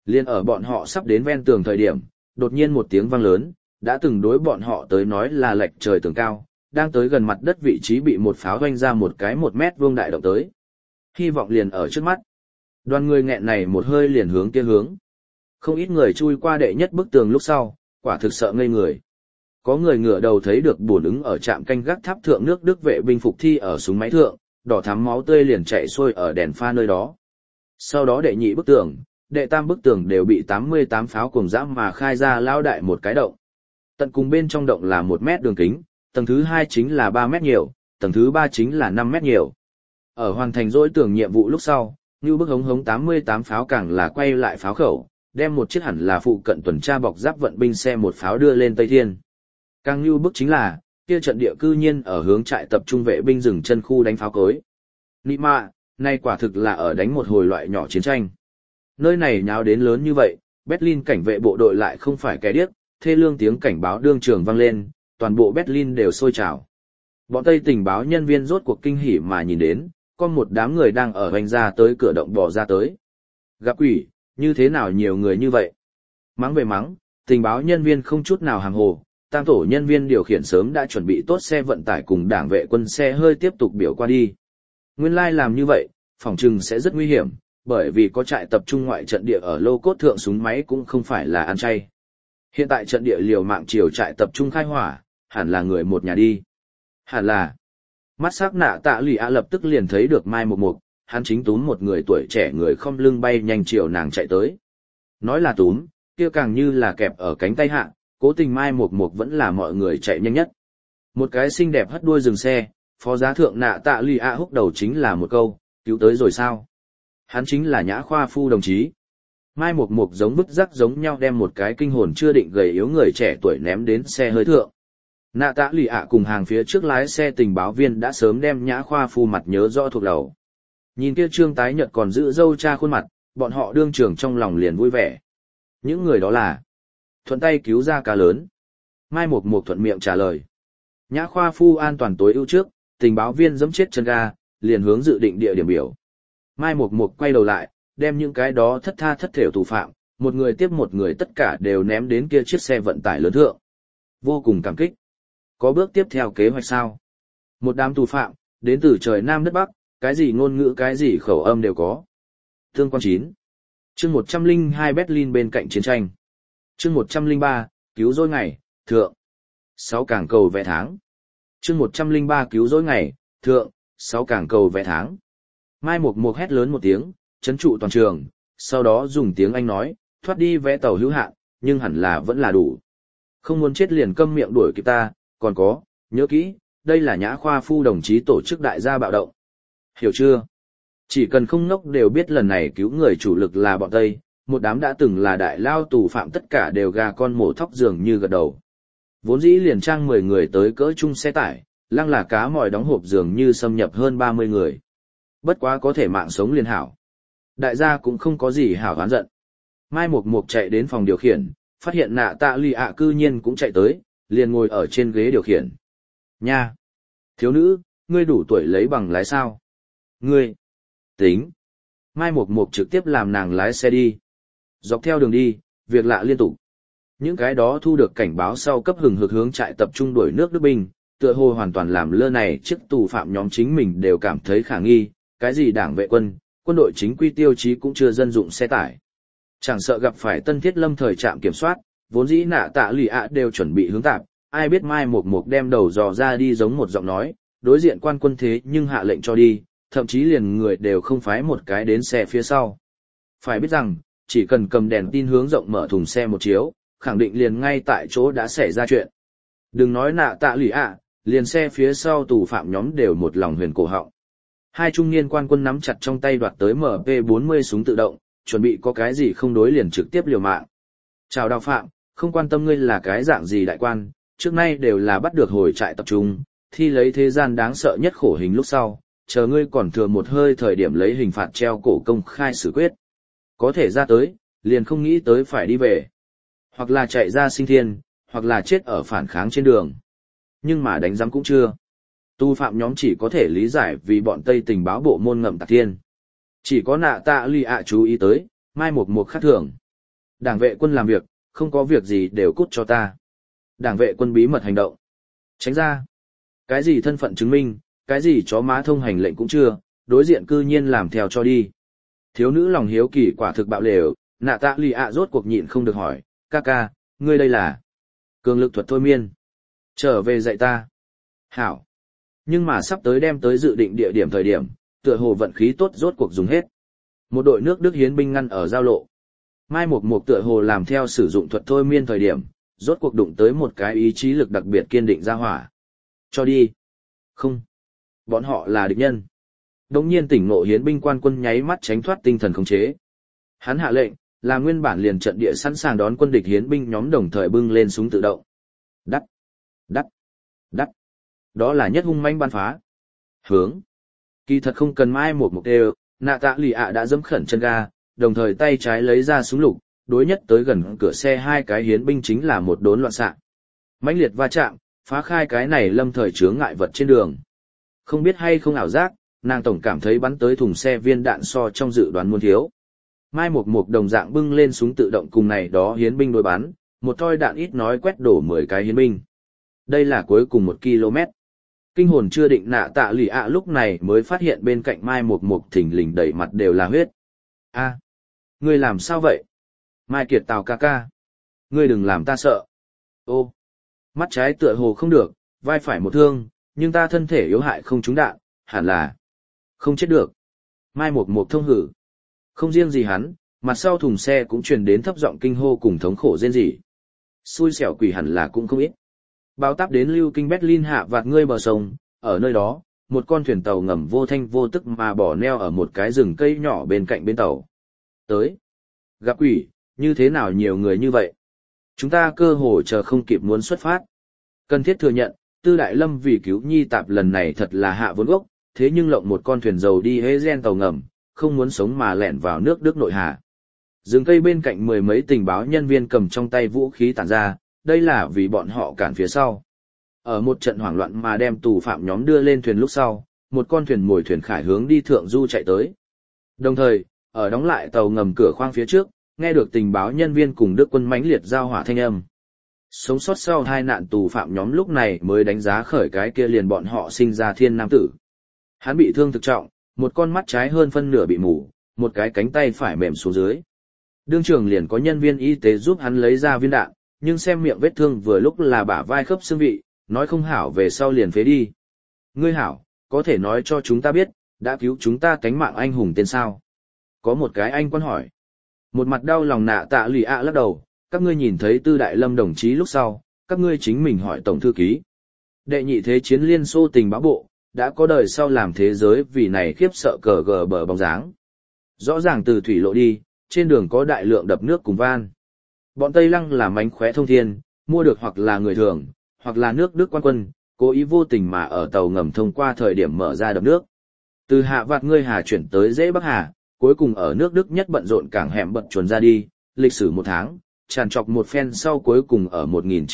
Liên ở bọn họ sắp đến ven tường thời điểm, đột nhiên một tiếng vang lớn, đã từng đối bọn họ tới nói là lệch trời tường cao, đang tới gần mặt đất vị trí bị một pháo hoanh ra một cái 1 mét vuông đại động tới. Hy vọng liền ở trước mắt. Đoàn người nghẹn này một hơi liền hướng kia hướng. Không ít người chui qua đệ nhất bức tường lúc sau, quả thực sợ ngây người. Có người ngửa đầu thấy được bổn ứng ở trạm canh gác tháp thượng nước Đức vệ binh phục thi ở súng máy thượng, đỏ thắm máu tươi liền chạy xuôi ở đèn pha nơi đó. Sau đó đệ nhị bức tường, đệ tam bức tường đều bị 88 pháo cùng dã mà khai ra lao đại một cái động. Tận cùng bên trong động là 1 mét đường kính, tầng thứ 2 chính là 3 mét nhiều, tầng thứ 3 chính là 5 mét nhiều. Ở hoàn thành dỗi tường nhiệm vụ lúc sau, như bức hống 88 pháo càng là quay lại pháo khẩu, đem một chiếc hẳn là phụ cận tuần tra bọc giáp vận binh xe một pháo đưa lên Tây Thiên. Càng như bức chính là, kia trận địa cư nhiên ở hướng trại tập trung vệ binh dừng chân khu đánh pháo cối. Nị mạ, nay quả thực là ở đánh một hồi loại nhỏ chiến tranh. Nơi này nháo đến lớn như vậy, Berlin cảnh vệ bộ đội lại không phải kẻ điếc, thê lương tiếng cảnh báo đương trường vang lên, toàn bộ Berlin đều sôi trào. Bọn Tây tình báo nhân viên rốt cuộc kinh hỉ mà nhìn đến, có một đám người đang ở hoành ra tới cửa động bò ra tới. Gặp quỷ, như thế nào nhiều người như vậy? Mắng về mắng, tình báo nhân viên không chút nào hàng hồ, tam tổ nhân viên điều khiển sớm đã chuẩn bị tốt xe vận tải cùng đảng vệ quân xe hơi tiếp tục biểu qua đi. Nguyên lai làm như vậy, phòng trừng sẽ rất nguy hiểm, bởi vì có trại tập trung ngoại trận địa ở lô cốt thượng súng máy cũng không phải là ăn chay. Hiện tại trận địa liều mạng chiều trại tập trung khai hỏa, hẳn là người một nhà đi. Hẳn là. Mắt sắc nạ tạ lì ạ lập tức liền thấy được Mai Mục Mục, hắn chính túm một người tuổi trẻ người không lưng bay nhanh chiều nàng chạy tới. Nói là túm, kia càng như là kẹp ở cánh tay hạ, cố tình Mai Mục Mục vẫn là mọi người chạy nhanh nhất. Một cái xinh đẹp hất đuôi dừng xe, phó giá thượng nạ tạ lì ạ húc đầu chính là một câu, cứu tới rồi sao? Hắn chính là Nhã Khoa Phu đồng chí. Mai Mục Mục giống bức rắc giống nhau đem một cái kinh hồn chưa định gầy yếu người trẻ tuổi ném đến xe hơi thượng. Nạ tạ lì ạ cùng hàng phía trước lái xe tình báo viên đã sớm đem Nhã Khoa Phu mặt nhớ rõ thuộc đầu. Nhìn kia trương tái nhợt còn giữ râu cha khuôn mặt, bọn họ đương trưởng trong lòng liền vui vẻ. Những người đó là thuận tay cứu ra cá lớn. Mai Mục Mục thuận miệng trả lời. Nhã Khoa Phu an toàn tối ưu trước, tình báo viên giẫm chết chân ga, liền hướng dự định địa điểm biểu. Mai Mục Mục quay đầu lại, đem những cái đó thất tha thất thểu tù phạm, một người tiếp một người tất cả đều ném đến kia chiếc xe vận tải lớn thượng. Vô cùng cảm kích. Có bước tiếp theo kế hoạch sao? Một đám tù phạm, đến từ trời Nam đất Bắc, cái gì ngôn ngữ cái gì khẩu âm đều có. Tương quan 9. Chương 102 Berlin bên cạnh chiến tranh. Chương 103, cứu rỗi ngày, thượng. 6 cảng cầu vẽ tháng. Chương 103 cứu rỗi ngày, thượng, 6 cảng cầu vẽ tháng. Mai Mục Mục hét lớn một tiếng, chấn trụ toàn trường, sau đó dùng tiếng Anh nói, thoát đi vé tàu hữu hạn, nhưng hẳn là vẫn là đủ. Không muốn chết liền câm miệng đuổi kịp ta, còn có, nhớ kỹ, đây là Nhã Khoa Phu đồng chí tổ chức đại gia bạo động. Hiểu chưa? Chỉ cần không ngốc đều biết lần này cứu người chủ lực là bọn Tây, một đám đã từng là đại lao tù phạm tất cả đều gà con mổ thóc dường như gật đầu. Vốn dĩ liền trang 10 người tới cỡ chung xe tải, lăng là cá mòi đóng hộp dường như xâm nhập hơn 30 người. Bất quá có thể mạng sống liền hảo. Đại gia cũng không có gì hảo oán giận. Mai Mục Mục chạy đến phòng điều khiển, phát hiện nạ tạ lì ạ cư nhiên cũng chạy tới, liền ngồi ở trên ghế điều khiển. Nha! Thiếu nữ, ngươi đủ tuổi lấy bằng lái sao? Ngươi! Tính! Mai Mục Mục trực tiếp làm nàng lái xe đi. Dọc theo đường đi, việc lạ liên tục. Những cái đó thu được cảnh báo sau cấp hừng hực hướng trại tập trung đuổi nước Đức binh, tựa hồ hoàn toàn làm lơ này chiếc tù phạm nhóm chính mình đều cảm thấy khả nghi, cái gì đảng vệ quân, quân đội chính quy tiêu chí cũng chưa dân dụng xe tải. Chẳng sợ gặp phải Tân Thiết Lâm thời trạm kiểm soát, vốn dĩ nạ tạ lì ạ đều chuẩn bị hướng tạp, ai biết Mai Mục Mục đem đầu dò ra đi giống một giọng nói, đối diện quan quân thế nhưng hạ lệnh cho đi, thậm chí liền người đều không phái một cái đến xe phía sau. Phải biết rằng, chỉ cần cầm đèn tin hướng rộng mở thùng xe một chiếu, khẳng định liền ngay tại chỗ đã xảy ra chuyện. Đừng nói nạ tạ lì ạ, liền xe phía sau tù phạm nhóm đều một lòng huyền cổ họng. Hai trung niên quan quân nắm chặt trong tay đoạt tới MP40 súng tự động, chuẩn bị có cái gì không đối liền trực tiếp liều mạng. Chào đào phạm, không quan tâm ngươi là cái dạng gì đại quan, trước nay đều là bắt được hồi trại tập trung, thi lấy thế gian đáng sợ nhất khổ hình lúc sau, chờ ngươi còn thừa một hơi thời điểm lấy hình phạt treo cổ công khai xử quyết. Có thể ra tới, liền không nghĩ tới phải đi về. Hoặc là chạy ra sinh thiên, hoặc là chết ở phản kháng trên đường. Nhưng mà đánh giám cũng chưa. Tu phạm nhóm chỉ có thể lý giải vì bọn Tây tình báo bộ môn ngậm tạc thiên. Chỉ có nạ tạ lì ạ chú ý tới, Mai Mục Mục khác thường. Đảng vệ quân làm việc, không có việc gì đều cút cho ta. Đảng vệ quân bí mật hành động. Tránh ra. Cái gì thân phận chứng minh, cái gì chó má thông hành lệnh cũng chưa, đối diện cư nhiên làm theo cho đi. Thiếu nữ lòng hiếu kỳ quả thực bạo lều, nạ tạ lì ạ rốt cuộc nhịn không được hỏi, ca ca, ngươi đây là cường lực thuật thôi miên. Trở về dạy ta. Hảo. Nhưng mà sắp tới đem tới dự định địa điểm thời điểm, tựa hồ vận khí tốt rốt cuộc dùng hết. Một đội nước Đức hiến binh ngăn ở giao lộ. Mai Mục Mục tựa hồ làm theo sử dụng thuật thôi miên thời điểm, rốt cuộc đụng tới một cái ý chí lực đặc biệt kiên định ra hỏa. Cho đi. Không. Bọn họ là địch nhân. Đống nhiên tỉnh ngộ hiến binh quan quân nháy mắt tránh thoát tinh thần khống chế. Hắn hạ lệnh, là nguyên bản liền trận địa sẵn sàng đón quân địch hiến binh nhóm đồng thời bưng lên súng tự động. Đắt. Đắt. Đắt. Đó là nhất hung manh ban phá. Hướng. Kỳ thật không cần Mai Mục Mục đều, nạ tạ lì ạ đã dẫm khẩn chân ga, đồng thời tay trái lấy ra súng lục, đối nhất tới gần cửa xe hai cái hiến binh chính là một đốn loạn xạ. Mãnh liệt va chạm, phá khai cái này lâm thời chướng ngại vật trên đường. Không biết hay không ảo giác, nàng tổng cảm thấy bắn tới thùng xe viên đạn so trong dự đoán muốn thiếu. Mai Mục Mục đồng dạng bưng lên súng tự động cùng này đó hiến binh đối bắn, một thoi đạn ít nói quét đổ 10 cái hiến binh. Đây là cuối cùng 1 km. Kinh hồn chưa định nạ tạ lì ạ lúc này mới phát hiện bên cạnh Mai Mục Mục thình lình đầy mặt đều là huyết. A, ngươi làm sao vậy? Mai Kiệt Tào ca ca. Ngươi đừng làm ta sợ. Ô, mắt trái tựa hồ không được, vai phải một thương, nhưng ta thân thể yếu hại không trúng đạn, hẳn là không chết được. Mai Mục Mục thông hử. Không riêng gì hắn, mặt sau thùng xe cũng truyền đến thấp giọng kinh hô cùng thống khổ rên rỉ. Xui xẻo quỷ hẳn là cũng không ít. Báo táp đến lưu kinh Berlin hạ vạt ngươi bờ sông, ở nơi đó, một con thuyền tàu ngầm vô thanh vô tức mà bỏ neo ở một cái rừng cây nhỏ bên cạnh bến tàu. Tới. Gặp quỷ, như thế nào nhiều người như vậy? Chúng ta cơ hồ chờ không kịp muốn xuất phát. Cần thiết thừa nhận, Tư Đại Lâm vì cứu Nhi Tạp lần này thật là hạ vốn gốc, thế nhưng lộng một con thuyền dầu đi hế gen tàu ngầm, không muốn sống mà lẻn vào nước Đức nội hà. Rừng cây bên cạnh 10 mấy tình báo nhân viên cầm trong tay vũ khí tản ra, đây là vì bọn họ cản phía sau. Ở một trận hoảng loạn mà đem tù phạm nhóm đưa lên thuyền lúc sau, một con thuyền mồi thuyền khải hướng đi thượng du chạy tới. Đồng thời, ở đóng lại tàu ngầm cửa khoang phía trước, nghe được tình báo nhân viên cùng Đức quân mãnh liệt giao hỏa thanh âm. Sống sót sau hai nạn tù phạm nhóm lúc này mới đánh giá khởi cái kia liền bọn họ sinh ra thiên nam tử. Hắn bị thương thực trọng, một con mắt trái hơn phân nửa bị mù, một cái cánh tay phải mềm xuống dưới. Đương trường liền có nhân viên y tế giúp hắn lấy ra viên đạn, nhưng xem miệng vết thương vừa lúc là bả vai khớp xương vị, nói không hảo về sau liền phế đi. Ngươi hảo, có thể nói cho chúng ta biết, đã cứu chúng ta tánh mạng anh hùng tên sao? Có một cái anh quan hỏi. Một mặt đau lòng nạ tạ lì ạ lắc đầu, các ngươi nhìn thấy Tư Đại Lâm đồng chí lúc sau, các ngươi chính mình hỏi tổng thư ký. Đệ nhị thế chiến Liên Xô tình báo bộ, đã có đời sau làm thế giới vì này khiếp sợ cờ gờ bờ bóng dáng. Rõ ràng từ thủy lộ đi, trên đường có đại lượng đập nước cùng van. Bọn Tây Lăng là mánh khóe thông thiên, mua được hoặc là người thường, hoặc là nước Đức quan quân, cố ý vô tình mà ở tàu ngầm thông qua thời điểm mở ra đập nước. Từ hạ vạt ngươi hà chuyển tới dễ Bắc Hà, cuối cùng ở nước Đức nhất bận rộn cảng hẻm bận chuồn ra đi, lịch sử 1 tháng, tràn trọc một phen sau cuối cùng ở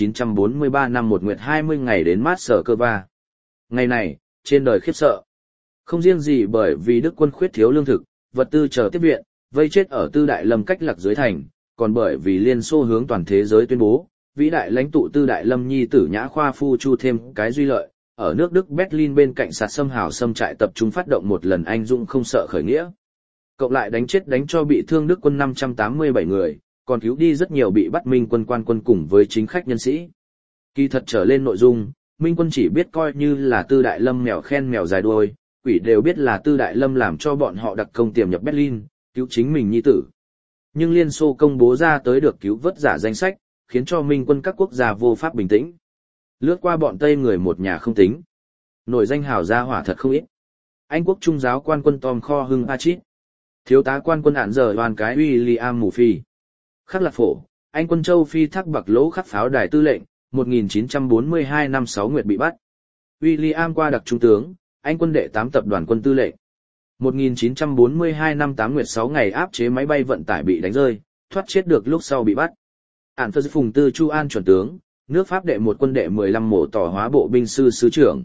1943 năm 1 nguyệt 20 ngày đến mát sở cơ va. Ngày này, trên đời khiếp sợ. Không riêng gì bởi vì Đức quân khuyết thiếu lương thực, vật tư chờ tiếp viện, vây chết ở Tư Đại Lâm cách lạc dưới thành, còn bởi vì Liên Xô hướng toàn thế giới tuyên bố, vĩ đại lãnh tụ Tư Đại Lâm nhi tử Nhã Khoa Phu Chu thêm cái duy lợi, ở nước Đức Berlin bên cạnh sạt xâm hào xâm trại tập trung phát động một lần anh dũng không sợ khởi nghĩa. Cộng lại đánh chết đánh cho bị thương Đức quân 587 người, còn cứu đi rất nhiều bị bắt Minh quân quan quân cùng với chính khách nhân sĩ. Kỳ thật trở lên nội dung, Minh quân chỉ biết coi như là Tư Đại Lâm mèo khen mèo dài đuôi, quỷ đều biết là Tư Đại Lâm làm cho bọn họ đặc công tiềm nhập Berlin, cứu chính mình nhi tử. Nhưng Liên Xô công bố ra tới được cứu vớt giả danh sách, khiến cho Minh quân các quốc gia vô pháp bình tĩnh. Lướt qua bọn Tây người một nhà không tính. Nổi danh hào gia hỏa thật không ít. Anh quốc trung giáo quan quân Tom Kho Hưng Achit. Thiếu tá quan quân ản giờ đoàn cái William Murphy. Khắc Lạc Phổ, Anh quân châu Phi Thác Bạc Lỗ khắc pháo đài tư lệnh, 1942 năm 6 nguyệt bị bắt. William qua đặc trung tướng, Anh quân đệ 8 tập đoàn quân tư lệnh. 1942 năm 8 nguyệt 6 ngày áp chế máy bay vận tải bị đánh rơi, thoát chết được lúc sau bị bắt. Ản Phật Phùng Tư Chu An chuẩn tướng, nước Pháp đệ 1 quân đệ 15 mộ tỏ hóa bộ binh sư sứ trưởng.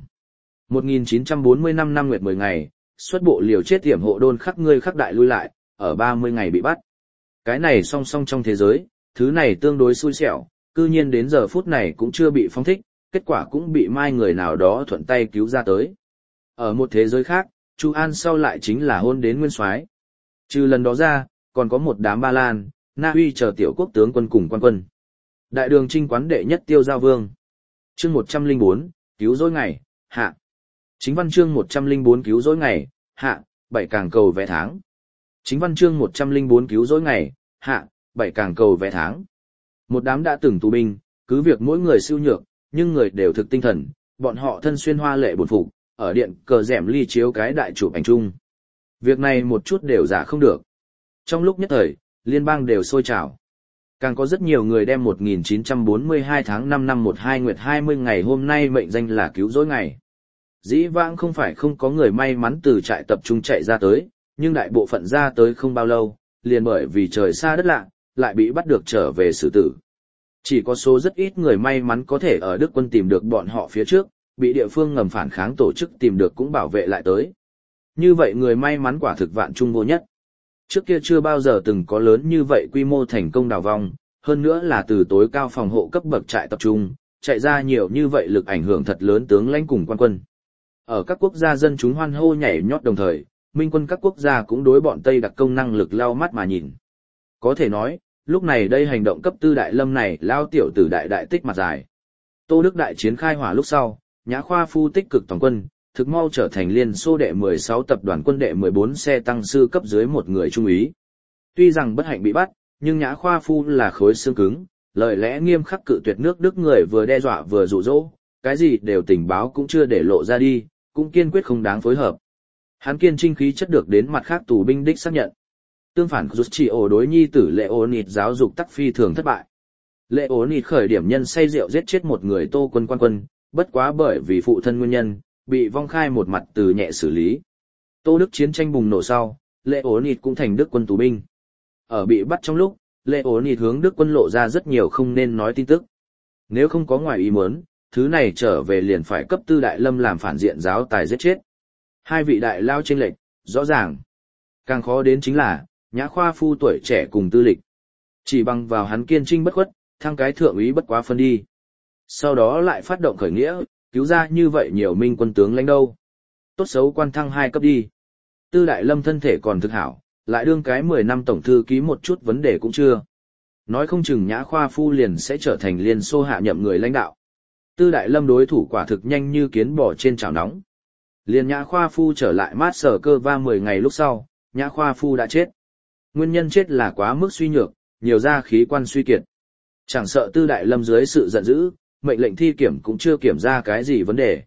1940 năm 5 nguyệt 10 ngày, xuất bộ liều chết tiểm hộ đôn khắc ngươi khắc đại lui lại, ở 30 ngày bị bắt. Cái này song song trong thế giới, thứ này tương đối xui xẻo, cư nhiên đến giờ phút này cũng chưa bị phóng thích, kết quả cũng bị mai người nào đó thuận tay cứu ra tới. Ở một thế giới khác, Chu An sau lại chính là hôn đến nguyên soái. Trừ lần đó ra, còn có một đám Ba Lan, Na Uy chờ tiểu quốc tướng quân cùng quan quân. Đại đường chinh quán đệ nhất Tiêu Giao Vương. Chương 104, cứu rỗi ngày, hạ. Chính văn chương 104 cứu rỗi ngày, hạ, 7 càng cầu vé tháng. Chính văn chương 104 cứu rỗi ngày, hạ, 7 càng cầu vé tháng. Một đám đã từng tù binh, cứ việc mỗi người siêu nhược, nhưng người đều thực tinh thần, bọn họ thân xuyên hoa lệ bổn phục, ở điện cờ rèm ly chiếu cái đại chụp ảnh chung. Việc này một chút đều giả không được. Trong lúc nhất thời, liên bang đều sôi trào. Càng có rất nhiều người đem 1942 tháng 5 năm 12 nguyệt 20 ngày hôm nay mệnh danh là cứu rỗi ngày. Dĩ vãng không phải không có người may mắn từ trại tập trung chạy ra tới, nhưng đại bộ phận ra tới không bao lâu, liền bởi vì trời xa đất lạ, lại bị bắt được trở về xử tử. Chỉ có số rất ít người may mắn có thể ở Đức quân tìm được bọn họ phía trước, bị địa phương ngầm phản kháng tổ chức tìm được cũng bảo vệ lại tới. Như vậy người may mắn quả thực vạn trung vô nhất. Trước kia chưa bao giờ từng có lớn như vậy quy mô thành công đào vong, hơn nữa là từ tối cao phòng hộ cấp bậc trại tập trung, chạy ra nhiều như vậy lực ảnh hưởng thật lớn tướng lãnh cùng quan quân. Ở các quốc gia dân chúng hoan hô nhảy nhót đồng thời, minh quân các quốc gia cũng đối bọn Tây đặc công năng lực lau mắt mà nhìn. Có thể nói, lúc này đây hành động cấp tư đại lâm này lao tiểu tử đại đại tích mặt dài. Tô Đức đại chiến khai hỏa lúc sau, Nhã Khoa Phu tích cực toàn quân, thực mau trở thành Liên Xô đệ 16 tập đoàn quân đệ 14 xe tăng sư cấp dưới một người trung úy. Tuy rằng bất hạnh bị bắt, nhưng Nhã Khoa Phu là khối xương cứng, lời lẽ nghiêm khắc cự tuyệt nước Đức người vừa đe dọa vừa dụ dỗ, cái gì đều tình báo cũng chưa để lộ ra đi, cũng kiên quyết không đáng phối hợp. Hắn kiên trinh khí chất được đến mặt khác tù binh đích xác nhận. Tương phản rút chỉ ổ đối nhi tử Leonid giáo dục tắc phi thường thất bại. Leonid khởi điểm nhân say rượu giết chết một người Tô quân quan quân, bất quá bởi vì phụ thân nguyên nhân, bị vong khai một mặt từ nhẹ xử lý. Tô Đức chiến tranh bùng nổ sau, Leonid cũng thành Đức quân tù binh. Ở bị bắt trong lúc, Leonid hướng Đức quân lộ ra rất nhiều không nên nói tin tức. Nếu không có ngoài ý muốn, thứ này trở về liền phải cấp tư đại lâm làm phản diện giáo tài giết chết. Hai vị đại lao chênh lệch, rõ ràng. Càng khó đến chính là, Nhã Khoa Phu tuổi trẻ cùng tư lịch. Chỉ bằng vào hắn kiên trinh bất khuất, thăng cái thượng úy bất quá phân đi. Sau đó lại phát động khởi nghĩa, cứu ra như vậy nhiều minh quân tướng lãnh đâu. Tốt xấu quan thăng 2 cấp đi. Tư đại lâm thân thể còn thực hảo, lại đương cái 10 năm tổng thư ký một chút vấn đề cũng chưa. Nói không chừng Nhã Khoa Phu liền sẽ trở thành Liên Xô hạ nhậm người lãnh đạo. Tư đại lâm đối thủ quả thực nhanh như kiến bò trên chảo nóng. Liền Nhã Khoa Phu trở lại mát sở cơ va 10 ngày lúc sau, Nhã Khoa Phu đã chết. Nguyên nhân chết là quá mức suy nhược, nhiều ra khí quan suy kiệt. Chẳng sợ tư đại lâm dưới sự giận dữ, mệnh lệnh thi kiểm cũng chưa kiểm ra cái gì vấn đề.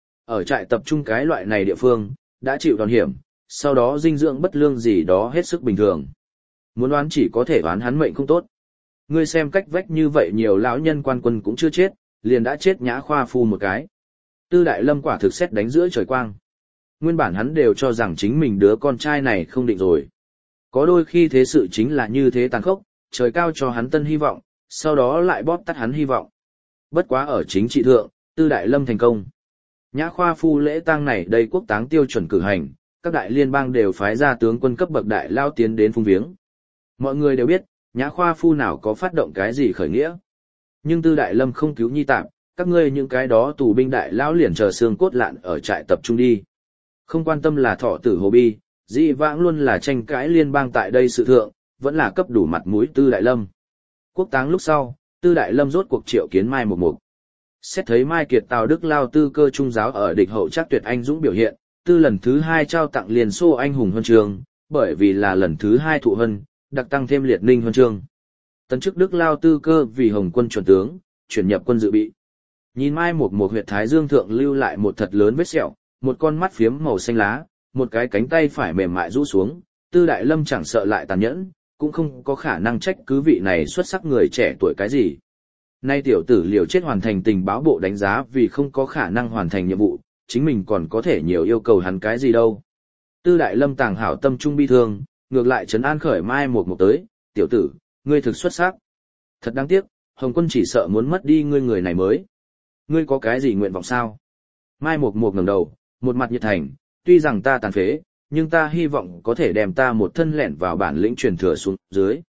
Ở trại tập trung cái loại này địa phương, đã chịu đòn hiểm, sau đó dinh dưỡng bất lương gì đó hết sức bình thường. Muốn đoán chỉ có thể đoán hắn mệnh không tốt. Ngươi xem cách vách như vậy nhiều lão nhân quan quân cũng chưa chết, liền đã chết Nhã Khoa Phu một cái. Tư đại lâm quả thực xét đánh giữa trời quang. Nguyên bản hắn đều cho rằng chính mình đứa con trai này không định rồi. Có đôi khi thế sự chính là như thế tàn khốc, trời cao cho hắn tân hy vọng, sau đó lại bóp tắt hắn hy vọng. Bất quá ở chính trị thượng, tư đại lâm thành công. Nhã Khoa Phu lễ tang này đây quốc táng tiêu chuẩn cử hành, các đại liên bang đều phái ra tướng quân cấp bậc đại lao tiến đến phung viếng. Mọi người đều biết, Nhã Khoa Phu nào có phát động cái gì khởi nghĩa. Nhưng tư đại lâm không cứu nhi tạm, các ngươi những cái đó tù binh đại lão liền chờ xương cốt lạn ở trại tập trung đi. Không quan tâm là thọ tử hồ bi, dị vãng luôn là tranh cãi liên bang tại đây sự thượng, vẫn là cấp đủ mặt mũi tư đại lâm. Quốc táng lúc sau, tư đại lâm rốt cuộc triệu kiến Mai Mục Mục. Xét thấy Mai Kiệt Tào Đức Lao tư cơ trung giáo ở địch hậu chắc tuyệt anh dũng biểu hiện, tư lần thứ 2 trao tặng Liên Xô anh hùng huân chương, bởi vì là lần thứ 2 thụ huân, đặc tăng thêm liệt ninh huân chương. Tấn chức Đức Lao tư cơ vì Hồng quân chuẩn tướng, chuyển nhập quân dự bị. Nhìn Mai Mục Mục huyệt thái dương thượng lưu lại một thật lớn vết sẹo, một con mắt phiếm màu xanh lá, một cái cánh tay phải mềm mại rũ xuống, tư đại lâm chẳng sợ lại tàn nhẫn, cũng không có khả năng trách cứ vị này xuất sắc người trẻ tuổi cái gì. Nay tiểu tử liều chết hoàn thành tình báo bộ đánh giá vì không có khả năng hoàn thành nhiệm vụ, chính mình còn có thể nhiều yêu cầu hắn cái gì đâu. Tư đại lâm tàng hảo tâm trung bi thương, ngược lại trấn an khởi Mai Mục Mục tới, tiểu tử, ngươi thực xuất sắc. Thật đáng tiếc, Hồng quân chỉ sợ muốn mất đi ngươi người này mới. Ngươi có cái gì nguyện vọng sao? Mai Mục Mục ngẩng đầu, một mặt nhiệt thành, tuy rằng ta tàn phế, nhưng ta hy vọng có thể đem ta một thân lẻn vào bản lĩnh truyền thừa xuống dưới.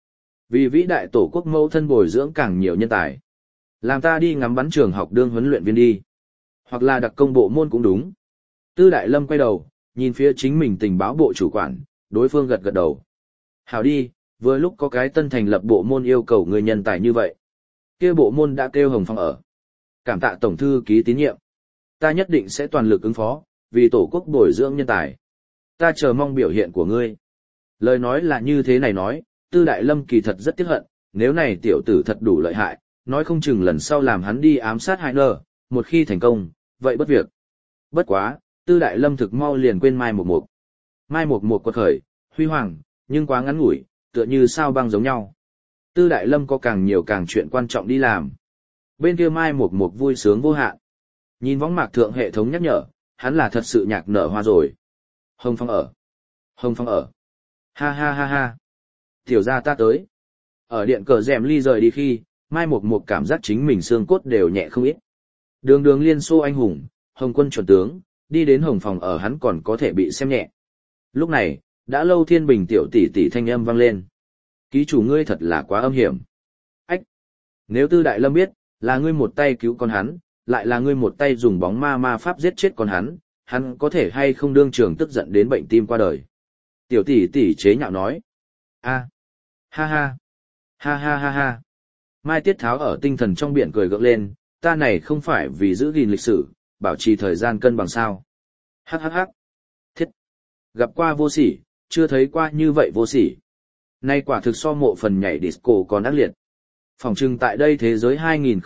Vì vĩ đại tổ quốc mẫu thân bồi dưỡng càng nhiều nhân tài. Làm ta đi ngắm bắn trường học đương huấn luyện viên đi. Hoặc là đặc công bộ môn cũng đúng. Tư Đại Lâm quay đầu, nhìn phía chính mình tình báo bộ chủ quản, đối phương gật gật đầu. Hảo đi, vừa lúc có cái tân thành lập bộ môn yêu cầu người nhân tài như vậy. Kia bộ môn đã kêu Hồng Phong ở. Cảm tạ tổng thư ký tín nhiệm. Ta nhất định sẽ toàn lực ứng phó, vì tổ quốc bồi dưỡng nhân tài. Ta chờ mong biểu hiện của ngươi. Lời nói là như thế này nói, Tư Đại Lâm kỳ thật rất tiếc hận, nếu này tiểu tử thật đủ lợi hại, nói không chừng lần sau làm hắn đi ám sát hai nơ, một khi thành công, vậy bất việc. Bất quá, Tư Đại Lâm thực mau liền quên Mai Mộc Mộc. Mai Mộc Mộc quật khởi, huy hoàng, nhưng quá ngắn ngủi, tựa như sao băng giống nhau. Tư Đại Lâm có càng nhiều càng chuyện quan trọng đi làm. Bên kia Mai Mộc Mộc vui sướng vô hạn. Nhìn võng mạc thượng hệ thống nhắc nhở, hắn là thật sự nhạc nở hoa rồi. Hồng Phong ở. Hồng Phong ở. Ha ha ha ha. Tiểu gia ta tới. Ở điện cờ rèm ly rời đi khi, Mai Mộc Mộc cảm giác chính mình xương cốt đều nhẹ không ít. Đường đường Liên Xô anh hùng, Hồng quân chuẩn tướng, đi đến Hồng Phòng ở hắn còn có thể bị xem nhẹ. Lúc này, đã lâu Thiên Bình tiểu tỷ tỷ thanh âm vang lên. Ký chủ ngươi thật là quá âm hiểm. Ách! Nếu Tư Đại Lâm biết, là ngươi một tay cứu con hắn, lại là ngươi một tay dùng bóng ma pháp giết chết con hắn có thể hay không đương trường tức giận đến bệnh tim qua đời. Tiểu tỷ tỷ chế nhạo nói. A, ha ha, ha ha ha ha. Mai Tiết Tháo ở tinh thần trong biển cười gượng lên, ta này không phải vì giữ gìn lịch sử, bảo trì thời gian cân bằng sao. Hắc hắc hắc. Thiết. Gặp qua vô sỉ, chưa thấy qua như vậy vô sỉ. Nay quả thực so mộ phần nhảy disco còn ác liệt. Phòng trưng tại đây thế giới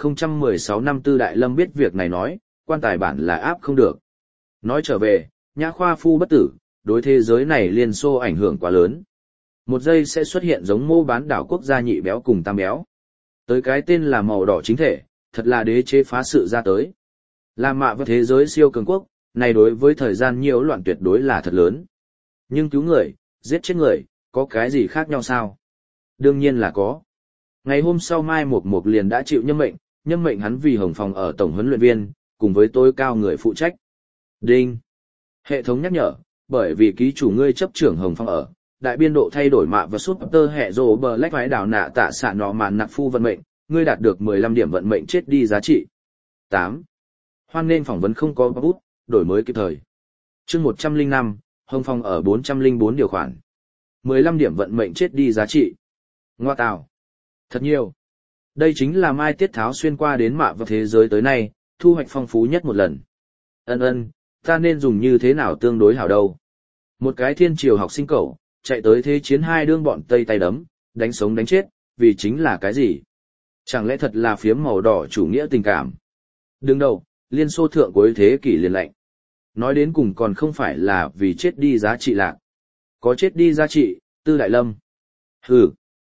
2016 năm Tư Đại Lâm biết việc này nói, quan tài bản là áp không được. Nói trở về, Nhã Khoa Phu bất tử, đối thế giới này Liên Xô ảnh hưởng quá lớn. Một giây sẽ xuất hiện giống mô bán đảo quốc gia nhị béo cùng tam béo. Tới cái tên là màu đỏ chính thể, thật là đế chế phá sự ra tới. Làm mạ vào thế giới siêu cường quốc, này đối với thời gian nhiễu loạn tuyệt đối là thật lớn. Nhưng cứu người, giết chết người, có cái gì khác nhau sao? Đương nhiên là có. Ngày hôm sau Mai Mộc Mộc liền đã chịu nhâm mệnh hắn vì Hồng Phòng ở tổng huấn luyện viên, cùng với tối cao người phụ trách. Đinh. Hệ thống nhắc nhở, bởi vì ký chủ ngươi chấp trưởng Hồng Phong ở, đại biên độ thay đổi mạ và súp tơ hệ rồ bờ lách phái đảo nạ tạ xạ nọ màn nặc phu vận mệnh, ngươi đạt được 15 điểm vận mệnh chết đi giá trị. 8. Hoan nên phỏng vấn không có bút, đổi mới kịp thời. Chương 105, Hồng Phong ở 404 điều khoản. 15 điểm vận mệnh chết đi giá trị. Ngoa tào. Thật nhiều. Đây chính là Mai Tiết Tháo xuyên qua đến mạ và thế giới tới nay, thu hoạch phong phú nhất một lần. Ân, ta nên dùng như thế nào tương đối hảo đâu. Một cái thiên triều học sinh cẩu, chạy tới thế chiến hai đương bọn Tây tay đấm, đánh sống đánh chết, vì chính là cái gì? Chẳng lẽ thật là phiếm màu đỏ chủ nghĩa tình cảm? Đừng đâu, Liên Xô thượng cuối thế kỷ liền lạnh. Nói đến cùng còn không phải là vì chết đi giá trị lạc. Có chết đi giá trị, Tư Đại Lâm. Hừ.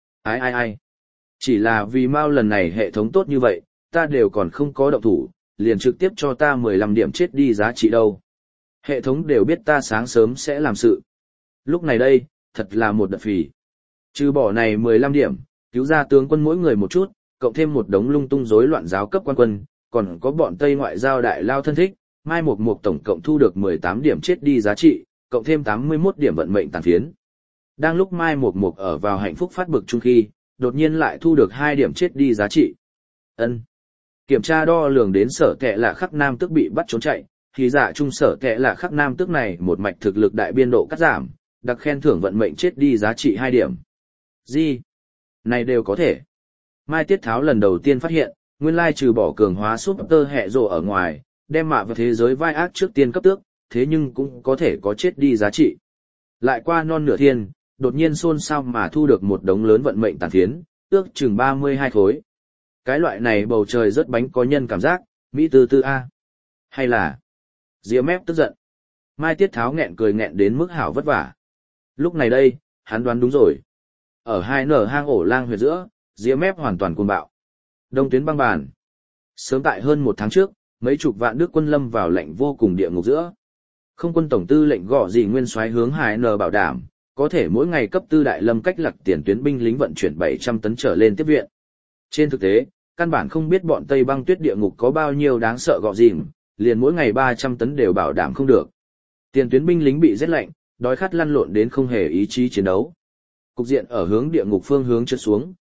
Ai. Chỉ là vì Mao lần này hệ thống tốt như vậy, ta đều còn không có động thủ, liền trực tiếp cho ta 15 điểm chết đi giá trị đâu. Hệ thống đều biết ta sáng sớm sẽ làm sự. Lúc này đây, thật là một đợt phì. Trừ bỏ này 15 điểm, cứu ra tướng quân mỗi người một chút, cộng thêm một đống lung tung rối loạn giáo cấp quan quân, còn có bọn Tây ngoại giao đại lao thân thích, Mai Mộc Mộc tổng cộng thu được 18 điểm chết đi giá trị, cộng thêm 81 điểm vận mệnh tàn phiến. Đang lúc Mai Mộc Mộc ở vào hạnh phúc phát bực chung khi, đột nhiên lại thu được 2 điểm chết đi giá trị. Ân. Kiểm tra đo lường đến Sở Kệ là khắc nam tức bị bắt trốn chạy, thì giả trung Sở Kệ là khắc nam tức này một mạch thực lực đại biên độ cắt giảm, đặc khen thưởng vận mệnh chết đi giá trị 2 điểm. Gì? Này đều có thể. Mai Tiết Tháo lần đầu tiên phát hiện, nguyên lai trừ bỏ cường hóa súp tơ hệ rồ ở ngoài, đem mạ vào thế giới vai ác trước tiên cấp tước, thế nhưng cũng có thể có chết đi giá trị. Lại qua non nửa thiên, đột nhiên xôn xao mà thu được một đống lớn vận mệnh tàn phiến, ước chừng 32 khối. Cái loại này bầu trời rất bánh có nhân cảm giác, Mỹ tư tư A. Hay là... Diễm mép tức giận. Mai Tiết Tháo nghẹn cười nghẹn đến mức hảo vất vả. Lúc này đây, hắn đoán đúng rồi. Ở hai nở hang ổ lang huyệt giữa, Diễm mép hoàn toàn cuồng bạo. Đông tuyến băng bàn. Sớm tại hơn 1 tháng trước, mấy chục vạn đức quân lâm vào lạnh vô cùng địa ngục giữa. Không quân tổng tư lệnh gõ gì nguyên soái hướng Hải N bảo đảm, có thể mỗi ngày cấp Tư Đại Lâm cách lạc tiền tuyến binh lính vận chuyển 700 tấn trở lên tiếp viện. Trên thực tế, căn bản không biết bọn Tây băng tuyết địa ngục có bao nhiêu đáng sợ gọ gì, liền mỗi ngày 300 tấn đều bảo đảm không được. Tiền tuyến binh lính bị rét lạnh, đói khát lăn lộn đến không hề ý chí chiến đấu. Cục diện ở hướng địa ngục phương hướng trượt xuống,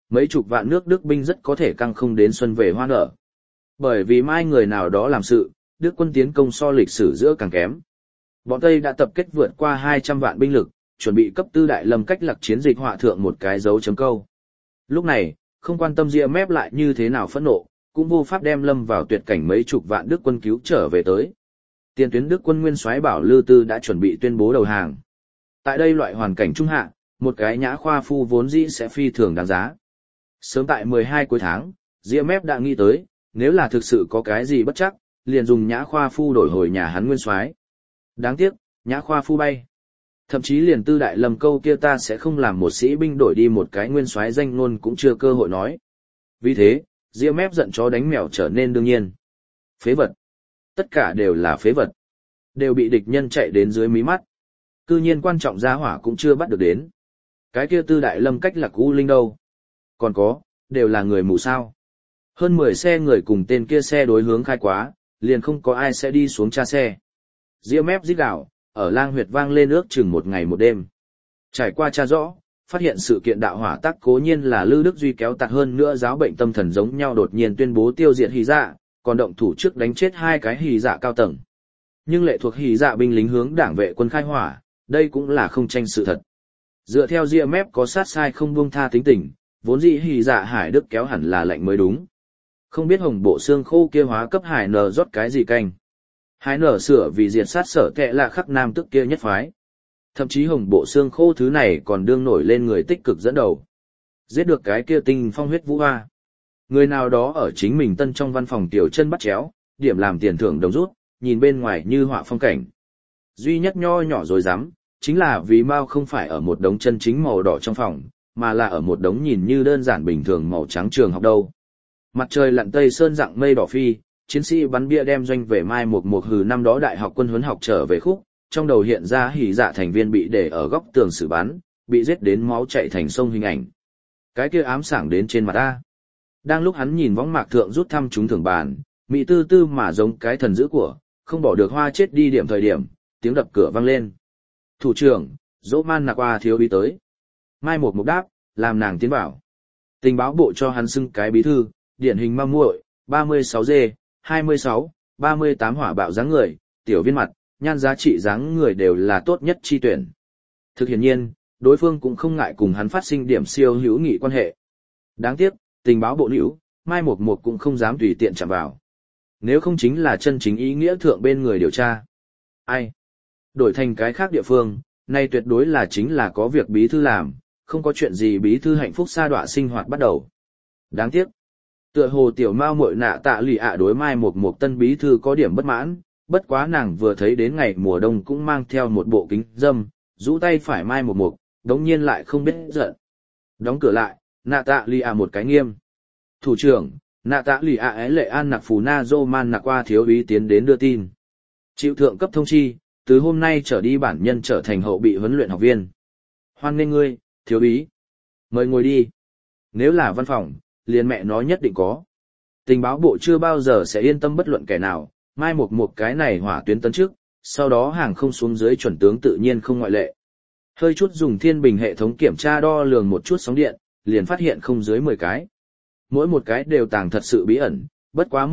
mấy chục vạn nước Đức binh rất có thể căng không đến xuân về hoa nở. Bởi vì mai người nào đó làm sự, Đức quân tiến công so lịch sử giữa càng kém. Bọn Tây đã tập kết vượt qua 200 vạn binh lực, chuẩn bị cấp tư Đại Lâm cách lạc chiến dịch họa thượng một cái dấu chấm câu. Lúc này, không quan tâm Ria Mép lại như thế nào phẫn nộ, cũng vô pháp đem lâm vào tuyệt cảnh mấy chục vạn Đức quân cứu trở về tới. Tiền tuyến Đức quân nguyên soái Bảo Lư Tư đã chuẩn bị tuyên bố đầu hàng. Tại đây loại hoàn cảnh trung hạ, một cái nhã khoa phu vốn dĩ sẽ phi thường đáng giá. Sớm tại 12 cuối tháng, Ria Mép đã nghĩ tới, nếu là thực sự có cái gì bất chắc, liền dùng nhã khoa phu đổi hồi nhà hắn nguyên soái. Đáng tiếc, nhã khoa phu bay. Thậm chí liền tư Đại Lâm câu kia ta sẽ không làm một sĩ binh đổi đi một cái nguyên soái danh ngôn cũng chưa cơ hội nói. Vì thế, Ria Mép giận chó đánh mèo trở nên đương nhiên. Phế vật. Tất cả đều là phế vật. Đều bị địch nhân chạy đến dưới mí mắt. Cư nhiên quan trọng gia hỏa cũng chưa bắt được đến. Cái kia tư Đại Lâm cách lạc U Linh đâu? Còn có, đều là người mù sao. Hơn 10 xe người cùng tên kia xe đối hướng khai quá, liền không có ai sẽ đi xuống tra xe. Ria Mép rít gào, ở lang huyệt vang lên ước chừng một ngày một đêm. Trải qua tra rõ, phát hiện sự kiện đạo hỏa tắc cố nhiên là Lư Đức Duy kéo tặc hơn nữa giáo bệnh tâm thần giống nhau đột nhiên tuyên bố tiêu diệt Hỉ Dạ, còn động thủ trước đánh chết 2 cái Hỉ Dạ cao tầng. Nhưng lệ thuộc Hỉ Dạ binh lính hướng đảng vệ quân khai hỏa, đây cũng là không tranh sự thật. Dựa theo Ria Mép có sát sai không buông tha tính tình, vốn dĩ Hỉ Dạ Hải Đức kéo hẳn là lệnh mới đúng. Không biết hồng bộ xương khô kia hóa cấp Hải nở rót cái gì canh. Hải nở sửa vì diệt sát sở kệ là khắc nam tức kia nhất phái. Thậm chí hồng bộ xương khô thứ này còn đương nổi lên người tích cực dẫn đầu. Giết được cái kia tinh phong huyết vũ hoa. Người nào đó ở chính mình tân trong văn phòng tiểu chân bắt chéo, điểm làm tiền thưởng đồng rút, nhìn bên ngoài như họa phong cảnh. Duy nhất nho nhỏ rồi dám, chính là vì Mao không phải ở một đống chân chính màu đỏ trong phòng, mà là ở một đống nhìn như đơn giản bình thường màu trắng trường học đâu. Mặt trời lặn tây sơn dạng mây đỏ phi, chiến sĩ bắn bia đem doanh về mai một hừ năm đó đại học quân huấn học trở về khúc, trong đầu hiện ra Hỉ Dạ thành viên bị để ở góc tường xử bắn, bị giết đến máu chảy thành sông hình ảnh. Cái kia ám sảng đến trên mặt ta. Đang lúc hắn nhìn võng mạc thượng rút thăm chúng thưởng bàn, mỹ tư tư mà giống cái thần dữ của, không bỏ được hoa chết đi điểm thời điểm, tiếng đập cửa vang lên. Thủ trưởng, dỗ man nạc qua thiếu bí tới. Mai một đáp, làm nàng tiến vào. Tình báo bộ cho hắn xưng cái bí thư, điển hình ma muội, 36G, 26, 38 hỏa bạo dáng người, tiểu viên mặt, nhan giá trị dáng người đều là tốt nhất chi tuyển. Thực hiện nhiên, đối phương cũng không ngại cùng hắn phát sinh điểm siêu hữu nghị quan hệ. Đáng tiếc, tình báo bộ nữ, Mai Mộc cũng không dám tùy tiện chạm vào. Nếu không chính là chân chính ý nghĩa thượng bên người điều tra. Ai? Đổi thành cái khác địa phương, nay tuyệt đối là chính là có việc bí thư làm, không có chuyện gì bí thư hạnh phúc sa đọa sinh hoạt bắt đầu. Đáng tiếc. Tựa hồ tiểu mao muội nạ tạ lì ạ đối Mai Mộc tân bí thư có điểm bất mãn, bất quá nàng vừa thấy đến ngày mùa đông cũng mang theo một bộ kính dâm, rũ tay phải Mai Mộc, đống nhiên lại không biết giận. Đóng cửa lại, nạ tạ lì ạ một cái nghiêm. Thủ trưởng, nạ tạ lì ạ ái lệ an nặc phù na dô man nặc qua thiếu úy tiến đến đưa tin. Chịu thượng cấp thông chi, từ hôm nay trở đi bản nhân trở thành hậu bị huấn luyện học viên. Hoan nghênh ngươi, thiếu úy. Mời ngồi đi. Nếu là văn phòng, liền mẹ nó nhất định có. Tình báo bộ chưa bao giờ sẽ yên tâm bất luận kẻ nào, Mai Mộc cái này hỏa tuyến tấn trước, sau đó hàng không xuống dưới chuẩn tướng tự nhiên không ngoại lệ. Hơi chút dùng thiên bình hệ thống kiểm tra đo lường một chút sóng điện, liền phát hiện không dưới 10 cái. Mỗi một cái đều tàng thật sự bí ẩn, bất quá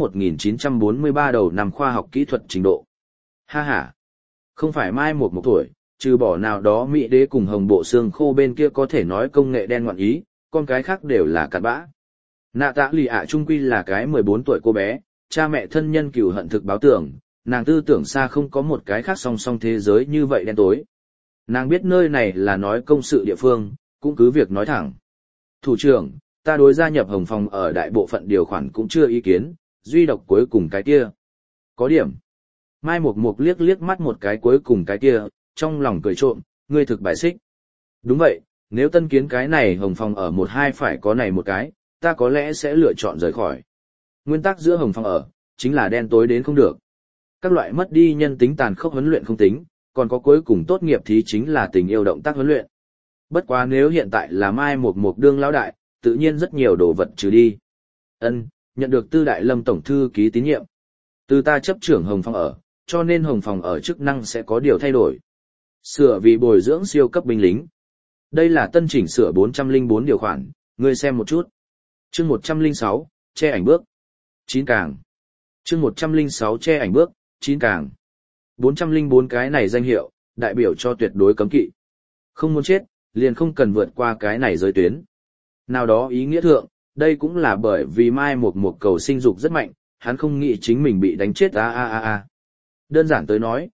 1943 đầu năm khoa học kỹ thuật trình độ. Ha ha, không phải Mai Mộc tuổi, trừ bỏ nào đó Mỹ đế cùng hồng bộ xương khô bên kia có thể nói công nghệ đen ngoạn ý, con cái khác đều là cặn bã. Nạ tạ lì ạ trung quy là cái 14 tuổi cô bé, cha mẹ thân nhân cừu hận thực báo tưởng, nàng tư tưởng xa không có một cái khác song song thế giới như vậy đen tối. Nàng biết nơi này là nói công sự địa phương, cũng cứ việc nói thẳng. Thủ trưởng, ta đối gia nhập Hồng Phòng ở đại bộ phận điều khoản cũng chưa ý kiến, duy độc cuối cùng cái kia. Có điểm. Mai Mộc liếc liếc mắt một cái cuối cùng cái kia, trong lòng cười trộm, ngươi thực bài xích. Đúng vậy, nếu tân kiến cái này Hồng Phòng ở 1-2 phải có này một cái, ta có lẽ sẽ lựa chọn rời khỏi. Nguyên tắc giữa Hồng Phòng ở, chính là đen tối đến không được. Các loại mất đi nhân tính tàn khốc huấn luyện không tính, còn có cuối cùng tốt nghiệp thì chính là tình yêu động tác huấn luyện. Bất quá nếu hiện tại là Mai Mộc đương lão đại, tự nhiên rất nhiều đồ vật trừ đi. Ân, nhận được Tư Đại Lâm tổng thư ký tín nhiệm. Từ ta chấp trưởng Hồng Phòng ở, cho nên Hồng Phòng ở chức năng sẽ có điều thay đổi. Sửa vì bồi dưỡng siêu cấp binh lính. Đây là tân chỉnh sửa 404 điều khoản, Ngươi xem một chút. Chương 106, che ảnh bước. 9 càng. Chương 106 che ảnh bước, 9 càng. 404 cái này danh hiệu, đại biểu cho tuyệt đối cấm kỵ. Không muốn chết, liền không cần vượt qua cái này giới tuyến. Nào đó ý nghĩa thượng, đây cũng là bởi vì Mai Mộc cầu sinh dục rất mạnh, hắn không nghĩ chính mình bị đánh chết Đơn giản tới nói,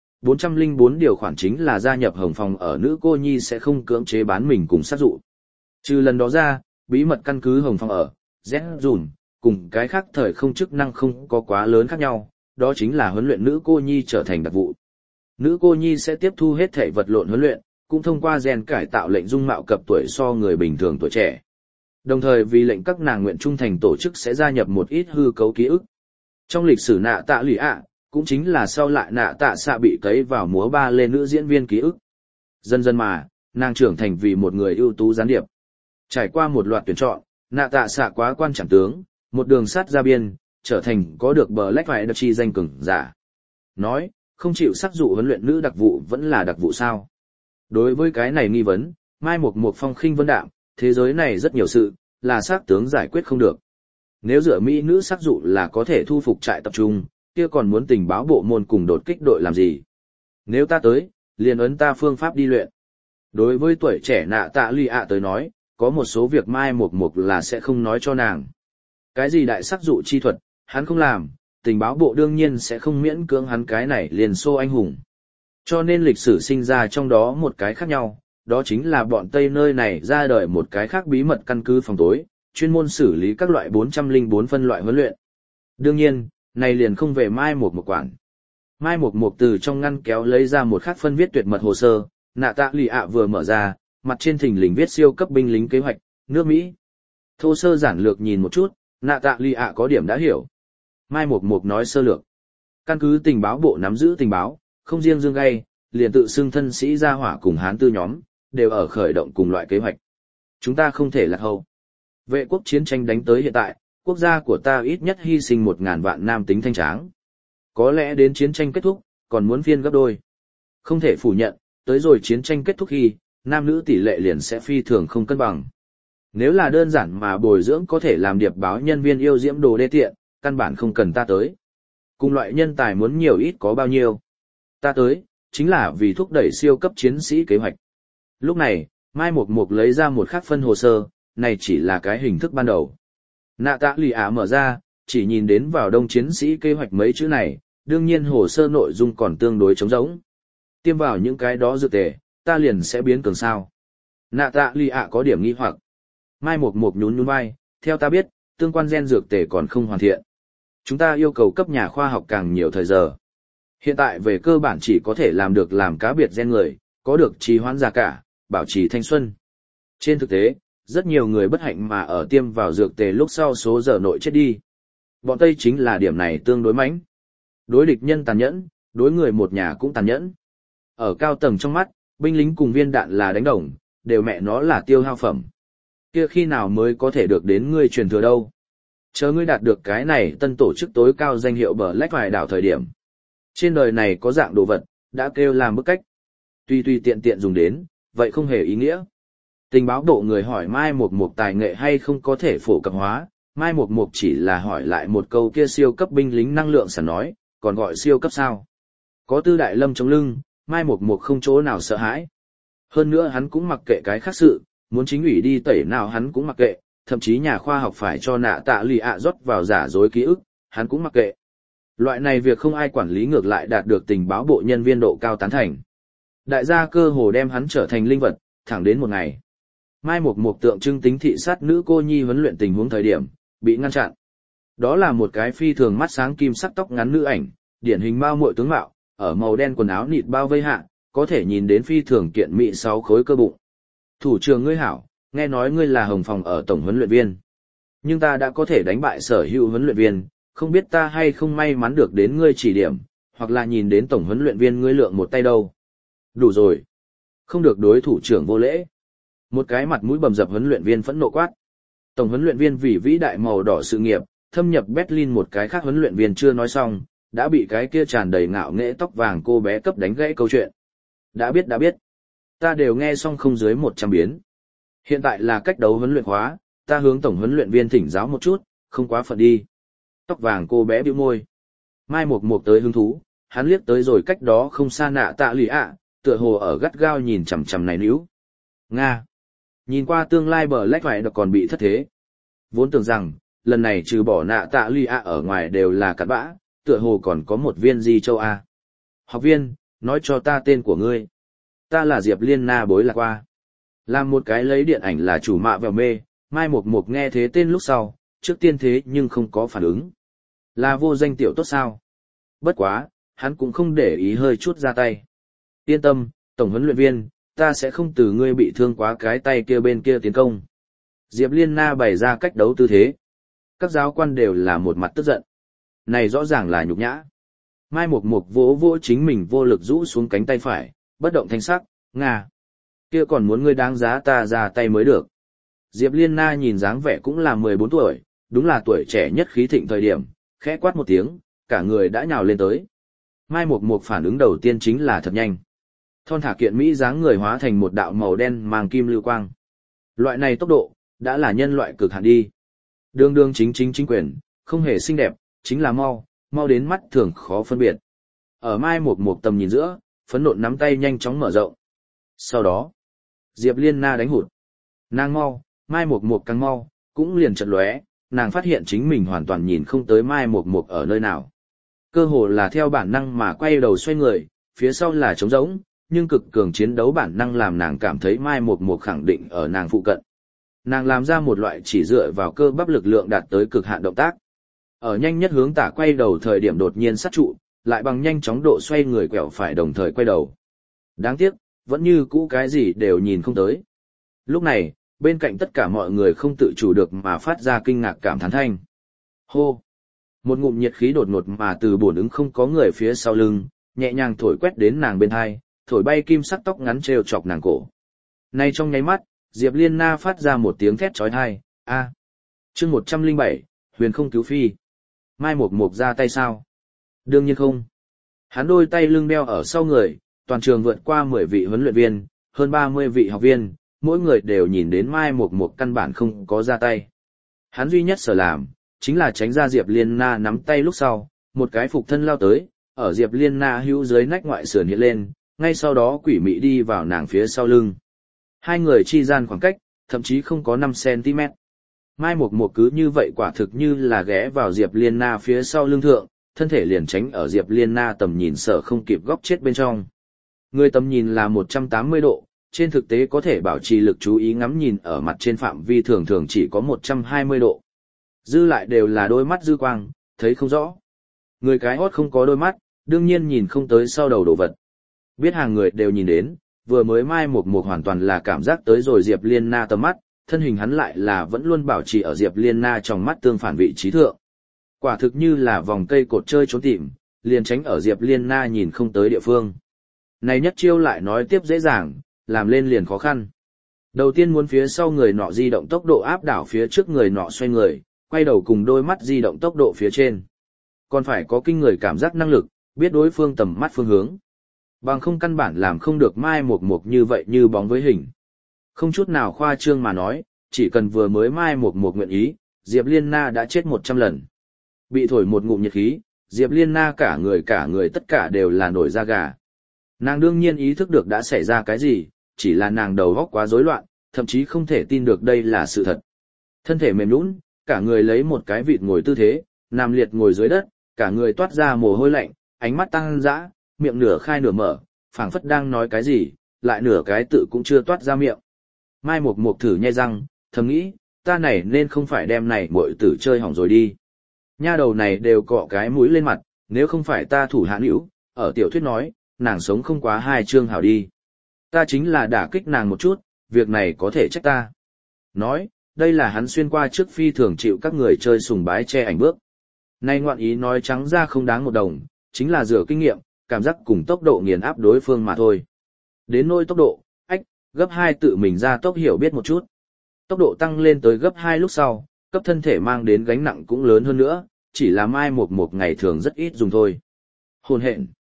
404 điều khoản chính là gia nhập Hồng Phòng ở nữ cô nhi sẽ không cưỡng chế bán mình cùng sát dụ. Trừ lần đó ra, bí mật căn cứ Hồng Phòng ở, Z dùn, cùng cái khác thời không chức năng không có quá lớn khác nhau, đó chính là huấn luyện nữ cô nhi trở thành đặc vụ. Nữ cô nhi sẽ tiếp thu hết thể vật lộn huấn luyện, cũng thông qua gen cải tạo lệnh dung mạo cập tuổi so người bình thường tuổi trẻ. Đồng thời vì lệnh các nàng nguyện trung thành tổ chức sẽ gia nhập một ít hư cấu ký ức. Trong lịch sử nạ tạ lụy ạ, cũng chính là sau lại nạ tạ xạ bị cấy vào múa ba lê nữ diễn viên ký ức. Dần dần mà, nàng trưởng thành vì một người ưu tú gián điệp. Trải qua một loạt tuyển chọn, nạ tạ xạ quá quan trọng tướng, một đường sát ra biên, trở thành có được bờ lách phải đặc chi danh cường giả. Nói, không chịu sắc dụ huấn luyện nữ đặc vụ vẫn là đặc vụ sao? Đối với cái này nghi vấn, Mai Mộc phong khinh vân đạm, thế giới này rất nhiều sự, là sắc tướng giải quyết không được. Nếu dựa mỹ nữ sắc dụ là có thể thu phục trại tập trung, kia còn muốn tình báo bộ môn cùng đột kích đội làm gì? Nếu ta tới, liền ấn ta phương pháp đi luyện. Đối với tuổi trẻ nạ tạ lụy ạ tới nói, có một số việc Mai Mộc là sẽ không nói cho nàng. Cái gì đại sắc dụ chi thuật, hắn không làm, tình báo bộ đương nhiên sẽ không miễn cưỡng hắn cái này liền xô anh hùng. Cho nên lịch sử sinh ra trong đó một cái khác nhau, đó chính là bọn Tây nơi này ra đời một cái khác bí mật căn cứ phòng tối, chuyên môn xử lý các loại 404 phân loại huấn luyện. Đương nhiên, này liền không về Mai Mộc quản. Mai Mộc từ trong ngăn kéo lấy ra một khác phân viết tuyệt mật hồ sơ, nạ tạ lụy ạ vừa mở ra, mặt trên thình lình viết siêu cấp binh lính kế hoạch, nước Mỹ. Thô sơ giản lược nhìn một chút, nạ tạ lụy ạ có điểm đã hiểu. Mai Mộc nói sơ lược. Căn cứ tình báo bộ nắm giữ tình báo, không riêng Dương Gay, liền tự xưng thân sĩ gia hỏa cùng Hán Tư nhóm, đều ở khởi động cùng loại kế hoạch. Chúng ta không thể lạc hậu. Vệ quốc chiến tranh đánh tới hiện tại, quốc gia của ta ít nhất hy sinh 1.000 vạn nam tính thanh tráng. Có lẽ đến chiến tranh kết thúc, còn muốn phiên gấp đôi. Không thể phủ nhận, tới rồi chiến tranh kết thúc khi, nam nữ tỷ lệ liền sẽ phi thường không cân bằng. Nếu là đơn giản mà bồi dưỡng có thể làm điệp báo nhân viên yêu diễm đồ đê tiện, căn bản không cần ta tới. Cùng loại nhân tài muốn nhiều ít có bao nhiêu. Ta tới, chính là vì thúc đẩy siêu cấp chiến sĩ kế hoạch. Lúc này, Mai Mộc lấy ra một khắc phân hồ sơ, này chỉ là cái hình thức ban đầu. Nạ tạ lụy ạ mở ra, chỉ nhìn đến vào đông chiến sĩ kế hoạch mấy chữ này, đương nhiên hồ sơ nội dung còn tương đối trống rỗng. Tiêm vào những cái đó dược tề, ta liền sẽ biến cường sao. Nạ tạ lụy ạ có điểm nghi hoặc. Mai Mộc nhún vai, theo ta biết, tương quan gen dược tề còn không hoàn thiện. Chúng ta yêu cầu cấp nhà khoa học càng nhiều thời giờ. Hiện tại về cơ bản chỉ có thể làm được làm cá biệt gen người, có được trì hoãn già cả, bảo trì thanh xuân. Trên thực tế, rất nhiều người bất hạnh mà ở tiêm vào dược tề lúc sau số giờ nội chết đi. Bọn Tây chính là điểm này tương đối mãnh. Đối địch nhân tàn nhẫn, đối người một nhà cũng tàn nhẫn. Ở cao tầng trong mắt, binh lính cùng viên đạn là đánh đồng, đều mẹ nó là tiêu hao phẩm. Kia khi nào mới có thể được đến ngươi truyền thừa đâu? Chờ ngươi đạt được cái này tân tổ chức tối cao danh hiệu bờ lách vài đảo thời điểm. Trên đời này có dạng đồ vật, đã kêu làm bức cách. Tuy tiện tiện dùng đến, vậy không hề ý nghĩa. Tình báo bộ người hỏi Mai Mộc tài nghệ hay không có thể phổ cập hóa, Mai Mộc chỉ là hỏi lại một câu kia siêu cấp binh lính năng lượng sản nói, còn gọi siêu cấp sao. Có Tư Đại Lâm chống lưng, Mai Mộc không chỗ nào sợ hãi. Hơn nữa hắn cũng mặc kệ cái khác sự, muốn chính ủy đi tẩy nào hắn cũng mặc kệ, thậm chí nhà khoa học phải cho nạ tạ lụy ạ rót vào giả dối ký ức, hắn cũng mặc kệ. Loại này việc không ai quản lý ngược lại đạt được tình báo bộ nhân viên độ cao tán thành. Đại gia cơ hồ đem hắn trở thành linh vật, thẳng đến một ngày. Mai Mộc tượng trưng tính thị sát nữ cô nhi huấn luyện tình huống thời điểm, bị ngăn chặn. Đó là một cái phi thường mắt sáng kim sắc tóc ngắn nữ ảnh, điển hình mao muội tướng mạo, ở màu đen quần áo nịt bao vây hạ, có thể nhìn đến phi thường kiện mị 6 khối cơ bụng. Thủ trưởng ngươi hảo, nghe nói ngươi là Hồng Phòng ở tổng huấn luyện viên. Nhưng ta đã có thể đánh bại sở hữu huấn luyện viên, không biết ta hay không may mắn được đến ngươi chỉ điểm, hoặc là nhìn đến tổng huấn luyện viên ngươi lượng một tay đâu. Đủ rồi. Không được đối thủ trưởng vô lễ. Một cái mặt mũi bầm dập huấn luyện viên phẫn nộ quát. Tổng huấn luyện viên vì vĩ đại màu đỏ sự nghiệp, thâm nhập Berlin một cái khác huấn luyện viên chưa nói xong, đã bị cái kia tràn đầy ngạo nghễ tóc vàng cô bé cấp đánh gãy câu chuyện. Đã biết. Ta đều nghe xong không dưới 100 biến. Hiện tại là cách đấu huấn luyện hóa, ta hướng tổng huấn luyện viên thỉnh giáo một chút, không quá phận đi. Tóc vàng cô bé bĩu môi. Mai Mộc Mộc tới hứng thú, hắn liếc tới rồi cách đó không xa nạ tạ lì ạ, tựa hồ ở gắt gao nhìn chằm chằm này níu. Nga. Nhìn qua tương lai bờ lách vải còn bị thất thế. Vốn tưởng rằng, lần này trừ bỏ nạ tạ lì ạ ở ngoài đều là cặn bã, tựa hồ còn có một viên gì châu A. Học viên, nói cho ta tên của ngươi. Ta là Diệp Liên Na bối lạc qua. Làm một cái lấy điện ảnh là chủ mạ vào mê, Mai Mộc Mộc nghe thế tên lúc sau, trước tiên thế nhưng không có phản ứng. Là vô danh tiểu tốt sao? Bất quá, hắn cũng không để ý hơi chút ra tay. Yên tâm, tổng huấn luyện viên, ta sẽ không từ ngươi bị thương quá cái tay kia bên kia tiến công. Diệp Liên Na bày ra cách đấu tư thế. Các giáo quan đều là một mặt tức giận. Này rõ ràng là nhục nhã. Mai Mộc Mộc vỗ vỗ chính mình vô lực rũ xuống cánh tay phải, bất động thanh sắc, Nga. Kia còn muốn ngươi đáng giá ta ra tay mới được. Diệp Liên Na nhìn dáng vẻ cũng là 14 tuổi, đúng là tuổi trẻ nhất khí thịnh thời điểm, khẽ quát một tiếng, cả người đã nhào lên tới. Mai Mộc Mộc phản ứng đầu tiên chính là thật nhanh. Thon thả kiện Mỹ dáng người hóa thành một đạo màu đen mang kim lưu quang. Loại này tốc độ, đã là nhân loại cực hạn đi. Đường đường chính quyền, không hề xinh đẹp, chính là mau đến mắt thường khó phân biệt. Ở Mai Mộc Mộc tầm nhìn giữa, phấn nộn nắm tay nhanh chóng mở rộng. Sau đó, Diệp Liên Na đánh hụt. Nàng mau, Mai Mộc Mộc càng mau, cũng liền chợt lóe, nàng phát hiện chính mình hoàn toàn nhìn không tới Mai Mộc Mộc ở nơi nào. Cơ hồ là theo bản năng mà quay đầu xoay người, phía sau là trống rỗng, nhưng cực cường chiến đấu bản năng làm nàng cảm thấy Mai Mộc Mộc khẳng định ở nàng phụ cận. Nàng làm ra một loại chỉ dựa vào cơ bắp lực lượng đạt tới cực hạn động tác. Ở nhanh nhất hướng tả quay đầu thời điểm đột nhiên sát trụ, lại bằng nhanh chóng độ xoay người quẹo phải đồng thời quay đầu. Đáng tiếc, vẫn như cũ cái gì đều nhìn không tới. Lúc này, bên cạnh tất cả mọi người không tự chủ được mà phát ra kinh ngạc cảm thán thanh. Hô! Một ngụm nhiệt khí đột ngột mà từ bổn ứng không có người phía sau lưng, nhẹ nhàng thổi quét đến nàng bên hai, thổi bay kim sắc tóc ngắn trêu chọc nàng cổ. Nay trong nháy mắt, Diệp Liên Na phát ra một tiếng thét chói tai, a. Chương 107, Huyền không cứu phi. Mai Mộc Mộc ra tay sao? Đương nhiên không. Hắn đôi tay lưng đeo ở sau người, toàn trường vượt qua 10 vị huấn luyện viên, hơn 30 vị học viên, mỗi người đều nhìn đến Mai Mộc Mộc căn bản không có ra tay. Hắn duy nhất sở làm, chính là tránh ra Diệp Liên Na nắm tay lúc sau, một cái phục thân lao tới, ở Diệp Liên Na hữu dưới nách ngoại sườn hiện lên, ngay sau đó quỷ mị đi vào nàng phía sau lưng. Hai người chi gian khoảng cách, thậm chí không có 5 cm. Mai Mộc Mộc cứ như vậy quả thực như là ghé vào Diệp Liên Na phía sau lưng thượng, thân thể liền tránh ở Diệp Liên Na tầm nhìn sợ không kịp góc chết bên trong. Người tầm nhìn là 180 độ, trên thực tế có thể bảo trì lực chú ý ngắm nhìn ở mặt trên phạm vi thường thường chỉ có 120 độ. Dư lại đều là đôi mắt dư quang, thấy không rõ. Người cái hót không có đôi mắt, đương nhiên nhìn không tới sau đầu đồ vật. Biết hàng người đều nhìn đến, vừa mới Mai Mộc Mộc hoàn toàn là cảm giác tới rồi Diệp Liên Na tầm mắt, thân hình hắn lại là vẫn luôn bảo trì ở Diệp Liên Na trong mắt tương phản vị trí thượng. Quả thực như là vòng cây cột chơi trốn tìm, liền tránh ở Diệp Liên Na nhìn không tới địa phương. Này nhất chiêu lại nói tiếp dễ dàng, làm lên liền khó khăn. Đầu tiên muốn phía sau người nọ di động tốc độ áp đảo phía trước người nọ xoay người, quay đầu cùng đôi mắt di động tốc độ phía trên. Còn phải có kinh người cảm giác năng lực, biết đối phương tầm mắt phương hướng. Bằng không căn bản làm không được Mai Mộc Mộc như vậy như bóng với hình. Không chút nào khoa trương mà nói, chỉ cần vừa mới Mai Mộc Mộc nguyện ý, Diệp Liên Na đã chết 100 lần. Bị thổi một ngụm nhiệt khí, Diệp Liên Na cả người tất cả đều là nổi da gà. Nàng đương nhiên ý thức được đã xảy ra cái gì, chỉ là nàng đầu óc quá rối loạn, thậm chí không thể tin được đây là sự thật. Thân thể mềm nhũn, cả người lấy một cái vịt ngồi tư thế, nằm liệt ngồi dưới đất, cả người toát ra mồ hôi lạnh, ánh mắt tăng dã, miệng nửa khai nửa mở, phảng phất đang nói cái gì, lại nửa cái tự cũng chưa toát ra miệng. Mai Mộc Mộc thử nhai răng, thầm nghĩ, ta này nên không phải đem này muội tử chơi hỏng rồi đi. Nha đầu này đều cọ cái mũi lên mặt, nếu không phải ta thủ hạ hữu, ở tiểu thuyết nói, nàng sống không quá 2 chương hảo đi. Ta chính là đả kích nàng một chút, việc này có thể trách ta. Nói, đây là hắn xuyên qua trước phi thường chịu các người chơi sùng bái che ảnh bước. Nay ngoạn ý nói trắng ra không đáng một đồng, chính là rửa kinh nghiệm, cảm giác cùng tốc độ nghiền áp đối phương mà thôi. Đến nỗi tốc độ, gấp 2 tự mình ra tốc hiểu biết một chút. Tốc độ tăng lên tới gấp 2 lúc sau, cấp thân thể mang đến gánh nặng cũng lớn hơn nữa, chỉ là Mai Mộc Mộc ngày thường rất ít dùng thôi. Hồn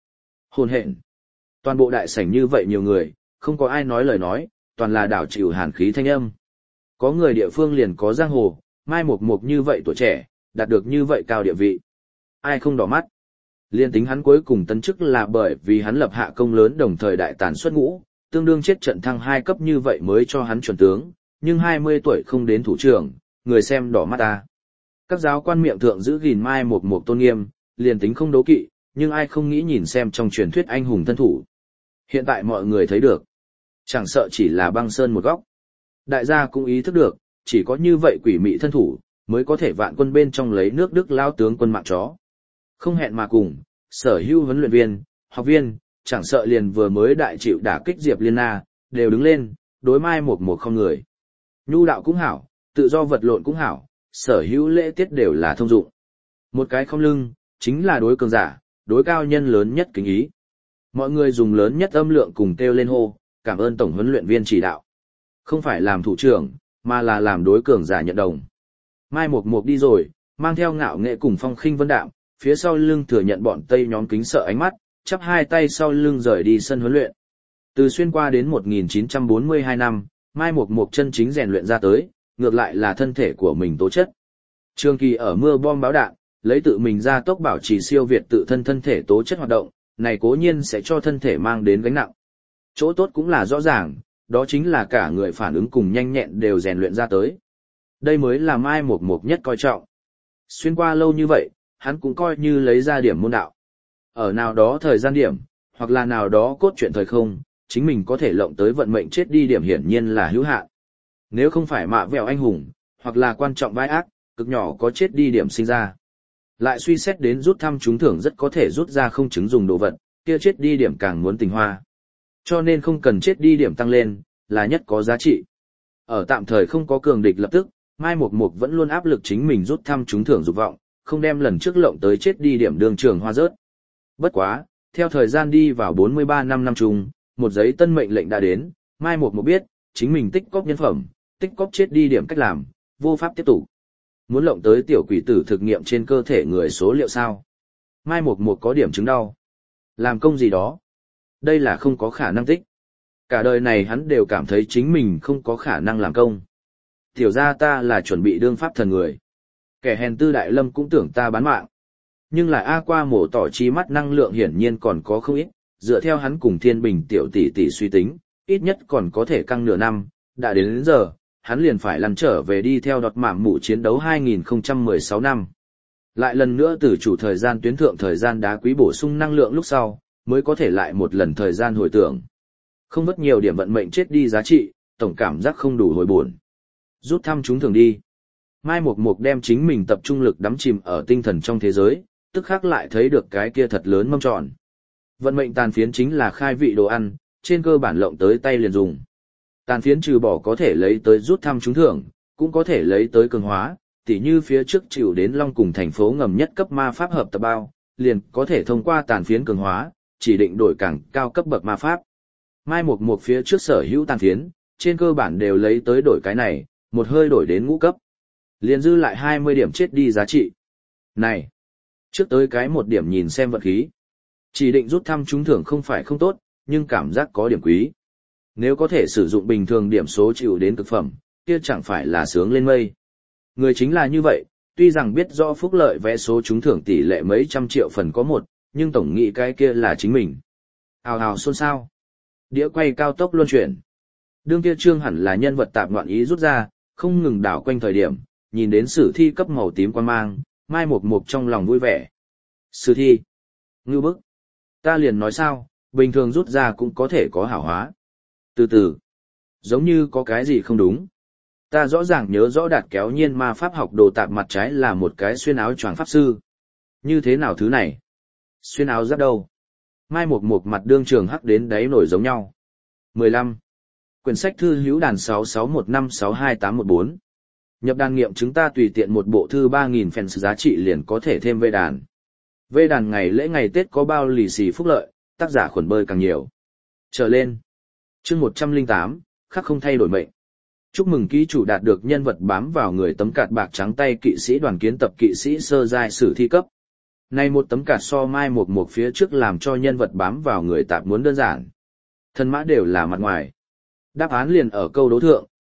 hện. Toàn bộ đại sảnh như vậy nhiều người, không có ai nói lời nói, toàn là đảo chịu hàn khí thanh âm. Có người địa phương liền có giang hồ, Mai Mộc Mộc như vậy tuổi trẻ, đạt được như vậy cao địa vị. Ai không đỏ mắt? Liên tính hắn cuối cùng tấn chức là bởi vì hắn lập hạ công lớn đồng thời đại tàn xuất ngũ, tương đương chết trận thăng 2 cấp như vậy mới cho hắn chuẩn tướng, nhưng 20 tuổi không đến thủ trưởng, người xem đỏ mắt ta. Các giáo quan miệng thượng giữ gìn Mai Mộc Mộc tôn nghiêm, liền tính không đố kỵ, nhưng ai không nghĩ nhìn xem trong truyền thuyết anh hùng thân thủ. Hiện tại mọi người thấy được, chẳng sợ chỉ là băng sơn một góc. Đại gia cũng ý thức được, chỉ có như vậy quỷ mị thân thủ, mới có thể vạn quân bên trong lấy nước Đức lao tướng quân mạng chó. Không hẹn mà cùng, sở hữu huấn luyện viên, học viên, chẳng sợ liền vừa mới đại chịu đả kích Diệp Liên Na, đều đứng lên, đối Mai Mộc Mộc không người. Nhu đạo cũng hảo, tự do vật lộn cũng hảo, sở hữu lễ tiết đều là thông dụng. Một cái không lưng, chính là đối cường giả, đối cao nhân lớn nhất kính ý. Mọi người dùng lớn nhất âm lượng cùng kêu lên hô, cảm ơn tổng huấn luyện viên chỉ đạo. Không phải làm thủ trưởng, mà là làm đối cường giả nhận đồng. Mai Mộc Mộc đi rồi, mang theo ngạo nghệ cùng phong khinh vân đạm, phía sau lưng thừa nhận bọn Tây nhóm kính sợ ánh mắt, chắp hai tay sau lưng rời đi sân huấn luyện. Từ xuyên qua đến 1942 năm, Mai Mộc Mộc chân chính rèn luyện ra tới, ngược lại là thân thể của mình tố chất. Trường kỳ ở mưa bom báo đạn, lấy tự mình ra tốc bảo trì siêu việt tự thân thân thể tố chất hoạt động, này cố nhiên sẽ cho thân thể mang đến gánh nặng. Chỗ tốt cũng là rõ ràng, đó chính là cả người phản ứng cùng nhanh nhẹn đều rèn luyện ra tới. Đây mới là Mai Mộc Mộc nhất coi trọng. Xuyên qua lâu như vậy, hắn cũng coi như lấy ra điểm môn đạo. Ở nào đó thời gian điểm, hoặc là nào đó cốt truyện thời không, chính mình có thể lộng tới vận mệnh chết đi điểm hiển nhiên là hữu hạn. Nếu không phải mạ vẹo anh hùng, hoặc là quan trọng vai ác, cực nhỏ có chết đi điểm sinh ra. Lại suy xét đến rút thăm trúng thưởng rất có thể rút ra không chứng dùng đồ vật, kia chết đi điểm càng muốn tình hoa. Cho nên không cần chết đi điểm tăng lên, là nhất có giá trị. Ở tạm thời không có cường địch lập tức, Mai Mộc Mộc vẫn luôn áp lực chính mình rút thăm trúng thưởng dục vọng, không đem lần trước lộng tới chết đi điểm đường trường hoa rớt. Bất quá, theo thời gian đi vào 43 năm chung, một giấy tân mệnh lệnh đã đến, Mai Mộc Mộc biết, chính mình tích cóp nhân phẩm, tích cóp chết đi điểm cách làm, vô pháp tiếp tục. Muốn lộng tới tiểu quỷ tử thực nghiệm trên cơ thể người số liệu sao? Mai Mộc Mộc có điểm chứng đau. Làm công gì đó? Đây là không có khả năng tích. Cả đời này hắn đều cảm thấy chính mình không có khả năng làm công. Tiểu ra ta là chuẩn bị đương pháp thần người. Kẻ hèn tư đại lâm cũng tưởng ta bán mạng. Nhưng lại A qua mổ tỏ chi mắt năng lượng hiển nhiên còn có không ít, dựa theo hắn cùng thiên bình tiểu tỷ tỷ suy tính, ít nhất còn có thể căng nửa năm, đã đến giờ, hắn liền phải lăn trở về đi theo đọt mảm mụ chiến đấu 2016 năm. Lại lần nữa từ chủ thời gian tuyến thượng thời gian đá quý bổ sung năng lượng lúc sau, mới có thể lại một lần thời gian hồi tưởng. Không mất nhiều điểm vận mệnh chết đi giá trị, tổng cảm giác không đủ hồi buồn. Rút thăm chúng thường đi. Mai Mộc Mộc đem chính mình tập trung lực đắm chìm ở tinh thần trong thế giới, tức khắc lại thấy được cái kia thật lớn mâm tròn. Vận mệnh tàn phiến chính là khai vị đồ ăn, trên cơ bản lộng tới tay liền dùng. Tàn phiến trừ bỏ có thể lấy tới rút thăm trúng thưởng, cũng có thể lấy tới cường hóa, tỉ như phía trước chịu đến Long cùng thành phố ngầm nhất cấp ma pháp hợp tập bao, liền có thể thông qua tàn phiến cường hóa, chỉ định đổi càng cao cấp bậc ma pháp. Mai Mộc Mộc phía trước sở hữu tàn phiến, trên cơ bản đều lấy tới đổi cái này, một hơi đổi đến ngũ cấp. Liền dư lại 20 điểm chết đi giá trị. Này, trước tới cái một điểm nhìn xem vận khí. Chỉ định rút thăm trúng thưởng không phải không tốt, nhưng cảm giác có điểm quý. Nếu có thể sử dụng bình thường điểm số chịu đến cực phẩm, kia chẳng phải là sướng lên mây. Người chính là như vậy, tuy rằng biết rõ phúc lợi vé số trúng thưởng tỷ lệ mấy trăm triệu phần có một, nhưng tổng nghĩ cái kia là chính mình. Hào hào xôn xao. Đĩa quay cao tốc luân chuyển. Đương kia trương hẳn là nhân vật tạp ngoạn ý rút ra, không ngừng đảo quanh thời điểm, nhìn đến sử thi cấp màu tím quan mang, Mai Mộc Mộc trong lòng vui vẻ. Sử thi. Ngưu bức. Ta liền nói sao, bình thường rút ra cũng có thể có hảo hóa. Từ từ. Giống như có cái gì không đúng. Ta rõ ràng nhớ rõ đạt kéo nhiên ma pháp học đồ tạp mặt trái là một cái xuyên áo choàng pháp sư. Như thế nào thứ này? Xuyên áo giáp đâu? Mai Mộc Mộc mặt đương trường hắc đến đáy nổi giống nhau. 15. Quyển sách thư hữu đàn 6615628114. Nhập đàn nghiệm chứng ta tùy tiện một bộ thư 3.000 fans giá trị liền có thể thêm về đàn. Về đàn ngày lễ ngày Tết có bao lì xì phúc lợi, tác giả khuẩn bơi càng nhiều. Trở lên. Chương 108, khắc không thay đổi mệnh. Chúc mừng ký chủ đạt được nhân vật bám vào người tấm cạt bạc trắng tay kỵ sĩ đoàn kiến tập kỵ sĩ sơ giai sử thi cấp. Này một tấm cạt so Mai Mộc Mộc phía trước làm cho nhân vật bám vào người tạp muốn đơn giản. Thân mã đều là mặt ngoài. Đáp án liền ở câu đố thượng,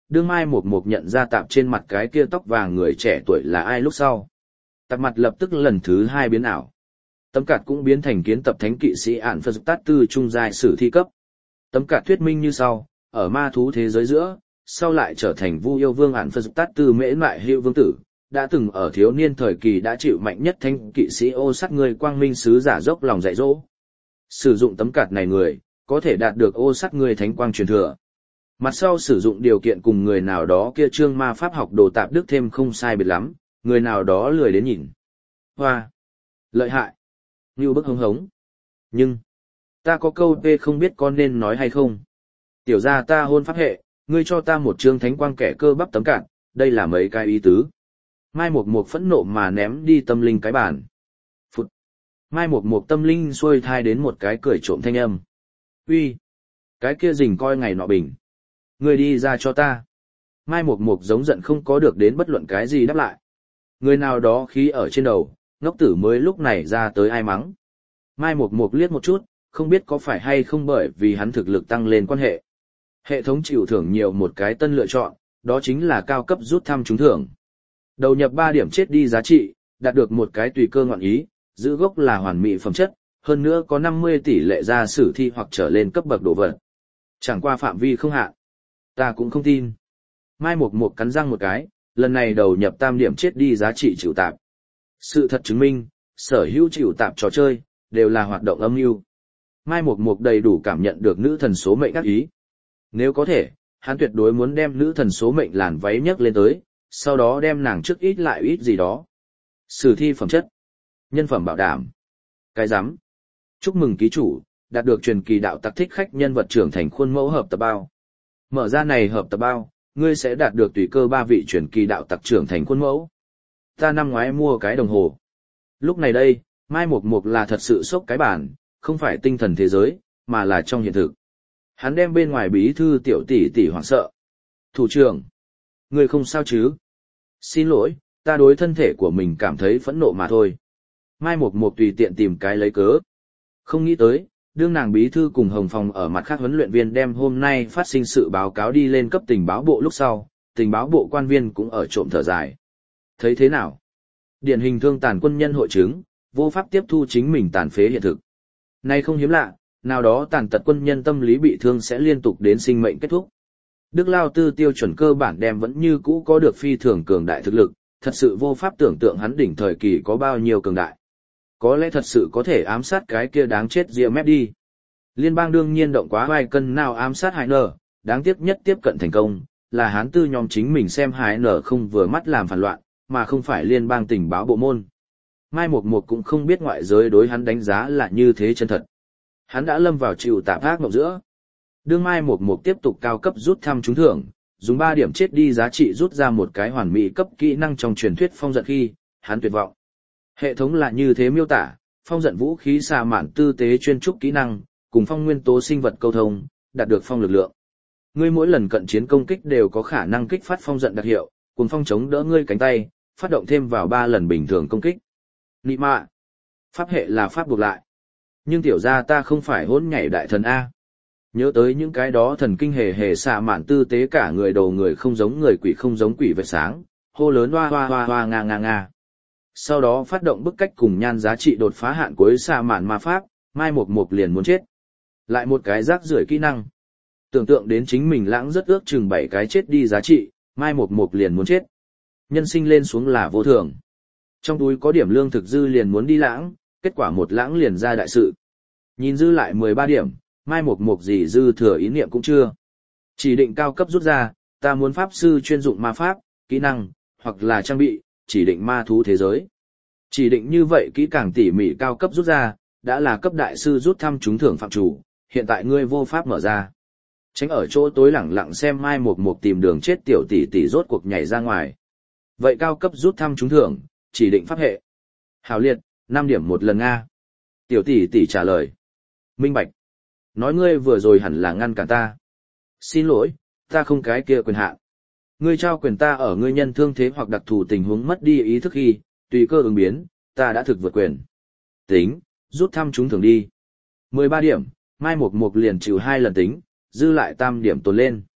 đương Mai Mộc Mộc nhận ra tạp trên mặt cái kia tóc vàng người trẻ tuổi là ai lúc sau. Tạp mặt lập tức lần thứ 2 biến ảo. Tấm cạt cũng biến thành kiến tập thánh kỵ sĩ ản Phật Tát Tư trung giai sử thi cấp. Tấm cạt thuyết minh như sau, ở ma thú thế giới giữa, sau lại trở thành Vu Yêu Vương ản Phật Tát Tư mễ mại hữu vương tử, đã từng ở thiếu niên thời kỳ đã chịu mạnh nhất thánh kỵ sĩ ô sát người quang minh sứ giả dốc lòng dạy dỗ. Sử dụng tấm cạt này người, có thể đạt được ô sát người thánh quang truyền thừa. Mặt sau sử dụng điều kiện cùng người nào đó kia trương ma pháp học đồ tạp đức thêm không sai biệt lắm, người nào đó lười đến nhìn. Hoa! Lợi hại! Như bức hống hống. Nhưng, ta có câu tê không biết con nên nói hay không. Tiểu ra ta hôn pháp hệ, ngươi cho ta một trương thánh quang kẻ cơ bắp tấm cạn, đây là mấy cái ý tứ. Mai Mộc Mộc phẫn nộ mà ném đi tâm linh cái bàn. Phụt! Mai Mộc Mộc tâm linh xuôi thai đến một cái cười trộm thanh âm. Uy! Cái kia rình coi ngày nọ bình. Ngươi đi ra cho ta. Mai Mộc Mộc giống giận không có được đến bất luận cái gì đáp lại. Người nào đó khí ở trên đầu, ngốc tử mới lúc này ra tới ai mắng. Mai Mộc Mộc liếc một chút, không biết có phải hay không bởi vì hắn thực lực tăng lên quan hệ. Hệ thống chịu thưởng nhiều một cái tân lựa chọn, đó chính là cao cấp rút thăm trúng thưởng. Đầu nhập 3 điểm chết đi giá trị, đạt được một cái tùy cơ ngọn ý, giữ gốc là hoàn mỹ phẩm chất, hơn nữa có 50 tỷ lệ ra sử thi hoặc trở lên cấp bậc đồ vật. Chẳng qua phạm vi không hạn. Ta cũng không tin. Mai Mộc Mộc cắn răng một cái, lần này đầu nhập 3 điểm chết đi giá trị chịu tạp. Sự thật chứng minh, sở hữu chịu tạp trò chơi, đều là hoạt động âm mưu. Mai Mộc Mộc đầy đủ cảm nhận được nữ thần số mệnh ác ý. Nếu có thể, hắn tuyệt đối muốn đem nữ thần số mệnh làn váy nhấc lên tới, sau đó đem nàng trước ít lại ít gì đó. Sử thi phẩm chất. Nhân phẩm bảo đảm. Cái rắm. Chúc mừng ký chủ, đạt được truyền kỳ đạo tặc thích khách nhân vật trưởng thành khuôn mẫu hợp tập bao. Mở ra này hợp tập bao, ngươi sẽ đạt được tùy cơ 3 vị truyền kỳ đạo tặc trưởng thành khuôn mẫu. Ta năm ngoái mua cái đồng hồ. Lúc này đây, Mai Mộc Mộc là thật sự sốc cái bản, không phải tinh thần thế giới, mà là trong hiện thực. Hắn đem bên ngoài bí thư tiểu tỷ tỷ hoảng sợ. Thủ trưởng, ngươi không sao chứ? Xin lỗi, ta đối thân thể của mình cảm thấy phẫn nộ mà thôi. Mai Mộc Mộc tùy tiện tìm cái lấy cớ. Không nghĩ tới, đương nàng bí thư cùng Hồng Phong ở mặt khác huấn luyện viên đem hôm nay phát sinh sự báo cáo đi lên cấp tình báo bộ lúc sau, tình báo bộ quan viên cũng ở trộm thở dài. Thấy thế nào? Điển hình thương tàn quân nhân hội chứng, vô pháp tiếp thu chính mình tàn phế hiện thực. Nay không hiếm lạ, nào đó tàn tật quân nhân tâm lý bị thương sẽ liên tục đến sinh mệnh kết thúc. Đức Lao Tư tiêu chuẩn cơ bản đem vẫn như cũ có được phi thường cường đại thực lực, thật sự vô pháp tưởng tượng hắn đỉnh thời kỳ có bao nhiêu cường đại. Có lẽ thật sự có thể ám sát cái kia đáng chết Diệm Mép đi. Liên bang đương nhiên động quá vài cân nào ám sát Hải Nở, đáng tiếc nhất tiếp cận thành công, là hán tư nhóm chính mình xem Hải Nở không vừa mắt làm phản loạn, mà không phải liên bang tình báo bộ môn. Mai Mộc Mộc cũng không biết ngoại giới đối hắn đánh giá là như thế chân thật. Hắn đã lâm vào chịu tạp ác mộng giữa. Đương Mai Mộc Mộc tiếp tục cao cấp rút thăm trúng thưởng, dùng 3 điểm chết đi giá trị rút ra một cái hoàn mỹ cấp kỹ năng trong truyền thuyết phong giận khi, hắn tuyệt vọng. Hệ thống là như thế miêu tả, phong giận vũ khí xà mạn tư tế chuyên trúc kỹ năng, cùng phong nguyên tố sinh vật câu thông, đạt được phong lực lượng. Ngươi mỗi lần cận chiến công kích đều có khả năng kích phát phong giận đặc hiệu, cùng phong chống đỡ ngươi cánh tay, phát động thêm vào 3 lần bình thường công kích. Nị mạ. Pháp hệ là pháp buộc lại. Nhưng tiểu gia ta không phải hỗn nhảy đại thần A. Nhớ tới những cái đó thần kinh hề hề xạ mạn tư tế cả người đầu người không giống người quỷ không giống quỷ vệt sáng, hô lớn hoa hoa hoa hoa nga nga nga. Sau đó phát động bức cách cùng nhan giá trị đột phá hạn cuối xạ mạn ma pháp, Mai Mộc Mộc liền muốn chết. Lại một cái rác rưởi kỹ năng. Tưởng tượng đến chính mình lãng rất ước chừng 7 cái chết đi giá trị, Mai Mộc Mộc liền muốn chết. Nhân sinh lên xuống là vô thường. Trong túi có điểm lương thực dư liền muốn đi lãng, kết quả một lãng liền ra đại sự. Nhìn dư lại 13 điểm, Mai Mộc Mộc gì dư thừa ý niệm cũng chưa. Chỉ định cao cấp rút ra, ta muốn pháp sư chuyên dụng ma pháp, kỹ năng, hoặc là trang bị, chỉ định ma thú thế giới. Chỉ định như vậy kỹ càng tỉ mỉ cao cấp rút ra, đã là cấp đại sư rút thăm trúng thưởng phạm chủ, hiện tại ngươi vô pháp mở ra. Tránh ở chỗ tối lẳng lặng xem Mai Mộc Mộc tìm đường chết tiểu tỷ tỷ rốt cuộc nhảy ra ngoài. Vậy cao cấp rút thăm trúng thưởng, chỉ định pháp hệ. Hào liệt, 5 điểm một lần Nga. Tiểu tỷ tỷ trả lời. Minh bạch. Nói ngươi vừa rồi hẳn là ngăn cản ta. Xin lỗi, ta không cái kia quyền hạn. Ngươi trao quyền ta ở ngươi nhân thương thế hoặc đặc thù tình huống mất đi ý thức khi, tùy cơ ứng biến, ta đã thực vượt quyền. Tính, rút thăm trúng thưởng đi. 13 điểm, Mai Mộc Mộc liền chịu 2 lần tính, dư lại tam điểm tồn lên.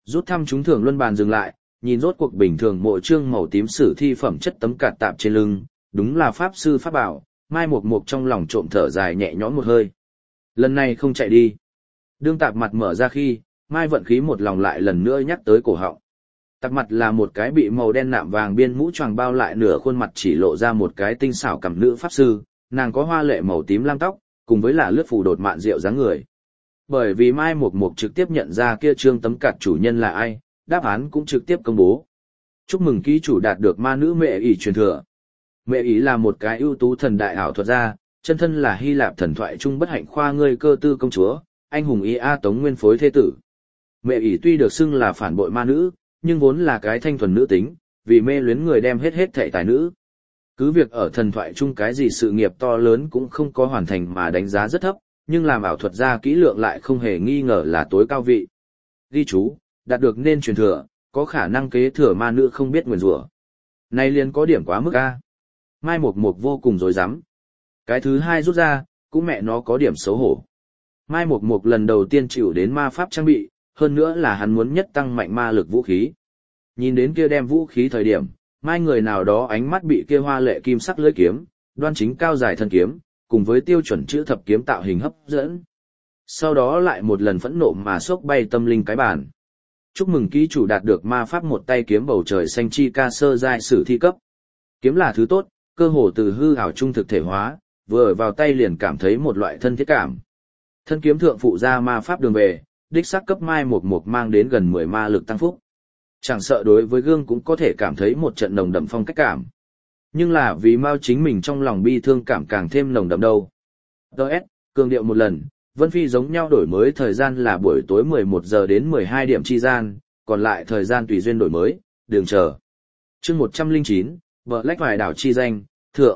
Rút thăm trúng thưởng luân bàn dừng lại, nhìn rốt cuộc bình thường mộ trương màu tím sử thi phẩm chất tấm cạt tạp trên lưng, đúng là pháp sư pháp bảo, Mai Mộc Mộc trong lòng trộm thở dài nhẹ nhõm một hơi. Lần này không chạy đi. Đương tạp mặt mở ra khi, Mai vận khí một lòng lại lần nữa nhắc tới cổ họng. Tạp mặt là một cái bị màu đen nạm vàng biên mũ choàng bao lại nửa khuôn mặt chỉ lộ ra một cái tinh xảo cằm nữ pháp sư, nàng có hoa lệ màu tím lam tóc, cùng với là lướt phù đột mạn rượu dáng người. Bởi vì Mai Mộc Mộc trực tiếp nhận ra kia trương tấm cạt chủ nhân là ai, đáp án cũng trực tiếp công bố. Chúc mừng ký chủ đạt được ma nữ mẹ ỷ truyền thừa. Mẹ ỷ là một cái ưu tú thần đại ảo thuật gia, chân thân là Hy Lạp thần thoại trung bất hạnh khoa ngươi cơ tư công chúa, anh hùng ý A Tống Nguyên phối thế tử. Mẹ ỷ tuy được xưng là phản bội ma nữ, nhưng vốn là cái thanh thuần nữ tính, vì mê luyến người đem hết thảy tài nữ. Cứ việc ở thần thoại chung cái gì sự nghiệp to lớn cũng không có hoàn thành mà đánh giá rất thấp, nhưng làm ảo thuật gia kỹ lượng lại không hề nghi ngờ là tối cao vị. Ghi chú, đạt được nên truyền thừa, có khả năng kế thừa ma nữ không biết nguyền rủa. Này liền có điểm quá mức a. Mai Mộc Mộc vô cùng rối rắm. Cái thứ hai rút ra, cũng mẹ nó có điểm xấu hổ. Mai Mộc Mộc lần đầu tiên chịu đến ma pháp trang bị, hơn nữa là hắn muốn nhất tăng mạnh ma lực vũ khí. Nhìn đến kia đem vũ khí thời điểm, Mai người nào đó ánh mắt bị kia hoa lệ kim sắc lưỡi kiếm, đoan chính cao dài thân kiếm, cùng với tiêu chuẩn chữ thập kiếm tạo hình hấp dẫn. Sau đó lại một lần phẫn nộ mà xốc bay tâm linh cái bàn. Chúc mừng ký chủ đạt được ma pháp một tay kiếm bầu trời xanh chi ca sơ giai sử thi cấp. Kiếm là thứ tốt, cơ hồ từ hư ảo trung thực thể hóa, vừa vào tay liền cảm thấy một loại thân thiết cảm. Thân kiếm thượng phụ ra ma pháp đường về, đích xác cấp Mai Mộc Mộc mang đến gần 10 ma lực tăng phúc. Chẳng sợ đối với gương cũng có thể cảm thấy một trận nồng đậm phong cách cảm. Nhưng là vì Mao chính mình trong lòng bi thương cảm càng thêm nồng đậm đâu. Đợt, cường điệu một lần, Vân Phi giống nhau đổi mới thời gian là buổi tối 11 giờ đến 12 điểm chi gian, còn lại thời gian tùy duyên đổi mới, đường chờ. Chương 109, Black Hoài đảo chi danh, thượng.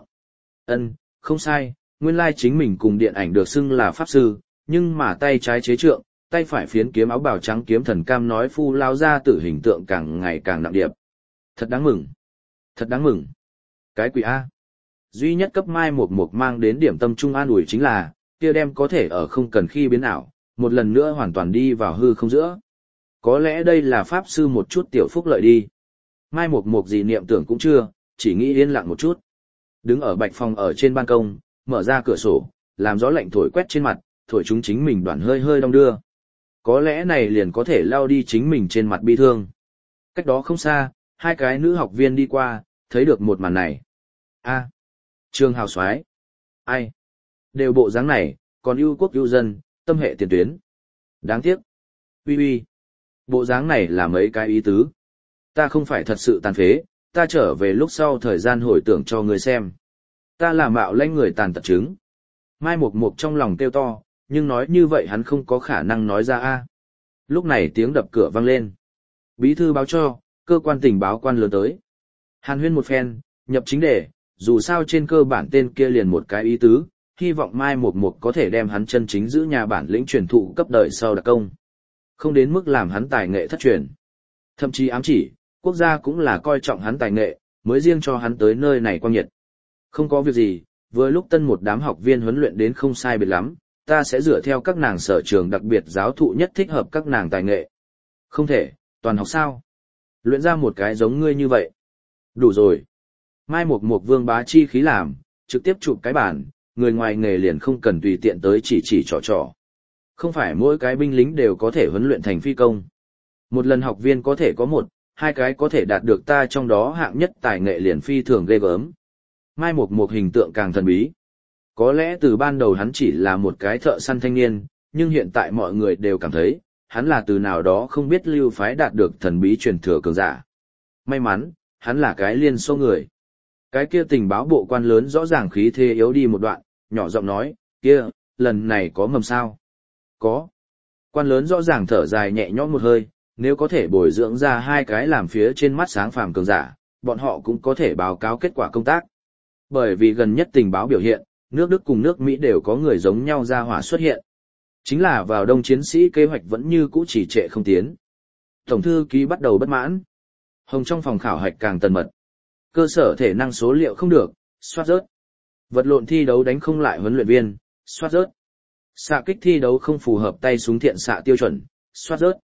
Không sai, nguyên lai chính mình cùng điện ảnh được xưng là pháp sư, nhưng mà tay trái chế trượng, tay phải phiến kiếm áo bào trắng kiếm thần cam nói phu lao ra tử hình tượng càng ngày càng nặng điệp. Thật đáng mừng. Thật đáng mừng. Cái quỷ A. Duy nhất cấp Mai Mộc Mộc mang đến điểm tâm trung an ủi chính là, kia đem có thể ở không cần khi biến ảo, một lần nữa hoàn toàn đi vào hư không giữa. Có lẽ đây là pháp sư một chút tiểu phúc lợi đi. Mai Mộc Mộc gì niệm tưởng cũng chưa, chỉ nghĩ yên lặng một chút. Đứng ở bạch phòng ở trên ban công, mở ra cửa sổ, làm gió lạnh thổi quét trên mặt, thổi chúng chính mình đoạn hơi hơi đong đưa. Có lẽ này liền có thể lao đi chính mình trên mặt bi thương. Cách đó không xa, hai cái nữ học viên đi qua, thấy được một màn này. A, Trương hào soái, ai? Đều bộ dáng này, còn ưu quốc ưu dân, tâm hệ tiền tuyến. Đáng tiếc. Uy, bộ dáng này là mấy cái ý tứ. Ta không phải thật sự tàn phế, ta trở về lúc sau thời gian hồi tưởng cho người xem. Ta là mạo lãnh người tàn tật chứng. Mai Mộc Mộc trong lòng kêu to, nhưng nói như vậy hắn không có khả năng nói ra a. Lúc này tiếng đập cửa vang lên. Bí thư báo cho, cơ quan tình báo quan lớn tới. Hàn huyên một phen, nhập chính đề, dù sao trên cơ bản tên kia liền một cái ý tứ, hy vọng Mai Mộc Mộc có thể đem hắn chân chính giữ nhà bản lĩnh truyền thụ cấp đời sau đặc công. Không đến mức làm hắn tài nghệ thất truyền. Thậm chí ám chỉ, quốc gia cũng là coi trọng hắn tài nghệ, mới riêng cho hắn tới nơi này quang nhiệt. Không có việc gì, vừa lúc tân một đám học viên huấn luyện đến không sai biệt lắm, ta sẽ dựa theo các nàng sở trường đặc biệt giáo thụ nhất thích hợp các nàng tài nghệ. Không thể, toàn học sao? Luyện ra một cái giống ngươi như vậy. Đủ rồi. Mai Mộc Mộc vương bá chi khí làm, trực tiếp chụp cái bản, người ngoài nghề liền không cần tùy tiện tới chỉ trò. Không phải mỗi cái binh lính đều có thể huấn luyện thành phi công. Một lần học viên có thể có một, hai cái có thể đạt được ta trong đó hạng nhất tài nghệ liền phi thường ghê gớm. Mai Mộc Mộc hình tượng càng thần bí. Có lẽ từ ban đầu hắn chỉ là một cái thợ săn thanh niên, nhưng hiện tại mọi người đều cảm thấy, hắn là từ nào đó không biết lưu phái đạt được thần bí truyền thừa cường giả. May mắn, hắn là cái liên xô người. Cái kia tình báo bộ quan lớn rõ ràng khí thế yếu đi một đoạn, nhỏ giọng nói, kia, lần này có mầm sao? Có. Quan lớn rõ ràng thở dài nhẹ nhõm một hơi, nếu có thể bồi dưỡng ra hai cái làm phía trên mắt sáng phàm cường giả, bọn họ cũng có thể báo cáo kết quả công tác. Bởi vì gần nhất tình báo biểu hiện, nước Đức cùng nước Mỹ đều có người giống nhau ra hỏa xuất hiện. Chính là vào đông chiến sĩ kế hoạch vẫn như cũ trì trệ không tiến. Tổng thư ký bắt đầu bất mãn. Hồng trong phòng khảo hạch càng tần mật. Cơ sở thể năng số liệu không được, soát rớt. Vật lộn thi đấu đánh không lại huấn luyện viên, soát rớt. Xạ kích thi đấu không phù hợp tay súng thiện xạ tiêu chuẩn, soát rớt.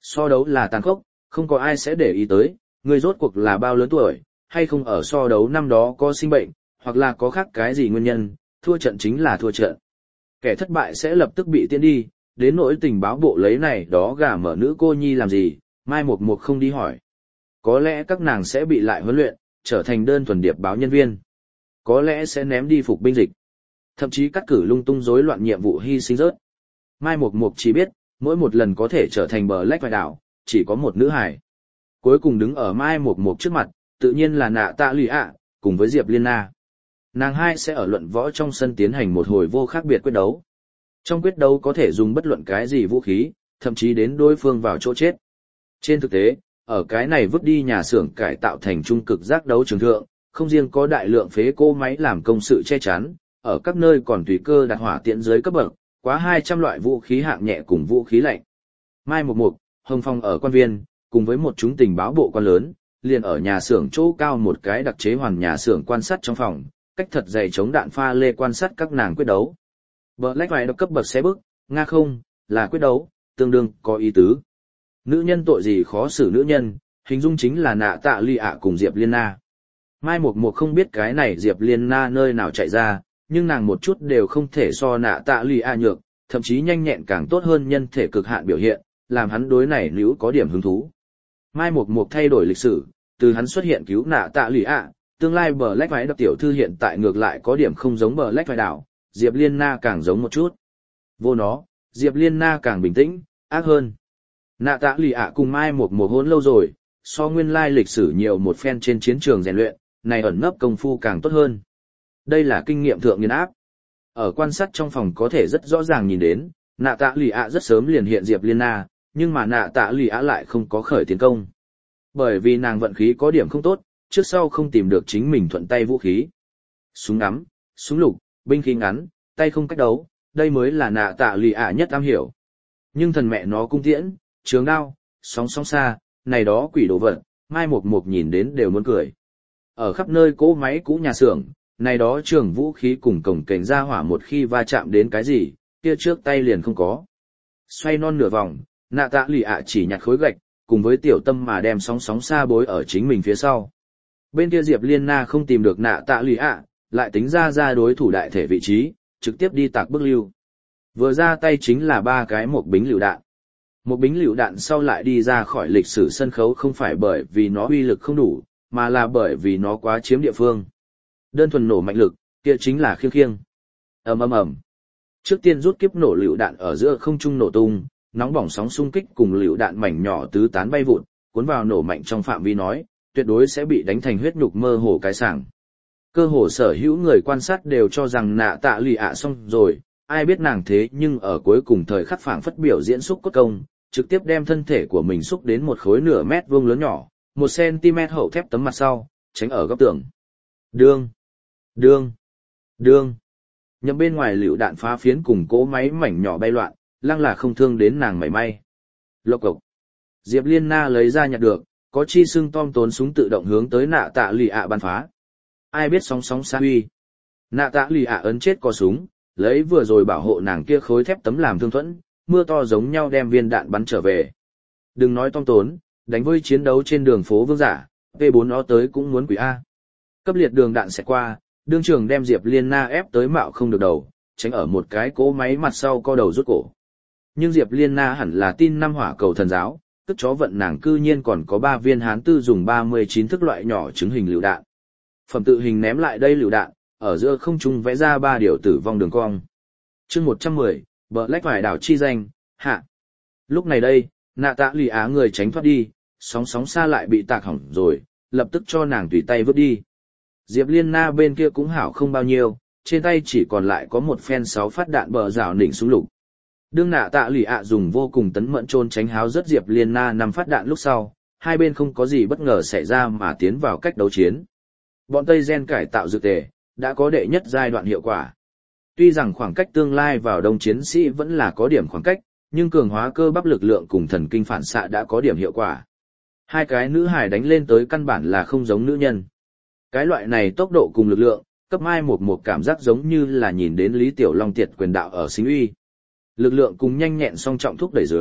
So đấu là tàn khốc, không có ai sẽ để ý tới, ngươi rốt cuộc là bao lớn tuổi, hay không ở so đấu năm đó có sinh bệnh, hoặc là có khác cái gì nguyên nhân, thua trận chính là thua trận. Kẻ thất bại sẽ lập tức bị tiễn đi, đến nỗi tình báo bộ lấy này đó gà mở nữ cô nhi làm gì, Mai Mộc Mộc không đi hỏi. Có lẽ các nàng sẽ bị lại huấn luyện, trở thành đơn thuần điệp báo nhân viên. Có lẽ sẽ ném đi phục binh dịch. Thậm chí cắt cử lung tung rối loạn nhiệm vụ hy sinh rớt. Mai Mộc Mộc chỉ biết, mỗi một lần có thể trở thành Black Vài đảo, chỉ có một nữ hài. Cuối cùng đứng ở Mai Mộc Mộc trước mặt, tự nhiên là Nạ Tạ Lụy ạ, cùng với Diệp Liên Na. Nàng hai sẽ ở luận võ trong sân tiến hành một hồi vô khác biệt quyết đấu. Trong quyết đấu có thể dùng bất luận cái gì vũ khí, thậm chí đến đối phương vào chỗ chết. Trên thực tế, ở cái này vứt đi nhà xưởng cải tạo thành trung cực giác đấu trường thượng, không riêng có đại lượng phế cô máy làm công sự che chắn, ở các nơi còn tùy cơ đặt hỏa tiễn dưới cấp bậc, quá 200 loại vũ khí hạng nhẹ cùng vũ khí lạnh. Mai Mộc Mộc, Hồng Phong ở quan viên, cùng với một chúng tình báo bộ quan lớn, liền ở nhà xưởng chỗ cao một cái đặc chế hoàn nhà xưởng quan sát trong phòng, cách thật dày chống đạn pha lê quan sát các nàng quyết đấu. Black Vài độc cấp bậc xé bức, Nga không, là quyết đấu, tương đương có ý tứ. Nữ nhân tội gì khó xử nữ nhân, hình dung chính là Nạ Tạ Lụy ạ cùng Diệp Liên Na. Mai Mộc Mộc không biết cái này Diệp Liên Na nơi nào chạy ra, nhưng nàng một chút đều không thể so Nạ Tạ Lụy ạ nhược, thậm chí nhanh nhẹn càng tốt hơn nhân thể cực hạn biểu hiện, làm hắn đối này nữ có điểm hứng thú. Mai Mộc Mộc thay đổi lịch sử, từ hắn xuất hiện cứu Nạ Tạ Lụy ạ, tương lai Black Vài độc tiểu thư hiện tại ngược lại có điểm không giống Black Vài đảo, Diệp Liên Na càng giống một chút. Vô nó, Diệp Liên Na càng bình tĩnh, ác hơn. Nạ Tạ Lụy ạ cùng Mai Mộc Mộc hôn lâu rồi, so nguyên lai lịch sử nhiều một phen trên chiến trường rèn luyện, này ẩn nấp công phu càng tốt hơn. Đây là kinh nghiệm thượng nghiên áp. Ở quan sát trong phòng có thể rất rõ ràng nhìn đến, Nạ Tạ Lụy ạ rất sớm liền hiện Diệp Liên Na, nhưng mà Nạ Tạ Lụy ạ lại không có khởi tiến công. Bởi vì nàng vận khí có điểm không tốt, trước sau không tìm được chính mình thuận tay vũ khí. Súng ngắm, súng lục, binh khí ngắn, tay không cách đấu, đây mới là Nạ Tạ Lụy ạ nhất am hiểu. Nhưng thần mẹ nó cung tiễn, trường đao, sóng xa, này đó quỷ đồ vật, Mai Mộc Mộc nhìn đến đều muốn cười. Ở khắp nơi cỗ máy cũ nhà xưởng, này đó trường vũ khí cùng cổng cảnh ra hỏa một khi va chạm đến cái gì, kia trước tay liền không có. Xoay non nửa vòng, Nạ Tạ Lụy ạ chỉ nhặt khối gạch, cùng với tiểu tâm mà đem sóng xa bối ở chính mình phía sau. Bên kia Diệp Liên Na không tìm được Nạ Tạ Lụy ạ, lại tính ra đối thủ đại thể vị trí, trực tiếp đi tạc bức lưu. Vừa ra tay chính là 3 cái một bính lựu đạn. Một bính lựu đạn sau lại đi ra khỏi lịch sử sân khấu không phải bởi vì nó uy lực không đủ, mà là bởi vì nó quá chiếm địa phương. Đơn thuần nổ mạnh lực, kia chính là khiêng. Ầm ầm ầm. Trước tiên rút kiếp nổ lựu đạn ở giữa không trung nổ tung, nóng bỏng sóng xung kích cùng lựu đạn mảnh nhỏ tứ tán bay vụt, cuốn vào nổ mạnh trong phạm vi nói, tuyệt đối sẽ bị đánh thành huyết nhục mơ hồ cái sảng. Cơ hồ sở hữu người quan sát đều cho rằng Nạ Tạ Lụy ạ xong rồi, ai biết nàng thế nhưng ở cuối cùng thời khắc phảng phất biểu diễn xúc cốt công, trực tiếp đem thân thể của mình xúc đến một khối nửa mét vuông lớn nhỏ, 1 cm hậu thép tấm mặt sau, tránh ở góc tường. Đương, đương, đương. Nhằm bên ngoài lựu đạn phá phiến cùng cỗ máy mảnh nhỏ bay loạn, lăng là không thương đến nàng mảy may. Lộc cộc. Diệp Liên Na lấy ra nhặt được, có chi xương tom tốn súng tự động hướng tới Nạ Tạ Lụy ạ bắn phá. Ai biết sóng xa huy. Nạ Tạ Lụy ạ ấn chết có súng, lấy vừa rồi bảo hộ nàng kia khối thép tấm làm thương thuẫn, mưa to giống nhau đem viên đạn bắn trở về. Đừng nói tom tốn, đánh với chiến đấu trên đường phố vương giả, P4 nó tới cũng muốn quỷ A. Cấp liệt đường đạn sẽ qua, đương trường đem Diệp Liên Na ép tới mạo không được đầu, tránh ở một cái cỗ máy mặt sau co đầu rút cổ. Nhưng Diệp Liên Na hẳn là tin 5 hỏa cầu thần giáo, tức chó vận nàng cư nhiên còn có 3 viên hán tư dùng 39 thức loại nhỏ trứng hình lựu đạn. Phẩm tự hình ném lại đây lựu đạn, ở giữa không trung vẽ ra 3 điều tử vong đường cong. Chương 110, Black Vài đảo chi danh, hạ. Lúc này đây, Nạ Tạ Lụy ạ người tránh thoát đi, sóng xa lại bị tạc hỏng rồi, lập tức cho nàng tùy tay vứt đi. Diệp Liên Na bên kia cũng hảo không bao nhiêu, trên tay chỉ còn lại có một phen 6 phát đạn bờ rào nỉnh súng lục. Đương Nạ Tạ Lụy ạ dùng vô cùng tấn mẫn trôn tránh háo rất Diệp Liên Na 5 phát đạn lúc sau, hai bên không có gì bất ngờ xảy ra mà tiến vào cách đấu chiến. Bọn Tây Gen cải tạo dược tề, đã có đệ nhất giai đoạn hiệu quả. Tuy rằng khoảng cách tương lai vào đông chiến sĩ vẫn là có điểm khoảng cách, nhưng cường hóa cơ bắp lực lượng cùng thần kinh phản xạ đã có điểm hiệu quả. Hai cái nữ hài đánh lên tới căn bản là không giống nữ nhân. Cái loại này tốc độ cùng lực lượng, cấp Mai một cảm giác giống như là nhìn đến Lý Tiểu Long tiệt quyền đạo ở Xính Uy. Lực lượng cùng nhanh nhẹn song trọng thúc đẩy dưới,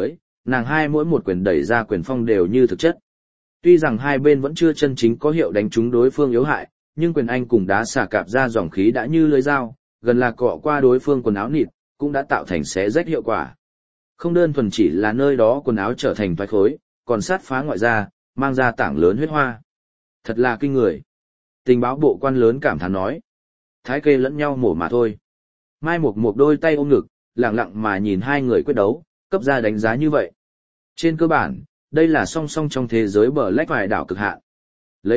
nàng hai mỗi một quyền đẩy ra quyền phong đều như thực chất. Tuy rằng hai bên vẫn chưa chân chính có hiệu đánh trúng đối phương yếu hại, nhưng quyền anh cùng đá xả cạp ra dòng khí đã như lưỡi dao, gần là cọ qua đối phương quần áo nịt, cũng đã tạo thành xé rách hiệu quả. Không đơn thuần chỉ là nơi đó quần áo trở thành toái khối, còn sát phá ngoại da, mang ra tảng lớn huyết hoa. Thật là kinh người. Tình báo bộ quan lớn cảm thán nói. Thái kê lẫn nhau mổ mà thôi. Mai Mục đôi tay ôm ngực, lặng lặng mà nhìn hai người quyết đấu, cấp ra đánh giá như vậy. Trên cơ bản, đây là song song trong thế giới bờ lách vài đảo cực hạn. Lấy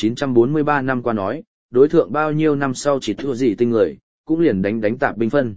1943 năm qua nói, đối thượng bao nhiêu năm sau chỉ thua gì tinh người, cũng liền đánh tạp binh phân.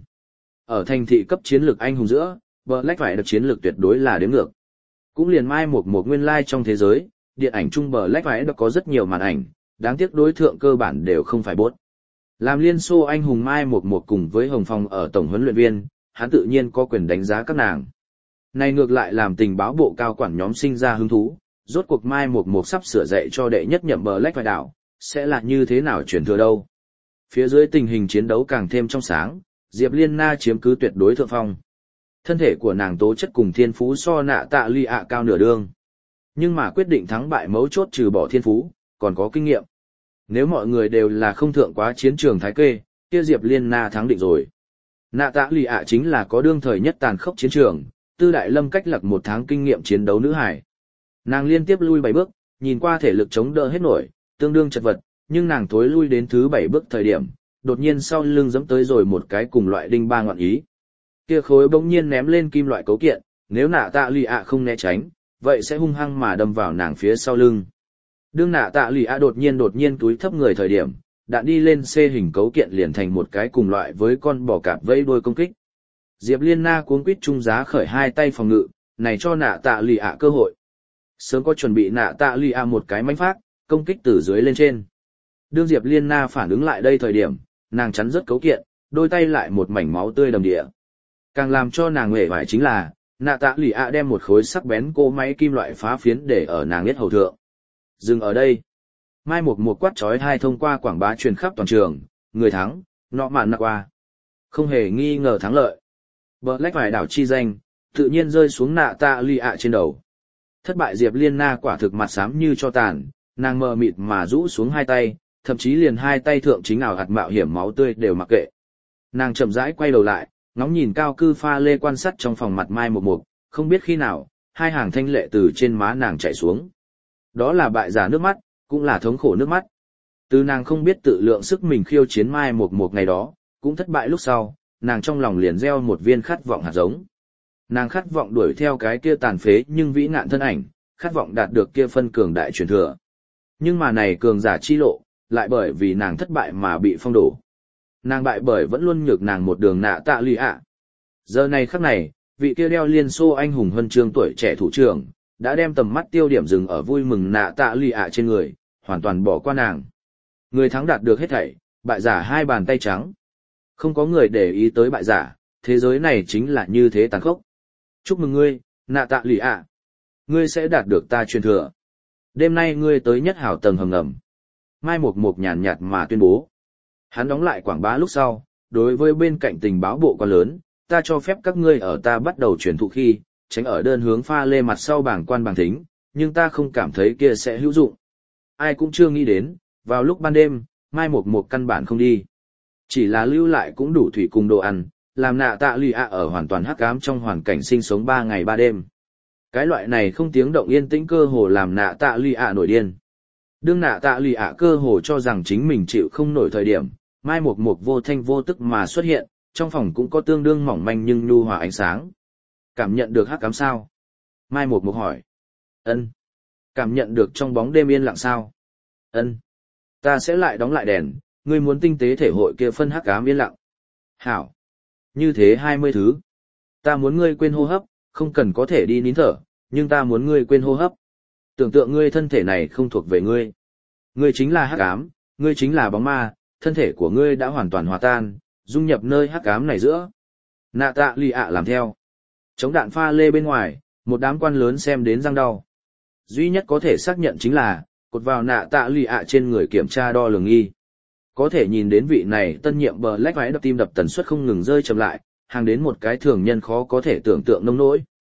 Ở thành thị cấp chiến lược anh hùng giữa, Black phải được chiến lược tuyệt đối là đếm ngược. Cũng liền Mai Mục nguyên lai trong thế giới, điện ảnh chung Black phải có rất nhiều màn ảnh, đáng tiếc đối thượng cơ bản đều không phải bốt. Làm Liên Xô anh hùng Mai Mục cùng với Hồng Phong ở tổng huấn luyện viên, hắn tự nhiên có quyền đánh giá các nàng. Này ngược lại làm tình báo bộ cao quản nhóm sinh ra hứng thú, rốt cuộc Mai Mục sắp sửa dạy cho đệ nhất nhậm Black phải đảo, sẽ là như thế nào chuyển thừa đâu. Phía dưới tình hình chiến đấu càng thêm trong sáng, Diệp Liên Na chiếm cứ tuyệt đối thượng phong. Thân thể của nàng tố chất cùng thiên phú so nạ tạ ly ạ cao nửa đương. Nhưng mà quyết định thắng bại mấu chốt trừ bỏ thiên phú, còn có kinh nghiệm. Nếu mọi người đều là không thượng quá chiến trường thái kê, kia Diệp Liên Na thắng định rồi. Nạ tạ ly ạ chính là có đương thời nhất tàn khốc chiến trường, Tư Đại Lâm cách lặc 1 tháng kinh nghiệm chiến đấu nữ hải. Nàng liên tiếp lui 7 bước, nhìn qua thể lực chống đỡ hết nổi, tương đương chật vật, nhưng nàng thối lui đến thứ 7 bước thời điểm, đột nhiên sau lưng giẫm tới rồi một cái cùng loại đinh ba ngọn ý. Kia khối bỗng nhiên ném lên kim loại cấu kiện, nếu nạ tạ lì ạ không né tránh, vậy sẽ hung hăng mà đâm vào nàng phía sau lưng. Đương nạ tạ lì ạ đột nhiên túi thấp người thời điểm, đạn đi lên C hình cấu kiện liền thành một cái cùng loại với con bò cạp vẫy đuôi công kích. Diệp Liên Na cuống quýt trung giá khởi hai tay phòng ngự, này cho nạ tạ lì ạ cơ hội. Sớm có chuẩn bị nạ tạ lì ạ một cái mánh phát, công kích từ dưới lên trên. Đương Diệp Liên Na phản ứng lại đây thời điểm, nàng chắn rất cấu kiện, đôi tay lại một mảnh máu tươi đầm địa. Càng làm cho nàng uể oải chính là, nạ tạ lì ạ đem một khối sắc bén cỗ máy kim loại phá phiến để ở nàng yết hầu thượng. Dừng ở đây. Mai Mục quát chói tai thông qua quảng bá truyền khắp toàn trường, người thắng, nọ mạn nạ qua. Không hề nghi ngờ thắng lợi. Black phải đảo chi danh, tự nhiên rơi xuống nạ tạ lì ạ trên đầu. Thất bại Diệp Liên Na quả thực mặt xám như cho tàn, nàng mờ mịt mà rũ xuống hai tay, thậm chí liền hai tay thượng chính ảo hạt mạo hiểm máu tươi đều mặc kệ. Nàng chậm rãi quay đầu lại, ngóng nhìn cao cư pha lê quan sát trong phòng mặt Mai Mục, không biết khi nào, hai hàng thanh lệ từ trên má nàng chảy xuống. Đó là bại giả nước mắt, cũng là thống khổ nước mắt. Từ nàng không biết tự lượng sức mình khiêu chiến Mai Mục ngày đó, cũng thất bại lúc sau, nàng trong lòng liền gieo một viên khát vọng hạt giống. Nàng khát vọng đuổi theo cái kia tàn phế nhưng vĩ nạn thân ảnh, khát vọng đạt được kia phân cường đại truyền thừa. Nhưng mà này cường giả chi lộ, lại bởi vì nàng thất bại mà bị phong đổ. Nàng bại bởi vẫn luôn nhược nàng một đường nạ tạ lì ạ. Giờ này khắc này, vị kia đeo Liên Xô anh hùng huân chương tuổi trẻ thủ trưởng, đã đem tầm mắt tiêu điểm dừng ở vui mừng nạ tạ lì ạ trên người, hoàn toàn bỏ qua nàng. Người thắng đạt được hết thảy, bại giả hai bàn tay trắng. Không có người để ý tới bại giả, thế giới này chính là như thế tàn khốc. Chúc mừng ngươi, nạ tạ lì ạ. Ngươi sẽ đạt được ta truyền thừa. Đêm nay ngươi tới nhất hảo tầng hầm ngầm. Mai Mục nhàn nhạt mà tuyên bố. Hắn đóng lại quảng bá lúc sau, đối với bên cạnh tình báo bộ quan lớn, ta cho phép các ngươi ở ta bắt đầu truyền thụ khi, tránh ở đơn hướng pha lê mặt sau bảng quan bảng thính, nhưng ta không cảm thấy kia sẽ hữu dụng. Ai cũng chưa nghĩ đến, vào lúc ban đêm, Mai Mục căn bản không đi. Chỉ là lưu lại cũng đủ thủy cùng đồ ăn, làm nạ tạ lì ạ ở hoàn toàn hắc ám trong hoàn cảnh sinh sống 3 ngày 3 đêm. Cái loại này không tiếng động yên tĩnh cơ hồ làm nạ tạ lì ạ nổi điên. Đương nạ tạ lì ạ cơ hồ cho rằng chính mình chịu không nổi thời điểm, Mai Mục vô thanh vô tức mà xuất hiện, trong phòng cũng có tương đương mỏng manh nhưng nhu hòa ánh sáng. Cảm nhận được hắc ám sao? Mai Mục hỏi. Ân. Cảm nhận được trong bóng đêm yên lặng sao? Ân. Ta sẽ lại đóng lại đèn, ngươi muốn tinh tế thể hội kia phân hắc ám yên lặng. Hảo. Như thế 20 thứ. Ta muốn ngươi quên hô hấp, không cần có thể đi nín thở, nhưng ta muốn ngươi quên hô hấp. Tưởng tượng ngươi thân thể này không thuộc về ngươi. Ngươi chính là hắc ám, ngươi chính là bóng ma, thân thể của ngươi đã hoàn toàn hòa tan, dung nhập nơi hắc ám này giữa. Nạ tạ lì ạ làm theo. Chống đạn pha lê bên ngoài, một đám quan lớn xem đến răng đau. Duy nhất có thể xác nhận chính là, cột vào nạ tạ lì ạ trên người kiểm tra đo lường nghi. Có thể nhìn đến vị này tân nhiệm Black váy đập tim đập tần suất không ngừng rơi chậm lại, hàng đến một cái thường nhân khó có thể tưởng tượng nông nỗi.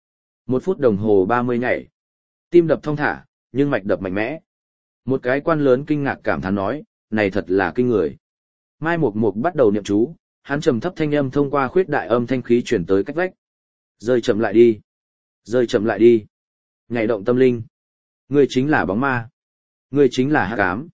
1 phút đồng hồ 30 nhảy. Tim đập thong thả, nhưng mạch đập mạnh mẽ. Một cái quan lớn kinh ngạc cảm thán nói, này thật là kinh người. Mai Mục Mục bắt đầu niệm chú, hắn trầm thấp thanh âm thông qua khuyết đại âm thanh khí chuyển tới cách vách. Rơi chậm lại đi. Rơi chậm lại đi. Nhảy động tâm linh. Ngươi chính là bóng ma. Ngươi chính là hắc ám.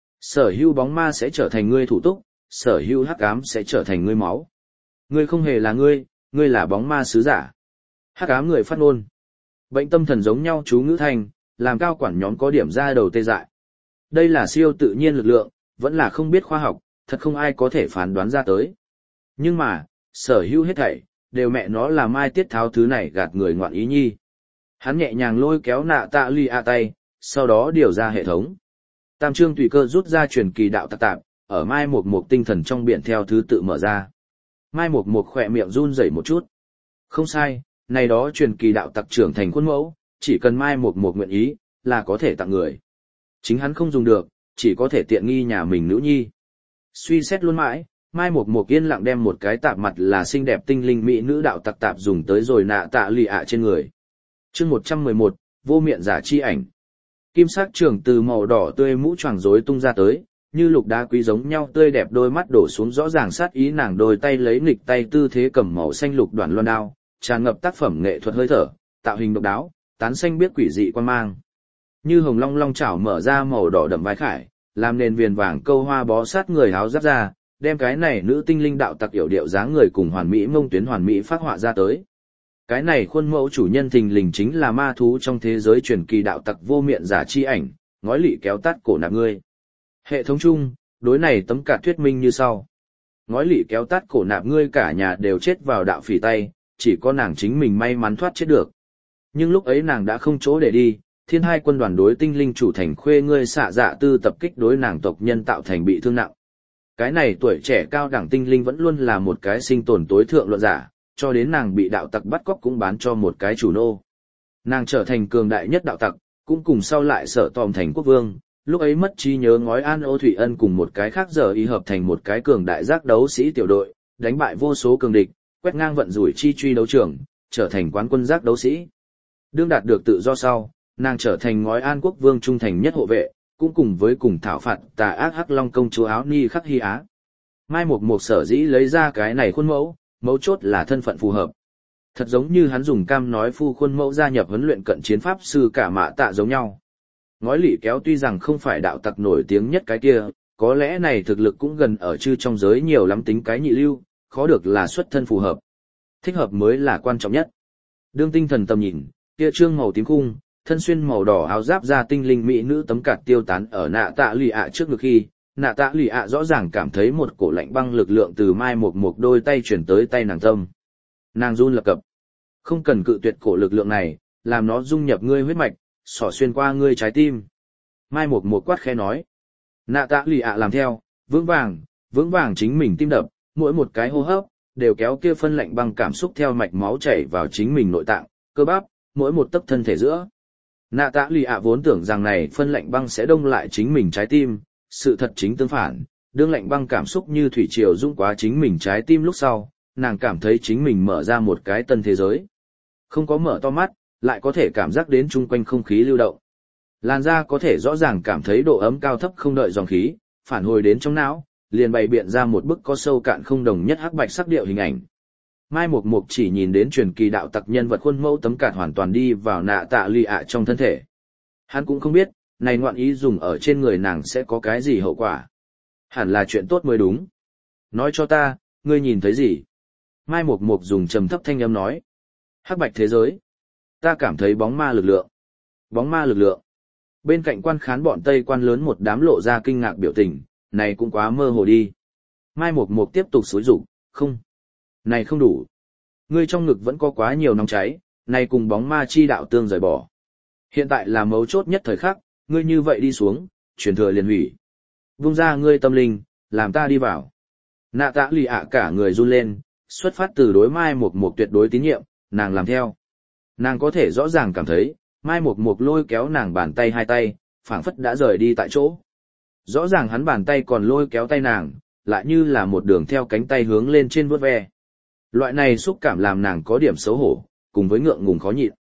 Sở hữu bóng ma sẽ trở thành ngươi thủ túc, sở hữu hắc ám sẽ trở thành ngươi máu. Ngươi không hề là ngươi là bóng ma sứ giả. Hắc ám người phát ngôn. Bệnh tâm thần giống nhau chú ngữ thành, làm cao quản nhóm có điểm ra đầu tê dại. Đây là siêu tự nhiên lực lượng, vẫn là không biết khoa học, thật không ai có thể phán đoán ra tới. Nhưng mà, sở hữu hết thảy, đều mẹ nó là Mai Tiết Tháo thứ này gạt người ngoạn ý nhi. Hắn nhẹ nhàng lôi kéo Nạ Tạ Lụy ạ tay, sau đó điều ra hệ thống. Tam chương tùy cơ rút ra truyền kỳ đạo tạp tạp, ở Mai Mục Mục tinh thần trong biển theo thứ tự mở ra. Mai Mục Mục khỏe miệng run rẩy một chút. Không sai, này đó truyền kỳ đạo tặc trưởng thành khuôn mẫu, chỉ cần Mai Mục Mục nguyện ý, là có thể tặng người. Chính hắn không dùng được, chỉ có thể tiện nghi nhà mình nữ nhi. Suy xét luôn mãi, Mai Mục Mục yên lặng đem một cái tạp mặt là xinh đẹp tinh linh mỹ nữ đạo tặc tạp dùng tới rồi Nạ Tạ Lụy ạ trên người. Chương 111, vô miệng giả chi ảnh. Kim sắc trường từ màu đỏ tươi mũ choàng rối tung ra tới, như lục đá quý giống nhau tươi đẹp, đôi mắt đổ xuống rõ ràng sát ý, nàng đôi tay lấy nghịch tay tư thế cầm màu xanh lục đoạn loan đao, tràn ngập tác phẩm nghệ thuật hơi thở, tạo hình độc đáo, tán xanh biết quỷ dị quan mang. Như hồng long long chảo mở ra màu đỏ đậm vai khải, làm nền viền vàng câu hoa bó sát người áo giáp ra, đem cái này nữ tinh linh đạo tặc yểu điệu dáng người cùng hoàn mỹ mông tuyến hoàn mỹ phát họa ra tới. Cái này khuôn mẫu chủ nhân thình lình chính là ma thú trong thế giới truyền kỳ đạo tặc vô miệng giả chi ảnh, ngói lị kéo tắt cổ nạp ngươi. Hệ thống chung, đối này tấm cả thuyết minh như sau. Ngói lị kéo tắt cổ nạp ngươi cả nhà đều chết vào đạo phỉ tay, chỉ có nàng chính mình may mắn thoát chết được. Nhưng lúc ấy nàng đã không chỗ để đi, thiên hai quân đoàn đối tinh linh chủ thành khuê ngươi xạ dạ tư tập kích đối nàng tộc nhân tạo thành bị thương nặng. Cái này tuổi trẻ cao đẳng tinh linh vẫn luôn là một cái sinh tồn tối thượng luận giả, cho đến nàng bị đạo tặc bắt cóc cũng bán cho một cái chủ nô. Nàng trở thành cường đại nhất đạo tặc, cũng cùng sau lại sở tòm thành quốc vương, lúc ấy mất trí nhớ ngói An Ô Thủy Ân cùng một cái khác giờ y hợp thành một cái cường đại giác đấu sĩ tiểu đội, đánh bại vô số cường địch, quét ngang vận rủi chi truy đấu trường, trở thành quán quân giác đấu sĩ. Đương đạt được tự do sau, nàng trở thành ngói An quốc vương trung thành nhất hộ vệ, cũng cùng với cùng thảo phạt tà ác Hắc Long công chúa Áo Ni Khắc Hy Á. Mai Mục Mục sở dĩ lấy ra cái này khuôn mẫu, mấu chốt là thân phận phù hợp. Thật giống như hắn dùng cam nói phu khuôn mẫu gia nhập huấn luyện cận chiến pháp sư cả mạ tạ giống nhau. Ngói lị kéo tuy rằng không phải đạo tặc nổi tiếng nhất cái kia, có lẽ này thực lực cũng gần ở chư trong giới nhiều lắm tính cái nhị lưu, khó được là xuất thân phù hợp. Thích hợp mới là quan trọng nhất. Đương tinh thần tầm nhìn, kia trương màu tím khung, thân xuyên màu đỏ áo giáp da tinh linh mỹ nữ tấm cạt tiêu tán ở Nạ Tạ Lụy ạ trước ngực khi, Nạ Tạ Lụy ạ rõ ràng cảm thấy một cổ lạnh băng lực lượng từ Mai Mục Mục đôi tay chuyển tới tay nàng tâm. Nàng run lập cập. Không cần cự tuyệt cổ lực lượng này, làm nó dung nhập ngươi huyết mạch, xỏ xuyên qua ngươi trái tim. Mai Mục Mục quát khẽ nói. Nạ Tạ Lụy ạ làm theo, vững vàng chính mình tim đập, mỗi một cái hô hấp đều kéo kia phân lạnh băng cảm xúc theo mạch máu chảy vào chính mình nội tạng, cơ bắp, mỗi một tấc thân thể giữa. Nạ Tạ Lụy ạ vốn tưởng rằng này phân lạnh băng sẽ đông lại chính mình trái tim, sự thật chính tương phản, đương lạnh băng cảm xúc như thủy triều dũng quá chính mình trái tim lúc sau, nàng cảm thấy chính mình mở ra một cái tân thế giới. Không có mở to mắt, lại có thể cảm giác đến chung quanh không khí lưu động. Làn da có thể rõ ràng cảm thấy độ ấm cao thấp không đợi dòng khí, phản hồi đến trong não, liền bày biện ra một bức có sâu cạn không đồng nhất hắc bạch sắc điệu hình ảnh. Mai Mục Mục chỉ nhìn đến truyền kỳ đạo tặc nhân vật khuôn mẫu tấm cạt hoàn toàn đi vào Nạ Tạ Lụy ạ trong thân thể. Hắn cũng không biết, này ngoạn ý dùng ở trên người nàng sẽ có cái gì hậu quả. Hẳn là chuyện tốt mới đúng. Nói cho ta, ngươi nhìn thấy gì? Mai Mục Mục dùng trầm thấp thanh âm nói. Hắc bạch thế giới. Ta cảm thấy bóng ma lực lượng. Bóng ma lực lượng. Bên cạnh quan khán bọn Tây quan lớn một đám lộ ra kinh ngạc biểu tình, này cũng quá mơ hồ đi. Mai Mục Mục tiếp tục xúi rục, không. Này không đủ. Ngươi trong ngực vẫn có quá nhiều nóng cháy, này cùng bóng ma chi đạo tương rời bỏ. Hiện tại là mấu chốt nhất thời khắc, ngươi như vậy đi xuống, truyền thừa liền hủy. Vung ra ngươi tâm linh, làm ta đi vào. Nạ Tạ Lụy ạ cả người run lên, xuất phát từ đối Mai Mục Mục tuyệt đối tín nhiệm, nàng làm theo. Nàng có thể rõ ràng cảm thấy, Mai Mục Mục lôi kéo nàng bàn tay hai tay, phảng phất đã rời đi tại chỗ. Rõ ràng hắn bàn tay còn lôi kéo tay nàng, lại như là một đường theo cánh tay hướng lên trên vuốt ve. Loại này xúc cảm làm nàng có điểm xấu hổ, cùng với ngượng ngùng khó nhịn.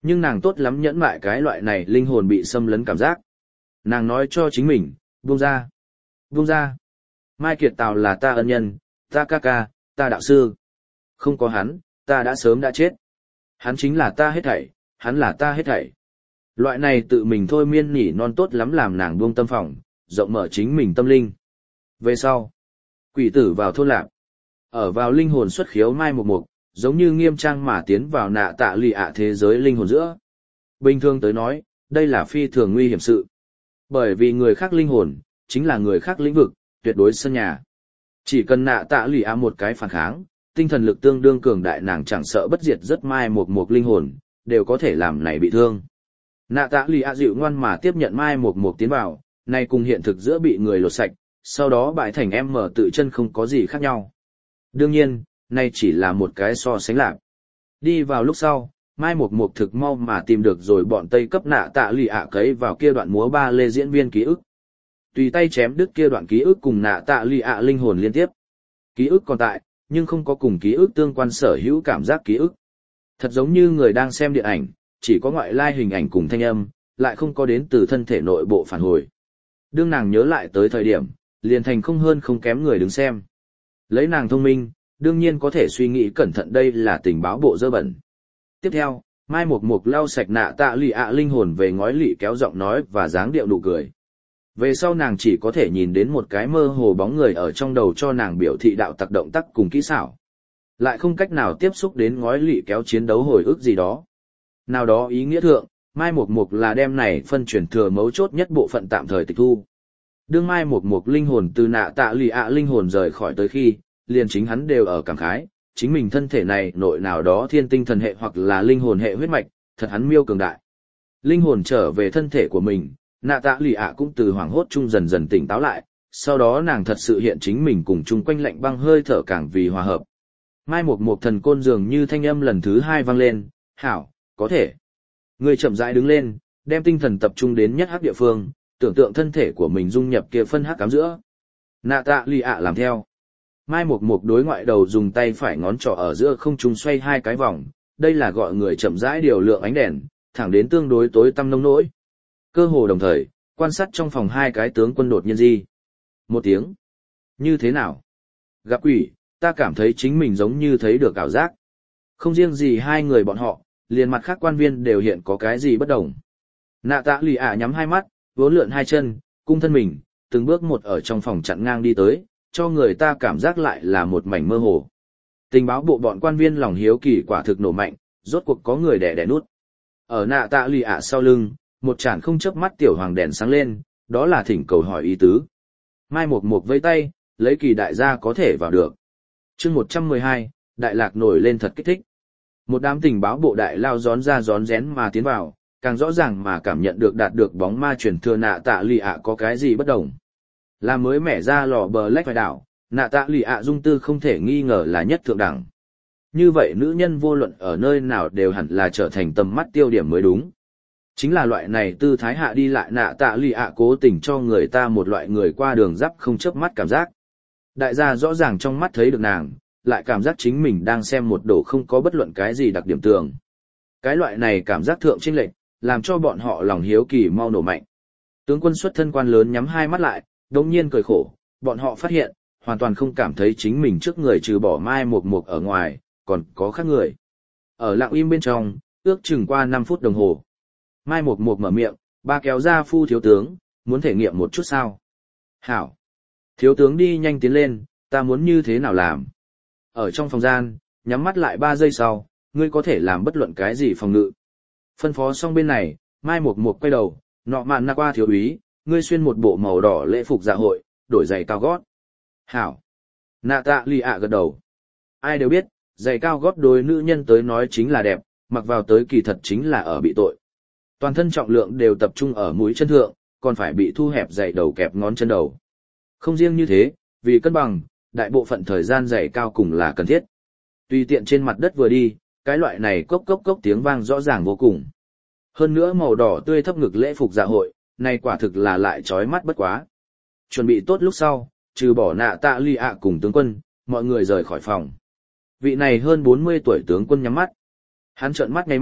Nhưng nàng tốt lắm nhẫn mại cái loại này linh hồn bị xâm lấn cảm giác. Nàng nói cho chính mình, buông ra, buông ra. Mai Kiệt Tào là ta ân nhân, ta ca ca, ta đạo sư. Không có hắn, ta đã sớm đã chết. Hắn chính là ta hết thảy, hắn là ta hết thảy. Loại này tự mình thôi miên nhỉ non tốt lắm làm nàng buông tâm phòng, rộng mở chính mình tâm linh. Về sau, quỷ tử vào thôn lạc. Ở vào linh hồn xuất khiếu Mai Mục Mục, giống như nghiêm trang mà tiến vào nạ tạ lì ạ thế giới linh hồn giữa. Bình thường tới nói, đây là phi thường nguy hiểm sự. Bởi vì người khác linh hồn, chính là người khác lĩnh vực, tuyệt đối sân nhà. Chỉ cần nạ tạ lì ạ một cái phản kháng, tinh thần lực tương đương cường đại nàng chẳng sợ bất diệt rất Mai Mục Mục linh hồn, đều có thể làm này bị thương. Nạ tạ lì ạ dịu ngoan mà tiếp nhận Mai Mục Mục tiến vào, nay cùng hiện thực giữa bị người lột sạch, sau đó bại thành em mở tự chân không có gì khác nhau. Đương nhiên, nay chỉ là một cái so sánh lạc. Đi vào lúc sau, Mai Mục Mục thực mau mà tìm được rồi bọn Tây cấp nạ tạ lì ạ cấy vào kia đoạn múa ba lê diễn viên ký ức. Tùy tay chém đứt kia đoạn ký ức cùng nạ tạ lì ạ linh hồn liên tiếp. Ký ức còn tại, nhưng không có cùng ký ức tương quan sở hữu cảm giác ký ức. Thật giống như người đang xem điện ảnh, chỉ có ngoại lai hình ảnh cùng thanh âm, lại không có đến từ thân thể nội bộ phản hồi. Đương nàng nhớ lại tới thời điểm, liền thành không hơn không kém người đứng xem. Lấy nàng thông minh, đương nhiên có thể suy nghĩ cẩn thận đây là tình báo bộ dơ bẩn. Tiếp theo, Mai Mục Mục lau sạch nạ tạ lì ạ linh hồn về ngói lị kéo giọng nói và dáng điệu nụ cười. Về sau nàng chỉ có thể nhìn đến một cái mơ hồ bóng người ở trong đầu cho nàng biểu thị đạo tặc động tác cùng kỹ xảo. Lại không cách nào tiếp xúc đến ngói lị kéo chiến đấu hồi ức gì đó. Nào đó ý nghĩa thượng, Mai Mục Mục là đem này phân chuyển thừa mấu chốt nhất bộ phận tạm thời tịch thu. Đương Mai Mục Mục linh hồn từ nạ tạ lì ạ linh hồn rời khỏi tới khi, liền chính hắn đều ở cảm khái, chính mình thân thể này nội nào đó thiên tinh thần hệ hoặc là linh hồn hệ huyết mạch, thật hắn miêu cường đại. Linh hồn trở về thân thể của mình, nạ tạ lì ạ cũng từ hoảng hốt chung dần dần tỉnh táo lại, sau đó nàng thật sự hiện chính mình cùng chung quanh lạnh băng hơi thở càng vì hòa hợp. Mai Mục Mục thần côn dường như thanh âm lần thứ 2 vang lên, hảo, có thể. Người chậm rãi đứng lên, đem tinh thần tập trung đến nhất hắc địa phương, tưởng tượng thân thể của mình dung nhập kia phân hắc cám giữa. Nạ tạ lì ạ làm theo. Mai Mục Mục đối ngoại đầu dùng tay phải ngón trỏ ở giữa không trung xoay 2 cái vòng, đây là gọi người chậm rãi điều lượng ánh đèn, thẳng đến tương đối tối tăm nông nỗi. Cơ hồ đồng thời, quan sát trong phòng 2 cái tướng quân đột nhiên di. Một tiếng. Như thế nào? Gặp quỷ, ta cảm thấy chính mình giống như thấy được ảo giác. Không riêng gì 2 người bọn họ, liền mặt khác quan viên đều hiện có cái gì bất đồng. Nạ tạ lì ạ nhắm 2 mắt, vốn lượn 2 chân, cung thân mình, từng bước một ở trong phòng chặn ngang đi tới, cho người ta cảm giác lại là một mảnh mơ hồ. Tình báo bộ bọn quan viên lòng hiếu kỳ quả thực nổ mạnh, rốt cuộc có người đẻ nút. Ở nạ tạ lì ạ sau lưng, một chản không chớp mắt tiểu hoàng đèn sáng lên, đó là thỉnh cầu hỏi ý tứ. Mai Mục Mục vây tay, lấy kỳ đại gia có thể vào được. Chương 112, đại lạc nổi lên thật kích thích. Một đám tình báo bộ đại lao gión ra gión rén mà tiến vào, càng rõ ràng mà cảm nhận được đạt được bóng ma truyền thừa nạ tạ lì ạ có cái gì bất đồng. Là mới mẻ ra lò bờ lách phải đảo, nạ tạ lì ạ dung tư không thể nghi ngờ là nhất thượng đẳng. Như vậy nữ nhân vô luận ở nơi nào đều hẳn là trở thành tầm mắt tiêu điểm mới đúng. Chính là loại này tư thái hạ đi lại nạ tạ lì ạ cố tình cho người ta một loại người qua đường giáp không chớp mắt cảm giác. Đại gia rõ ràng trong mắt thấy được nàng, lại cảm giác chính mình đang xem một đồ không có bất luận cái gì đặc điểm tường. Cái loại này cảm giác thượng chênh lệch, làm cho bọn họ lòng hiếu kỳ mau nổ mạnh. Tướng quân xuất thân quan lớn nhắm 2 mắt lại, đột nhiên cười khổ, bọn họ phát hiện, hoàn toàn không cảm thấy chính mình trước người trừ bỏ Mai Mục Mục ở ngoài, còn có khác người. Ở lặng im bên trong, ước chừng qua 5 phút đồng hồ. Mai Mục Mục mở miệng, ba kéo ra phu thiếu tướng, muốn thể nghiệm một chút sao? Hảo. Thiếu tướng đi nhanh tiến lên, ta muốn như thế nào làm? Ở trong phòng gian, nhắm mắt lại 3 giây sau, ngươi có thể làm bất luận cái gì phòng ngự. Phân phó xong bên này, Mai Mục Mục quay đầu, nọ mạn nạ qua thiếu úy, ngươi xuyên một bộ màu đỏ lễ phục dạ hội, đổi giày cao gót. Hảo. Nạ tạ lì ạ gật đầu. Ai đều biết, giày cao gót đối nữ nhân tới nói chính là đẹp, mặc vào tới kỳ thật chính là ở bị tội. Toàn thân trọng lượng đều tập trung ở mũi chân thượng, còn phải bị thu hẹp giày đầu kẹp ngón chân đầu. Không riêng như thế, vì cân bằng, đại bộ phận thời gian giày cao cùng là cần thiết. Tùy tiện trên mặt đất vừa đi, cái loại này cốc cốc cốc tiếng vang rõ ràng vô cùng. Hơn nữa màu đỏ tươi thấp ngực lễ phục dạ hội, này quả thực là lại chói mắt bất quá. Chuẩn bị tốt lúc sau, trừ bỏ nạ tạ lì ạ cùng tướng quân, mọi người rời khỏi phòng. Vị này hơn 40 tuổi tướng quân nhắm mắt. Hắn trợn mắt ngay mắt,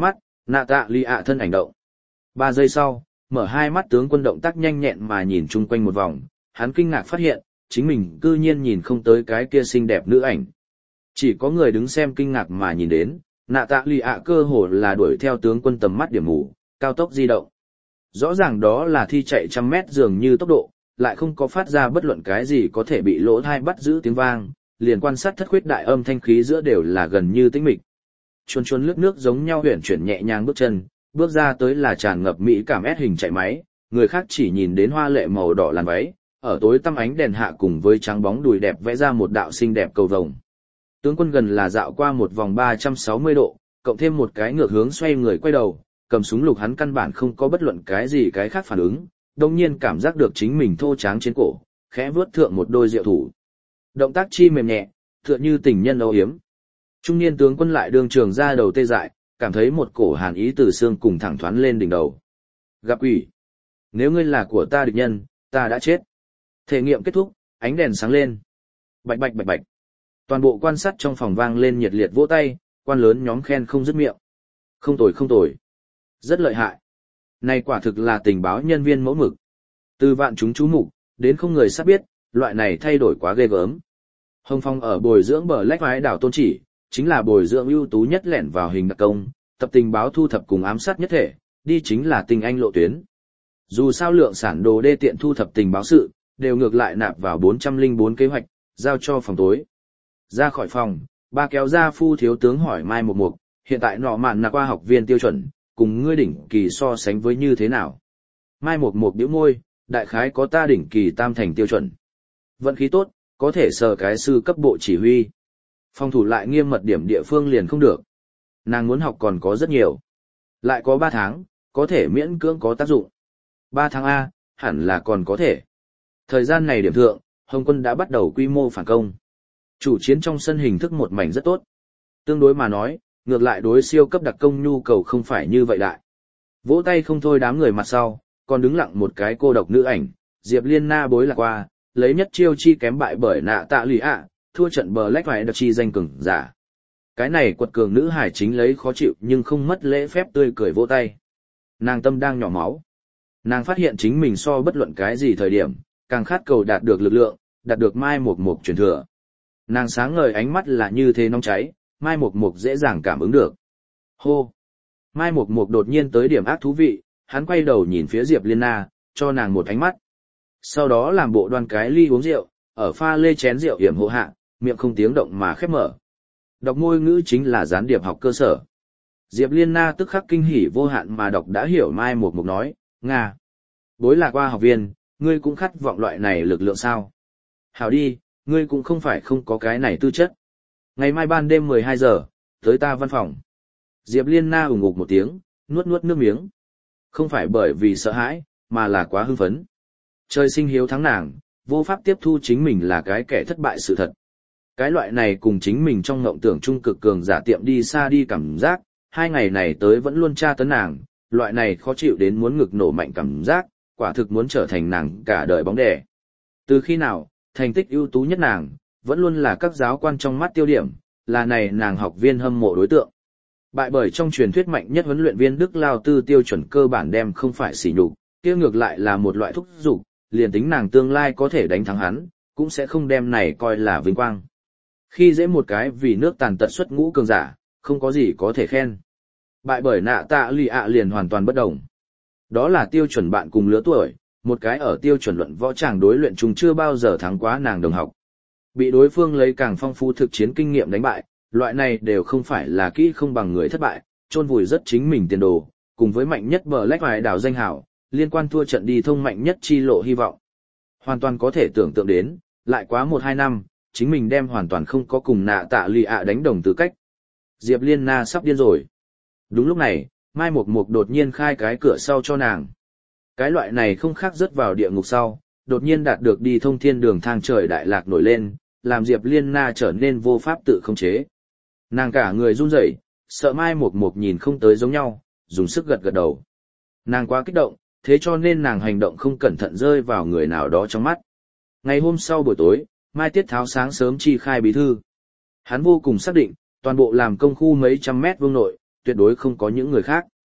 Nạ tạ lì ạ thân ảnh động. 3 giây sau, mở hai mắt tướng quân động tác nhanh nhẹn mà nhìn chung quanh một vòng, hắn kinh ngạc phát hiện, chính mình cư nhiên nhìn không tới cái kia xinh đẹp nữ ảnh. Chỉ có người đứng xem kinh ngạc mà nhìn đến, nạ tạ lì ạ cơ hồ là đuổi theo tướng quân tầm mắt điểm mù, cao tốc di động. Rõ ràng đó là thi chạy 100 mét dường như tốc độ, lại không có phát ra bất luận cái gì có thể bị lỗ thai bắt giữ tiếng vang, liền quan sát thất khuyết đại âm thanh khí giữa đều là gần như tĩnh mịch. Chuồn chuồn lướt nước giống nhau huyền chuyển nhẹ nhàng bước chân, bước ra tới là tràn ngập mỹ cảm ép hình chạy máy, người khác chỉ nhìn đến hoa lệ màu đỏ làn váy, ở tối tăm ánh đèn hạ cùng với trắng bóng đùi đẹp vẽ ra một đạo xinh đẹp cầu vồng. Tướng quân gần là dạo qua một vòng 360 độ, cộng thêm một cái ngược hướng xoay người quay đầu, cầm súng lục hắn căn bản không có bất luận cái gì cái khác phản ứng, đồng nhiên cảm giác được chính mình thô tráng trên cổ, khẽ vướt thượng một đôi diệu thủ. Động tác chi mềm nhẹ, tựa như tình nhân âu yếm. Trung niên tướng quân lại đương trường ra đầu tê dại, cảm thấy một cổ hàn ý từ xương cùng thẳng thoáng lên đỉnh đầu. Gặp quỷ! Nếu ngươi là của ta địch nhân, ta đã chết. Thể nghiệm kết thúc, ánh đèn sáng lên. Bạch bạch bạch bạch. Toàn bộ quan sát trong phòng vang lên nhiệt liệt vỗ tay, quan lớn nhóm khen không dứt miệng. Không tồi không tồi. Rất lợi hại. Này quả thực là tình báo nhân viên mẫu mực. Từ vạn chúng chú mục đến không người sắp biết, loại này thay đổi quá ghê gớm. Hồng Phong ở bồi dưỡng bờ lách vái đảo tôn chỉ, chính là bồi dưỡng ưu tú nhất lẻn vào hình đặc công, tập tình báo thu thập cùng ám sát nhất thể, đi chính là tình anh lộ tuyến. Dù sao lượng sản đồ đê tiện thu thập tình báo sự, đều ngược lại nạp vào 404 kế hoạch, giao cho phòng tối. Ra khỏi phòng, ba kéo ra phu thiếu tướng hỏi Mai Mục Mục, hiện tại nọ mạn là qua học viên tiêu chuẩn, cùng ngươi đỉnh kỳ so sánh với như thế nào? Mai Mục Mục bĩu môi, đại khái có ta đỉnh kỳ tam thành tiêu chuẩn. Vận khí tốt, có thể sờ cái sư cấp bộ chỉ huy. Phòng thủ lại nghiêm mật điểm địa phương liền không được. Nàng muốn học còn có rất nhiều. Lại có 3 tháng, có thể miễn cưỡng có tác dụng. 3 tháng A, hẳn là còn có thể. Thời gian này điểm thượng, Hồng quân đã bắt đầu quy mô phản công. Chủ chiến trong sân hình thức một mảnh rất tốt. Tương đối mà nói, ngược lại đối siêu cấp đặc công nhu cầu không phải như vậy đại. Vỗ tay không thôi đám người mặt sau, còn đứng lặng một cái cô độc nữ ảnh, Diệp Liên Na bối lạc qua, lấy nhất chiêu chi kém bại bởi nạ tạ lì ạ, thua trận bờ lách phải đặc chi danh cường giả. Cái này quật cường nữ hải chính lấy khó chịu nhưng không mất lễ phép tươi cười vỗ tay. Nàng tâm đang nhỏ máu. Nàng phát hiện chính mình so bất luận cái gì thời điểm, càng khát cầu đạt được lực lượng, đạt được Mai Mục Mục truyền thừa. Nàng sáng ngời ánh mắt là như thế nóng cháy, Mai Mục Mục dễ dàng cảm ứng được. Hô! Mai Mục Mục đột nhiên tới điểm ác thú vị, hắn quay đầu nhìn phía Diệp Liên Na, cho nàng một ánh mắt. Sau đó làm bộ đoan cái ly uống rượu, ở pha lê chén rượu hiểm hộ hạ, miệng không tiếng động mà khép mở. Đọc ngôn ngữ chính là gián điệp học cơ sở. Diệp Liên Na tức khắc kinh hỉ vô hạn mà đọc đã hiểu Mai Mục Mục nói, Nga. Bối lạc qua học viên, ngươi cũng khát vọng loại này lực lượng sao? Hảo đi, ngươi cũng không phải không có cái này tư chất. Ngày mai ban đêm 12 giờ, tới ta văn phòng. Diệp Liên Na ủng ngục một tiếng, nuốt nuốt nước miếng. Không phải bởi vì sợ hãi, mà là quá hưng phấn. Trời sinh hiếu thắng nàng, vô pháp tiếp thu chính mình là cái kẻ thất bại sự thật. Cái loại này cùng chính mình trong ngộng tưởng trung cực cường giả tiệm đi xa đi cảm giác, 2 ngày này tới vẫn luôn tra tấn nàng, loại này khó chịu đến muốn ngực nổ mạnh cảm giác, quả thực muốn trở thành nàng cả đời bóng đè. Từ khi nào, thành tích ưu tú nhất nàng, vẫn luôn là các giáo quan trong mắt tiêu điểm, là này nàng học viên hâm mộ đối tượng. Bại bởi trong truyền thuyết mạnh nhất huấn luyện viên Đức Lao Tư tiêu chuẩn cơ bản đem không phải sỉ nhục, kia ngược lại là một loại thúc giục, liền tính nàng tương lai có thể đánh thắng hắn, cũng sẽ không đem này coi là vinh quang. Khi dễ một cái vì nước tàn tật xuất ngũ cường giả, không có gì có thể khen. Bại bởi nạ tạ lì ạ liền hoàn toàn bất đồng. Đó là tiêu chuẩn bạn cùng lứa tuổi, một cái ở tiêu chuẩn luận võ tràng đối luyện chung chưa bao giờ thắng quá nàng đồng học. Bị đối phương lấy càng phong phú thực chiến kinh nghiệm đánh bại, loại này đều không phải là kỹ không bằng người thất bại, chôn vùi rất chính mình tiền đồ, cùng với mạnh nhất bờ lách vài đảo danh hảo, liên quan thua trận đi thông mạnh nhất chi lộ hy vọng. Hoàn toàn có thể tưởng tượng đến, lại quá 1-2 năm, chính mình đem hoàn toàn không có cùng nạ tạ lì ạ đánh đồng tư cách. Diệp Liên Na sắp điên rồi. Đúng lúc này, Mai Mục Mục đột nhiên khai cái cửa sau cho nàng. Cái loại này không khác rớt vào địa ngục sau, đột nhiên đạt được đi thông thiên đường thang trời đại lạc nổi lên, làm Diệp Liên Na trở nên vô pháp tự khống chế. Nàng cả người run rẩy, sợ Mai Mục Mục nhìn không tới giống nhau, dùng sức gật gật đầu. Nàng quá kích động, thế cho nên nàng hành động không cẩn thận rơi vào người nào đó trong mắt. Ngày hôm sau buổi tối, Mai Tiết Tháo sáng sớm chi khai bí thư. Hắn vô cùng xác định, toàn bộ làm công khu mấy trăm mét vuông nội, tuyệt đối không có những người khác.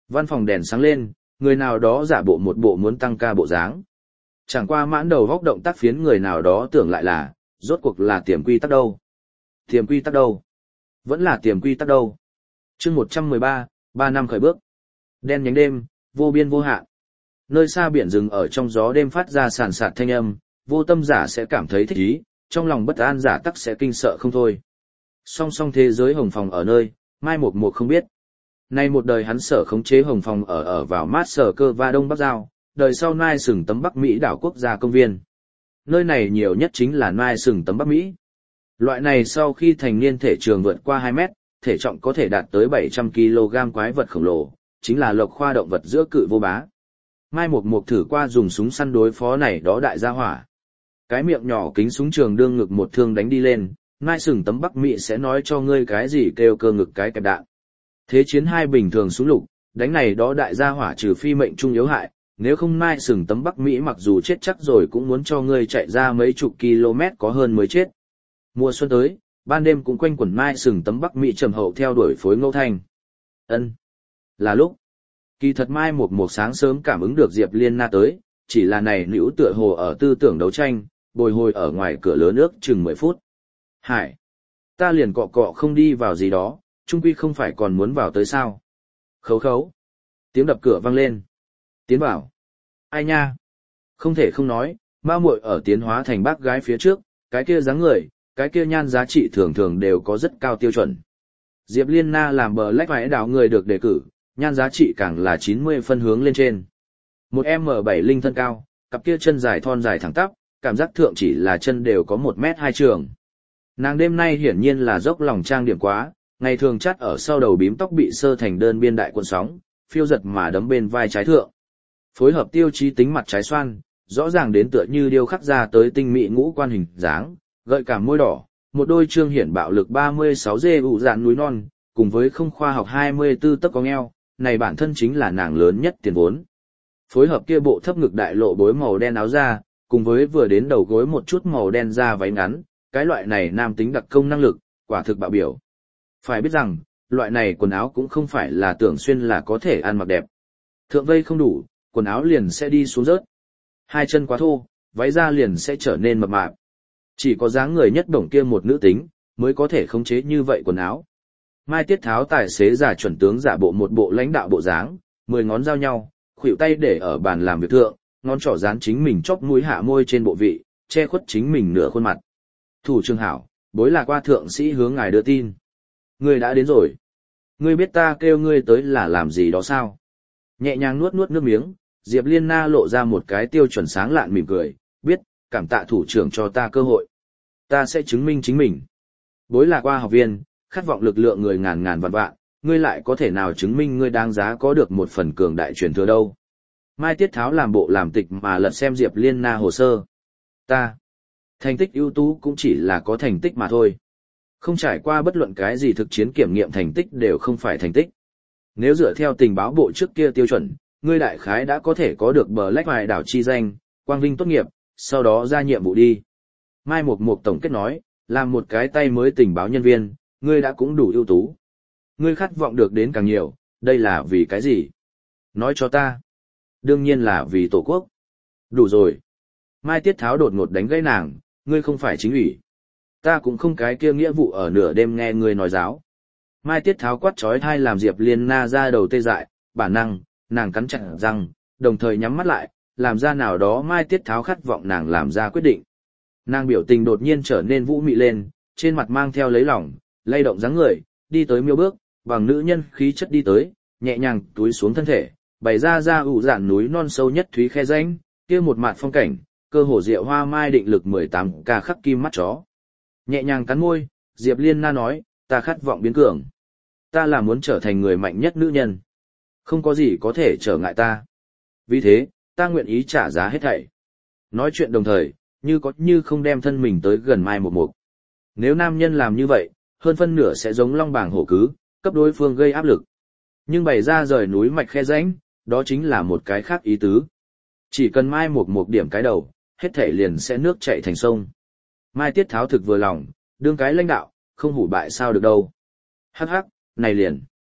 Văn phòng đèn sáng lên, người nào đó giả bộ một bộ muốn tăng ca bộ dáng. Chẳng qua mãn đầu góc động tác phiến người nào đó tưởng lại là, rốt cuộc là tiềm quy tắc đâu. Tiềm quy tắc đâu? Vẫn là tiềm quy tắc đâu. chương 113, 3 năm khởi bước. Đen nhánh đêm, vô biên vô hạn. Nơi xa biển rừng ở trong gió đêm phát ra sàn sạt thanh âm, vô tâm giả sẽ cảm thấy thích ý, trong lòng bất an giả tắc sẽ kinh sợ không thôi. Song song thế giới hồng phòng ở nơi, Mai Mộc Mộc không biết. Nay một đời hắn sở khống chế hồng phòng ở vào mát sở cơ và đông bắc giao, đời sau Nai sừng tấm Bắc Mỹ đảo quốc gia công viên. Nơi này nhiều nhất chính là Nai sừng tấm Bắc Mỹ. Loại này sau khi thành niên thể trường vượt qua 2 mét, thể trọng có thể đạt tới 700 kg quái vật khổng lồ, chính là lộc khoa động vật giữa cự vô bá. Mai Mộc Mộc thử qua dùng súng săn đối phó này đó đại gia hỏa. Cái miệng nhỏ kính súng trường đương ngực một thương đánh đi lên, Nai sừng tấm Bắc Mỹ sẽ nói cho ngươi cái gì kêu cơ ngực cái kẹp đạn. Thế chiến hai bình thường súng lục, đánh này đó đại gia hỏa trừ phi mệnh trung yếu hại, nếu không Nai sừng tấm Bắc Mỹ mặc dù chết chắc rồi cũng muốn cho ngươi chạy ra mấy chục km có hơn mới chết. Mùa xuân tới, ban đêm cũng quanh quẩn Nai sừng tấm Bắc Mỹ trầm hậu theo đuổi phối ngẫu thanh. Ân, là lúc. Kỳ thật Mai Mộc Mộc sáng sớm cảm ứng được Diệp Liên Na tới, chỉ là này nữ tựa hồ ở tư tưởng đấu tranh, bồi hồi ở ngoài cửa lớn nước chừng 10 phút. Hải, ta liền cọ cọ không đi vào gì đó, trung quy không phải còn muốn vào tới sao. Khấu khấu. Tiếng đập cửa vang lên. Tiến vào. Ai nha? Không thể không nói, Mao muội ở tiến hóa thành bác gái phía trước, cái kia dáng người, cái kia nhan giá trị thường thường đều có rất cao tiêu chuẩn. Diệp Liên Na làm bờ lách vải đảo người được đề cử, nhan giá trị càng là 90 phân hướng lên trên. Một M7 linh thân cao, cặp kia chân dài thon dài thẳng tắp, cảm giác thượng chỉ là chân đều có 1m2 trường. Nàng đêm nay hiển nhiên là dốc lòng trang điểm quá, ngày thường chắt ở sau đầu bím tóc bị sơ thành đơn biên đại cuộn sóng, phiêu giật mà đấm bên vai trái thượng. Phối hợp tiêu chí tính mặt trái xoan, rõ ràng đến tựa như điêu khắc ra tới tinh mỹ ngũ quan hình dáng, gợi cảm môi đỏ, một đôi trương hiển bạo lực 36 dê ụ dạn núi non, cùng với không khoa học 24 tấc có eo, này bản thân chính là nàng lớn nhất tiền vốn. Phối hợp kia bộ thấp ngực đại lộ bối màu đen áo da, cùng với vừa đến đầu gối một chút màu đen da váy ngắn, cái loại này nam tính đặc công năng lực, quả thực bạo biểu. Phải biết rằng, loại này quần áo cũng không phải là tưởng xuyên là có thể ăn mặc đẹp. Thượng vây không đủ, quần áo liền sẽ đi xuống rớt. Hai chân quá thô, váy da liền sẽ trở nên mập mạp. Chỉ có dáng người nhất bổng kia một nữ tính, mới có thể khống chế như vậy quần áo. Mai Tiết Tháo tài xế giả chuẩn tướng giả bộ một bộ lãnh đạo bộ dáng, 10 ngón giao nhau, khuỷu tay để ở bàn làm việc thượng, ngón trỏ dán chính mình chóp mũi hạ môi trên bộ vị, che khuất chính mình nửa khuôn mặt. Thủ trưởng hảo, bối là qua thượng sĩ hướng ngài đưa tin. Ngươi đã đến rồi. Ngươi biết ta kêu ngươi tới là làm gì đó sao? Nhẹ nhàng nuốt nuốt nước miếng, Diệp Liên Na lộ ra một cái tiêu chuẩn sáng lạn mỉm cười, biết, cảm tạ thủ trưởng cho ta cơ hội. Ta sẽ chứng minh chính mình. Bối là qua học viên, khát vọng lực lượng người ngàn ngàn vạn vạn, ngươi lại có thể nào chứng minh ngươi đáng giá có được một phần cường đại truyền thừa đâu. Mai Tiết Tháo làm bộ làm tịch mà lật xem Diệp Liên Na hồ sơ. Ta, thành tích ưu tú cũng chỉ là có thành tích mà thôi. Không trải qua bất luận cái gì thực chiến kiểm nghiệm thành tích đều không phải thành tích. Nếu dựa theo tình báo bộ trước kia tiêu chuẩn, ngươi đại khái đã có thể có được bờ lách vài đảo chi danh, quang vinh tốt nghiệp, sau đó ra nhiệm vụ đi. Mai Mộc Mộc tổng kết nói, làm một cái tay mới tình báo nhân viên, ngươi đã cũng đủ ưu tú. Ngươi khát vọng được đến càng nhiều, đây là vì cái gì? Nói cho ta. Đương nhiên là vì Tổ quốc. Đủ rồi. Mai Tiết Tháo đột ngột đánh gãy nàng, ngươi không phải chính ủy. Ta cũng không cái kia nghĩa vụ ở nửa đêm nghe ngươi nói giáo. Mai Tiết Tháo quát trói thai làm Diệp Liên Na ra đầu tê dại, bản năng, nàng cắn chặt răng, đồng thời nhắm mắt lại, làm ra nào đó Mai Tiết Tháo khát vọng nàng làm ra quyết định. Nàng biểu tình đột nhiên trở nên vũ mị lên, trên mặt mang theo lấy lỏng, lay động dáng người, đi tới miêu bước, bằng nữ nhân khí chất đi tới, nhẹ nhàng túi xuống thân thể, bày ra ủ dạn núi non sâu nhất thúy khe rãnh, kia một mạt phong cảnh, cơ hồ diệu hoa mai định lực 18 ca khắc kim mắt chó. Nhẹ nhàng cắn môi, Diệp Liên Na nói, ta khát vọng biến cường. Ta là muốn trở thành người mạnh nhất nữ nhân. Không có gì có thể trở ngại ta. Vì thế, ta nguyện ý trả giá hết thảy. Nói chuyện đồng thời, như có như không đem thân mình tới gần Mai Mộc Mộc. Nếu nam nhân làm như vậy, hơn phân nửa sẽ giống long bàng hổ cứ, cấp đối phương gây áp lực. Nhưng bày ra rời núi mạch khe rãnh, đó chính là một cái khác ý tứ. Chỉ cần Mai Mộc Mộc điểm cái đầu, hết thảy liền sẽ nước chảy thành sông. Mai Tiết Tháo thực vừa lòng, đương cái lãnh đạo, không hủ bại sao được đâu. Hắc hắc, này liền.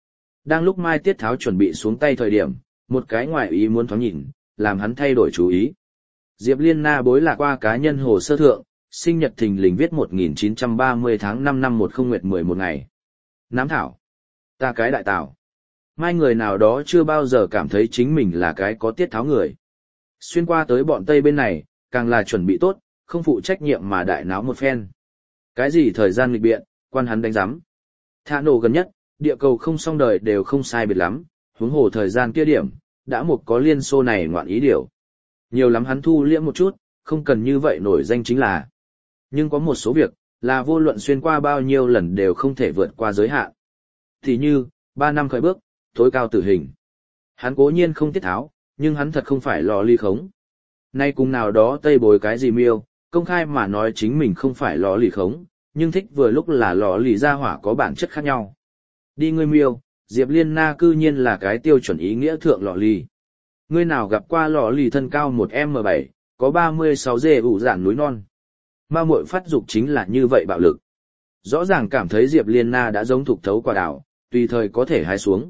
Đang lúc Mai Tiết Tháo chuẩn bị xuống tay thời điểm, một cái ngoại ý muốn thoáng nhìn, làm hắn thay đổi chú ý. Diệp Liên Na bối lạc qua cá nhân hồ sơ thượng, sinh nhật thình lình viết 1930 tháng 5 năm 10 nguyệt 11 ngày. Nám thảo. Ta cái đại tảo. Mai người nào đó chưa bao giờ cảm thấy chính mình là cái có Tiết Tháo người. Xuyên qua tới bọn Tây bên này, càng là chuẩn bị tốt, không phụ trách nhiệm mà đại náo một phen. Cái gì thời gian nghịch biện, quan hắn đánh giám. Thả nổ gần nhất, địa cầu không xong đời đều không sai biệt lắm, huống hồ thời gian kia điểm, đã một có liên xô này ngoạn ý điều. Nhiều lắm hắn thu liễm một chút, không cần như vậy nổi danh chính là. Nhưng có một số việc, là vô luận xuyên qua bao nhiêu lần đều không thể vượt qua giới hạn. Thì như, 3 năm khởi bước, tối cao tử hình. Hắn cố nhiên không Tiết Tháo, nhưng hắn thật không phải lò ly khống. Nay cùng nào đó Tây bối cái gì miêu, công khai mà nói chính mình không phải lò lì khống, nhưng thích vừa lúc là lò lì ra hỏa có bản chất khác nhau. Đi ngươi miêu, Diệp Liên Na cư nhiên là cái tiêu chuẩn ý nghĩa thượng lò lì. Ngươi nào gặp qua lò lì thân cao 1m7, có 36 dê ủ giản núi non. Ma muội phát dục chính là như vậy bạo lực. Rõ ràng cảm thấy Diệp Liên Na đã giống thục thấu quả đào, tùy thời có thể hái xuống,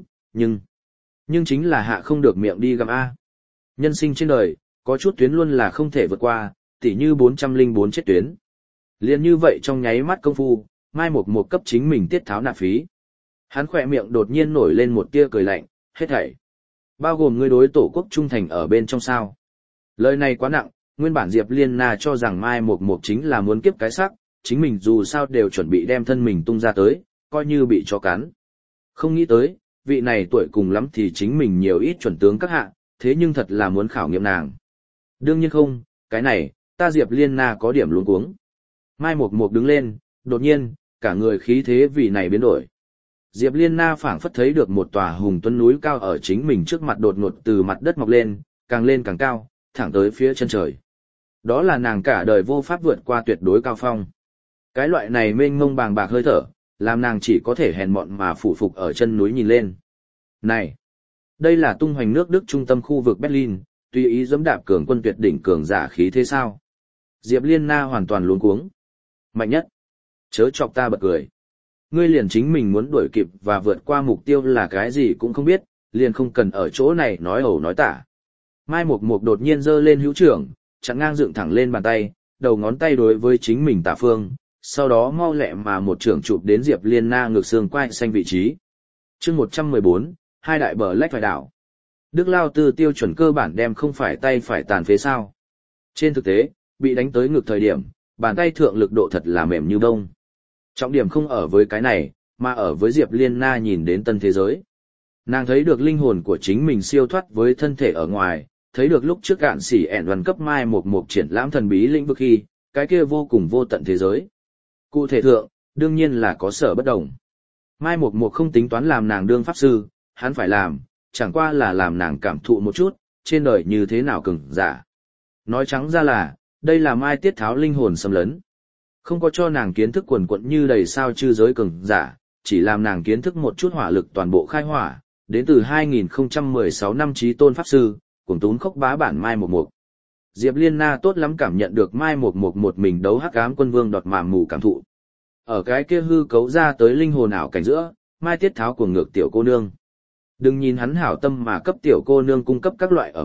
nhưng chính là hạ không được miệng đi gặm A. Nhân sinh trên đời, có chút tuyến luôn là không thể vượt qua, tỉ như 404 chết tuyến. Liên như vậy trong nháy mắt công phu, Mai một cấp chính mình Tiết Tháo nạp phí. Hắn khỏe miệng đột nhiên nổi lên một tia cười lạnh, hết thảy. Bao gồm ngươi đối tổ quốc trung thành ở bên trong sao. Lời này quá nặng, nguyên bản Diệp Liên Na cho rằng Mai một chính là muốn kiếp cái sắc, chính mình dù sao đều chuẩn bị đem thân mình tung ra tới, coi như bị chó cắn. Không nghĩ tới, vị này tuổi cùng lắm thì chính mình nhiều ít chuẩn tướng các hạ, thế nhưng thật là muốn khảo nghiệm nàng. Đương nhiên không, cái này, ta Diệp Liên Na có điểm luống cuống. Mai một đứng lên, đột nhiên, cả người khí thế vì này biến đổi. Diệp Liên Na phảng phất thấy được một tòa hùng tuấn núi cao ở chính mình trước mặt đột ngột từ mặt đất mọc lên càng cao, thẳng tới phía chân trời. Đó là nàng cả đời vô pháp vượt qua tuyệt đối cao phong. Cái loại này mênh mông bàng bạc hơi thở, làm nàng chỉ có thể hèn mọn mà phủ phục ở chân núi nhìn lên. Này, đây là tung hoành nước Đức trung tâm khu vực Berlin, tùy ý dẫm đạp cường quân tuyệt đỉnh cường giả khí thế sao? Diệp Liên Na hoàn toàn luống cuống. Mạnh nhất, chớ chọc ta bật cười. Ngươi liền chính mình muốn đuổi kịp và vượt qua mục tiêu là cái gì cũng không biết, liền không cần ở chỗ này nói ẩu nói tả. Mai một đột nhiên giơ lên hữu trưởng, chặn ngang dựng thẳng lên bàn tay, đầu ngón tay đối với chính mình tả phương, sau đó mau lẹ mà một trưởng chụp đến Diệp Liên Na ngược xương quai xanh vị trí. Chương 114, hai đại bờ lách phải đảo. Đức Lao Tư tiêu chuẩn cơ bản đem không phải tay phải tàn phế sao. Trên thực tế, bị đánh tới ngược thời điểm, bàn tay thượng lực độ thật là mềm như bông. Trọng điểm không ở với cái này, mà ở với Diệp Liên Na nhìn đến tân thế giới. Nàng thấy được linh hồn của chính mình siêu thoát với thân thể ở ngoài, thấy được lúc trước cạn xỉ ẻn đoàn cấp Mai một triển lãm thần bí lĩnh vực khi, cái kia vô cùng vô tận thế giới. Cụ thể thượng, đương nhiên là có sở bất đồng. Mai một không tính toán làm nàng đương pháp sư, hắn phải làm, chẳng qua là làm nàng cảm thụ một chút, trên đời như thế nào cứng giả. Nói trắng ra là, đây là Mai Tiết Tháo linh hồn xâm lấn. Không có cho nàng kiến thức quần quận như đầy sao chư giới cứng giả, chỉ làm nàng kiến thức một chút hỏa lực toàn bộ khai hỏa, đến từ 2016 năm Chí Tôn Pháp Sư, cùng tún khốc bá bản Mai một. Diệp Liên Na tốt lắm cảm nhận được Mai một mình đấu hắc ám quân vương đọt màm mù cảm thụ. Ở cái kia hư cấu ra tới linh hồn ảo cảnh giữa, Mai Tiết Tháo cuồng ngược tiểu cô nương. Đừng nhìn hắn hảo tâm mà cấp tiểu cô nương cung cấp các loại ở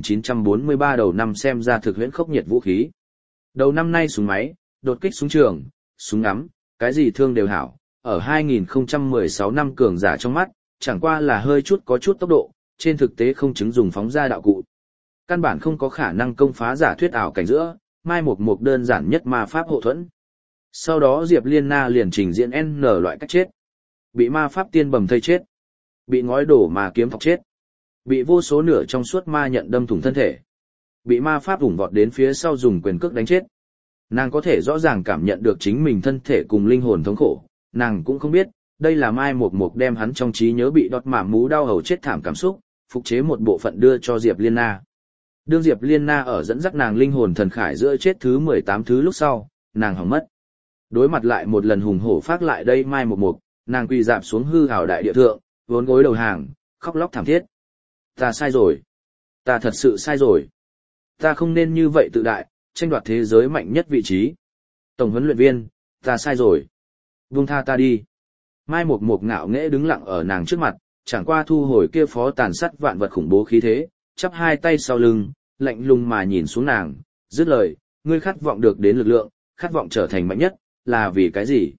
1943 đầu năm xem ra thực huyễn khốc nhiệt vũ khí. Đầu năm nay súng máy, đột kích súng trường, súng ngắm, cái gì thương đều hảo, ở 2016 năm cường giả trong mắt, chẳng qua là hơi chút có chút tốc độ, trên thực tế không chứng dùng phóng ra đạo cụ. Căn bản không có khả năng công phá giả thuyết ảo cảnh giữa, Mai một đơn giản nhất ma pháp hộ thuẫn. Sau đó Diệp Liên Na liền trình diễn N loại cách chết. Bị ma pháp tiên bầm thây chết. Bị ngói đổ mà kiếm thọc chết. Bị vô số nửa trong suốt ma nhận đâm thủng thân thể. Bị ma pháp ủng vọt đến phía sau dùng quyền cước đánh chết. Nàng có thể rõ ràng cảm nhận được chính mình thân thể cùng linh hồn thống khổ. Nàng cũng không biết, đây là Mai một đem hắn trong trí nhớ bị đọt mảm mú đau hầu chết thảm cảm xúc, phục chế một bộ phận đưa cho Diệp Liên Na. Đương Diệp Liên Na ở dẫn dắt nàng linh hồn thần khải giữa chết thứ 18 thứ lúc sau, nàng hỏng mất. Đối mặt lại một lần hùng hổ phát lại đây Mai một, nàng quỳ dạp xuống hư hào đại địa thượng, vốn gối đầu hàng, khóc lóc thảm thiết. Ta sai rồi. Ta thật sự sai rồi. Ta không nên như vậy tự đại, tranh đoạt thế giới mạnh nhất vị trí. Tổng huấn luyện viên, ta sai rồi. Buông tha ta đi. Mai một ngạo nghễ đứng lặng ở nàng trước mặt, chẳng qua thu hồi kia phó tàn sát vạn vật khủng bố khí thế, chắp hai tay sau lưng, lạnh lùng mà nhìn xuống nàng, dứt lời, ngươi khát vọng được đến lực lượng, khát vọng trở thành mạnh nhất, là vì cái gì?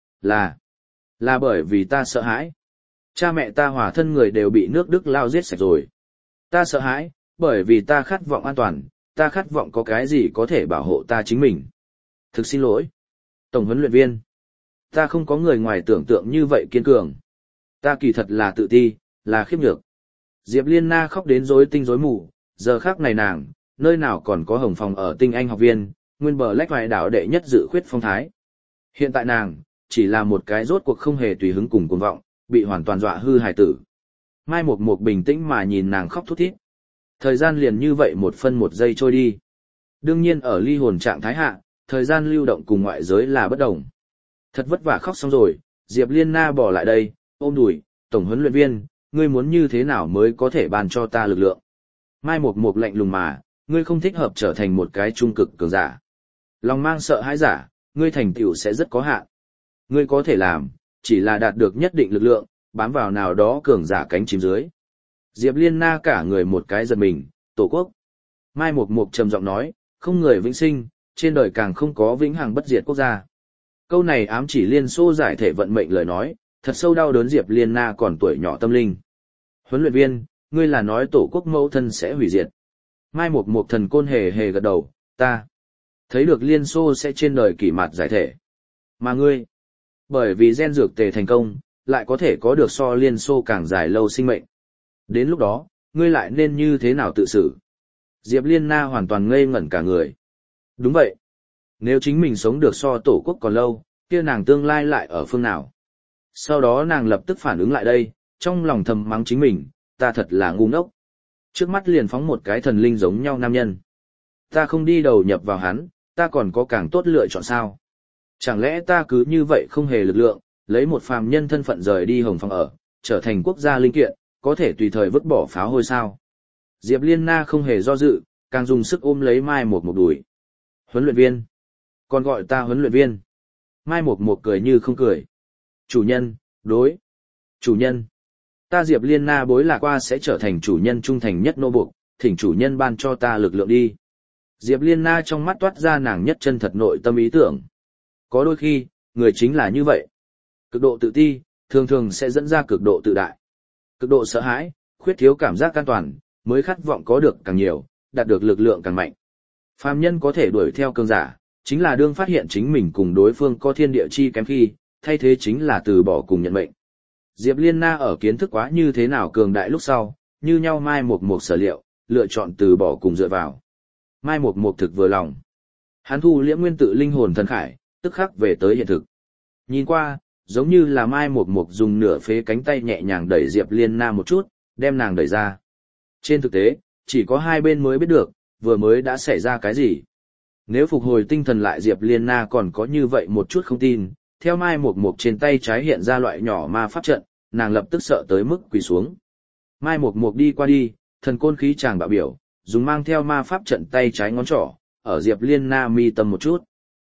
Là bởi vì ta sợ hãi. Cha mẹ ta hòa thân người đều bị nước Đức lao giết sạch rồi. Ta sợ hãi, bởi vì ta khát vọng an toàn, ta khát vọng có cái gì có thể bảo hộ ta chính mình. Thực xin lỗi. Tổng huấn luyện viên. Ta không có người ngoài tưởng tượng như vậy kiên cường. Ta kỳ thật là tự ti, là khiếp nhược. Diệp Liên Na khóc đến rối tinh rối mù, giờ khác này nàng, nơi nào còn có hồng phòng ở tinh anh học viên, nguyên bờ lách vài đảo đệ nhất dự khuyết phong thái. Hiện tại nàng, chỉ là một cái rốt cuộc không hề tùy hứng cùng cuồng vọng, bị hoàn toàn dọa hư hài tử. Mai Mộc Mộc bình tĩnh mà nhìn nàng khóc thút thít. Thời gian liền như vậy một phân một giây trôi đi. Đương nhiên ở ly hồn trạng thái hạ, thời gian lưu động cùng ngoại giới là bất đồng. Thật vất vả khóc xong rồi, Diệp Liên Na bỏ lại đây, ôm đùi, tổng huấn luyện viên, ngươi muốn như thế nào mới có thể ban cho ta lực lượng. Mai Mộc Mộc lạnh lùng mà, ngươi không thích hợp trở thành một cái trung cực cường giả. Lòng mang sợ hãi giả, ngươi thành tựu sẽ rất có hạn. Ngươi có thể làm, chỉ là đạt được nhất định lực lượng, bám vào nào đó cường giả cánh chim dưới. Diệp Liên Na cả người một cái giật mình, tổ quốc. Mai Mộc Mộc trầm giọng nói, không người vĩnh sinh, trên đời càng không có vĩnh hằng bất diệt quốc gia. Câu này ám chỉ Liên Xô giải thể vận mệnh lời nói, thật sâu đau đớn Diệp Liên Na còn tuổi nhỏ tâm linh. Huấn luyện viên, ngươi là nói tổ quốc mẫu thân sẽ hủy diệt. Mai Mộc Mộc thần côn hề hề gật đầu, ta thấy được Liên Xô sẽ trên đời kỷ mạt giải thể. Mà ngươi, bởi vì gen dược tề thành công, lại có thể có được so Liên Xô càng dài lâu sinh mệnh. Đến lúc đó, ngươi lại nên như thế nào tự xử? Diệp Liên Na hoàn toàn ngây ngẩn cả người. Đúng vậy. Nếu chính mình sống được so tổ quốc còn lâu, kia nàng tương lai lại ở phương nào? Sau đó nàng lập tức phản ứng lại đây, trong lòng thầm mắng chính mình, ta thật là ngu ngốc. Trước mắt liền phóng một cái thần linh giống nhau nam nhân. Ta không đi đầu nhập vào hắn, ta còn có càng tốt lựa chọn sao? Chẳng lẽ ta cứ như vậy không hề lực lượng, lấy một phàm nhân thân phận rời đi hồng phòng ở, trở thành quốc gia linh kiện, có thể tùy thời vứt bỏ pháo hôi sao? Diệp Liên Na không hề do dự, càng dùng sức ôm lấy Mai Mộc Mộc đùi. Huấn luyện viên. Còn gọi ta huấn luyện viên. Mai Mộc Mộc cười như không cười. Chủ nhân, đối. Chủ nhân. Ta Diệp Liên Na bối lạc qua sẽ trở thành chủ nhân trung thành nhất nô buộc, thỉnh chủ nhân ban cho ta lực lượng đi. Diệp Liên Na trong mắt toát ra nàng nhất chân thật nội tâm ý tưởng. Có đôi khi, người chính là như vậy. Cực độ tự ti, thường thường sẽ dẫn ra cực độ tự đại. Cực độ sợ hãi, khuyết thiếu cảm giác an toàn, mới khát vọng có được càng nhiều, đạt được lực lượng càng mạnh. Phàm nhân có thể đuổi theo cường giả, chính là đương phát hiện chính mình cùng đối phương có thiên địa chi kém khi, thay thế chính là từ bỏ cùng nhận mệnh. Diệp Liên Na ở kiến thức quá như thế nào cường đại lúc sau, như nhau Mai Mộc Mộc sở liệu, lựa chọn từ bỏ cùng dựa vào. Mai Mộc Mộc thực vừa lòng. Hắn thu liễm nguyên tự linh hồn thần khải, tức khắc về tới hiện thực. Nhìn qua, giống như là Mai Mộc Mộc dùng nửa phế cánh tay nhẹ nhàng đẩy Diệp Liên Na một chút, đem nàng đẩy ra. Trên thực tế, chỉ có hai bên mới biết được, vừa mới đã xảy ra cái gì. Nếu phục hồi tinh thần lại Diệp Liên Na còn có như vậy một chút không tin, theo Mai Mộc Mộc trên tay trái hiện ra loại nhỏ ma pháp trận, nàng lập tức sợ tới mức quỳ xuống. Mai Mộc Mộc đi qua đi, thần côn khí chàng bạo biểu, dùng mang theo ma pháp trận tay trái ngón trỏ, ở Diệp Liên Na mi tâm một chút.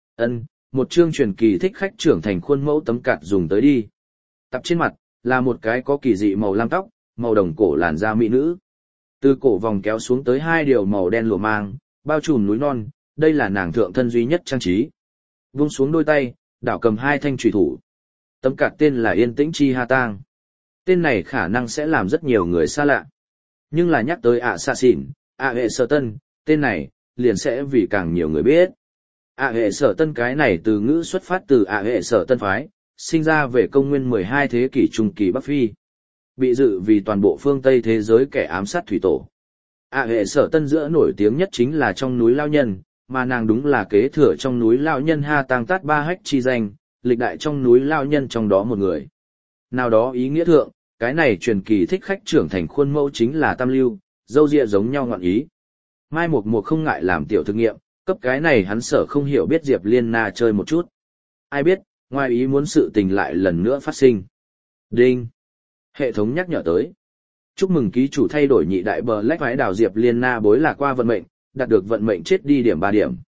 Một chương truyền kỳ thích khách trưởng thành khuôn mẫu tấm cạt dùng tới đi. Tập trên mặt, là một cái có kỳ dị màu lam tóc, màu đồng cổ làn da mỹ nữ. Từ cổ vòng kéo xuống tới hai điều màu đen lụa mang, bao trùm núi non, đây là nàng thượng thân duy nhất trang trí. Vung xuống đôi tay, đảo cầm hai thanh chùy thủ. Tấm cạt tên là Yên Tĩnh Chi Ha Tang. Tên này khả năng sẽ làm rất nhiều người xa lạ. Nhưng là nhắc tới ạ xạ xỉn, ạ hệ sở tân, tên này, liền sẽ vì càng nhiều người biết. ạ hệ sở tân cái này từ ngữ xuất phát từ ạ hệ sở tân phái, sinh ra về công nguyên 12 thế kỷ trung kỳ Bắc Phi. Bị dự vì toàn bộ phương Tây thế giới kẻ ám sát thủy tổ. ạ hệ sở tân giữa nổi tiếng nhất chính là trong núi Lao Nhân, mà nàng đúng là kế thừa trong núi Lao Nhân Ha Tang Tát Ba Hách chi danh, lịch đại trong núi Lao Nhân trong đó một người. Nào đó ý nghĩa thượng, cái này truyền kỳ thích khách trưởng thành khuôn mẫu chính là Tam Lưu, dâu ria giống nhau ngọn ý. Mai Mộc Mộc không ngại làm tiểu thực nghiệm, cấp cái này hắn sở không hiểu biết Diệp Liên Na chơi một chút. Ai biết, ngoài ý muốn sự tình lại lần nữa phát sinh. Đinh! Hệ thống nhắc nhở tới. Chúc mừng ký chủ thay đổi nhị đại bờ lách vái đào Diệp Liên Na bối lạc qua vận mệnh, đạt được vận mệnh chết đi điểm 3 điểm.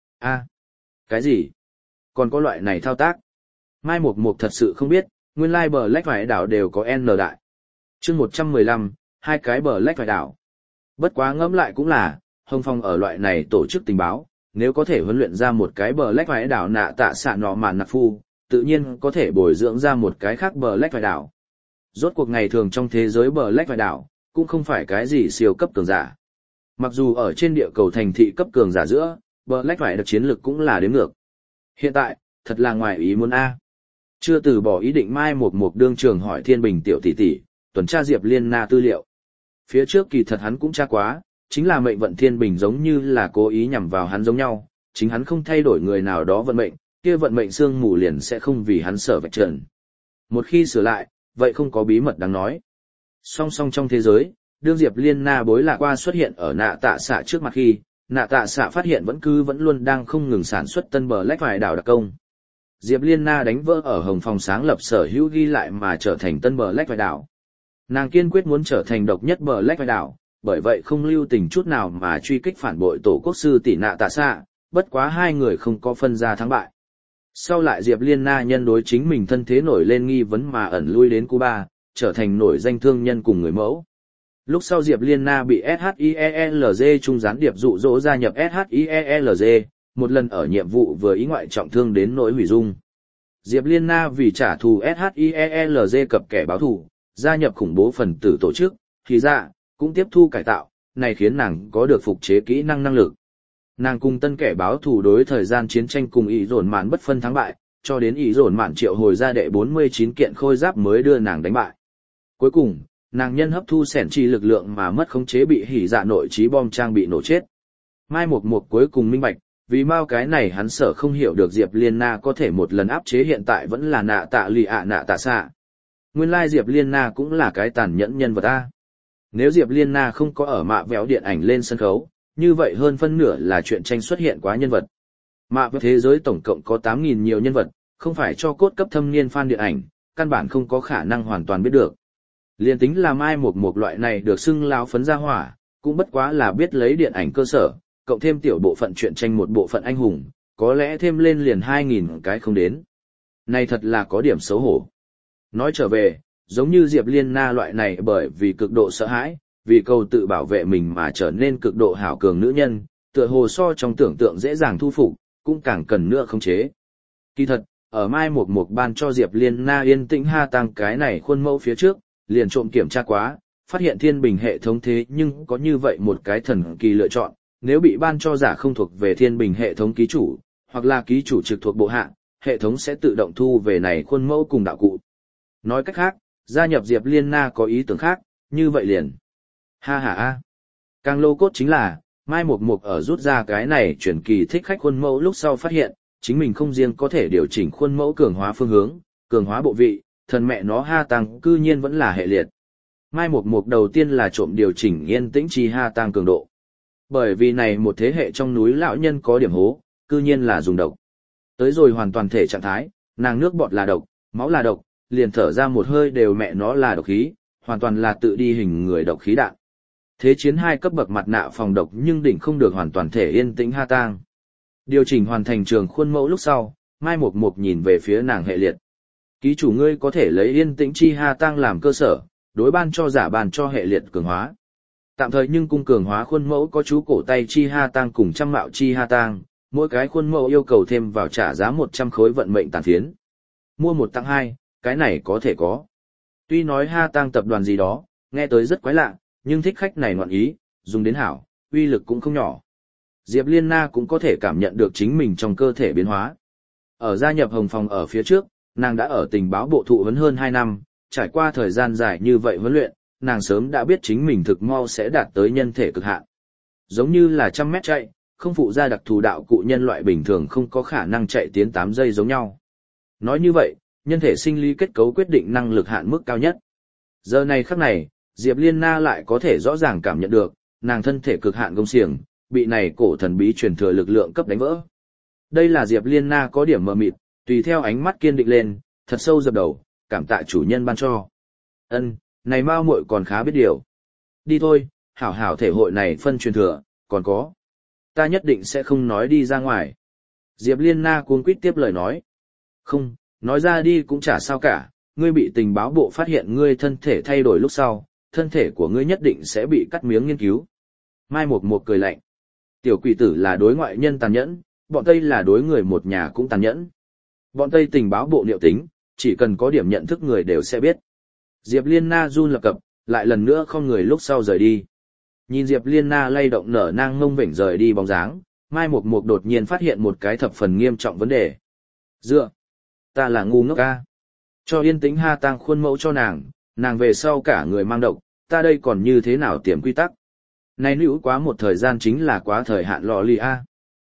Cái gì? Còn có loại này thao tác? Mai Mộc Mộc thật sự không biết, nguyên lai bờ lách vái đào đều có N đại. chương 115, hai cái bờ lách phải đảo. Bất quá ngẫm lại cũng là, Hồng Phong ở loại này tổ chức tình báo, nếu có thể huấn luyện ra một cái bờ lách phải đảo nạ tạ xạ nọ mạn nạc phu, tự nhiên có thể bồi dưỡng ra một cái khác bờ lách phải đảo. Rốt cuộc ngày thường trong thế giới bờ lách phải đảo, cũng không phải cái gì siêu cấp cường giả. Mặc dù ở trên địa cầu thành thị cấp cường giả giữa, bờ lách phải được chiến lực cũng là đếm ngược. Hiện tại, thật là ngoài ý muốn A. Chưa từ bỏ ý định mai một đương trường hỏi Thiên Bình tiểu tỷ tỷ, tuần tra Diệp Liên Na tư liệu. Phía trước kỳ thật hắn cũng tra quá, chính là mệnh vận Thiên Bình giống như là cố ý nhằm vào hắn giống nhau, chính hắn không thay đổi người nào đó vận mệnh, kia vận mệnh xương mù liền sẽ không vì hắn sở vạch trần. Một khi sửa lại, vậy không có bí mật đáng nói. Song song trong thế giới, đương Diệp Liên Na bối lạc qua xuất hiện ở nạ tạ xạ trước mặt khi, nạ tạ xạ phát hiện vẫn luôn đang không ngừng sản xuất tân bờ lách phải đảo đặc công. Diệp Liên Na đánh vỡ ở Hồng Phong sáng lập sở hữu ghi lại mà trở thành tân bờ lách phải đảo. Nàng kiên quyết muốn trở thành độc nhất bờ lách phải đảo, bởi vậy không lưu tình chút nào mà truy kích phản bội tổ quốc sư tỷ nạ tạ xạ, bất quá hai người không có phân ra thắng bại. Sau lại Diệp Liên Na nhân đối chính mình thân thế nổi lên nghi vấn mà ẩn lui đến Cuba, trở thành nổi danh thương nhân cùng người mẫu. Lúc sau Diệp Liên Na bị SHIELZ trung gián điệp dụ dỗ gia nhập SHIELZ, một lần ở nhiệm vụ vừa ý ngoại trọng thương đến nỗi hủy dung. Diệp Liên Na vì trả thù SHIELZ cập kẻ báo thù, gia nhập khủng bố phần tử tổ chức, thì ra, cũng tiếp thu cải tạo, này khiến nàng có được phục chế kỹ năng lực. Nàng cùng tân kẻ báo thù đối thời gian chiến tranh cùng ý dồn mạn bất phân thắng bại, cho đến ý dồn mạn triệu hồi ra đệ 49 kiện khôi giáp mới đưa nàng đánh bại. Cuối cùng, nàng nhân hấp thu sẻn chi lực lượng mà mất khống chế bị hỉ dạ nội trí bom trang bị nổ chết. Mai một cuối cùng minh bạch, vì mau cái này hắn sợ không hiểu được Diệp Liên Na có thể một lần áp chế hiện tại vẫn là nạ tạ lì ạ nạ tạ xạ. Nguyên lai Diệp Liên Na cũng là cái tàn nhẫn nhân vật A. Nếu Diệp Liên Na không có ở mạ véo điện ảnh lên sân khấu, như vậy hơn phân nửa là chuyện tranh xuất hiện quá nhân vật. Mạ véo thế giới tổng cộng có 8.000 nhiều nhân vật, không phải cho cốt cấp thâm niên fan điện ảnh, căn bản không có khả năng hoàn toàn biết được. Liên tính là Mai một loại này được xưng láo phấn ra hỏa, cũng bất quá là biết lấy điện ảnh cơ sở, cộng thêm tiểu bộ phận chuyện tranh một bộ phận anh hùng, có lẽ thêm lên liền 2.000 cái không đến. Này thật là có điểm xấu hổ. Nói trở về, giống như Diệp Liên Na loại này bởi vì cực độ sợ hãi, vì cầu tự bảo vệ mình mà trở nên cực độ hảo cường nữ nhân, tựa hồ so trong tưởng tượng dễ dàng thu phục, cũng càng cần nữa khống chế. Kỳ thật, ở Mai một ban cho Diệp Liên Na yên tĩnh ha tăng cái này khuôn mẫu phía trước, liền trộm kiểm tra quá, phát hiện thiên bình hệ thống thế nhưng có như vậy một cái thần kỳ lựa chọn, nếu bị ban cho giả không thuộc về thiên bình hệ thống ký chủ, hoặc là ký chủ trực thuộc bộ hạ, hệ thống sẽ tự động thu về này khuôn mẫu cùng đạo cụ. Nói cách khác, gia nhập Diệp Liên Na có ý tưởng khác, như vậy liền. Ha ha ha. Càng lô cốt chính là, Mai một ở rút ra cái này chuyển kỳ thích khách khuôn mẫu lúc sau phát hiện, chính mình không riêng có thể điều chỉnh khuôn mẫu cường hóa phương hướng, cường hóa bộ vị, thần mẹ nó ha tăng cư nhiên vẫn là hệ liệt. Mai một đầu tiên là trộm điều chỉnh yên tĩnh chi ha tăng cường độ. Bởi vì này một thế hệ trong núi lão nhân có điểm hố, cư nhiên là dùng độc. Tới rồi hoàn toàn thể trạng thái, nàng nước bọt là độc, máu là độc, liền thở ra một hơi đều mẹ nó là độc khí, hoàn toàn là tự đi hình người độc khí đạn. Thế chiến 2 cấp bậc mặt nạ phòng độc nhưng đỉnh không được hoàn toàn thể yên tĩnh ha tang. Điều chỉnh hoàn thành trường khuôn mẫu lúc sau, Mai một nhìn về phía nàng hệ liệt. Ký chủ ngươi có thể lấy yên tĩnh chi ha tang làm cơ sở, đối ban cho giả ban cho hệ liệt cường hóa. Tạm thời nhưng cung cường hóa khuôn mẫu có chú cổ tay chi ha tang cùng trăm mạo chi ha tang, mỗi cái khuôn mẫu yêu cầu thêm vào trả giá 100 khối vận mệnh tàn phiến. Mua 1 tặng 2, cái này có thể có. Tuy nói ha tang tập đoàn gì đó, nghe tới rất quái lạ, nhưng thích khách này ngoạn ý, dùng đến hảo, uy lực cũng không nhỏ. Diệp Liên Na cũng có thể cảm nhận được chính mình trong cơ thể biến hóa. Ở gia nhập Hồng Phong ở phía trước, nàng đã ở tình báo bộ thụ huấn hơn 2 năm, trải qua thời gian dài như vậy huấn luyện, nàng sớm đã biết chính mình thực mau sẽ đạt tới nhân thể cực hạn. Giống như là 100 mét chạy, không phụ ra đặc thù đạo cụ nhân loại bình thường không có khả năng chạy tiến 8 giây giống nhau. Nói như vậy, nhân thể sinh lý kết cấu quyết định năng lực hạn mức cao nhất. Giờ này khắc này, Diệp Liên Na lại có thể rõ ràng cảm nhận được, nàng thân thể cực hạn gông xiềng, bị này cổ thần bí truyền thừa lực lượng cấp đánh vỡ. Đây là Diệp Liên Na có điểm mờ mịt, tùy theo ánh mắt kiên định lên, thật sâu dập đầu, cảm tạ chủ nhân ban cho. Ân, này mao muội còn khá biết điều. Đi thôi, hảo hảo thể hội này phân truyền thừa, còn có. Ta nhất định sẽ không nói đi ra ngoài. Diệp Liên Na cuống quýt tiếp lời nói. Không, nói ra đi cũng chả sao cả, ngươi bị tình báo bộ phát hiện ngươi thân thể thay đổi lúc sau, thân thể của ngươi nhất định sẽ bị cắt miếng nghiên cứu. Mai Mộc Mộc cười lạnh. Tiểu quỷ tử là đối ngoại nhân tàn nhẫn, bọn Tây là đối người một nhà cũng tàn nhẫn. Bọn Tây tình báo bộ liệu tính, chỉ cần có điểm nhận thức người đều sẽ biết. Diệp Liên Na run lập cập, lại lần nữa không người lúc sau rời đi. Nhìn Diệp Liên Na lay động nở nang ngông vểnh rời đi bóng dáng, Mai Mộc Mộc đột nhiên phát hiện một cái thập phần nghiêm trọng vấn đề. Dựa, ta là ngu ngốc ca. Cho yên tĩnh ha tang khuôn mẫu cho nàng về sau cả người mang độc, ta đây còn như thế nào tiềm quy tắc. Này nữ quá một thời gian chính là quá thời hạn lọ lì a.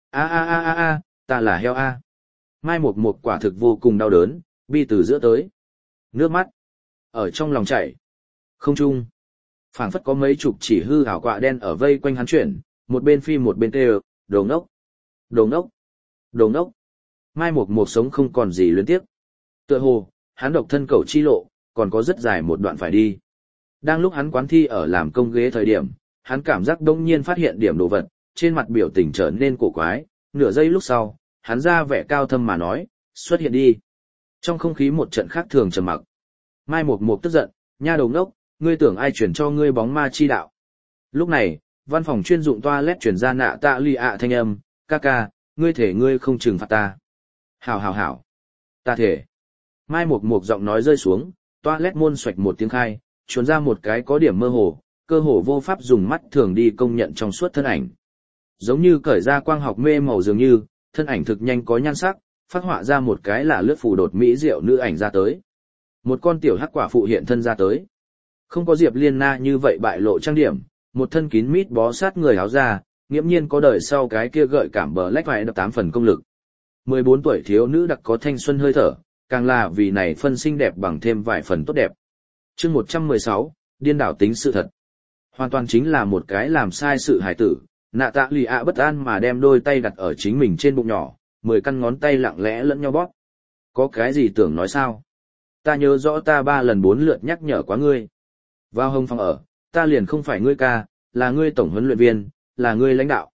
Ta là heo a. Mai Mộc Mộc quả thực vô cùng đau đớn, bi từ giữa tới. Nước mắt ở trong lòng chảy. Không trung, phảng phất có mấy chục chỉ hư ảo quạ đen ở vây quanh hắn chuyển, một bên phi một bên kêu, đồ ngốc, đồ ngốc, đồ ngốc. Mai Mộc Mộc sống không còn gì luyến tiếc. Tựa hồ, hắn độc thân cầu chi lộ, còn có rất dài một đoạn phải đi. Đang lúc hắn quán thi ở làm công ghế thời điểm, hắn cảm giác đông nhiên phát hiện điểm đồ vật, trên mặt biểu tình trở nên cổ quái, nửa giây lúc sau, hắn ra vẻ cao thâm mà nói, xuất hiện đi. Trong không khí một trận khác thường trầm mặc. Mai Mộc Mộc tức giận, nha đầu ngốc, ngươi tưởng ai chuyển cho ngươi bóng ma chi đạo. Lúc này, văn phòng chuyên dụng toilet chuyển ra nạ tạ lì ạ thanh âm, ca ca, ngươi thể ngươi không trừng phạt ta. Hảo. Ta thể. Mai Mộc Mộc giọng nói rơi xuống, toilet môn xoạch một tiếng khai, chuồn ra một cái có điểm mơ hồ, cơ hồ vô pháp dùng mắt thường đi công nhận trong suốt thân ảnh. Giống như cởi ra quang học mê màu dường như, thân ảnh thực nhanh có nhan sắc, phát họa ra một cái là lướt phù đột mỹ diệu nữ ảnh ra tới. Một con tiểu hắc quả phụ hiện thân ra tới. Không có Diệp Liên Na như vậy bại lộ trang điểm, một thân kín mít bó sát người áo ra, nghiễm nhiên có đời sau cái kia gợi cảm bờ lách vài đập 8 phần công lực. 14 tuổi thiếu nữ đặc có thanh xuân hơi thở, càng là vì này phân xinh đẹp bằng thêm vài phần tốt đẹp. Chương 116, điên đảo tính sự thật. Hoàn toàn chính là một cái làm sai sự hài tử, nạ tạ lì ạ bất an mà đem đôi tay đặt ở chính mình trên bụng nhỏ, 10 căn ngón tay lặng lẽ lẫn nhau bóp. Có cái gì tưởng nói sao? Ta nhớ rõ ta 3 lần 4 lượt nhắc nhở quá ngươi. Vào hông phòng ở, ta liền không phải ngươi ca, là ngươi tổng huấn luyện viên, là ngươi lãnh đạo.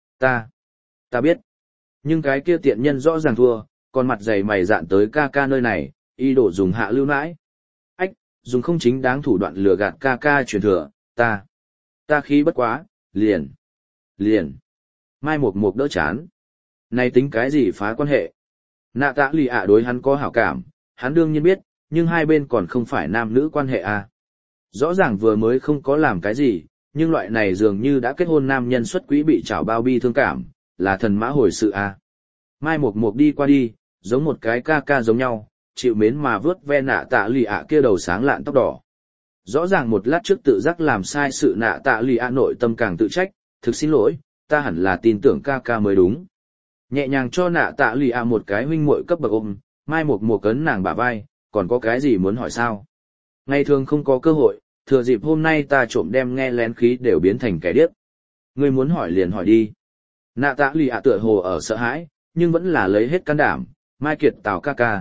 Ta biết. Nhưng cái kia tiện nhân rõ ràng thua, còn mặt dày mày dạn tới ca ca nơi này, y đổ dùng hạ lưu nãi. Ách, dùng không chính đáng thủ đoạn lừa gạt ca ca truyền thừa, ta khí bất quá, liền. Mai Mộc Mộc đỡ chán. Này tính cái gì phá quan hệ? Nạ tạ lì ạ đối hắn có hảo cảm, hắn đương nhiên biết, nhưng hai bên còn không phải nam nữ quan hệ à. Rõ ràng vừa mới không có làm cái gì, nhưng loại này dường như đã kết hôn nam nhân xuất quỹ bị trảo bao bi thương cảm, là thần mã hồi sự à. Mai Mộc Mộc đi qua đi, giống một cái ca ca giống nhau, chịu mến mà vớt ve nạ tạ lì ạ kia đầu sáng lạn tóc đỏ. Rõ ràng một lát trước tự giác làm sai sự nạ tạ lì ạ nội tâm càng tự trách, thực xin lỗi, ta hẳn là tin tưởng ca ca mới đúng. Nhẹ nhàng cho nạ tạ lì ạ một cái huynh muội cấp bậc ôm, Mai Mộc Mộc cấn nàng bả vai, còn có cái gì muốn hỏi sao? Ngày thường không có cơ hội, thừa dịp hôm nay ta trộm đem nghe lén khí đều biến thành kẻ điếc. Ngươi muốn hỏi liền hỏi đi. Nạ tạ lì ạ tựa hồ ở sợ hãi, nhưng vẫn là lấy hết can đảm. Mai Kiệt Tào ca ca,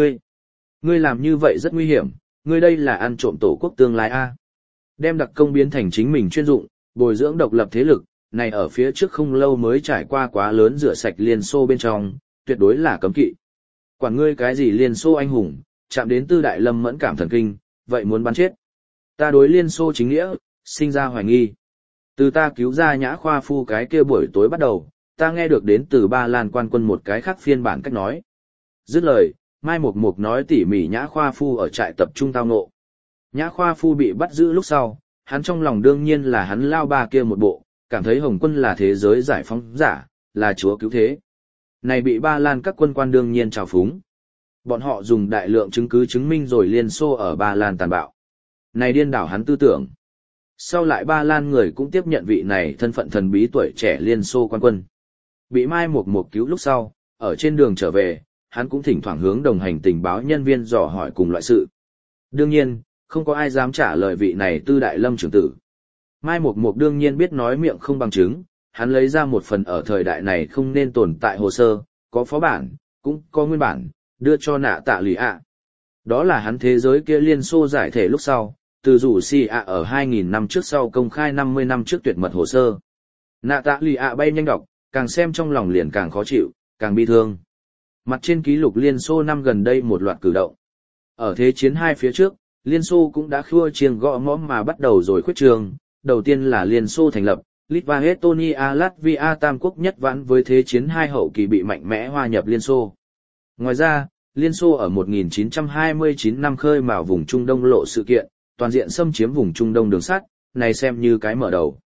ngươi làm như vậy rất nguy hiểm, ngươi đây là ăn trộm tổ quốc tương lai a. Đem đặc công biến thành chính mình chuyên dụng, bồi dưỡng độc lập thế lực, này ở phía trước không lâu mới trải qua quá lớn rửa sạch Liên Xô bên trong, tuyệt đối là cấm kỵ. Quản ngươi cái gì Liên Xô anh hùng, chạm đến Tư Đại Lâm mẫn cảm thần kinh, vậy muốn bắn chết. Ta đối Liên Xô chính nghĩa, sinh ra hoài nghi. Từ ta cứu ra Nhã Khoa Phu cái kia buổi tối bắt đầu, ta nghe được đến từ Ba Lan quan quân một cái khác phiên bản cách nói. Dứt lời, Mai Mộc Mộc nói tỉ mỉ Nhã Khoa Phu ở trại tập trung tao ngộ. Nhã Khoa Phu bị bắt giữ lúc sau, hắn trong lòng đương nhiên là hắn lao ba kia một bộ, cảm thấy Hồng quân là thế giới giải phóng giả, là chúa cứu thế. Này bị Ba Lan các quân quan đương nhiên trào phúng. Bọn họ dùng đại lượng chứng cứ chứng minh rồi Liên Xô ở Ba Lan tàn bạo. Này điên đảo hắn tư tưởng. Sau lại Ba Lan người cũng tiếp nhận vị này thân phận thần bí tuổi trẻ Liên Xô quan quân. Bị Mai Mộc Mộc cứu lúc sau, ở trên đường trở về, hắn cũng thỉnh thoảng hướng đồng hành tình báo nhân viên dò hỏi cùng loại sự. Đương nhiên, không có ai dám trả lời vị này Tư Đại Lâm trưởng tử. Mai Mộc Mộc đương nhiên biết nói miệng không bằng chứng, hắn lấy ra một phần ở thời đại này không nên tồn tại hồ sơ, có phó bản, cũng có nguyên bản, đưa cho nạ tạ lì ạ. Đó là hắn thế giới kia Liên Xô giải thể lúc sau, từ rủ si ạ ở 2000 năm trước sau công khai 50 năm trước tuyệt mật hồ sơ. Nạ tạ lì ạ bay nhanh đọc, càng xem trong lòng liền càng khó chịu, càng bi thương. Mặt trên ký lục Liên Xô năm gần đây một loạt cử động. Ở Thế chiến 2 phía trước, Liên Xô cũng đã khua chiêng gõ mõ mà bắt đầu rồi khuyết trường, đầu tiên là Liên Xô thành lập, Litva Estonia Latvia tam quốc nhất vãn với Thế chiến 2 hậu kỳ bị mạnh mẽ hòa nhập Liên Xô. Ngoài ra, Liên Xô ở 1929 năm khơi mào vùng Trung Đông lộ sự kiện, toàn diện xâm chiếm vùng Trung Đông đường sắt, này xem như cái mở đầu.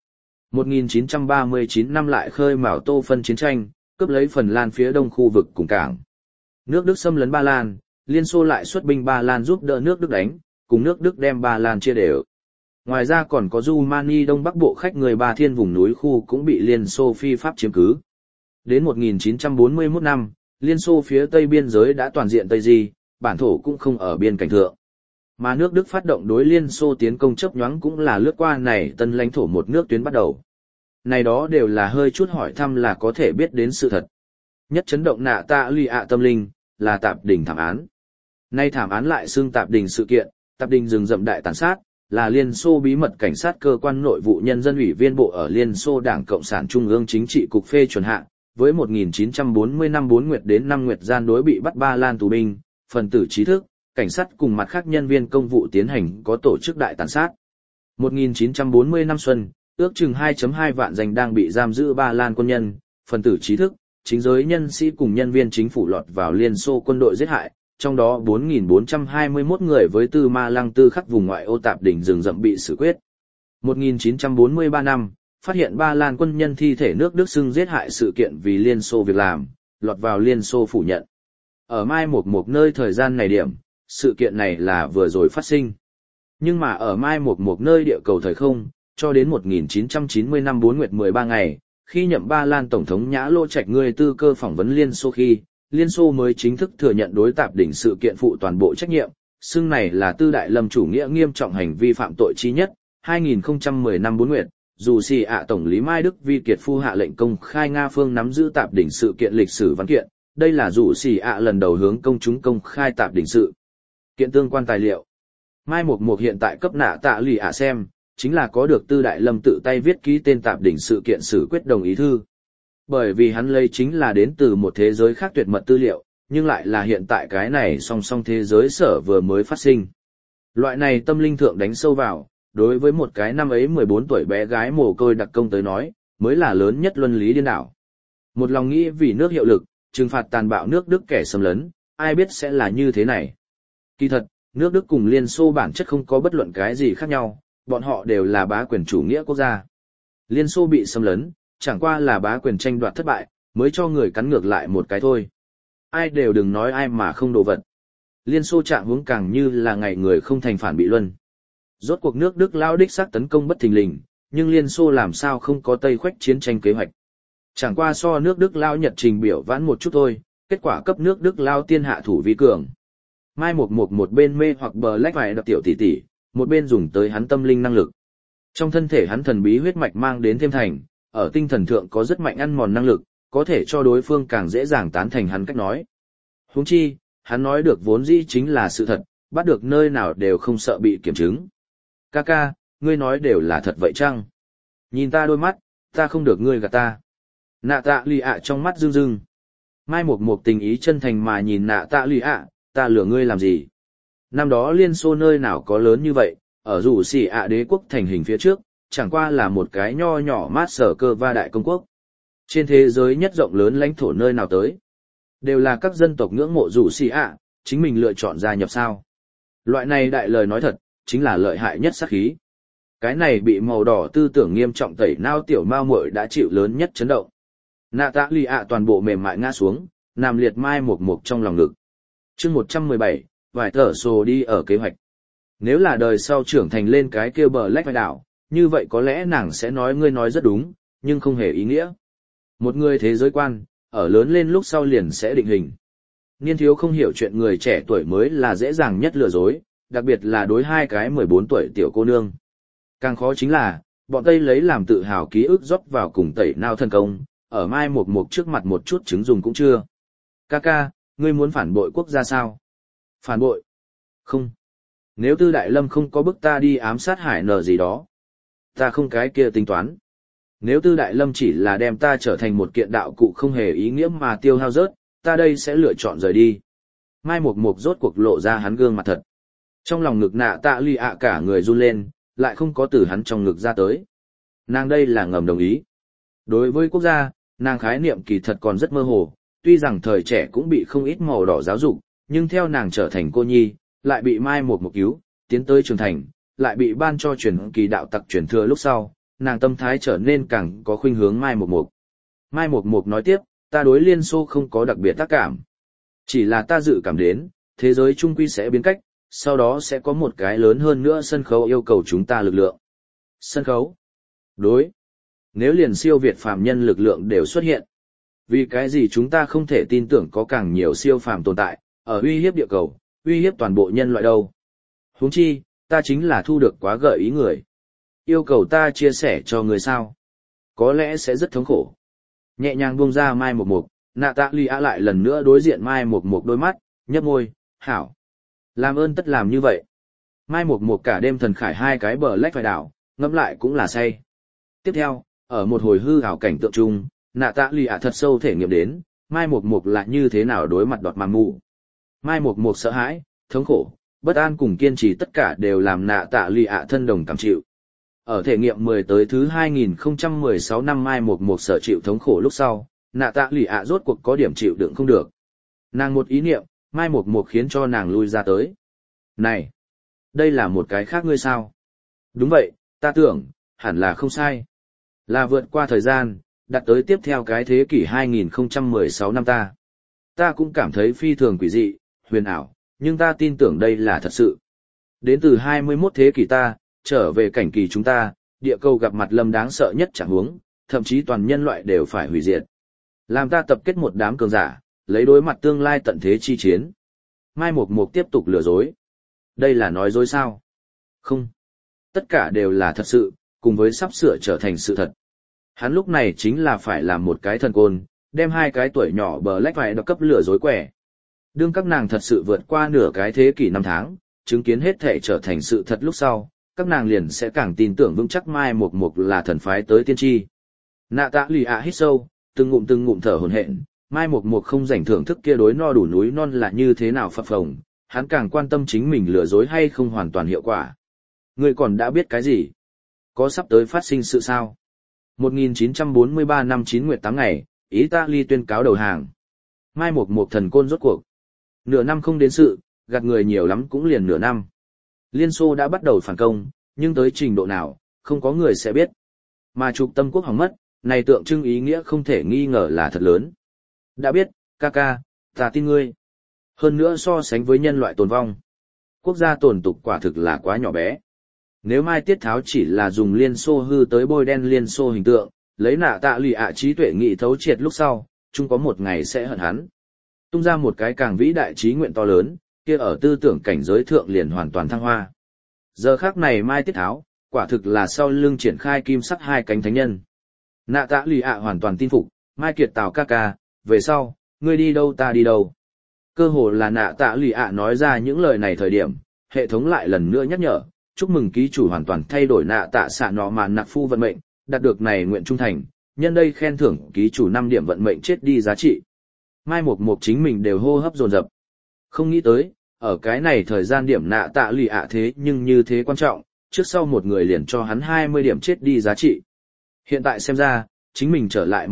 1939 năm lại khơi mào Tô phân chiến tranh, cướp lấy Phần Lan phía đông khu vực cùng cảng. Nước Đức xâm lấn Ba Lan, Liên Xô lại xuất binh Ba Lan giúp đỡ nước Đức đánh, cùng nước Đức đem Ba Lan chia đều. Ngoài ra còn có Rumani đông bắc bộ khách người Ba Thiên vùng núi khu cũng bị Liên Xô phi pháp chiếm cứ. Đến 1941 năm, Liên Xô phía tây biên giới đã toàn diện Tây Di, bản thổ cũng không ở biên cảnh thượng. Mà nước Đức phát động đối Liên Xô tiến công chớp nhoáng cũng là lướt qua này tân lãnh thổ một nước tuyến bắt đầu. Này đó đều là hơi chút hỏi thăm là có thể biết đến sự thật. Nhất chấn động nạ tạ lì ạ tâm linh, là Tạp Đình thảm án. Nay thảm án lại xưng Tạp Đình sự kiện, Tạp Đình rừng rậm đại tàn sát, là Liên Xô bí mật cảnh sát cơ quan nội vụ nhân dân ủy viên bộ ở Liên Xô Đảng Cộng sản Trung ương chính trị cục phê chuẩn hạ, với 1940 năm 4 nguyệt đến 5 nguyệt gian đối bị bắt Ba Lan tù binh, phần tử trí thức, cảnh sát cùng mặt khác nhân viên công vụ tiến hành có tổ chức đại tàn sát. 1940 năm xuân, ước chừng 2.2 vạn danh đang bị giam giữ Ba Lan quân nhân, phần tử trí thức, chính giới nhân sĩ cùng nhân viên chính phủ lọt vào Liên Xô quân đội giết hại, trong đó 4.421 người với Tư Ma Lăng Tư khắc vùng ngoại ô Tạp Đình rừng rậm bị xử quyết. 1943 năm, phát hiện Ba Lan quân nhân thi thể nước Đức xưng giết hại sự kiện vì Liên Xô việc làm, lọt vào Liên Xô phủ nhận. Ở Mai một nơi thời gian này điểm, sự kiện này là vừa rồi phát sinh. Nhưng mà ở Mai một nơi địa cầu thời không, cho đến 1990 năm 4 nguyệt 13 ngày, khi nhậm Ba Lan Tổng thống Nhã Lô Trạch người tư cơ phỏng vấn Liên Xô khi, Liên Xô mới chính thức thừa nhận đối Tạp Đình sự kiện phụ toàn bộ trách nhiệm, xưng này là Tư Đại Lâm chủ nghĩa nghiêm trọng hành vi phạm tội chi nhất, 2010 năm 4 nguyệt, dù xì ạ Tổng lý Mai Đức Vi Kiệt Phu hạ lệnh công khai Nga phương nắm giữ Tạp Đình sự kiện lịch sử văn kiện, đây là dù xì ạ lần đầu hướng công chúng công khai Tạp Đình sự kiện tương quan tài liệu. Mai một hiện tại cấp nạ tạ lì ạ xem, chính là có được Tư Đại Lâm tự tay viết ký tên Tạp Đình sự kiện xử quyết đồng ý thư. Bởi vì hắn lấy chính là đến từ một thế giới khác tuyệt mật tư liệu, nhưng lại là hiện tại cái này song song thế giới sở vừa mới phát sinh. Loại này tâm linh thượng đánh sâu vào, đối với một cái năm ấy 14 tuổi bé gái mồ côi đặc công tới nói, mới là lớn nhất luân lý điên đảo. Một lòng nghĩ vì nước hiệu lực, trừng phạt tàn bạo nước Đức kẻ xâm lấn, ai biết sẽ là như thế này. Kỳ thật, nước Đức cùng Liên Xô bản chất không có bất luận cái gì khác nhau, bọn họ đều là bá quyền chủ nghĩa quốc gia. Liên Xô bị xâm lấn, chẳng qua là bá quyền tranh đoạt thất bại, mới cho người cắn ngược lại một cái thôi. Ai đều đừng nói ai mà không đồ vật. Liên Xô trạng huống càng như là ngày người không thành phản bị luân. Rốt cuộc nước Đức lao đích xác tấn công bất thình lình, nhưng Liên Xô làm sao không có Tây khoách chiến tranh kế hoạch. Chẳng qua so nước Đức lao Nhật trình biểu vãn một chút thôi, kết quả cấp nước Đức lao tiên hạ thủ vi cường. Mai một bên mê hoặc bờ lách vài đập tiểu tỷ tỷ, một bên dùng tới hắn tâm linh năng lực. Trong thân thể hắn thần bí huyết mạch mang đến thêm thành, ở tinh thần thượng có rất mạnh ăn mòn năng lực, có thể cho đối phương càng dễ dàng tán thành hắn cách nói. Huống chi, hắn nói được vốn dĩ chính là sự thật, bắt được nơi nào đều không sợ bị kiểm chứng. Ca, ngươi nói đều là thật vậy chăng? Nhìn ta đôi mắt, ta không được ngươi gạt ta. Nạ tạ lì ạ trong mắt rưng rưng. Mai một tình ý chân thành mà nhìn nạ tạ lì ạ, ta lừa ngươi làm gì? Năm đó Liên Xô nơi nào có lớn như vậy, ở dù xì ạ đế quốc thành hình phía trước, chẳng qua là một cái nho nhỏ mát sở cơ va đại công quốc. Trên thế giới nhất rộng lớn lãnh thổ nơi nào tới, đều là các dân tộc ngưỡng mộ dù xì ạ, chính mình lựa chọn gia nhập sao. Loại này đại lời nói thật, chính là lợi hại nhất sát khí. Cái này bị màu đỏ tư tưởng nghiêm trọng tẩy nao tiểu mao muội đã chịu lớn nhất chấn động. Nạ tạ lì ạ toàn bộ mềm mại ngã xuống, nằm liệt Mai một trong lòng ngực. Chương 117, vài thở sồ đi ở kế hoạch. Nếu là đời sau trưởng thành lên cái kêu bờ lách vai đảo, như vậy có lẽ nàng sẽ nói ngươi nói rất đúng, nhưng không hề ý nghĩa. Một người thế giới quan, ở lớn lên lúc sau liền sẽ định hình. Niên thiếu không hiểu chuyện người trẻ tuổi mới là dễ dàng nhất lừa dối, đặc biệt là đối hai cái 14 tuổi tiểu cô nương. Càng khó chính là, bọn Tây lấy làm tự hào ký ức rót vào cùng tẩy nao thân công, ở Mai một trước mặt một chút chứng dùng cũng chưa. Ca, ngươi muốn phản bội quốc gia sao? Phản bội? Không. Nếu Tư Đại Lâm không có bức ta đi ám sát Hải Nở gì đó, ta không cái kia tính toán. Nếu Tư Đại Lâm chỉ là đem ta trở thành một kiện đạo cụ không hề ý nghĩa mà tiêu hao rớt, ta đây sẽ lựa chọn rời đi. Mai Mộc Mộc rốt cuộc lộ ra hắn gương mặt thật. Trong lòng ngực nạ tạ lì ạ cả người run lên, lại không có từ hắn trong ngực ra tới. Nàng đây là ngầm đồng ý. Đối với quốc gia, nàng khái niệm kỳ thật còn rất mơ hồ, tuy rằng thời trẻ cũng bị không ít màu đỏ giáo dục, nhưng theo nàng trở thành cô nhi, lại bị Mai Mộc Mộc cứu, tiến tới trưởng thành, lại bị ban cho truyền kỳ đạo tặc truyền thừa lúc sau, nàng tâm thái trở nên càng có khuynh hướng Mai Mộc Mộc. Mai Mộc Mộc nói tiếp, ta đối Liên Xô không có đặc biệt tác cảm. Chỉ là ta dự cảm đến, thế giới trung quy sẽ biến cách, sau đó sẽ có một cái lớn hơn nữa sân khấu yêu cầu chúng ta lực lượng. Sân khấu? Đối. Nếu liền siêu việt phàm nhân lực lượng đều xuất hiện. Vì cái gì chúng ta không thể tin tưởng có càng nhiều siêu phàm tồn tại, ở uy hiếp địa cầu, uy hiếp toàn bộ nhân loại đâu. Huống chi, ta chính là thu được quá gợi ý người. Yêu cầu ta chia sẻ cho người sao. Có lẽ sẽ rất thống khổ. Nhẹ nhàng buông ra Mai Mộc Mộc, nạ tạ lì ạ lại lần nữa đối diện Mai Mộc Mộc đôi mắt, nhấp môi, hảo. Làm ơn tất làm như vậy. Mai Mộc Mộc cả đêm thần khải hai cái bờ lách phải đảo, ngẫm lại cũng là say. Tiếp theo, ở một hồi hư ảo cảnh tượng chung, nạ tạ lì ạ thật sâu thể nghiệm đến, Mai Mộc Mộc là như thế nào đối mặt đọt màng mù. Mai Mộc Mộc sợ hãi, thống khổ, bất an cùng kiên trì tất cả đều làm nạ tạ lì ạ thân đồng cảm chịu. Ở thể nghiệm 10 tới thứ 2016 năm Mai Mộc Mộc sở chịu thống khổ lúc sau, nạ tạ lì ạ rốt cuộc có điểm chịu đựng không được. Nàng một ý niệm, Mai Mộc Mộc khiến cho nàng lui ra tới. Này! Đây là một cái khác ngươi sao? Đúng vậy, ta tưởng, hẳn là không sai. Là vượt qua thời gian, đặt tới tiếp theo cái thế kỷ 2016 năm ta. Ta cũng cảm thấy phi thường quỷ dị, huyền ảo, nhưng ta tin tưởng đây là thật sự. Đến từ 21 thế kỷ ta, trở về cảnh kỳ chúng ta, địa cầu gặp mặt lâm đáng sợ nhất chẳng huống, thậm chí toàn nhân loại đều phải hủy diệt. Làm ta tập kết một đám cường giả, lấy đối mặt tương lai tận thế chi chiến. Mai Mộc Mộc tiếp tục lừa dối. Đây là nói dối sao? Không. Tất cả đều là thật sự, cùng với sắp sửa trở thành sự thật. Hắn lúc này chính là phải làm một cái thần côn, đem hai cái tuổi nhỏ bờ lách vài đọc cấp lừa dối quẻ. Đương các nàng thật sự vượt qua nửa cái thế kỷ năm tháng, chứng kiến hết thể trở thành sự thật lúc sau, các nàng liền sẽ càng tin tưởng vững chắc Mai Mộc Mộc là thần phái tới tiên tri. Nạ tạ lì ạ hít sâu, từng ngụm thở hổn hển. Mai Mộc Mộc không rảnh thưởng thức kia đối no đủ núi non là như thế nào phập phồng, hắn càng quan tâm chính mình lừa dối hay không hoàn toàn hiệu quả. Ngươi còn đã biết cái gì? Có sắp tới phát sinh sự sao? 1943 năm 9 nguyệt 8 ngày, Italy tuyên cáo đầu hàng. Mai Mộc Mộc thần côn rốt cuộc. Nửa năm không đến sự, gạt người nhiều lắm cũng liền nửa năm. Liên Xô đã bắt đầu phản công, nhưng tới trình độ nào, không có người sẽ biết. Mà trục tâm quốc hỏng mất, này tượng trưng ý nghĩa không thể nghi ngờ là thật lớn. Đã biết, ca, ta tin ngươi. Hơn nữa so sánh với nhân loại tồn vong. Quốc gia tồn tục quả thực là quá nhỏ bé. Nếu Mai Tiết Tháo chỉ là dùng Liên Xô hư tới bôi đen Liên Xô hình tượng, lấy nạ tạ lì ạ trí tuệ nghị thấu triệt lúc sau, chung có một ngày sẽ hận hắn. Tung ra một cái càng vĩ đại trí nguyện to lớn, kia ở tư tưởng cảnh giới thượng liền hoàn toàn thăng hoa. Giờ khắc này Mai Tiết Tháo, quả thực là sau lưng triển khai kim sắc hai cánh thánh nhân. Nạ tạ lì ạ hoàn toàn tin phục, Mai Kiệt Tào ca, về sau, ngươi đi đâu ta đi đâu. Cơ hồ là nạ tạ lì ạ nói ra những lời này thời điểm, hệ thống lại lần nữa nhắc nhở, chúc mừng ký chủ hoàn toàn thay đổi nạ tạ xạ nọ màn nặc phu vận mệnh, đạt được này nguyện trung thành, nhân đây khen thưởng ký chủ 5 điểm vận mệnh chết đi giá trị. Mai Mộc Mộc chính mình đều hô hấp dồn dập. Không nghĩ tới, ở cái này thời gian điểm nạ tạ lì ạ thế nhưng như thế quan trọng, trước sau một người liền cho hắn 20 điểm chết đi giá trị. Hiện tại xem ra, chính mình trở lại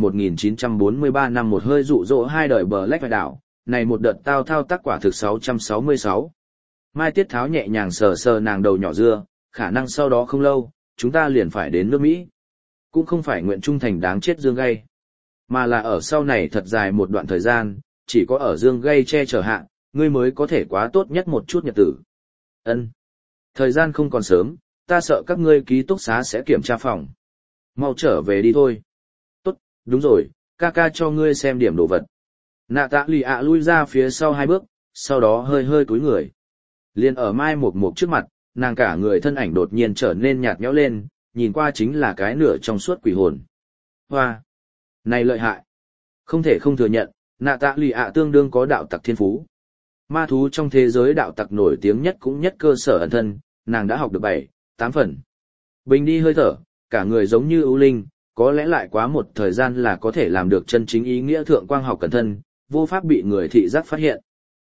1943 năm một hơi dụ dỗ hai đời bờ lách vài đảo, này một đợt tao thao tác quả thực 666. Mai Tiết Tháo nhẹ nhàng sờ nàng đầu nhỏ dưa, khả năng sau đó không lâu, chúng ta liền phải đến nước Mỹ. Cũng không phải nguyện trung thành đáng chết Dương Gay, mà là ở sau này thật dài một đoạn thời gian, chỉ có ở Dương Gay che chở hạ, ngươi mới có thể quá tốt nhất một chút nhật tử. Ân. Thời gian không còn sớm, ta sợ các ngươi ký túc xá sẽ kiểm tra phòng. Mau trở về đi thôi. Tốt, đúng rồi, ca cho ngươi xem điểm đồ vật. Nạ tạ lì ạ lui ra phía sau 2 bước, sau đó hơi cúi người. Liên ở Mai Mộc Mộc trước mặt, nàng cả người thân ảnh đột nhiên trở nên nhạt nhẽo lên, nhìn qua chính là cái nửa trong suốt quỷ hồn. Hoa! Này lợi hại! Không thể không thừa nhận, nạ tạ lì ạ tương đương có đạo tặc thiên phú. Ma thú trong thế giới đạo tặc nổi tiếng nhất cũng nhất cơ sở ẩn thân, nàng đã học được 7-8 phần. Bình đi hơi thở, cả người giống như ưu linh, có lẽ lại quá một thời gian là có thể làm được chân chính ý nghĩa thượng quang học cẩn thân, vô pháp bị người thị giác phát hiện.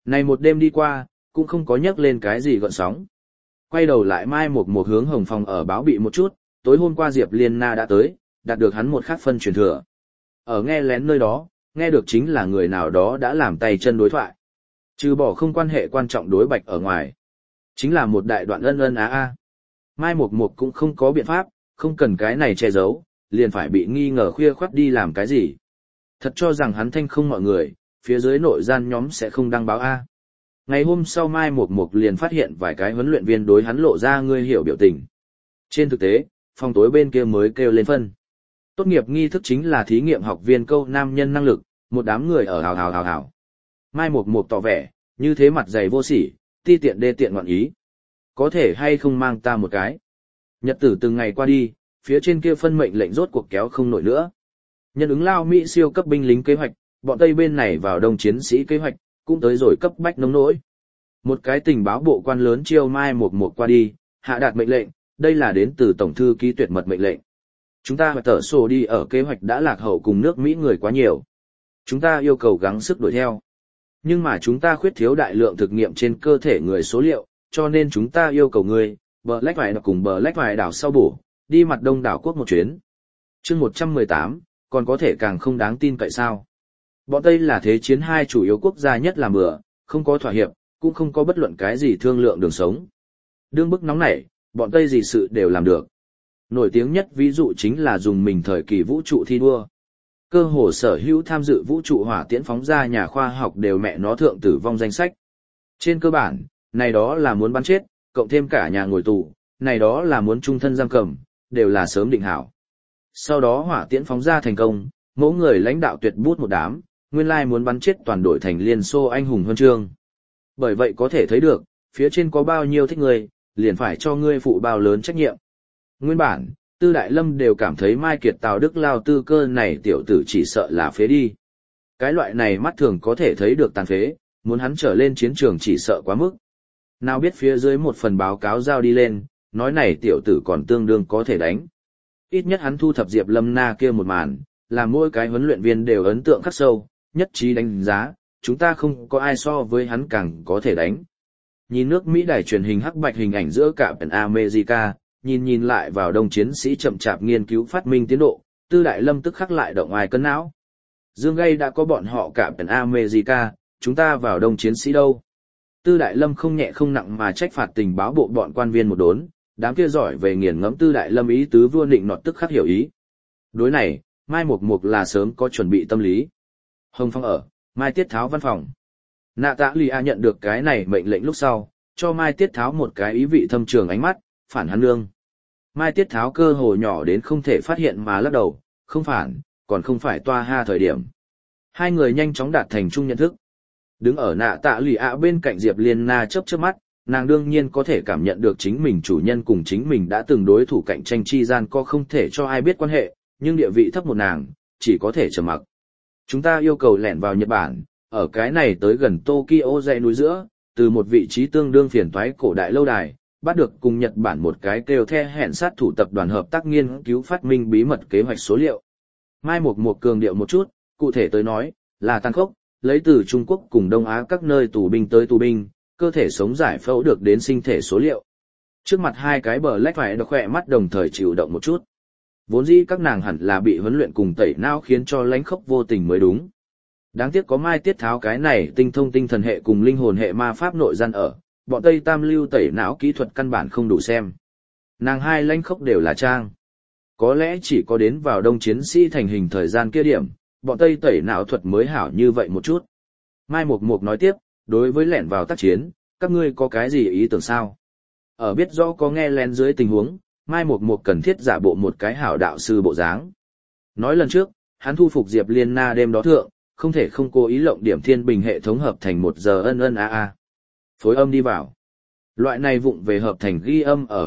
Này một đêm đi qua, cũng không có nhắc lên cái gì gợn sóng. Quay đầu lại Mai một hướng Hồng Phong ở báo bị một chút, tối hôm qua Diệp Liên Na đã tới, đạt được hắn một khác phân truyền thừa. Ở nghe lén nơi đó, nghe được chính là người nào đó đã làm tay chân đối thoại. Trừ bỏ không quan hệ quan trọng đối bạch ở ngoài. Chính là một đại đoạn ân ân á á. Mai một cũng không có biện pháp, không cần cái này che giấu, liền phải bị nghi ngờ khuya khoắt đi làm cái gì. Thật cho rằng hắn thanh không mọi người, phía dưới nội gian nhóm sẽ không đăng báo A. Ngày hôm sau Mai một liền phát hiện vài cái huấn luyện viên đối hắn lộ ra ngươi hiểu biểu tình. Trên thực tế, phòng tối bên kia mới kêu lên phân. Tốt nghiệp nghi thức chính là thí nghiệm học viên câu nam nhân năng lực, một đám người ở hào. Mai một tỏ vẻ, như thế mặt dày vô sỉ, ti tiện đê tiện ngoạn ý. Có thể hay không mang ta một cái. Nhật tử từng ngày qua đi, phía trên kia phân mệnh lệnh rốt cuộc kéo không nổi nữa. Nhân ứng lao Mỹ siêu cấp binh lính kế hoạch, bọn Tây bên này vào đông chiến sĩ kế hoạch, cũng tới rồi cấp bách nông nỗi. Một cái tình báo bộ quan lớn chiêu Mai một qua đi, hạ đạt mệnh lệnh, đây là đến từ Tổng thư ký tuyệt mật mệnh lệnh. Chúng ta phải tở sổ đi ở kế hoạch đã lạc hậu cùng nước Mỹ người quá nhiều. Chúng ta yêu cầu gắng sức đuổi theo. Nhưng mà chúng ta khuyết thiếu đại lượng thực nghiệm trên cơ thể người số liệu, cho nên chúng ta yêu cầu người, bờ lách vải cùng bờ lách vải đảo sau bổ, đi mặt đông đảo quốc một chuyến. chương 118, còn có thể càng không đáng tin cậy sao. Bọn Tây là thế chiến hai chủ yếu quốc gia nhất làm bữa, không có thỏa hiệp, cũng không có bất luận cái gì thương lượng đường sống. Đương bức nóng nảy, bọn Tây gì sự đều làm được. Nổi tiếng nhất ví dụ chính là dùng mình thời kỳ vũ trụ thi đua. Cơ hồ sở hữu tham dự vũ trụ hỏa tiễn phóng ra nhà khoa học đều mẹ nó thượng tử vong danh sách. Trên cơ bản, này đó là muốn bắn chết, cộng thêm cả nhà ngồi tù, này đó là muốn trung thân giam cầm, đều là sớm định hảo. Sau đó hỏa tiễn phóng ra thành công, mỗi người lãnh đạo tuyệt bút một đám, nguyên lai muốn bắn chết toàn đội thành Liên Xô anh hùng huân chương. Bởi vậy có thể thấy được, phía trên có bao nhiêu thích người, liền phải cho ngươi phụ bao lớn trách nhiệm. Nguyên bản, Tư Đại Lâm đều cảm thấy Mai Kiệt Tào Đức Lao Tư Cơ này tiểu tử chỉ sợ là phế đi. Cái loại này mắt thường có thể thấy được tàn phế, muốn hắn trở lên chiến trường chỉ sợ quá mức. Nào biết phía dưới một phần báo cáo giao đi lên, nói này tiểu tử còn tương đương có thể đánh. Ít nhất hắn thu thập Diệp Lâm Na kia một màn, làm mỗi cái huấn luyện viên đều ấn tượng khắc sâu, nhất trí đánh giá, chúng ta không có ai so với hắn càng có thể đánh. Nhìn nước Mỹ đài truyền hình hắc bạch hình ảnh giữa Captain America, nhìn lại vào đông chiến sĩ chậm chạp nghiên cứu phát minh tiến độ, Tư Đại Lâm tức khắc lại động ai cân não. Dương Gay đã có bọn họ Captain America, chúng ta vào đông chiến sĩ đâu. Tư Đại Lâm không nhẹ không nặng mà trách phạt tình báo bộ bọn quan viên một đốn, đám kia giỏi về nghiền ngẫm Tư Đại Lâm ý tứ vua định nọt tức khắc hiểu ý. Đối này, Mai một là sớm có chuẩn bị tâm lý. Hồng Phong ở, Mai Tiết Tháo văn phòng. Nạ Tạ Lì A nhận được cái này mệnh lệnh lúc sau, cho Mai Tiết Tháo một cái ý vị thâm trường ánh mắt, phản hắn nương. Mai Tiết Tháo cơ hồ nhỏ đến không thể phát hiện mà lắc đầu, không phản, còn không phải toa ha thời điểm. Hai người nhanh chóng đạt thành chung nhận thức. Đứng ở Nạ Tạ Lì A bên cạnh Diệp Liên Na chớp mắt, nàng đương nhiên có thể cảm nhận được chính mình chủ nhân cùng chính mình đã từng đối thủ cạnh tranh chi gian có không thể cho ai biết quan hệ, nhưng địa vị thấp một nàng, chỉ có thể trầm mặc. Chúng ta yêu cầu lẻn vào Nhật Bản, ở cái này tới gần Tokyo dãy núi giữa, từ một vị trí tương đương phiền toái cổ đại lâu đài, bắt được cùng Nhật Bản một cái kêu the hẹn sát thủ tập đoàn hợp tác nghiên cứu phát minh bí mật kế hoạch số liệu. Mai một cường điệu một chút, cụ thể tới nói, là tàn khốc, lấy từ Trung Quốc cùng Đông Á các nơi tù binh tới tù binh, cơ thể sống giải phẫu được đến sinh thể số liệu. Trước mặt hai cái bờ lách phải được khỏe mắt đồng thời chịu động một chút. Vốn dĩ các nàng hẳn là bị huấn luyện cùng tẩy não khiến cho lánh khốc vô tình mới đúng. Đáng tiếc có Mai Tiết Tháo cái này tinh thông tinh thần hệ cùng linh hồn hệ ma pháp nội gian ở, bọn Tây Tam lưu tẩy não kỹ thuật căn bản không đủ xem. Nàng hai lánh khốc đều là trang. Có lẽ chỉ có đến vào đông chiến sĩ thành hình thời gian kia điểm, bọn Tây tẩy não thuật mới hảo như vậy một chút. Mai Mục nói tiếp, đối với lẻn vào tác chiến, các ngươi có cái gì ý tưởng sao? Ở biết rõ có nghe lén dưới tình huống, Mai Mục cần thiết giả bộ một cái hảo đạo sư bộ dáng. Nói lần trước, hắn thu phục Diệp Liên Na đêm đó thượng, không thể không cố ý lộng điểm thiên bình hệ thống hợp thành 1 giờ a. Phối âm đi vào. Loại này vụng về hợp thành ghi âm ở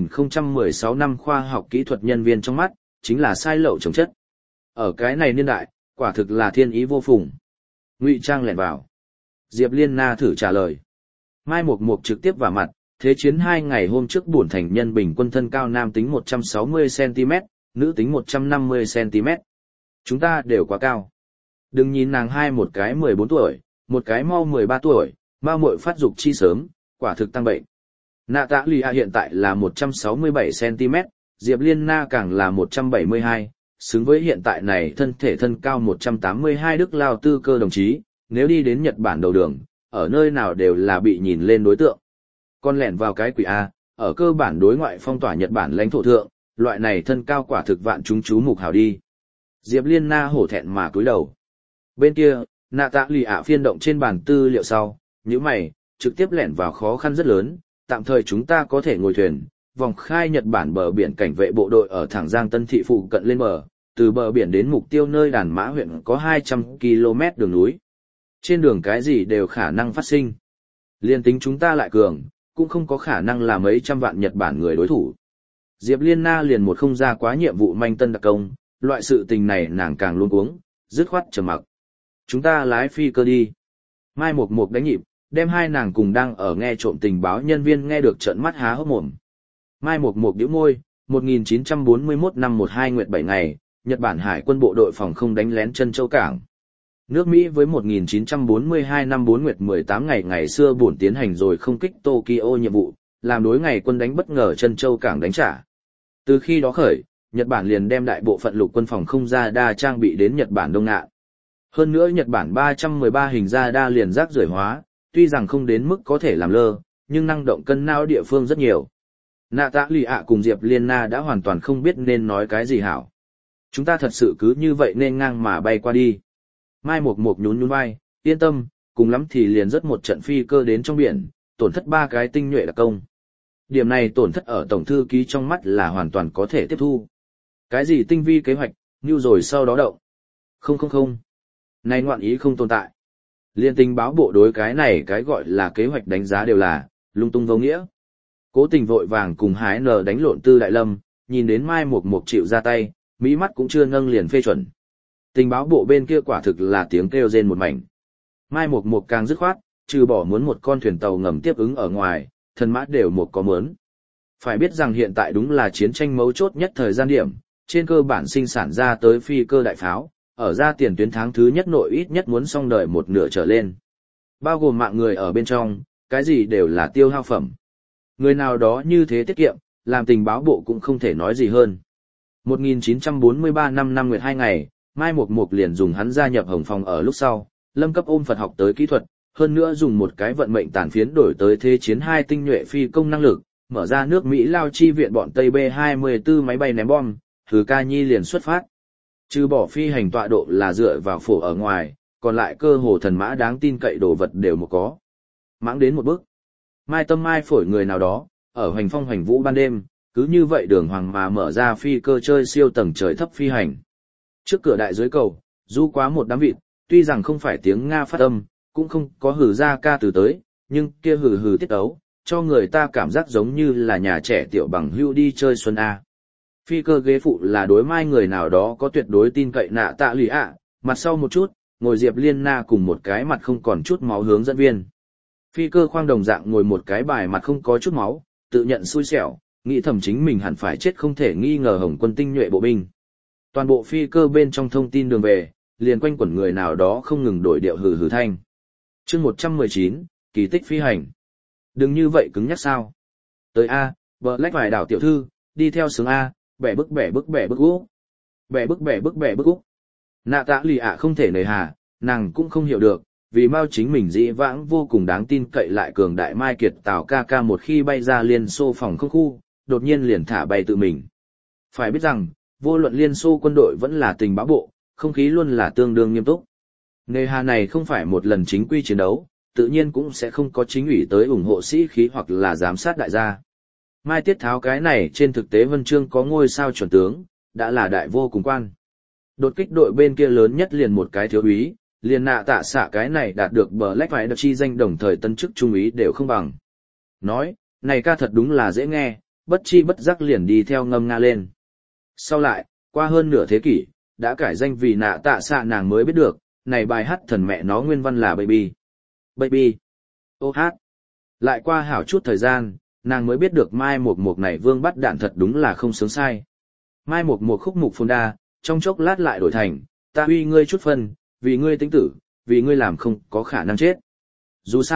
2016 năm khoa học kỹ thuật nhân viên trong mắt, chính là sai lậu trồng chất. Ở cái này niên đại, quả thực là thiên ý vô phùng. Ngụy trang lẻn vào. Diệp Liên Na thử trả lời. Mai Mục trực tiếp vào mặt, thế chiến 2 ngày hôm trước buồn thành nhân bình quân thân cao nam tính 160cm, nữ tính 150cm. Chúng ta đều quá cao. Đừng nhìn nàng hai một cái 14 tuổi, một cái mau 13 tuổi, Mao muội phát dục chi sớm, quả thực tăng bệnh. Natalia hiện tại là 167cm, Diệp Liên Na càng là 172, xứng với hiện tại này thân thể thân cao 182 Đức Lao Tư Cơ đồng chí, nếu đi đến Nhật Bản đầu đường, ở nơi nào đều là bị nhìn lên đối tượng. Con lẻn vào cái quỷ A, ở cơ bản đối ngoại phong tỏa Nhật Bản lãnh thổ thượng, loại này thân cao quả thực vạn chúng chú mục hào đi. Diệp Liên Na hổ thẹn mà cúi đầu. Bên kia, Natalia phiên động trên bàn tư liệu sau, nhíu mày, trực tiếp lẻn vào khó khăn rất lớn, tạm thời chúng ta có thể ngồi thuyền, vòng khai Nhật Bản bờ biển cảnh vệ bộ đội ở Thẳng Giang Tân Thị phụ cận lên bờ, từ bờ biển đến mục tiêu nơi Đàn Mã huyện có 200 km đường núi. Trên đường cái gì đều khả năng phát sinh. Liên tính chúng ta lại cường, cũng không có khả năng là mấy trăm vạn Nhật Bản người đối thủ. Diệp Liên Na liền một không ra quá nhiệm vụ manh tân đặc công, loại sự tình này nàng càng luôn uống, dứt khoát trầm mặc. Chúng ta lái phi cơ đi. Mai Mộc Mộc đánh nhịp, đem hai nàng cùng đang ở nghe trộm tình báo nhân viên nghe được trợn mắt há hốc mồm. Mai Mộc Mộc nhíu môi, 1941 năm 12 nguyệt 7 ngày, Nhật Bản Hải quân bộ đội phòng không đánh lén Trân Châu Cảng. Nước Mỹ với 1942 năm 4 nguyệt 18 ngày ngày xưa buồn tiến hành rồi không kích Tokyo nhiệm vụ, làm đối ngày quân đánh bất ngờ Trân Châu Cảng đánh trả. Từ khi đó khởi, Nhật Bản liền đem đại bộ phận lục quân phòng không radar trang bị đến Nhật Bản Đông Ngạn. Hơn nữa Nhật Bản 313 hình radar liền rác rưởi hóa, tuy rằng không đến mức có thể làm lơ, nhưng năng động cân não địa phương rất nhiều. Natalia cùng Diệp Liên Na đã hoàn toàn không biết nên nói cái gì hảo. Chúng ta thật sự cứ như vậy nên ngang mà bay qua đi. Mai Mộc Mộc nhún nhún vai, yên tâm, cùng lắm thì liền rất một trận phi cơ đến trong biển, tổn thất 3 cái tinh nhuệ đặc công. Điểm này tổn thất ở tổng thư ký trong mắt là hoàn toàn có thể tiếp thu. Cái gì tinh vi kế hoạch, như rồi sau đó động. Không. Này ngoạn ý không tồn tại. Liên tình báo bộ đối cái này cái gọi là kế hoạch đánh giá đều là lung tung vô nghĩa. Cố Tình vội vàng cùng Hái Nờ đánh lộn Tư Đại Lâm, nhìn đến Mai Mộc Mộc chịu ra tay, mỹ mắt cũng chưa nâng liền phê chuẩn. Tình báo bộ bên kia quả thực là tiếng kêu rên một mảnh. Mai Mộc Mộc càng dứt khoát, trừ bỏ muốn một con thuyền tàu ngầm tiếp ứng ở ngoài, thần mã đều một có mớn. Phải biết rằng hiện tại đúng là chiến tranh mấu chốt nhất thời gian điểm, trên cơ bản sinh sản ra tới phi cơ đại pháo, ở ra tiền tuyến tháng thứ nhất nội ít nhất muốn xong đời một nửa trở lên. Bao gồm mạng người ở bên trong, cái gì đều là tiêu hao phẩm. Người nào đó như thế tiết kiệm, làm tình báo bộ cũng không thể nói gì hơn. 1943 năm nguyệt 2 ngày, Mai Mộc Mộc liền dùng hắn gia nhập Hồng Phòng ở lúc sau, lâm cấp ôm Phật học tới kỹ thuật, hơn nữa dùng một cái vận mệnh tàn phiến đổi tới thế chiến 2 tinh nhuệ phi công năng lực, mở ra nước Mỹ lao chi viện bọn Tây B-24 máy bay ném bom, Hừ Ca Nhi liền xuất phát. Trừ bỏ phi hành tọa độ là dựa vào phổ ở ngoài, còn lại cơ hồ thần mã đáng tin cậy đồ vật đều một có. Mãng đến một bước. Mai tâm mai phổi người nào đó, ở hoành phong hoành vũ ban đêm, cứ như vậy đường hoàng mà mở ra phi cơ chơi siêu tầng trời thấp phi hành. Trước cửa đại dưới cầu, du quá một đám vịt, tuy rằng không phải tiếng Nga phát âm, cũng không có hừ ra ca từ tới, nhưng kia hừ hừ tiết ấu, cho người ta cảm giác giống như là nhà trẻ tiểu bằng hưu đi chơi xuân A. Phi cơ ghế phụ là đối mai người nào đó có tuyệt đối tin cậy nạ tạ lì ạ, mặt sau một chút, ngồi Diệp Liên Na cùng một cái mặt không còn chút máu hướng dẫn viên. Phi cơ khoang đồng dạng ngồi một cái bài mặt không có chút máu, tự nhận xui xẻo, nghĩ thầm chính mình hẳn phải chết không thể nghi ngờ Hồng Quân tinh nhuệ bộ binh. Toàn bộ phi cơ bên trong thông tin đường về, liền quanh quẩn người nào đó không ngừng đổi điệu hừ hừ thanh. Chương 119, kỳ tích phi hành. Đừng như vậy cứng nhắc sao? Tới A, Black vài đảo tiểu thư, đi theo sướng A, bẻ bức úp. Bẻ bức úp. Nạ tạ lì ạ không thể nề hà, nàng cũng không hiểu được, vì Mao chính mình dĩ vãng vô cùng đáng tin cậy lại cường đại Mai Kiệt Tào ca ca một khi bay ra Liên Xô phòng không khu, đột nhiên liền thả bay tự mình. Phải biết rằng, vô luận Liên Xô quân đội vẫn là tình báo bộ, không khí luôn là tương đương nghiêm túc. Nề hà này không phải một lần chính quy chiến đấu, tự nhiên cũng sẽ không có chính ủy tới ủng hộ sĩ khí hoặc là giám sát đại gia. Mai Tiết Tháo cái này trên thực tế Vân Chương có ngôi sao chuẩn tướng, đã là đại vô cùng quan. Đột kích đội bên kia lớn nhất liền một cái thiếu úy, liền nạ tạ xạ cái này đạt được Black phải được chi danh đồng thời tân chức trung úy đều không bằng. Nói, này ca thật đúng là dễ nghe, bất chi bất giác liền đi theo ngâm nga lên. Sau lại, qua hơn nửa thế kỷ, đã cải danh vì nạ tạ xạ nàng mới biết được, này bài hát thần mẹ nó nguyên văn là Baby. Baby. Ô hát. Lại qua hảo chút thời gian, nàng mới biết được Mai Mộc Mộc này vương bắt đạn thật đúng là không sướng sai. Mai Mộc Mộc khúc mục phồn đa, trong chốc lát lại đổi thành, ta huy ngươi chút phân, vì ngươi tính tử, vì ngươi làm không có khả năng chết. Dù sao,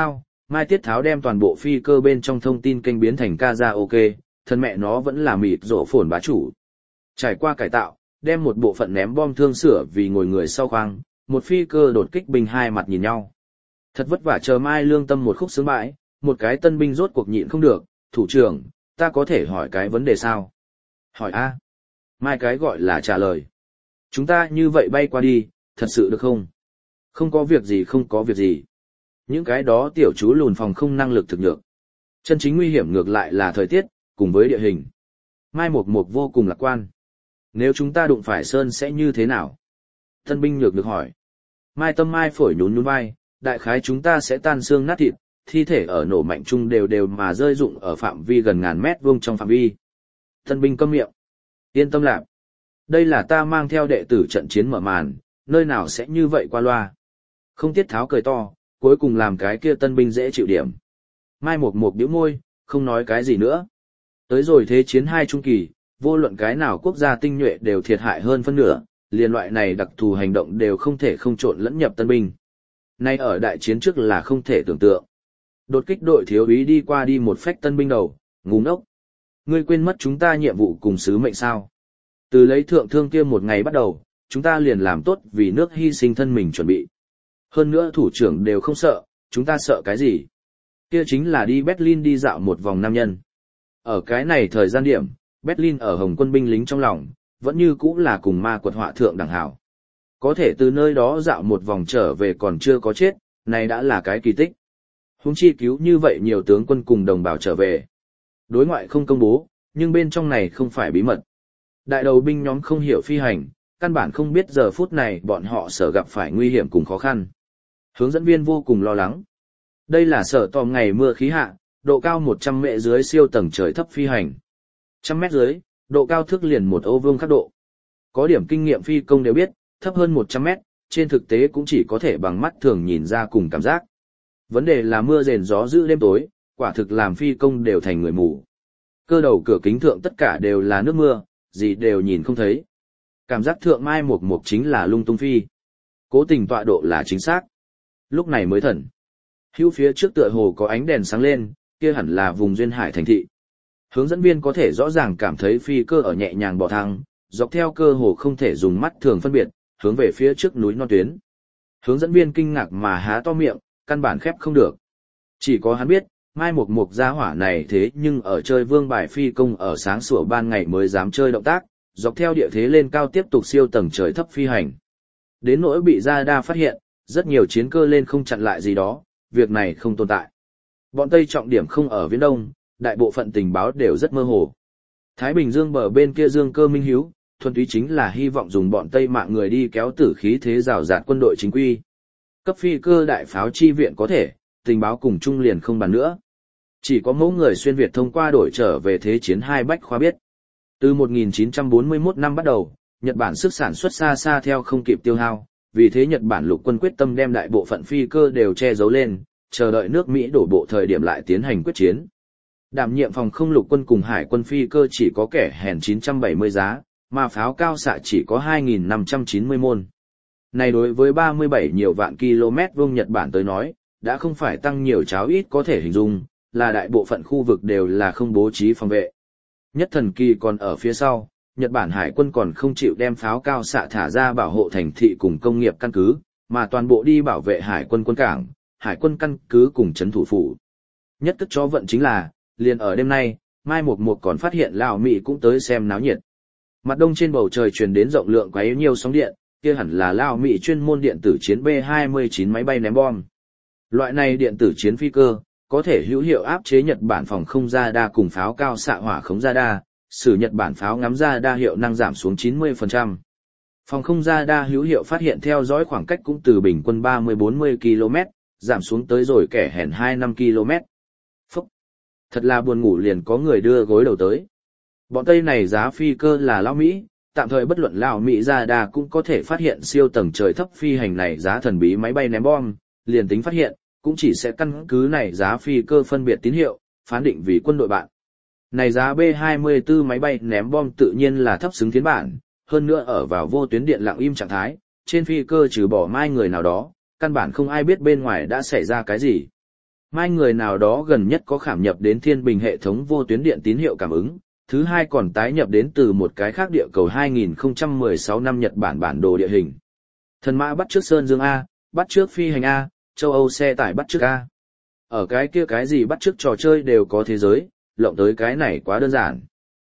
Mai Tiết Tháo đem toàn bộ phi cơ bên trong thông tin kênh biến thành karaoke, thân mẹ nó vẫn là mịt rộ phồn bá chủ. Trải qua cải tạo, đem một bộ phận ném bom thương sửa vì ngồi người sau khoang, một phi cơ đột kích binh hai mặt nhìn nhau. Thật vất vả chờ Mai lương tâm một khúc sướng bãi, một cái tân binh rốt cuộc nhịn không được, thủ trưởng, ta có thể hỏi cái vấn đề sao? Hỏi A. Mai cái gọi là trả lời. Chúng ta như vậy bay qua đi, thật sự được không? Không có việc gì không có việc gì. Những cái đó tiểu chú lùn phòng không năng lực thực nhược. Chân chính nguy hiểm ngược lại là thời tiết, cùng với địa hình. Mai Mộc Mộc vô cùng lạc quan. Nếu chúng ta đụng phải sơn sẽ như thế nào? Tân binh nhược được hỏi. Mai Tâm Mai phổi nhún nhún vai, đại khái chúng ta sẽ tan xương nát thịt, thi thể ở nổ mạnh chung đều đều mà rơi rụng ở phạm vi gần ngàn mét vuông trong phạm vi. Tân binh câm miệng. Yên tâm lạc. Đây là ta mang theo đệ tử trận chiến mở màn, nơi nào sẽ như vậy qua loa. Không Tiết Tháo cười to, cuối cùng làm cái kia tân binh dễ chịu điểm. Mai Mộc Mộc bĩu môi, không nói cái gì nữa. Tới rồi thế chiến 2 trung kỳ, vô luận cái nào quốc gia tinh nhuệ đều thiệt hại hơn phân nửa, liên loại này đặc thù hành động đều không thể không trộn lẫn nhập tân binh. Nay ở đại chiến trước là không thể tưởng tượng. Đột kích đội thiếu úy đi qua đi một phách tân binh đầu, ngu ngốc. Ngươi quên mất chúng ta nhiệm vụ cùng sứ mệnh sao? Từ lấy thượng thương kia một ngày bắt đầu, chúng ta liền làm tốt vì nước hy sinh thân mình chuẩn bị. Hơn nữa thủ trưởng đều không sợ, chúng ta sợ cái gì? Kia chính là đi Berlin đi dạo một vòng nam nhân. Ở cái này thời gian điểm, Berlin ở Hồng quân binh lính trong lòng, vẫn như cũ là cùng ma quật họa thượng đẳng hảo. Có thể từ nơi đó dạo một vòng trở về còn chưa có chết, này đã là cái kỳ tích. Huống chi cứu như vậy nhiều tướng quân cùng đồng bào trở về. Đối ngoại không công bố, nhưng bên trong này không phải bí mật. Đại đầu binh nhóm không hiểu phi hành, căn bản không biết giờ phút này bọn họ sở gặp phải nguy hiểm cùng khó khăn. Hướng dẫn viên vô cùng lo lắng. Đây là sở tòm ngày mưa khí hạ, độ cao 100 mệ dưới siêu tầng trời thấp phi hành. 100 mét dưới, độ cao thước liền một ô vuông khắc độ. Có điểm kinh nghiệm phi công đều biết, thấp hơn 100 mét, trên thực tế cũng chỉ có thể bằng mắt thường nhìn ra cùng cảm giác. Vấn đề là mưa rền gió dữ đêm tối, quả thực làm phi công đều thành người mù. Cơ đầu cửa kính thượng tất cả đều là nước mưa, gì đều nhìn không thấy. Cảm giác thượng Mai Mộc Mộc chính là lung tung phi. Cố tình tọa độ là chính xác. Lúc này mới thần. Hữu phía trước tựa hồ có ánh đèn sáng lên, kia hẳn là vùng duyên hải thành thị. Hướng dẫn viên có thể rõ ràng cảm thấy phi cơ ở nhẹ nhàng bò thang, dọc theo cơ hồ không thể dùng mắt thường phân biệt, hướng về phía trước núi non tuyến. Hướng dẫn viên kinh ngạc mà há to miệng, căn bản khép không được. Chỉ có hắn biết, Mai Mộc Mộc gia hỏa này thế nhưng ở chơi vương bài phi công ở sáng sủa ban ngày mới dám chơi động tác, dọc theo địa thế lên cao tiếp tục siêu tầng trời thấp phi hành. Đến nỗi bị radar phát hiện, rất nhiều chiến cơ lên không chặn lại gì đó, việc này không tồn tại. Bọn Tây trọng điểm không ở Viễn Đông, đại bộ phận tình báo đều rất mơ hồ. Thái Bình Dương bờ bên kia dương cơ minh hiếu, thuần túy chính là hy vọng dùng bọn Tây mạng người đi kéo tử khí thế rào rạt quân đội chính quy. Cấp phi cơ đại pháo chi viện có thể, tình báo cùng chung liền không bàn nữa. Chỉ có mẫu người xuyên Việt thông qua đổi trở về thế chiến 2 bách khoa biết. Từ 1941 năm bắt đầu, Nhật Bản sức sản xuất xa xa theo không kịp tiêu hao, vì thế Nhật Bản lục quân quyết tâm đem đại bộ phận phi cơ đều che giấu lên, chờ đợi nước Mỹ đổ bộ thời điểm lại tiến hành quyết chiến. Đảm nhiệm phòng không lục quân cùng hải quân phi cơ chỉ có kẻ hèn 970 giá, mà pháo cao xạ chỉ có 2.590 môn. Này đối với 37 nhiều vạn km vuông Nhật Bản tới nói, đã không phải tăng nhiều cháo ít có thể hình dung, là đại bộ phận khu vực đều là không bố trí phòng vệ. Nhất thần kỳ còn ở phía sau, Nhật Bản hải quân còn không chịu đem pháo cao xạ thả ra bảo hộ thành thị cùng công nghiệp căn cứ, mà toàn bộ đi bảo vệ hải quân quân cảng, hải quân căn cứ cùng trấn thủ phủ. Nhất tức cho vận chính là, liền ở đêm nay, Mai Mộc Mộc còn phát hiện Lào Mỹ cũng tới xem náo nhiệt. Mặt đông trên bầu trời truyền đến rộng lượng quấy nhiều sóng điện, kia hẳn là Lào Mỹ chuyên môn điện tử chiến B-29 máy bay ném bom. Loại này điện tử chiến phi cơ, có thể hữu hiệu áp chế Nhật Bản phòng không radar cùng pháo cao xạ hỏa khống radar, sử Nhật Bản pháo ngắm radar hiệu năng giảm xuống 90%. Phòng không radar hữu hiệu phát hiện theo dõi khoảng cách cũng từ bình quân 30-40 km, giảm xuống tới rồi kẻ hèn 2-5 km. Phúc! Thật là buồn ngủ liền có người đưa gối đầu tới. Bọn Tây này giá phi cơ là Lao Mỹ, tạm thời bất luận Lao Mỹ radar cũng có thể phát hiện siêu tầng trời thấp phi hành này giá thần bí máy bay ném bom, liền tính phát hiện, cũng chỉ sẽ căn cứ này giá phi cơ phân biệt tín hiệu, phán định vì quân đội bạn. Này giá B-24 máy bay ném bom tự nhiên là thấp xứng tiến bản, hơn nữa ở vào vô tuyến điện lặng im trạng thái, trên phi cơ trừ bỏ mai người nào đó, căn bản không ai biết bên ngoài đã xảy ra cái gì. Mai người nào đó gần nhất có khảm nhập đến thiên bình hệ thống vô tuyến điện tín hiệu cảm ứng, thứ hai còn tái nhập đến từ một cái khác địa cầu 2016 năm Nhật Bản bản đồ địa hình. Thần mã bắt trước Sơn Dương A, bắt trước phi hành A, châu Âu xe tải bắt trước A. Ở cái kia cái gì bắt trước trò chơi đều có thế giới, lộng tới cái này quá đơn giản.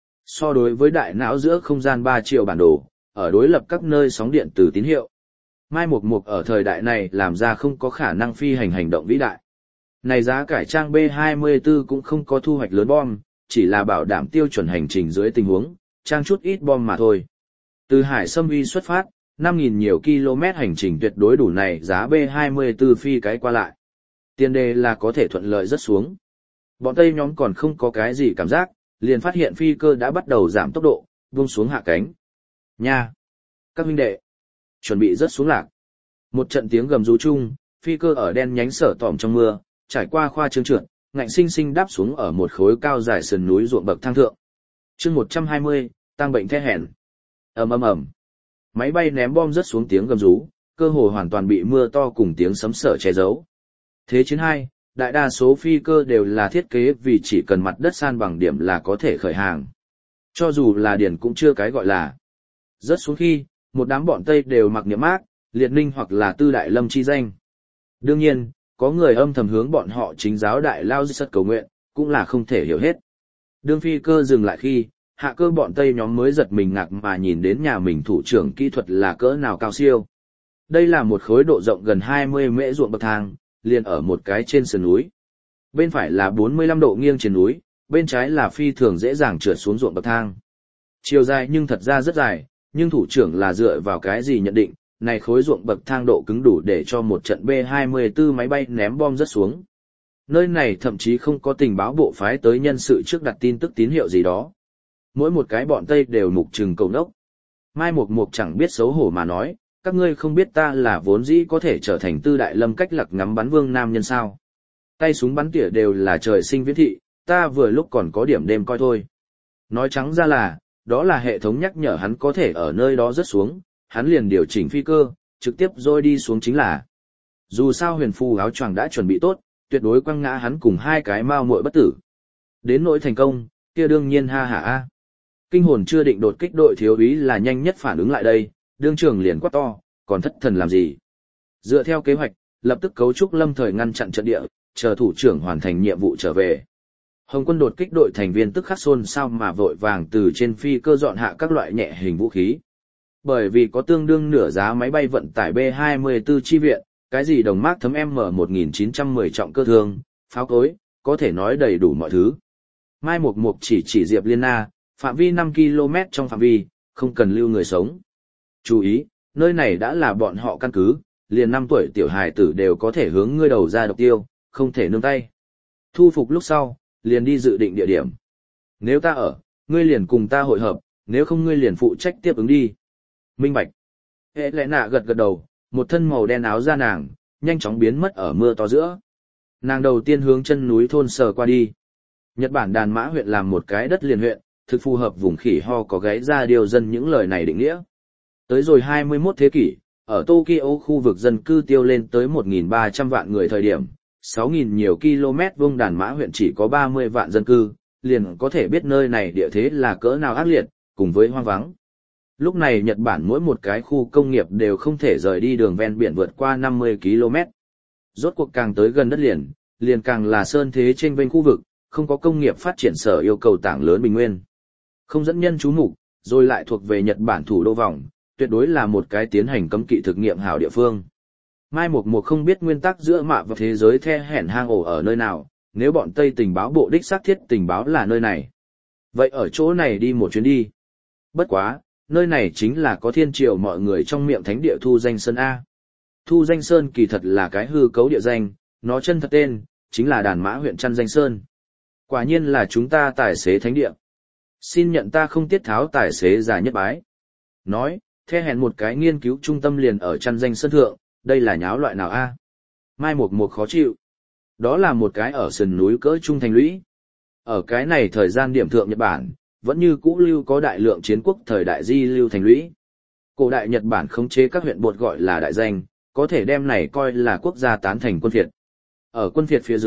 So đối với đại não giữa không gian 3 triệu bản đồ, ở đối lập các nơi sóng điện từ tín hiệu. Mai Mục Mục ở thời đại này làm ra không có khả năng phi hành hành động vĩ đại. Này giá cải trang B-24 cũng không có thu hoạch lớn bom, chỉ là bảo đảm tiêu chuẩn hành trình dưới tình huống, trang chút ít bom mà thôi. Từ Hải Sâm Uy xuất phát, 5.000 nhiều km hành trình tuyệt đối đủ này giá B-24 phi cái qua lại. Tiền đề là có thể thuận lợi rất xuống. Bọn Tây nhóm còn không có cái gì cảm giác, liền phát hiện phi cơ đã bắt đầu giảm tốc độ, vung xuống hạ cánh. Nha! Các huynh đệ! Chuẩn bị rất xuống lạc. Một trận tiếng gầm rú chung, phi cơ ở đen nhánh sở tỏm trong mưa, trải qua khoa trương trượt, ngạnh sinh sinh đáp xuống ở một khối cao dài sườn núi ruộng bậc thang thượng. Chương 120, tăng bệnh the hèn. Ầm ầm ầm. Máy bay ném bom rớt xuống tiếng gầm rú, cơ hồ hoàn toàn bị mưa to cùng tiếng sấm sét che giấu. Thế chiến 2, đại đa số phi cơ đều là thiết kế vì chỉ cần mặt đất san bằng điểm là có thể khởi hàng. Cho dù là điển cũng chưa cái gọi là. Rớt xuống khi, một đám bọn Tây đều mặc niệm mác, liệt ninh hoặc là tư đại lâm chi danh. Đương nhiên, có người âm thầm hướng bọn họ chính giáo đại lao di sất cầu nguyện, cũng là không thể hiểu hết. Đương phi cơ dừng lại khi, hạ cơ bọn Tây nhóm mới giật mình ngạc mà nhìn đến nhà mình thủ trưởng kỹ thuật là cỡ nào cao siêu. Đây là một khối độ rộng gần 20 mễ ruộng bậc thang, liền ở một cái trên sườn núi. Bên phải là 45 độ nghiêng trên núi, bên trái là phi thường dễ dàng trượt xuống ruộng bậc thang. Chiều dài nhưng thật ra rất dài, nhưng thủ trưởng là dựa vào cái gì nhận định, này khối ruộng bậc thang độ cứng đủ để cho một trận B-24 máy bay ném bom rớt xuống. Nơi này thậm chí không có tình báo bộ phái tới nhân sự trước đặt tin tức tín hiệu gì đó. Mỗi một cái bọn Tây đều mục trừng cầu nốc. Mai Mục Mục chẳng biết xấu hổ mà nói, các ngươi không biết ta là vốn dĩ có thể trở thành tư đại lâm cách lặc ngắm bắn vương nam nhân sao. Tay súng bắn tỉa đều là trời sinh viễn thị, ta vừa lúc còn có điểm đêm coi thôi. Nói trắng ra là, đó là hệ thống nhắc nhở hắn có thể ở nơi đó rớt xuống, hắn liền điều chỉnh phi cơ, trực tiếp rồi đi xuống chính là. Dù sao huyền phù áo choàng đã chuẩn bị tốt, tuyệt đối quăng ngã hắn cùng hai cái mao muội bất tử. Đến nỗi thành công, kia đương nhiên ha hả a. Kinh hồn chưa định đột kích đội thiếu úy là nhanh nhất phản ứng lại đây, đương trường liền quát to, còn thất thần làm gì? Dựa theo kế hoạch, lập tức cấu trúc lâm thời ngăn chặn trận địa, chờ thủ trưởng hoàn thành nhiệm vụ trở về. Hồng quân đột kích đội thành viên tức khắc xôn xao mà vội vàng từ trên phi cơ dọn hạ các loại nhẹ hình vũ khí. Bởi vì có tương đương nửa giá máy bay vận tải B-24 chi viện, cái gì đồng mác thấm M1910 trọng cơ thương, pháo cối, có thể nói đầy đủ mọi thứ. Mai Mục Mục chỉ Diệp Liên Na, phạm vi 5 km trong phạm vi, không cần lưu người sống. Chú ý, nơi này đã là bọn họ căn cứ, liền 5 tuổi tiểu hài tử đều có thể hướng ngươi đầu ra độc tiêu, không thể nương tay. Thu phục lúc sau, liền đi dự định địa điểm. Nếu ta ở, ngươi liền cùng ta hội hợp, nếu không ngươi liền phụ trách tiếp ứng đi. Minh bạch. Hệ lẽ nạ gật gật đầu, một thân màu đen áo da nàng, nhanh chóng biến mất ở mưa to giữa. Nàng đầu tiên hướng chân núi thôn sờ qua đi. Nhật Bản Đàn Mã huyện làm một cái đất liền huyện, thực phù hợp vùng khỉ ho có gáy ra điều dân những lời này định nghĩa. Tới rồi 21 thế kỷ, ở Tokyo khu vực dân cư tiêu lên tới 1.300 vạn người thời điểm, 6.000 nhiều km vuông Đàn Mã huyện chỉ có 30 vạn dân cư, liền có thể biết nơi này địa thế là cỡ nào ác liệt, cùng với hoang vắng. Lúc này Nhật Bản mỗi một cái khu công nghiệp đều không thể rời đi đường ven biển vượt qua 50 km. Rốt cuộc càng tới gần đất liền, liền càng là sơn thế trên vênh khu vực, không có công nghiệp phát triển sở yêu cầu tảng lớn bình nguyên. Không dẫn nhân chú mục, rồi lại thuộc về Nhật Bản thủ đô vòng, tuyệt đối là một cái tiến hành cấm kỵ thực nghiệm hảo địa phương. Mai Mục Mục không biết nguyên tắc giữa mạ và thế giới the hẻn hang ổ ở nơi nào, nếu bọn Tây tình báo bộ đích xác thiết tình báo là nơi này. Vậy ở chỗ này đi một chuyến đi. Bất quá, nơi này chính là có thiên triều mọi người trong miệng thánh địa Thu Danh Sơn A. Thu Danh Sơn kỳ thật là cái hư cấu địa danh, nó chân thật tên, chính là Đàn Mã huyện Trăn Danh Sơn. Quả nhiên là chúng ta tài xế thánh địa. Xin nhận ta không tiết tháo tài xế già nhất bái. Nói, the hẹn một cái nghiên cứu trung tâm liền ở Trăn Danh Sơn thượng, đây là nháo loại nào a? Mai Mục Mục khó chịu. Đó là một cái ở sườn núi cỡ trung thành lũy. Ở cái này thời gian điểm thượng Nhật Bản, vẫn như cũ lưu có đại lượng chiến quốc thời đại di lưu thành lũy. Cổ đại Nhật Bản khống chế các huyện bột gọi là đại danh, có thể đem này coi là quốc gia tán thành quân phiệt. Ở quân phiệt phía dưới,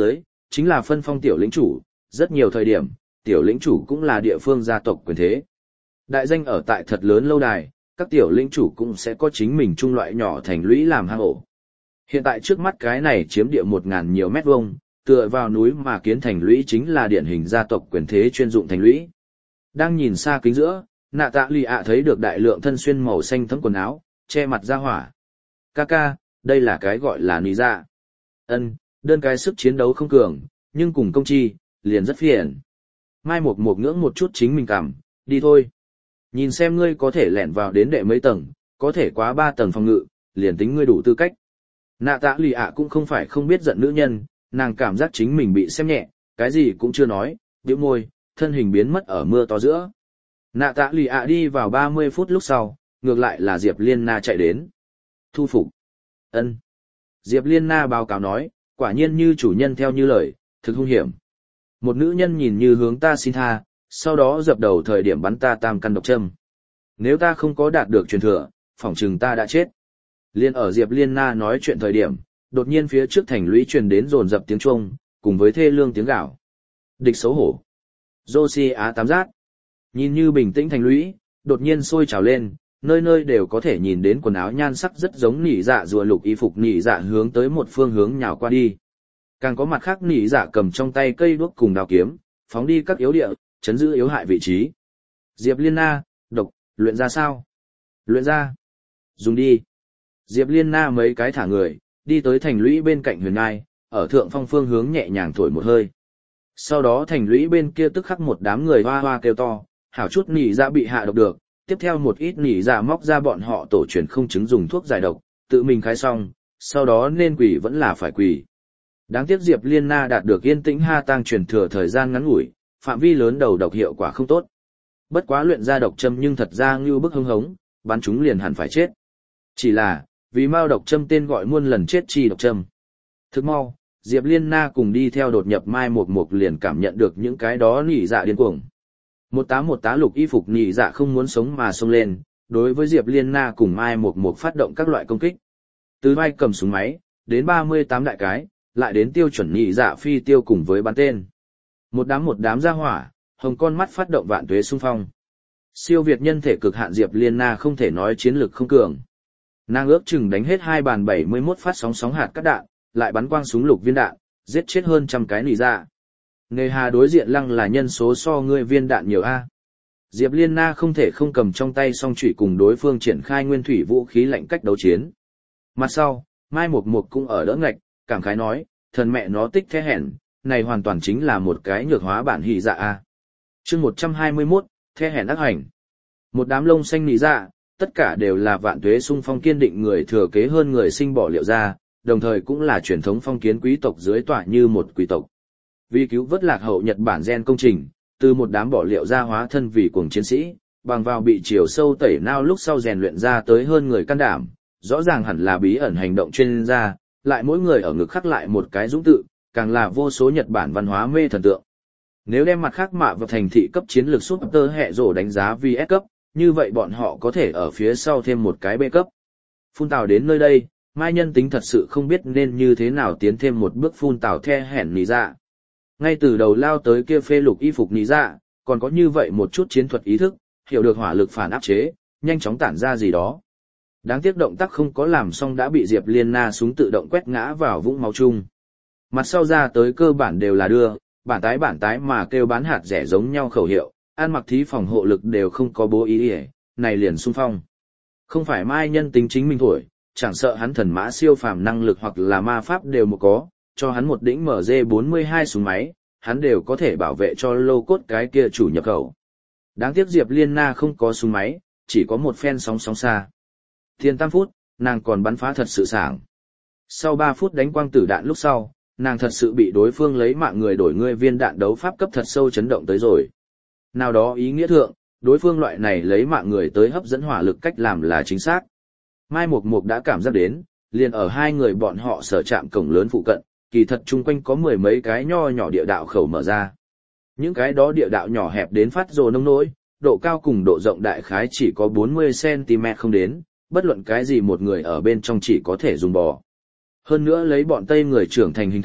chính là phân phong tiểu lĩnh chủ, rất nhiều thời điểm, tiểu lĩnh chủ cũng là địa phương gia tộc quyền thế. Đại danh ở tại thật lớn lâu đài, các tiểu lĩnh chủ cũng sẽ có chính mình trung loại nhỏ thành lũy làm hang ổ. Hiện tại trước mắt cái này chiếm địa 1.000 nhiều mét vuông, tựa vào núi mà kiến thành lũy chính là điển hình gia tộc quyền thế chuyên dụng thành lũy. Đang nhìn xa kính giữa, Nạ Tạ Lì ạ thấy được đại lượng thân xuyên màu xanh thấm quần áo, che mặt ra hỏa. Kaka, đây là cái gọi là nì dạ. Ân, đơn cái sức chiến đấu không cường, nhưng cùng công chi, liền rất phiền. Mai Mộc Mộc ngưỡng một chút chính mình cảm, đi thôi. Nhìn xem ngươi có thể lẻn vào đến đệ mấy tầng, có thể quá 3 tầng phòng ngự, liền tính ngươi đủ tư cách. Nạ Tạ Lì ạ cũng không phải không biết giận nữ nhân, nàng cảm giác chính mình bị xem nhẹ, cái gì cũng chưa nói, bĩu môi, thân hình biến mất ở mưa to giữa. Nạ Tạ Lì ạ đi vào 30 phút lúc sau, ngược lại là Diệp Liên Na chạy đến. Thu phục. Ân. Diệp Liên Na báo cáo nói, quả nhiên như chủ nhân theo như lời, thực hung hiểm. Một nữ nhân nhìn như hướng ta xin tha, sau đó dập đầu thời điểm bắn ta tam căn độc châm. Nếu ta không có đạt được truyền thừa, phỏng chừng ta đã chết. Liên ở Diệp Liên Na nói chuyện thời điểm, đột nhiên phía trước thành lũy truyền đến rồn dập tiếng chuông, cùng với thê lương tiếng gào. Địch xấu hổ. Joshi Á Tám Giác. Nhìn như bình tĩnh thành lũy, đột nhiên sôi trào lên, nơi nơi đều có thể nhìn đến quần áo nhan sắc rất giống nỉ dạ rùa lục y phục nỉ dạ hướng tới một phương hướng nhào qua đi. Càng có mặt khác nỉ dạ cầm trong tay cây đuốc cùng đao kiếm, phóng đi các yếu địa, chấn giữ yếu hại vị trí. Diệp Liên Na, độc, luyện ra sao? Luyện ra. Dùng đi. Diệp Liên Na mấy cái thả người, đi tới thành lũy bên cạnh huyền ngai, ở thượng phong phương hướng nhẹ nhàng thổi một hơi. Sau đó thành lũy bên kia tức khắc một đám người hoa hoa kêu to, hảo chút nỉ dạ bị hạ độc được, tiếp theo một ít nỉ dạ móc ra bọn họ tổ truyền không chứng dùng thuốc giải độc, tự mình khai xong, sau đó nên quỷ vẫn là phải quỷ. Đáng tiếc Diệp Liên Na đạt được yên tĩnh ha tang truyền thừa thời gian ngắn ngủi, phạm vi lớn đầu độc hiệu quả không tốt. Bất quá luyện ra độc châm nhưng thật ra như bức hưng hống, bắn chúng liền hẳn phải chết. Chỉ là, vì mao độc châm tên gọi muôn lần chết chi độc châm. Thức mau, Diệp Liên Na cùng đi theo đột nhập Mai Mộc Mộc liền cảm nhận được những cái đó nỉ dạ điên cuồng. Một tá lục y phục nỉ dạ không muốn sống mà xông lên, đối với Diệp Liên Na cùng Mai Mộc Mộc phát động các loại công kích. Từ vai cầm súng máy, đến 38 đại cái, lại đến tiêu chuẩn nỉ dạ phi tiêu cùng với bắn tên. Một đám ra hỏa, hồng con mắt phát động vạn tuế xung phong. Siêu việt nhân thể cực hạn Diệp Liên Na không thể nói chiến lực không cường. Nàng ước chừng đánh hết 2 bàn 71 phát sóng hạt các đạn, lại bắn quang súng lục viên đạn, giết chết hơn 100 cái nỉ dạ. Nghề hà đối diện lăng là nhân số so ngươi viên đạn nhiều a. Diệp Liên Na không thể không cầm trong tay song chủy cùng đối phương triển khai nguyên thủy vũ khí lạnh cách đấu chiến. Mặt sau, Mai Mộc Mộc cũng ở đỡ ngạch, cảm khái nói, thần mẹ nó tích thế hèn, này hoàn toàn chính là một cái nhược hóa bản hỉ dạ a. Chương 121, the hèn ác hành. Một đám lông xanh nỉ dạ, tất cả đều là vạn tuế xung phong kiên định người thừa kế hơn người sinh bỏ liệu ra, đồng thời cũng là truyền thống phong kiến quý tộc dưới tỏa như một quý tộc. Vì cứu vớt lạc hậu Nhật Bản gen công trình, từ một đám bỏ liệu ra hóa thân vì cuồng chiến sĩ, bằng vào bị chiều sâu tẩy nao lúc sau rèn luyện ra tới hơn người can đảm, rõ ràng hẳn là bí ẩn hành động chuyên gia, lại mỗi người ở ngực khắc lại một cái dũng tự, càng là vô số Nhật Bản văn hóa mê thần tượng. Nếu đem mặt khác mạ vào thành thị cấp chiến lược Super hệ rổ đánh giá vì S cấp, như vậy bọn họ có thể ở phía sau thêm một cái B cấp. Phun tào đến nơi đây, Mai Nhân tính thật sự không biết nên như thế nào tiến thêm một bước phun tào the hẻn nỉ dạ. Ngay từ đầu lao tới kia phê lục y phục nỉ dạ, còn có như vậy một chút chiến thuật ý thức, hiểu được hỏa lực phản áp chế, nhanh chóng tản ra gì đó. Đáng tiếc động tác không có làm xong đã bị Diệp Liên Na súng tự động quét ngã vào vũng máu chung. Mặt sau ra tới cơ bản đều là đưa, bản tái mà kêu bán hạt rẻ giống nhau khẩu hiệu, ăn mặc thí phòng hộ lực đều không có bố ý ý, này liền xung phong. Không phải Mai Nhân tính chính mình thổi, chẳng sợ hắn thần mã siêu phàm năng lực hoặc là ma pháp đều một có, cho hắn một đỉnh MG42 súng máy, hắn đều có thể bảo vệ cho lô cốt cái kia chủ nhập khẩu. Đáng tiếc Diệp Liên Na không có súng máy, chỉ có một phen sóng xa. Thiên 8 phút, nàng còn bắn phá thật sự sảng. Sau 3 phút đánh quang tử đạn lúc sau, nàng thật sự bị đối phương lấy mạng người đổi ngươi viên đạn đấu pháp cấp thật sâu chấn động tới rồi. Nào đó ý nghĩa thượng, đối phương loại này lấy mạng người tới hấp dẫn hỏa lực cách làm là chính xác. Mai Mộc Mộc đã cảm giác đến, liền ở hai người bọn họ sở chạm cổng lớn phụ cận, kỳ thật chung quanh có 10 mấy cái nho nhỏ địa đạo khẩu mở ra. Những cái đó địa đạo nhỏ hẹp đến phát rồ nông nỗi, độ cao cùng độ rộng đại khái chỉ có 40cm không đến, bất luận cái gì một người ở bên trong chỉ có thể dùng bò. Hơn nữa lấy bọn Tây người trưởng thành hình thể,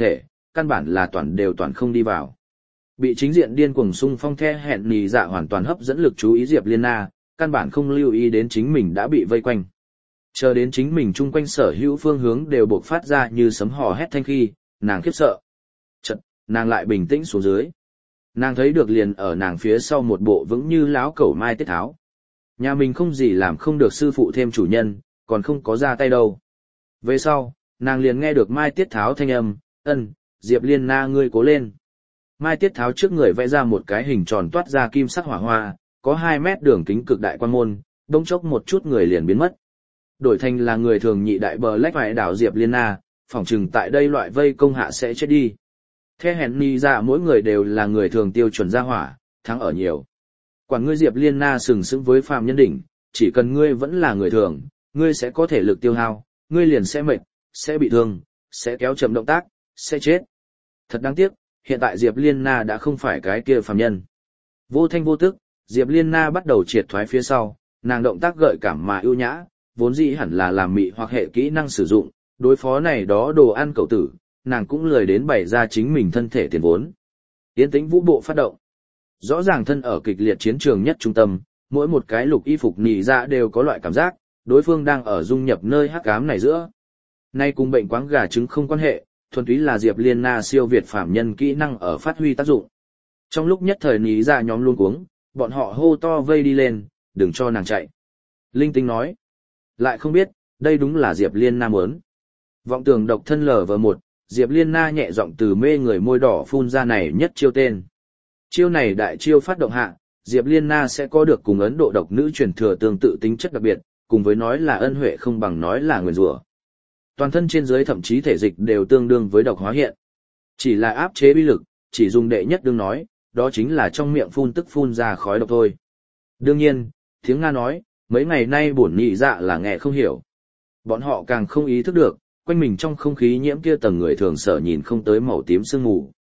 căn bản là toàn không đi vào. Bị chính diện điên cuồng xung phong the hẹn nì dạ hoàn toàn hấp dẫn lực chú ý Diệp Liên Na, căn bản không lưu ý đến chính mình đã bị vây quanh. Chờ đến chính mình chung quanh sở hữu phương hướng đều bộc phát ra như sấm hò hét thanh khi, nàng khiếp sợ. Chật, nàng lại bình tĩnh xuống dưới. Nàng thấy được liền ở nàng phía sau một bộ vững như láo cẩu Mai Tiết Tháo. Nhà mình không gì làm không được sư phụ thêm chủ nhân, còn không có ra tay đâu. Về sau, nàng liền nghe được Mai Tiết Tháo thanh âm, Diệp Liên Na ngươi cố lên. Mai Tiết Tháo trước người vẽ ra một cái hình tròn toát ra kim sắc hỏa hoa, có 2 mét đường kính cực đại quan môn, đông chốc một chút người liền biến mất. Đổi thành là người thường nhị đại bờ lách vải đảo Diệp Liên Na, phỏng chừng tại đây loại vây công hạ sẽ chết đi. Theo hèn ni ra mỗi người đều là người thường tiêu chuẩn ra hỏa, thắng ở nhiều. Quản ngươi Diệp Liên Na sừng sững với phàm nhân đỉnh, chỉ cần ngươi vẫn là người thường, ngươi sẽ có thể lực tiêu hao, ngươi liền sẽ mệt, sẽ bị thương, sẽ kéo chậm động tác, sẽ chết. Thật đáng tiếc, hiện tại Diệp Liên Na đã không phải cái kia phàm nhân. Vô thanh vô tức, Diệp Liên Na bắt đầu triệt thoái phía sau, nàng động tác gợi cảm mà ưu nhã, vốn dĩ hẳn là làm mị hoặc hệ kỹ năng sử dụng, đối phó này đó đồ ăn cậu tử, nàng cũng lười đến bày ra chính mình thân thể tiền vốn. Tiến tĩnh vũ bộ phát động. Rõ ràng thân ở kịch liệt chiến trường nhất trung tâm, mỗi một cái lục y phục nỉ ra đều có loại cảm giác, đối phương đang ở dung nhập nơi hắc ám này giữa. Nay cùng bệnh quáng gà trứng không quan hệ, thuần túy là Diệp Liên Na siêu việt phạm nhân kỹ năng ở phát huy tác dụng. Trong lúc nhất thời nỉ ra nhóm luôn cuống, bọn họ hô to vây đi lên, đừng cho nàng chạy. Linh Tinh nói, lại không biết, đây đúng là Diệp Liên Na muốn. Vọng tường độc thân LV1, Diệp Liên Na nhẹ giọng từ mê người môi đỏ phun ra này nhất chiêu tên. Chiêu này đại chiêu phát động hạ, Diệp Liên Na sẽ có được cùng Ấn Độ độc nữ truyền thừa tương tự tính chất đặc biệt, cùng với nói là ân huệ không bằng nói là nguyền rủa. Toàn thân trên dưới thậm chí thể dịch đều tương đương với độc hóa hiện. Chỉ là áp chế uy lực, chỉ dùng đệ nhất đương nói, đó chính là trong miệng phun tức phun ra khói độc thôi. Đương nhiên, tiếng Nga nói, mấy ngày nay bổn nhị dạ là nghe không hiểu. Bọn họ càng không ý thức được, quanh mình trong không khí nhiễm kia tầng người thường sở nhìn không tới màu tím sương mù.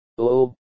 Ô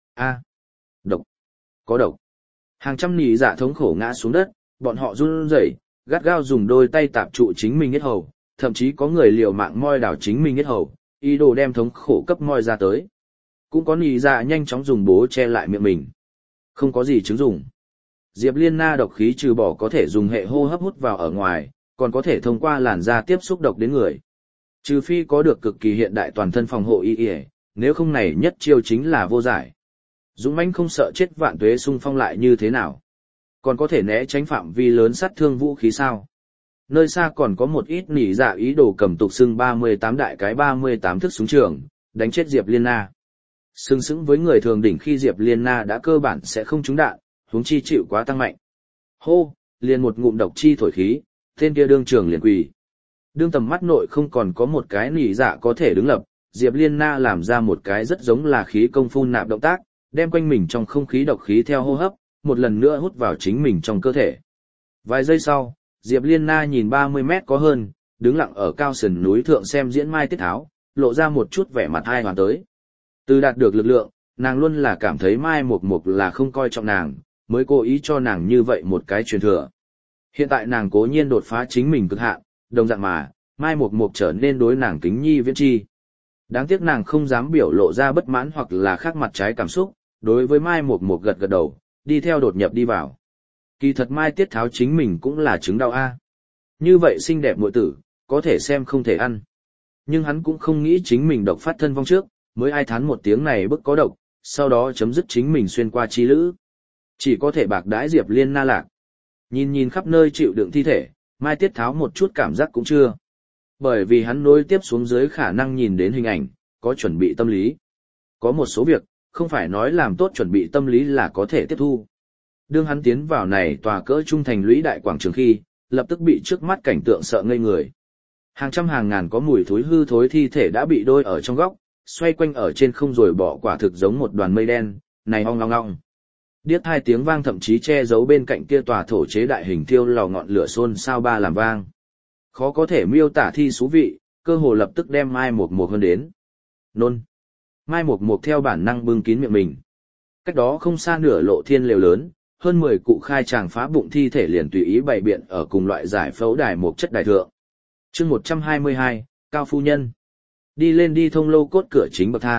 độc, có độc. Hàng trăm nhị dạ thống khổ ngã xuống đất, bọn họ run rẩy, gắt gao dùng đôi tay tạp trụ chính mình yết hầu, thậm chí có người liều mạng moi đảo chính mình yết hầu, ý đồ đem thống khổ cấp moi ra tới. Cũng có nhị dạ nhanh chóng dùng bố che lại miệng mình. Không có gì chứng dụng. Diệp Liên Na độc khí trừ bỏ có thể dùng hệ hô hấp hút vào ở ngoài, còn có thể thông qua làn da tiếp xúc độc đến người. Trừ phi có được cực kỳ hiện đại toàn thân phòng hộ y, nếu không này nhất chiêu chính là vô giải. Dũng mãnh không sợ chết vạn tuế xung phong lại như thế nào? Còn có thể né tránh phạm vi lớn sát thương vũ khí sao? Nơi xa còn có một ít nỉ dạ ý đồ cầm tục xưng 38 đại cái 38 thức súng trường, đánh chết Diệp Liên Na. Sừng sững với người thường đỉnh khi Diệp Liên Na đã cơ bản sẽ không trúng đạn, huống chi chịu quá tăng mạnh. Hô, liền một ngụm độc chi thổi khí, tên kia đương trường liền quỳ. Đương tầm mắt nội không còn có một cái nỉ dạ có thể đứng lập, Diệp Liên Na làm ra một cái rất giống là khí công phun nạp động tác, đem quanh mình trong không khí độc khí theo hô hấp, một lần nữa hút vào chính mình trong cơ thể. Vài giây sau, Diệp Liên Na nhìn 30 mét có hơn, đứng lặng ở cao sườn núi thượng xem diễn Mai Tiết Tháo, lộ ra một chút vẻ mặt ai hoàn tới. Từ đạt được lực lượng, nàng luôn là cảm thấy Mai Mộc Mộc là không coi trọng nàng, mới cố ý cho nàng như vậy một cái truyền thừa. Hiện tại nàng cố nhiên đột phá chính mình cực hạn, đồng dạng mà, Mai Mộc Mộc trở nên đối nàng kính nhi viễn chi. Đáng tiếc nàng không dám biểu lộ ra bất mãn hoặc là khác mặt trái cảm xúc, đối với Mai Mộc Mộc gật gật đầu, đi theo đột nhập đi vào. Kỳ thật Mai Tiết Tháo chính mình cũng là chứng đau a. Như vậy xinh đẹp muội tử, có thể xem không thể ăn. Nhưng hắn cũng không nghĩ chính mình độc phát thân vong trước, mới ai thán một tiếng này bức có độc, sau đó chấm dứt chính mình xuyên qua chi lữ. Chỉ có thể bạc đãi Diệp Liên Na lạc. Nhìn khắp nơi chịu đựng thi thể, Mai Tiết Tháo một chút cảm giác cũng chưa. Bởi vì hắn nối tiếp xuống dưới khả năng nhìn đến hình ảnh, có chuẩn bị tâm lý. Có một số việc, không phải nói làm tốt chuẩn bị tâm lý là có thể tiếp thu. Đương hắn tiến vào này tòa cỡ trung thành lũy đại quảng trường khi, lập tức bị trước mắt cảnh tượng sợ ngây người. Hàng trăm hàng ngàn có mùi thối hư thối thi thể đã bị đôi ở trong góc, xoay quanh ở trên không rồi bỏ quả thực giống một đoàn mây đen, này ong ong ong. Điếc hai tiếng vang thậm chí che giấu bên cạnh kia tòa thổ chế đại hình thiêu lò ngọn lửa xôn xao ba làm vang. Khó có thể miêu tả thi xú vị, cơ hồ lập tức đem Mai Mộc Mộc hơn đến. Nôn. Mai Mộc Mộc theo bản năng bưng kín miệng mình. Cách đó không xa nửa lộ thiên lều lớn, hơn 10 cụ khai tràng phá bụng thi thể liền tùy ý bày biện ở cùng loại giải phẫu đài một chất đài thượng. Chương 122, Cao phu nhân. Đi lên đi thông lô cốt cửa chính bậc thang,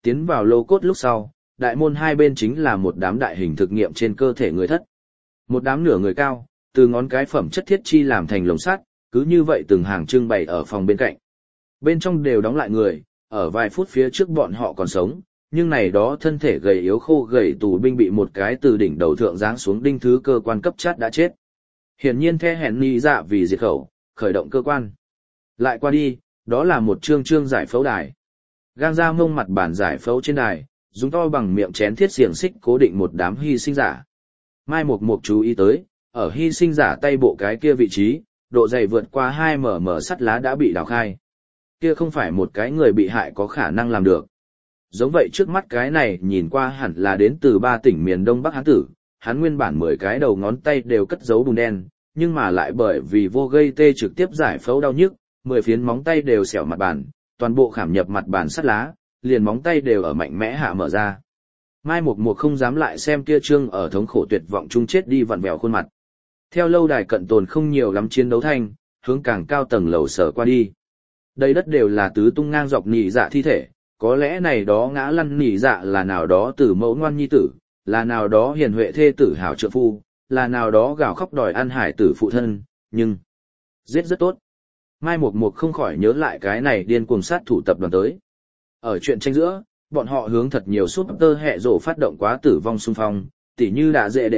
tiến vào lô cốt lúc sau, đại môn hai bên chính là một đám đại hình thực nghiệm trên cơ thể người thất. Một đám nửa người cao, từ ngón cái phẩm chất thiết chi làm thành lồng sắt, cứ như vậy từng hàng trưng bày ở phòng bên cạnh. Bên trong đều đóng lại người, ở vài phút phía trước bọn họ còn sống, nhưng này đó thân thể gầy yếu khô gầy tù binh bị một cái từ đỉnh đầu thượng giáng xuống đinh thứ cơ quan cấp chát đã chết. Hiển nhiên The hẹn ni dạ vì diệt khẩu, khởi động cơ quan. Lại qua đi, đó là một chương giải phẫu đài. Gang ra mông mặt bản giải phẫu trên đài, dùng to bằng miệng chén thiết xiềng xích cố định một đám hy sinh giả. Mai Mục Mục chú ý tới, ở hy sinh giả tay bộ cái kia vị trí, độ dày vượt qua 2 mm sắt lá đã bị đào khai. Kia không phải một cái người bị hại có khả năng làm được. Giống vậy trước mắt cái này nhìn qua hẳn là đến từ 3 tỉnh miền Đông Bắc Hán tử, hắn nguyên bản 10 cái đầu ngón tay đều cất giấu bùn đen, nhưng mà lại bởi vì vô gây tê trực tiếp giải phẫu đau nhức, 10 phiến móng tay đều xẻo mặt bàn, toàn bộ khảm nhập mặt bàn sắt lá, liền móng tay đều ở mạnh mẽ hạ mở ra. Mai Mục Mục không dám lại xem kia trương ở thống khổ tuyệt vọng chung chết đi vặn vẹo khuôn mặt. Theo lâu đài cận tồn không nhiều lắm chiến đấu thanh, hướng càng cao tầng lầu sở qua đi. Đây đất đều là tứ tung ngang dọc nỉ dạ thi thể, có lẽ này đó ngã lăn nỉ dạ là nào đó tử mẫu ngoan nhi tử, là nào đó hiền huệ thê tử hảo trượng phu, là nào đó gào khóc đòi ăn hải tử phụ thân, nhưng giết rất tốt. Mai Mục Mục không khỏi nhớ lại cái này điên cuồng sát thủ tập đoàn tới. Ở chuyện tranh giữa, bọn họ hướng thật nhiều súp tơ hẹ rổ phát động quá tử vong xung phong, tỉ như đạ dệ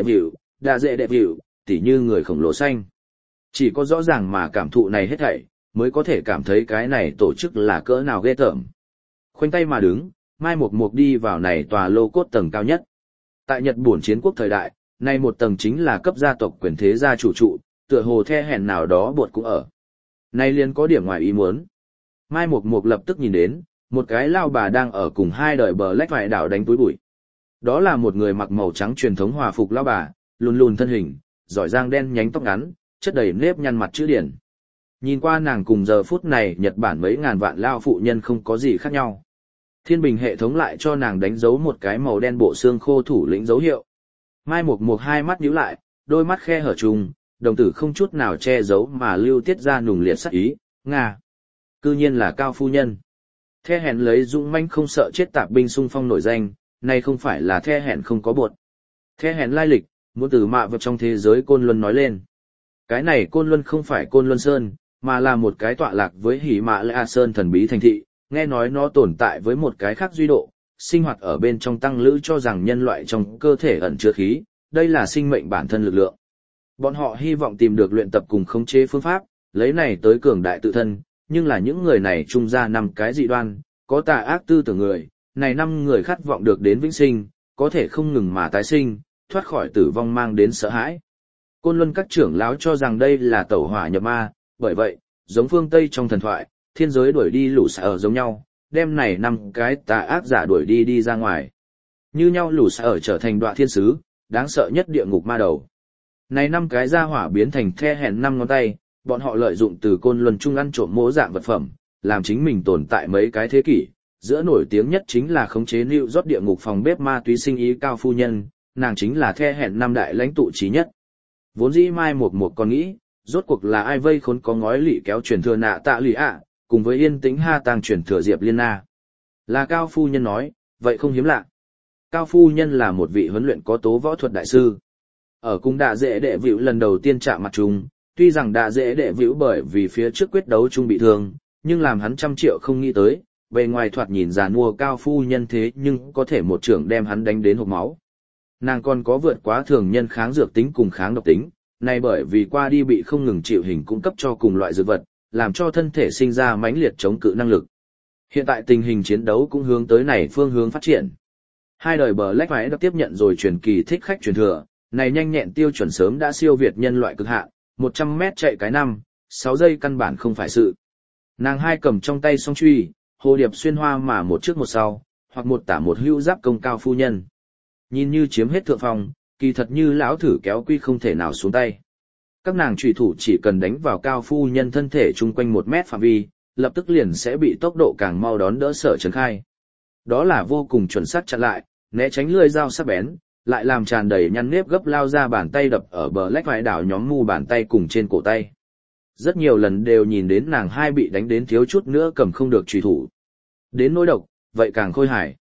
đệ vịu, tỉ như người khổng lồ xanh. Chỉ có rõ ràng mà cảm thụ này hết thảy, mới có thể cảm thấy cái này tổ chức là cỡ nào ghê tởm. Khoanh tay mà đứng, Mai Mục Mục đi vào này tòa lô cốt tầng cao nhất. Tại Nhật Bổn chiến quốc thời đại, nay một tầng chính là cấp gia tộc quyền thế gia chủ trụ, tựa hồ The hẹn nào đó bột cũng ở. Nay liền có điểm ngoài ý muốn. Mai Mục Mục lập tức nhìn đến, một cái lao bà đang ở cùng hai đời bờ lách vải đảo đánh túi bụi. Đó là một người mặc màu trắng truyền thống hòa phục lao bà, lùn lùn thân hình, giỏi giang đen nhánh tóc ngắn, chất đầy nếp nhăn mặt chữ điển. Nhìn qua nàng cùng giờ phút này Nhật Bản mấy ngàn vạn lao phụ nhân không có gì khác nhau. Thiên bình hệ thống lại cho nàng đánh dấu một cái màu đen bộ xương khô thủ lĩnh dấu hiệu. Mai Mục Mục hai mắt nhíu lại, đôi mắt khe hở trùng, đồng tử không chút nào che giấu mà lưu tiết ra nùng liệt sắc ý, Nga. Cư nhiên là Cao phu nhân. The hẹn lấy dũng manh không sợ chết tạp binh xung phong nổi danh, này không phải là The hẹn không có bột. The hẹn lai lịch, muốn từ mạ vật trong thế giới Côn Luân nói lên. Cái này Côn Luân không phải Côn Luân Sơn, mà là một cái tọa lạc với Hỉ Mạ Lạ Sơn thần bí thành thị, nghe nói nó tồn tại với một cái khác duy độ, sinh hoạt ở bên trong tăng lữ cho rằng nhân loại trong cơ thể ẩn chứa khí, đây là sinh mệnh bản thân lực lượng. Bọn họ hy vọng tìm được luyện tập cùng khống chế phương pháp, lấy này tới cường đại tự thân, nhưng là những người này trung ra 5 cái dị đoan, có tà ác tư tưởng người, này 5 người khát vọng được đến vĩnh sinh, có thể không ngừng mà tái sinh, thoát khỏi tử vong mang đến sợ hãi. Côn Luân các trưởng lão cho rằng đây là tẩu hỏa nhập ma, bởi vậy, giống phương Tây trong thần thoại, thiên giới đuổi đi lũ xà ở giống nhau, đem này 5 cái tà ác giả đuổi đi ra ngoài. Như nhau lũ xà ở trở thành đoạ thiên sứ, đáng sợ nhất địa ngục ma đầu. Này 5 cái gia hỏa biến thành The hẹn 5 ngón tay, bọn họ lợi dụng từ Côn Luân trung ăn trộm mỗ dạng vật phẩm, làm chính mình tồn tại mấy cái thế kỷ. Giữa nổi tiếng nhất chính là khống chế New York địa ngục phòng bếp ma túy sinh ý Cao phu nhân, nàng chính là The hẹn 5 đại lãnh tụ trí nhất. Vốn dĩ Mai Mục Mục còn nghĩ, rốt cuộc là ai vây khốn có ngói lị kéo truyền thừa nạ tạ lì ạ, cùng với yên tĩnh ha tàng truyền thừa Diệp Liên Na. Là Cao phu nhân nói, vậy không hiếm lạ. Cao phu nhân là một vị huấn luyện có tố võ thuật đại sư. Ở cung đạ dễ đệ vĩu lần đầu tiên chạm mặt chung, tuy rằng đạ dễ đệ vĩu bởi vì phía trước quyết đấu chung bị thương, nhưng làm hắn trăm triệu không nghĩ tới, bề ngoài thoạt nhìn giàn mua Cao phu nhân thế nhưng có thể một trưởng đem hắn đánh đến hộc máu. Nàng còn có vượt quá thường nhân kháng dược tính cùng kháng độc tính, này bởi vì qua đi bị không ngừng chịu hình cung cấp cho cùng loại dược vật, làm cho thân thể sinh ra mãnh liệt chống cự năng lực. Hiện tại tình hình chiến đấu cũng hướng tới này phương hướng phát triển. Hai đời bờ lách vải đã tiếp nhận rồi truyền kỳ thích khách truyền thừa, này nhanh nhẹn tiêu chuẩn sớm đã siêu việt nhân loại cực hạn, 100 mét chạy cái năm, 6 giây căn bản không phải sự. Nàng hai cầm trong tay song truy, hồ điệp xuyên hoa mà một trước một sau, hoặc một tả một hữu giáp công Cao phu nhân. Nhìn như chiếm hết thượng phong, kỳ thật như lão thử kéo quy không thể nào xuống tay. Các nàng trùy thủ chỉ cần đánh vào Cao phu nhân thân thể chung quanh 1 mét phạm vi, lập tức liền sẽ bị tốc độ càng mau đón đỡ sở trấn khai. Đó là vô cùng chuẩn xác chặn lại, né tránh lưỡi dao sắc bén, lại làm tràn đầy nhăn nếp gấp lao ra bàn tay đập ở bờ lách vải đảo nhóm mu bàn tay cùng trên cổ tay. Rất nhiều lần đều nhìn đến nàng hai bị đánh đến thiếu chút nữa cầm không được trùy thủ. Đến nỗi độc, vậy càng khôi hài.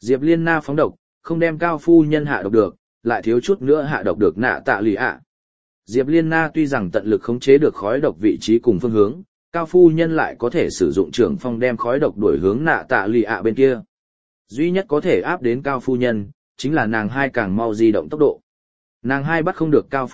Diệp Liên Na phóng độc, không đem Cao phu nhân hạ độc được, lại thiếu chút nữa hạ độc được Nạ Tạ Lụy ạ. Diệp Liên Na tuy rằng tận lực khống chế được khói độc vị trí cùng phương hướng, Cao phu nhân lại có thể sử dụng trưởng phong đem khói độc đuổi hướng Nạ Tạ Lụy ạ bên kia. Duy nhất có thể áp đến Cao phu nhân, chính là nàng hai càng mau di động tốc độ. Nàng hai bắt không được Cao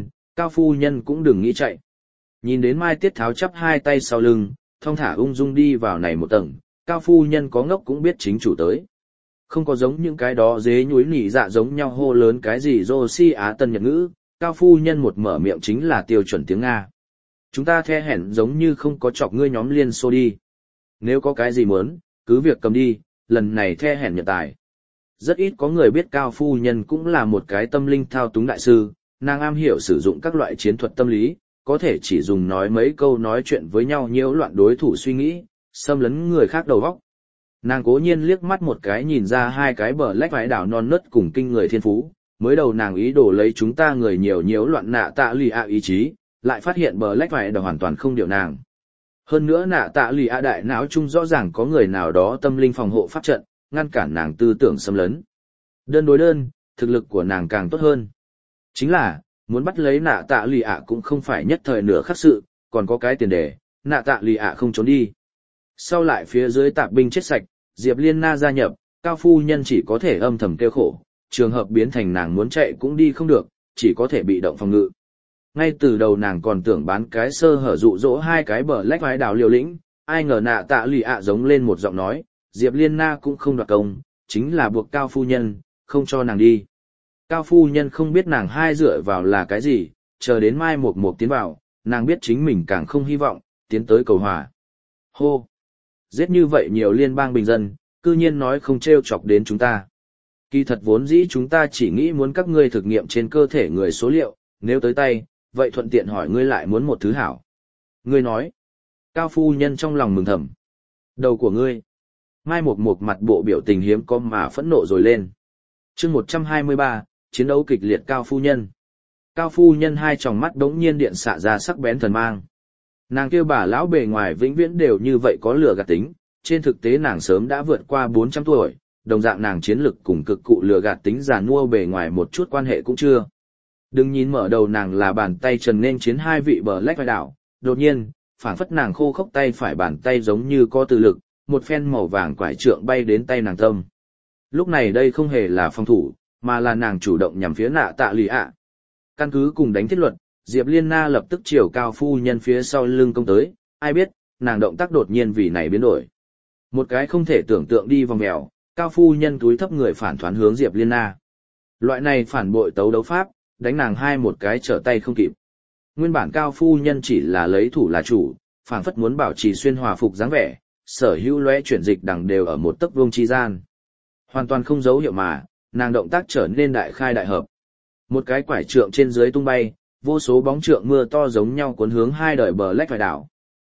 phu nhân cũng đừng nghĩ chạy. Nhìn đến Mai Tiết Tháo chắp hai tay sau lưng, thong thả ung dung đi vào này một tầng, Cao phu nhân có ngốc cũng biết chính chủ tới. Không có giống những cái đó dế nhúi nỉ dạ giống nhau hô lớn cái gì rô si á tân nhật ngữ, Cao phu nhân một mở miệng chính là tiêu chuẩn tiếng Nga. Chúng ta the hẹn giống như không có chọc ngươi nhóm Liên Xô đi. Nếu có cái gì muốn, cứ việc cầm đi, lần này the hẹn nhận tài. Rất ít có người biết Cao phu nhân cũng là một cái tâm linh thao túng đại sư, nàng am hiểu sử dụng các loại chiến thuật tâm lý, có thể chỉ dùng nói mấy câu nói chuyện với nhau nhiễu loạn đối thủ suy nghĩ, xâm lấn người khác đầu óc. Nàng cố nhiên liếc mắt một cái nhìn ra hai cái bờ lách vãi đảo non nớt cùng kinh người thiên phú, mới đầu nàng ý đồ lấy chúng ta người nhiều nhiễu loạn Nạ Tạ Lụy ạ ý chí, lại phát hiện bờ lách vãi đảo hoàn toàn không điều nàng. Hơn nữa Nạ Tạ Lụy ạ đại não chung rõ ràng có người nào đó tâm linh phòng hộ pháp trận, ngăn cản nàng tư tưởng xâm lấn. Đơn đối đơn, thực lực của nàng càng tốt hơn. Chính là, muốn bắt lấy Nạ Tạ Lụy ạ cũng không phải nhất thời nửa khắc sự, còn có cái tiền đề, Nạ Tạ Lụy ạ không trốn đi. Sau lại phía dưới tạp binh chết sạch, Diệp Liên Na gia nhập, Cao phu nhân chỉ có thể âm thầm kêu khổ, trường hợp biến thành nàng muốn chạy cũng đi không được, chỉ có thể bị động phòng ngự. Ngay từ đầu nàng còn tưởng bán cái sơ hở dụ dỗ hai cái bờ lách vái đào liều lĩnh, ai ngờ Nạ Tạ Lụy ạ giống lên một giọng nói, Diệp Liên Na cũng không đoạt công, chính là buộc Cao phu nhân, không cho nàng đi. Cao phu nhân không biết nàng hai dựa vào là cái gì, chờ đến Mai Mộc Mộc tiến vào, nàng biết chính mình càng không hy vọng, tiến tới cầu hòa. Hô! Giết như vậy nhiều liên bang bình dân, cư nhiên nói không trêu chọc đến chúng ta. Kỳ thật vốn dĩ chúng ta chỉ nghĩ muốn các ngươi thực nghiệm trên cơ thể người số liệu, nếu tới tay, vậy thuận tiện hỏi ngươi lại muốn một thứ hảo. Ngươi nói. Cao phu nhân trong lòng mừng thầm. Đầu của ngươi. Mai Mộc Mộc mặt bộ biểu tình hiếm có mà phẫn nộ rồi lên. Chương 123, chiến đấu kịch liệt Cao phu nhân. Cao phu nhân hai tròng mắt đống nhiên điện xạ ra sắc bén thần mang. Nàng kêu bà lão bề ngoài vĩnh viễn đều như vậy có lừa gạt tính, trên thực tế nàng sớm đã vượt qua 400 tuổi, đồng dạng nàng chiến lực cùng cực cụ lừa gạt tính già nua bề ngoài một chút quan hệ cũng chưa. Đừng nhìn mở đầu nàng là bàn tay trần nên chiến hai vị bờ lách vai đảo, đột nhiên, phảng phất nàng khô khốc tay phải bàn tay giống như có từ lực, một phen màu vàng quải trượng bay đến tay nàng tâm. Lúc này đây không hề là phòng thủ, mà là nàng chủ động nhằm phía Nạ Tạ Lụy ạ. Căn cứ cùng đánh thiết luật, Diệp Liên Na lập tức chiều Cao phu nhân phía sau lưng công tới, ai biết, nàng động tác đột nhiên vì này biến đổi. Một cái không thể tưởng tượng đi vòng mèo, Cao phu nhân túi thấp người phản thoán hướng Diệp Liên Na. Loại này phản bội tấu đấu pháp, đánh nàng hai một cái trở tay không kịp. Nguyên bản Cao phu nhân chỉ là lấy thủ là chủ, phảng phất muốn bảo trì xuyên hòa phục dáng vẻ, sở hữu lóe chuyển dịch đằng đều ở một tấc vuông chi gian. Hoàn toàn không dấu hiệu mà, nàng động tác trở nên đại khai đại hợp. Một cái quải trượng trên dưới tung bay, vô số bóng trượng mưa to giống nhau cuốn hướng hai đời bờ lách vài đảo.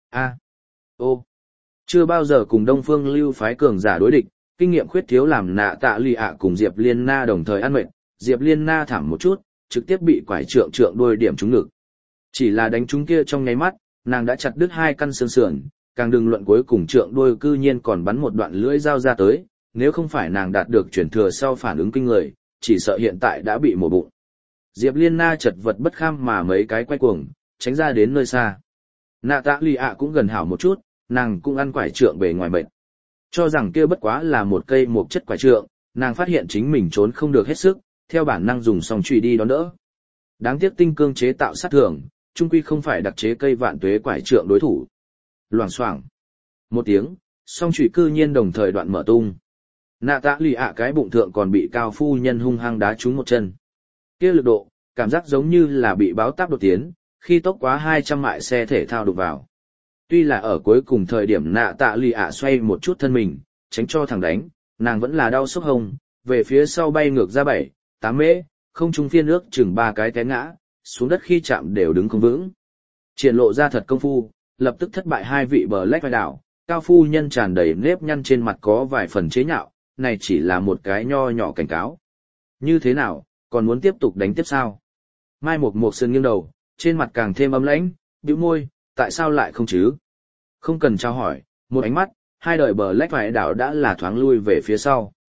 Ô, chưa bao giờ cùng Đông Phương Lưu phái cường giả đối địch, kinh nghiệm khuyết thiếu làm Nạ Tạ Lụy ạ cùng Diệp Liên Na đồng thời ăn mệt, Diệp Liên Na thảm một chút, trực tiếp bị quải trượng đôi điểm trúng ngực. Chỉ là đánh trúng kia trong nháy mắt, nàng đã chặt đứt hai căn xương sườn, càng đừng luận cuối cùng trượng đôi cư nhiên còn bắn một đoạn lưỡi dao ra tới, nếu không phải nàng đạt được chuyển thừa sau phản ứng kinh người, chỉ sợ hiện tại đã bị mổ bụng. Diệp Liên Na chật vật bất kham mà mấy cái quay cuồng, tránh ra đến nơi xa. Nạ Tạ Lụy ạ cũng gần hảo một chút, nàng cũng ăn quải trượng bề ngoài bệnh. Cho rằng kia bất quá là một cây mộc chất quải trượng, nàng phát hiện chính mình trốn không được hết sức, theo bản năng dùng song chùy đi đón đỡ. Đáng tiếc tinh cương chế tạo sát thường, chung quy không phải đặc chế cây vạn tuế quải trượng đối thủ. Loảng xoảng. Một tiếng, song chùy cư nhiên đồng thời đoạn mở tung. Nạ Tạ Lụy ạ cái bụng thượng còn bị Cao phu nhân hung hăng đá trúng một chân. Kia lực độ, cảm giác giống như là bị báo táp đột tiến, khi tốc quá 200 mại xe thể thao đụng vào. Tuy là ở cuối cùng thời điểm Nạ Tạ Lụy ạ xoay một chút thân mình, tránh cho thằng đánh, nàng vẫn là đau sốc hông, về phía sau bay ngược ra 7-8 mễ, không trung phiên ước chừng 3 cái té ngã, xuống đất khi chạm đều đứng không vững. Triển lộ ra thật công phu, lập tức thất bại hai vị bờ lách vai đảo, Cao phu nhân tràn đầy nếp nhăn trên mặt có vài phần chế nhạo, này chỉ là một cái nho nhỏ cảnh cáo. Như thế nào, còn muốn tiếp tục đánh tiếp sao? Mai Mộc Mộc sườn nghiêng đầu, trên mặt càng thêm ấm lãnh, bĩu môi, tại sao lại không chứ? Không cần trao hỏi, một ánh mắt, hai đời bờ lách vải đảo đã là thoáng lui về phía sau.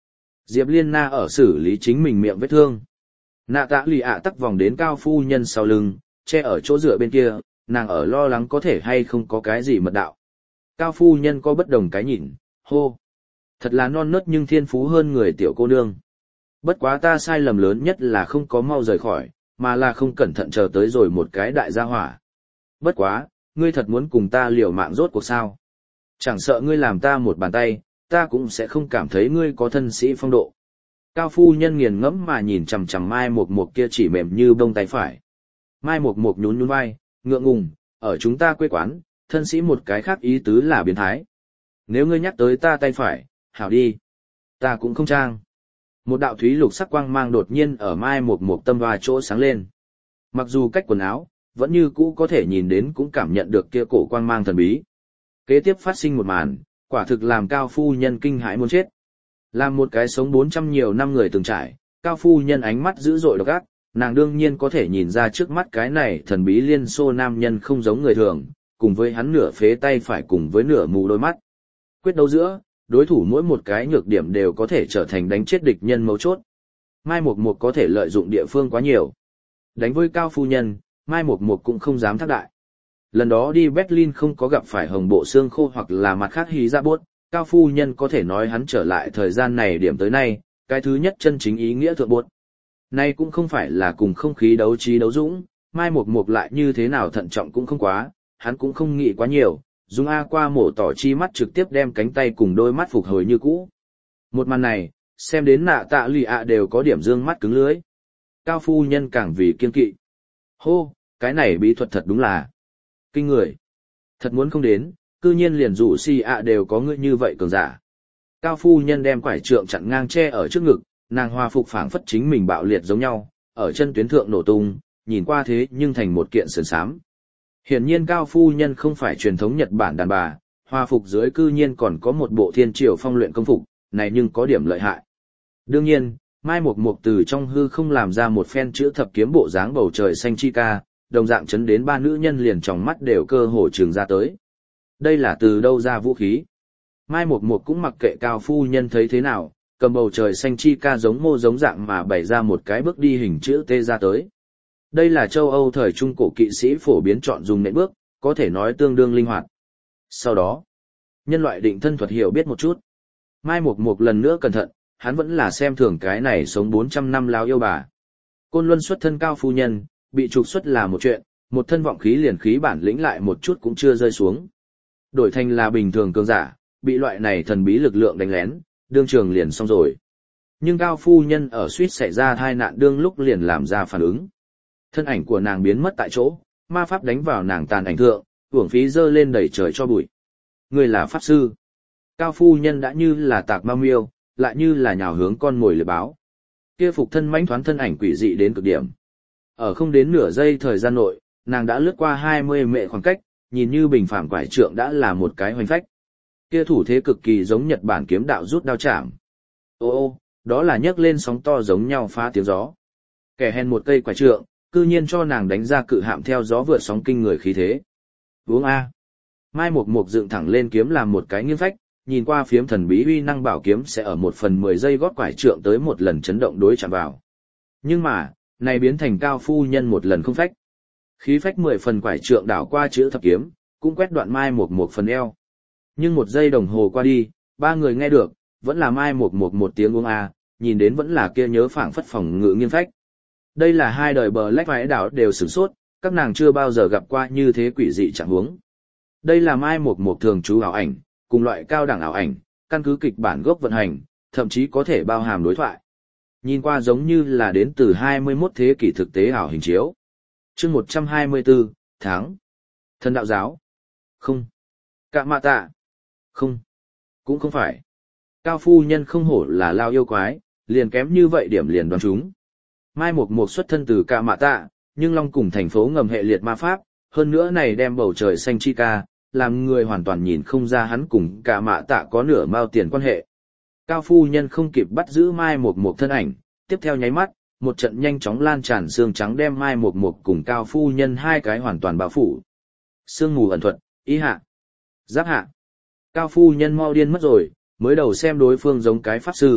Diệp Liên Na ở xử lý chính mình miệng vết thương. Nạ tạ lì ạ tắc vòng đến cao phu nhân sau lưng, che ở chỗ dựa bên kia, nàng ở lo lắng có thể hay không có cái gì mật đạo. Cao phu nhân có bất đồng cái nhìn, hô. Thật là non nớt nhưng thiên phú hơn người tiểu cô nương. Bất quá ta sai lầm lớn nhất là không có mau rời khỏi, mà là không cẩn thận chờ tới rồi một cái đại gia hỏa. Bất quá, ngươi thật muốn cùng ta liều mạng rốt cuộc sao. Chẳng sợ ngươi làm ta một bàn tay, ta cũng sẽ không cảm thấy ngươi có thân sĩ phong độ. Cao phu nhân nghiền ngẫm mà nhìn chằm chằm Mai Mộc Mộc kia chỉ mềm như bông tay phải. Mai Mộc Mộc nhún nhún vai, ngượng ngùng, ở chúng ta quê quán, thân sĩ một cái khác ý tứ là biến thái. Nếu ngươi nhắc tới ta tay phải, hảo đi. Ta cũng không trang. Một đạo thúy lục sắc quang mang đột nhiên ở Mai Mộc Mộc tâm hoa chỗ sáng lên. Mặc dù cách quần áo, vẫn như cũ có thể nhìn đến cũng cảm nhận được kia cổ quang mang thần bí. Kế tiếp phát sinh một màn, quả thực làm cao phu nhân kinh hãi muốn chết. Làm một cái sống 400 nhiều năm người từng trải, cao phu nhân ánh mắt dữ dội độc ác, nàng đương nhiên có thể nhìn ra trước mắt cái này thần bí Liên Xô nam nhân không giống người thường, cùng với hắn nửa phế tay phải cùng với nửa mù đôi mắt. Quyết đấu giữa, đối thủ mỗi một cái nhược điểm đều có thể trở thành đánh chết địch nhân mấu chốt. Mai Mộc Mộc có thể lợi dụng địa phương quá nhiều. Đánh với cao phu nhân, Mai Mộc Mộc cũng không dám thác đại. Lần đó đi Berlin không có gặp phải hồng bộ xương khô hoặc là mặt khác hí ra bốt, cao phu nhân có thể nói hắn trở lại thời gian này điểm tới nay, cái thứ nhất chân chính ý nghĩa thượng bốt. Nay cũng không phải là cùng không khí đấu trí đấu dũng, Mai Mộc Mộc lại như thế nào thận trọng cũng không quá, hắn cũng không nghĩ quá nhiều, dùng A qua mổ tỏ chi mắt trực tiếp đem cánh tay cùng đôi mắt phục hồi như cũ. Một màn này, xem đến nạ tạ lì ạ đều có điểm dương mắt cứng lưới. Cao phu nhân càng vì kiên kỵ. Hô, cái này bí thuật thật đúng là kinh người. Thật muốn không đến, cư nhiên liền rủ si ạ đều có người như vậy cường giả. Cao phu nhân đem quải trượng chặn ngang che ở trước ngực, nàng hòa phục phảng phất chính mình bạo liệt giống nhau, ở chân tuyến thượng nổ tung, nhìn qua thế nhưng thành một kiện sườn sám. Hiển nhiên cao phu nhân không phải truyền thống Nhật Bản đàn bà, hòa phục dưới cư nhiên còn có một bộ thiên triều phong luyện công phục, này nhưng có điểm lợi hại. Đương nhiên, Mai Mộc Mộc từ trong hư không làm ra một phen chữ thập kiếm bộ dáng bầu trời xanh chi ca, đồng dạng chấn đến ba nữ nhân liền trong mắt đều cơ hồ trừng ra tới. Đây là từ đâu ra vũ khí? Mai Mộc Mộc cũng mặc kệ cao phu nhân thấy thế nào, cầm bầu trời xanh chi ca giống mô giống dạng mà bày ra một cái bước đi hình chữ T ra tới. Đây là châu Âu thời trung cổ kỵ sĩ phổ biến chọn dùng nện bước, có thể nói tương đương linh hoạt. Sau đó, nhân loại định thân thuật hiểu biết một chút. Mai Mộc Mộc lần nữa cẩn thận, hắn vẫn là xem thường cái này sống 400 năm lao yêu bà. Côn Luân xuất thân cao phu nhân, bị trục xuất là một chuyện, một thân vọng khí liền khí bản lĩnh lại một chút cũng chưa rơi xuống. Đổi thành là bình thường cường giả, bị loại này thần bí lực lượng đánh lén, đương trường liền xong rồi. Nhưng cao phu nhân ở suýt xảy ra tai nạn đương lúc liền làm ra phản ứng. Thân ảnh của nàng biến mất tại chỗ, ma pháp đánh vào nàng tàn ảnh thượng, uổng phí dơ lên đầy trời cho bụi. Người là pháp sư. Cao phu nhân đã như là tạc ma miêu, lại như là nhào hướng con mồi lừa báo. Kia phục thân mãnh thoáng thân ảnh quỷ dị đến cực điểm. Ở không đến nửa giây thời gian nội, nàng đã lướt qua 20 mệ khoảng cách, nhìn như bình phàm quải trượng đã là một cái hoành phách. Kia thủ thế cực kỳ giống Nhật Bản kiếm đạo rút đao chạm. Ô, đó là nhấc lên sóng to giống nhau phá tiếng gió. Kẻ hèn một cây quải trượng, cư nhiên cho nàng đánh ra cự hạm theo gió vượt sóng kinh người khí thế. Uống A. Mai Mộc Mộc dựng thẳng lên kiếm làm một cái nghiêng phách, nhìn qua phiếm thần bí uy năng bảo kiếm sẽ ở 1/10 giây gót quải trượng tới một lần chấn động đối chạm vào. Nhưng mà, này biến thành cao phu nhân một lần không phách. Khí phách 10 phần quải trượng đảo qua chữ thập kiếm, cũng quét đoạn Mai Mộc Mộc phần eo. Nhưng 1 giây đồng hồ qua đi, ba người nghe được, vẫn là Mai Mộc Mộc một tiếng uống A, nhìn đến vẫn là kia nhớ phảng phất phòng ngự nghiêng phách. Đây là hai đời bờ lách vãi đảo đều sửng sốt, các nàng chưa bao giờ gặp qua như thế quỷ dị trạng huống. Đây là Mai Mộc Mộc thường trú ảo ảnh, cùng loại cao đẳng ảo ảnh, căn cứ kịch bản gốc vận hành, thậm chí có thể bao hàm đối thoại. Nhìn qua giống như là đến từ 21 thế kỷ thực tế ảo hình chiếu. Chương 124, tháng. Thần đạo giáo. Không. Cạ mạ tạ. Không. Cũng không phải. Cao phu nhân không hổ là lao yêu quái, liền kém như vậy điểm liền đoán chúng. Mai Mộc Mộc xuất thân từ Cạ mạ tạ, nhưng Long cùng thành phố ngầm hệ liệt ma pháp, hơn nữa này đem bầu trời xanh chi ca, làm người hoàn toàn nhìn không ra hắn cùng Cạ mạ tạ có nửa mao tiền quan hệ. Cao phu nhân không kịp bắt giữ Mai Mộc Mộc thân ảnh, tiếp theo nháy mắt, một trận nhanh chóng lan tràn xương trắng đem Mai Mộc Mộc cùng Cao phu nhân hai cái hoàn toàn bao phủ. Sương mù ẩn thuật, ý hạ, giáp hạ. Cao phu nhân mau điên mất rồi, mới đầu xem đối phương giống cái pháp sư,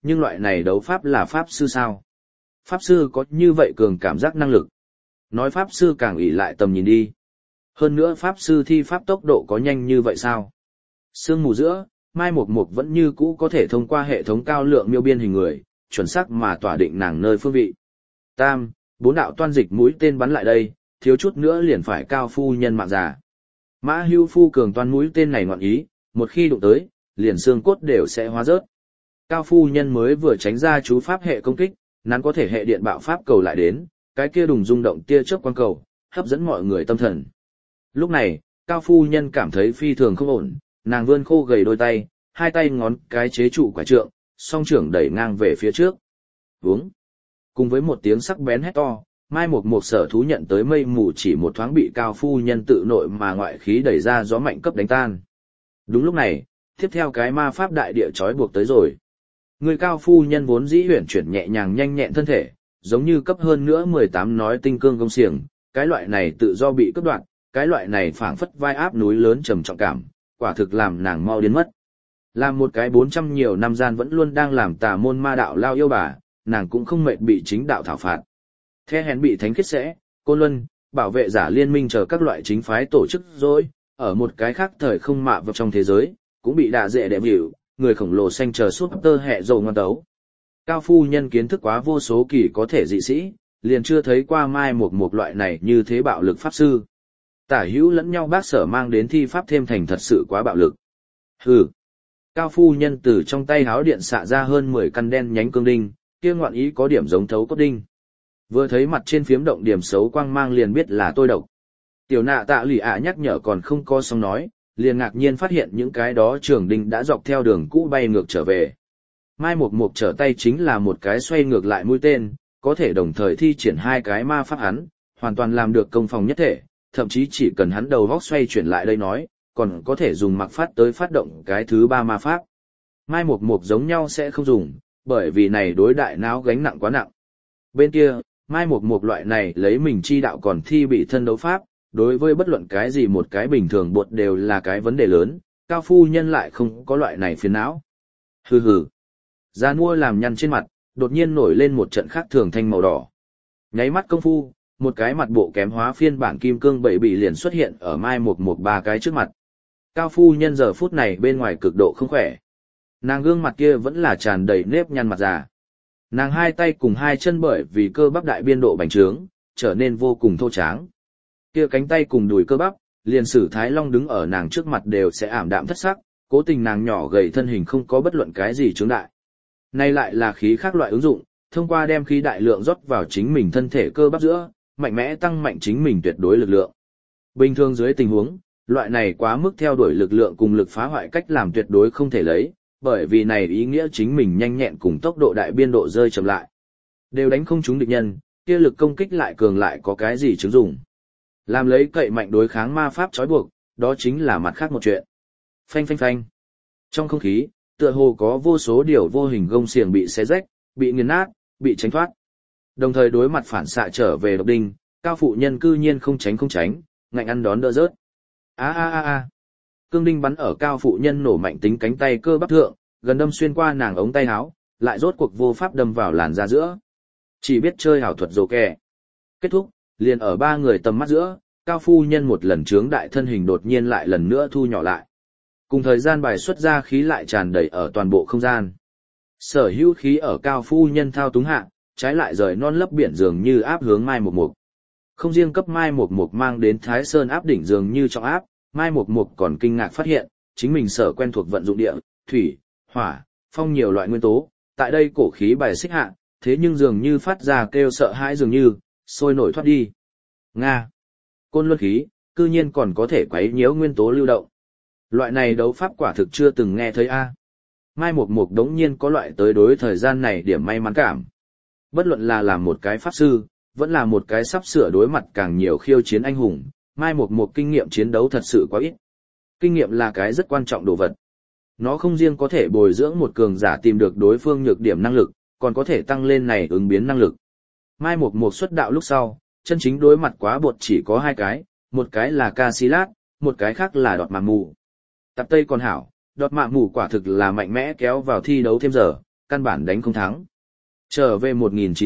nhưng loại này đấu pháp là pháp sư sao? Pháp sư có như vậy cường cảm giác năng lực. Nói pháp sư càng ỷ lại tầm nhìn đi. Hơn nữa pháp sư thi pháp tốc độ có nhanh như vậy sao? Sương mù giữa, Mai Mộc Mộc vẫn như cũ có thể thông qua hệ thống cao lượng miêu biên hình người, chuẩn xác mà tỏa định nàng nơi phương vị. Tam, 4 đạo toan dịch mũi tên bắn lại đây, thiếu chút nữa liền phải Cao phu nhân mạng già. Mã Hưu phu cường toan mũi tên này ngoạn ý, một khi đụng tới, liền xương cốt đều sẽ hóa rớt. Cao phu nhân mới vừa tránh ra chú pháp hệ công kích, nàng có thể hệ điện bạo pháp cầu lại đến, cái kia đùng rung động tia chớp quang cầu, hấp dẫn mọi người tâm thần. Lúc này, Cao phu nhân cảm thấy phi thường không ổn, nàng vươn khô gầy đôi tay, hai tay ngón cái chế trụ quả trượng, song trưởng đẩy ngang về phía trước. Vướng. Cùng với một tiếng sắc bén hét to, Mai Mộc Mộc sở thú nhận tới mây mù chỉ một thoáng bị Cao phu nhân tự nội mà ngoại khí đẩy ra gió mạnh cấp đánh tan. Đúng lúc này, tiếp theo cái ma pháp đại địa trói buộc tới rồi. Người Cao phu nhân vốn dĩ huyển chuyển nhẹ nhàng nhanh nhẹn thân thể, giống như cấp hơn nữa 18 nói tinh cương công xiềng, cái loại này tự do bị cướp đoạt, cái loại này phảng phất vai áp núi lớn trầm trọng cảm, quả thực làm nàng mau điên mất. Làm một cái 400 nhiều năm gian vẫn luôn đang làm tà môn ma đạo lao yêu bà, nàng cũng không mệt bị chính đạo thảo phạt. The hèn bị thánh khiết sẽ, Côn Luân, bảo vệ giả liên minh chờ các loại chính phái tổ chức rồi, ở một cái khác thời không mạ vào trong thế giới, cũng bị đạ dệ đẹp hiểu, người khổng lồ xanh chờ suốt tơ hẹ dầu ngon tấu. Cao phu nhân kiến thức quá vô số kỳ có thể dị sĩ, liền chưa thấy qua Mai Mộc Mộc loại này như thế bạo lực pháp sư. Tả hữu lẫn nhau bác sở mang đến thi pháp thêm thành thật sự quá bạo lực. Hừ. Cao phu nhân từ trong tay háo điện xạ ra hơn 10 căn đen nhánh cương đinh, kia ngoạn ý có điểm giống thấu cốt đinh. Vừa thấy mặt trên phiếm động điểm xấu quang mang liền biết là tôi độc. Tiểu nạ tạ lì ạ nhắc nhở còn không có xong nói, liền ngạc nhiên phát hiện những cái đó trường đinh đã dọc theo đường cũ bay ngược trở về. Mai Mộc Mộc trở tay chính là một cái xoay ngược lại mũi tên, có thể đồng thời thi triển hai cái ma pháp hắn, hoàn toàn làm được công phòng nhất thể, thậm chí chỉ cần hắn đầu vóc xoay chuyển lại đây nói, còn có thể dùng mặc phát tới phát động cái thứ ba ma pháp. Mai Mộc Mộc giống nhau sẽ không dùng, bởi vì này đối đại não gánh nặng quá nặng. Bên kia, Mai Mộc Mộc loại này lấy mình chi đạo còn thi bị thân đấu pháp, đối với bất luận cái gì một cái bình thường bột đều là cái vấn đề lớn, Cao phu nhân lại không có loại này phiền não. Hừ hừ. Gia mua làm nhăn trên mặt, đột nhiên nổi lên một trận khác thường thanh màu đỏ. Nháy mắt công phu, một cái mặt bộ kém hóa phiên bản kim cương bảy bị liền xuất hiện ở Mai Mộc Mộc ba cái trước mặt. Cao phu nhân giờ phút này bên ngoài cực độ không khỏe. Nàng gương mặt kia vẫn là tràn đầy nếp nhăn mặt già. Nàng hai tay cùng hai chân bởi vì cơ bắp đại biên độ bành trướng, trở nên vô cùng thô tráng. Kia cánh tay cùng đùi cơ bắp, liền sử Thái Long đứng ở nàng trước mặt đều sẽ ảm đạm thất sắc, cố tình nàng nhỏ gầy thân hình không có bất luận cái gì chướng đại. Nay lại là khí khác loại ứng dụng, thông qua đem khí đại lượng rót vào chính mình thân thể cơ bắp giữa, mạnh mẽ tăng mạnh chính mình tuyệt đối lực lượng. Bình thường dưới tình huống, loại này quá mức theo đuổi lực lượng cùng lực phá hoại cách làm tuyệt đối không thể lấy, bởi vì này ý nghĩa chính mình nhanh nhẹn cùng tốc độ đại biên độ rơi chậm lại. Đều đánh không trúng địch nhân, kia lực công kích lại cường lại có cái gì chứng dụng. Làm lấy cậy mạnh đối kháng ma pháp trói buộc, đó chính là mặt khác một chuyện. Phanh phanh phanh. Trong không khí, tựa hồ có vô số điều vô hình gông xiềng bị xé rách, bị nghiền nát, bị tránh thoát. Đồng thời đối mặt phản xạ trở về độc đinh, Cao phụ nhân cư nhiên không tránh, ngạnh ăn đón đỡ rớt. A. Cương đinh bắn ở Cao phụ nhân nổ mạnh tính cánh tay cơ bắp thượng, gần đâm xuyên qua nàng ống tay áo, lại rốt cuộc vô pháp đâm vào làn da giữa. Chỉ biết chơi hảo thuật rồ kẻ. Kết thúc, liền ở ba người tầm mắt giữa, Cao phu nhân một lần trướng đại thân hình đột nhiên lại lần nữa thu nhỏ lại. Cùng thời gian bài xuất ra khí lại tràn đầy ở toàn bộ không gian. Sở hữu khí ở Cao phu nhân thao túng hạ, trái lại rời non lấp biển dường như áp hướng Mai Mộc Mộc. Không riêng cấp Mai Mộc Mộc mang đến Thái Sơn áp đỉnh dường như trọng áp, Mai Mộc Mộc còn kinh ngạc phát hiện, chính mình sở quen thuộc vận dụng địa, thủy, hỏa, phong nhiều loại nguyên tố, tại đây cổ khí bài xích hạ, thế nhưng dường như phát ra kêu sợ hãi dường như, sôi nổi thoát đi. Nga. Côn luân khí, cư nhiên còn có thể quấy nhiễu nguyên tố lưu động. Loại này đấu pháp quả thực chưa từng nghe thấy a. Mai Mộc Mộc đống nhiên có loại tới đối thời gian này điểm may mắn cảm. Bất luận là làm một cái pháp sư, vẫn là một cái sắp sửa đối mặt càng nhiều khiêu chiến anh hùng, Mai Mộc Mộc kinh nghiệm chiến đấu thật sự quá ít. Kinh nghiệm là cái rất quan trọng đồ vật. Nó không riêng có thể bồi dưỡng một cường giả tìm được đối phương nhược điểm năng lực, còn có thể tăng lên này ứng biến năng lực. Mai Mộc Mộc xuất đạo lúc sau, chân chính đối mặt quá bột chỉ có hai cái, một cái là Casillas, một cái khác là Đọt Mạ Mù. Tập Tây còn hảo, Đọt Mạ Mù quả thực là mạnh mẽ kéo vào thi đấu thêm giờ, căn bản đánh không thắng. Trở về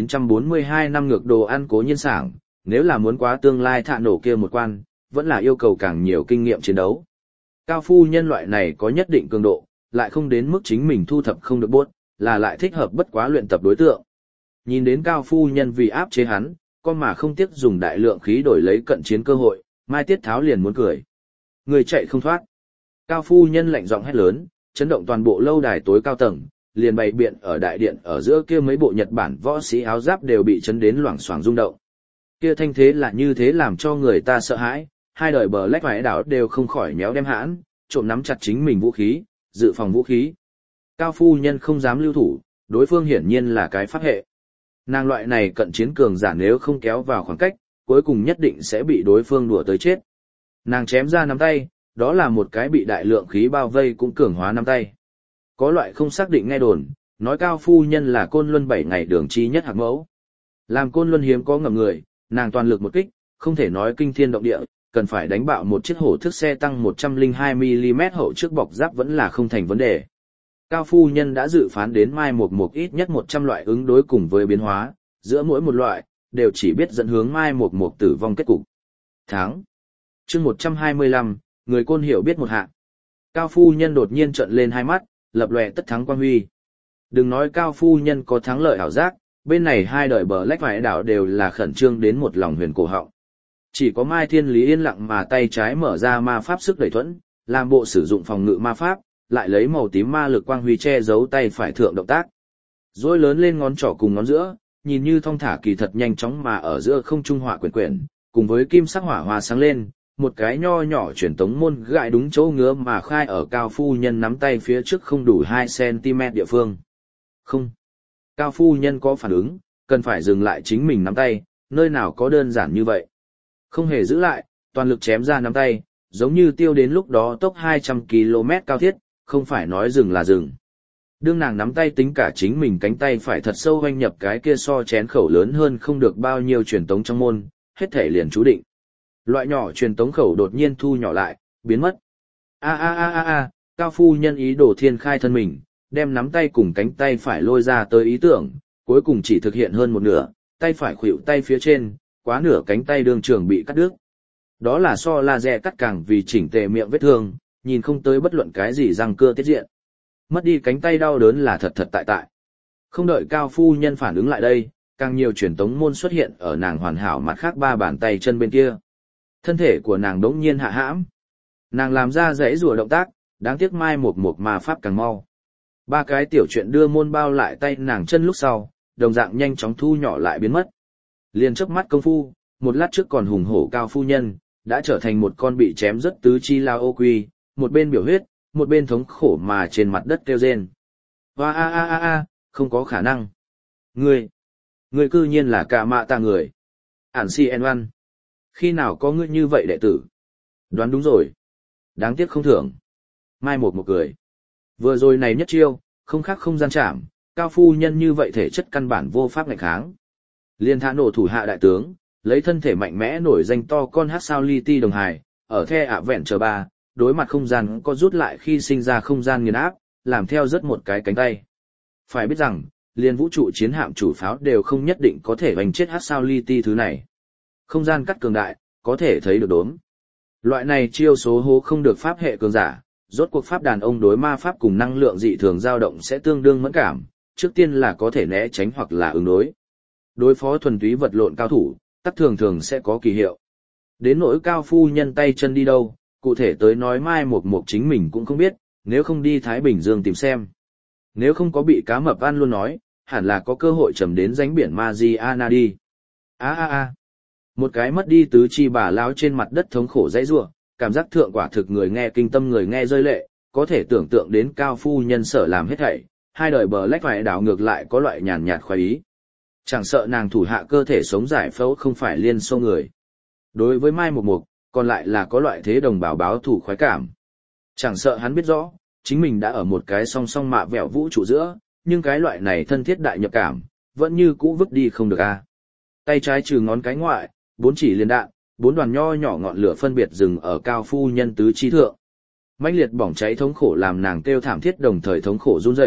1942 năm ngược đồ ăn cố nhiên sảng, nếu là muốn quá tương lai thạ nổ kia một quan, vẫn là yêu cầu càng nhiều kinh nghiệm chiến đấu. Cao phu nhân loại này có nhất định cường độ, lại không đến mức chính mình thu thập không được bốt, là lại thích hợp bất quá luyện tập đối tượng. Nhìn đến cao phu nhân vì áp chế hắn, con mà không tiếc dùng đại lượng khí đổi lấy cận chiến cơ hội, Mai Tiết Tháo liền muốn cười. Người chạy không thoát. Cao phu nhân lạnh giọng hét lớn, chấn động toàn bộ lâu đài tối cao tầng, liền bày biện ở đại điện ở giữa kia mấy bộ Nhật Bản võ sĩ áo giáp đều bị chấn đến loảng xoảng rung động. Kia thanh thế là như thế làm cho người ta sợ hãi, hai đời bờ lách vải đảo đều không khỏi méo đem hãn, trộm nắm chặt chính mình vũ khí, dự phòng vũ khí. Cao phu nhân không dám lưu thủ, đối phương hiển nhiên là cái pháp hệ. Nàng loại này cận chiến cường giả nếu không kéo vào khoảng cách, cuối cùng nhất định sẽ bị đối phương đùa tới chết. Nàng chém ra nắm tay, đó là một cái bị đại lượng khí bao vây cũng cường hóa nắm tay. Có loại không xác định nghe đồn, nói cao phu nhân là Côn Luân 7 ngày đường chi nhất hạc mẫu. Làm Côn Luân hiếm có ngầm người, nàng toàn lực một kích, không thể nói kinh thiên động địa, cần phải đánh bạo một chiếc hổ thức xe tăng 102mm hậu trước bọc giáp vẫn là không thành vấn đề. Cao phu nhân đã dự phán đến mai một ít nhất 100 loại ứng đối cùng với biến hóa, giữa mỗi một loại, đều chỉ biết dẫn hướng mai một tử vong kết cục. Tháng. Chương 125, người Côn hiểu biết một hạ. Cao phu nhân đột nhiên trợn lên hai mắt, lập lòe tất thắng quang huy. Đừng nói cao phu nhân có thắng lợi ảo giác, bên này hai đời bờ lách vải đảo đều là khẩn trương đến một lòng huyền cổ họng. Chỉ có Mai Thiên Lý yên lặng mà tay trái mở ra ma pháp sức đẩy thuẫn, làm bộ sử dụng phòng ngự ma pháp, lại lấy màu tím ma lực quang huy che giấu tay phải thượng động tác. Rồi lớn lên ngón trỏ cùng ngón giữa, nhìn như thong thả kỳ thật nhanh chóng mà ở giữa không trung hỏa quyển quyển, cùng với kim sắc hỏa hoa sáng lên, một cái nho nhỏ truyền tống môn gại đúng chỗ ngứa mà khai ở cao phu nhân nắm tay phía trước không đủ 2cm địa phương. Không. Cao phu nhân có phản ứng, cần phải dừng lại chính mình nắm tay, nơi nào có đơn giản như vậy. Không hề giữ lại, toàn lực chém ra nắm tay, giống như tiêu đến lúc đó tốc 200 km cao thiết, không phải nói dừng là dừng. Đương nàng nắm tay tính cả chính mình cánh tay phải thật sâu hoanh nhập cái kia so chén khẩu lớn hơn không được bao nhiêu truyền tống trong môn, hết thể liền chú định. Loại nhỏ truyền tống khẩu đột nhiên thu nhỏ lại, biến mất. Cao phu nhân ý đồ thiên khai thân mình, đem nắm tay cùng cánh tay phải lôi ra tới ý tưởng, cuối cùng chỉ thực hiện hơn một nửa, tay phải khuỵu tay phía trên, quá nửa cánh tay đường trường bị cắt đứt. Đó là so laser cắt càng vì chỉnh tề miệng vết thương, nhìn không tới bất luận cái gì răng cưa tiết diện. Mất đi cánh tay đau đớn là thật tại. Không đợi cao phu nhân phản ứng lại đây, càng nhiều truyền tống môn xuất hiện ở nàng hoàn hảo mặt khác ba bàn tay chân bên kia. Thân thể của nàng đống nhiên hạ hãm. Nàng làm ra dãy rùa động tác, đáng tiếc mai một mà pháp càng mau. Ba cái tiểu chuyện đưa môn bao lại tay nàng chân lúc sau, đồng dạng nhanh chóng thu nhỏ lại biến mất. Liền chớp mắt công phu, một lát trước còn hùng hổ cao phu nhân, đã trở thành một con bị chém rất tứ chi lao ô quy, một bên biểu huyết, một bên thống khổ mà trên mặt đất kêu rên. Hoa không có khả năng. Ngươi cư nhiên là cả mạ ta người. Ản si en văn. Khi nào có ngươi như vậy đệ tử? Đoán đúng rồi. Đáng tiếc không thưởng. Mai một cười. Vừa rồi này nhất chiêu, không khác không gian chạm, cao phu nhân như vậy thể chất căn bản vô pháp ngạch kháng. Liên thả nổ thủ hạ đại tướng, lấy thân thể mạnh mẽ nổi danh to con hát sao li ti đồng hài, ở the ạ vẹn chờ ba, đối mặt không gian có rút lại khi sinh ra không gian nghiền áp, làm theo rất một cái cánh tay. Phải biết rằng, liên vũ trụ chiến hạm chủ pháo đều không nhất định có thể đánh chết hát sao li ti thứ này. Không gian cắt cường đại, có thể thấy được đốm. Loại này chiêu số hố không được pháp hệ cường giả, rốt cuộc pháp đàn ông đối ma pháp cùng năng lượng dị thường dao động sẽ tương đương mẫn cảm, trước tiên là có thể né tránh hoặc là ứng đối. Đối phó thuần túy vật lộn cao thủ, tắc thường sẽ có kỳ hiệu. Đến nỗi cao phu nhân tay chân đi đâu, cụ thể tới nói mai một chính mình cũng không biết, nếu không đi Thái Bình Dương tìm xem. Nếu không có bị cá mập ăn luôn nói, hẳn là có cơ hội trầm đến ránh biển Mariana đi. Một cái mất đi tứ chi bà lão trên mặt đất thống khổ dãy rủa, cảm giác thượng quả thực người nghe kinh tâm người nghe rơi lệ, có thể tưởng tượng đến cao phu nhân sở làm hết thảy, hai đời bờ lách phải đảo ngược lại có loại nhàn nhạt khoái ý. Chẳng sợ nàng thủ hạ cơ thể sống giải phẫu không phải liên xô người. Đối với Mai Một, còn lại là có loại thế đồng bào báo thủ khoái cảm. Chẳng sợ hắn biết rõ, chính mình đã ở một cái song song mạ vẹo vũ trụ giữa, nhưng cái loại này thân thiết đại nhập cảm, vẫn như cũ vứt đi không được a. Tay trái trừ ngón cái ngoại, 4 chỉ liên đạn, 4 đoàn nho nhỏ ngọn lửa phân biệt dừng ở cao phu nhân tứ chi thượng. Mãnh liệt bỏng cháy thống khổ làm nàng kêu thảm thiết đồng thời thống khổ run rẩy,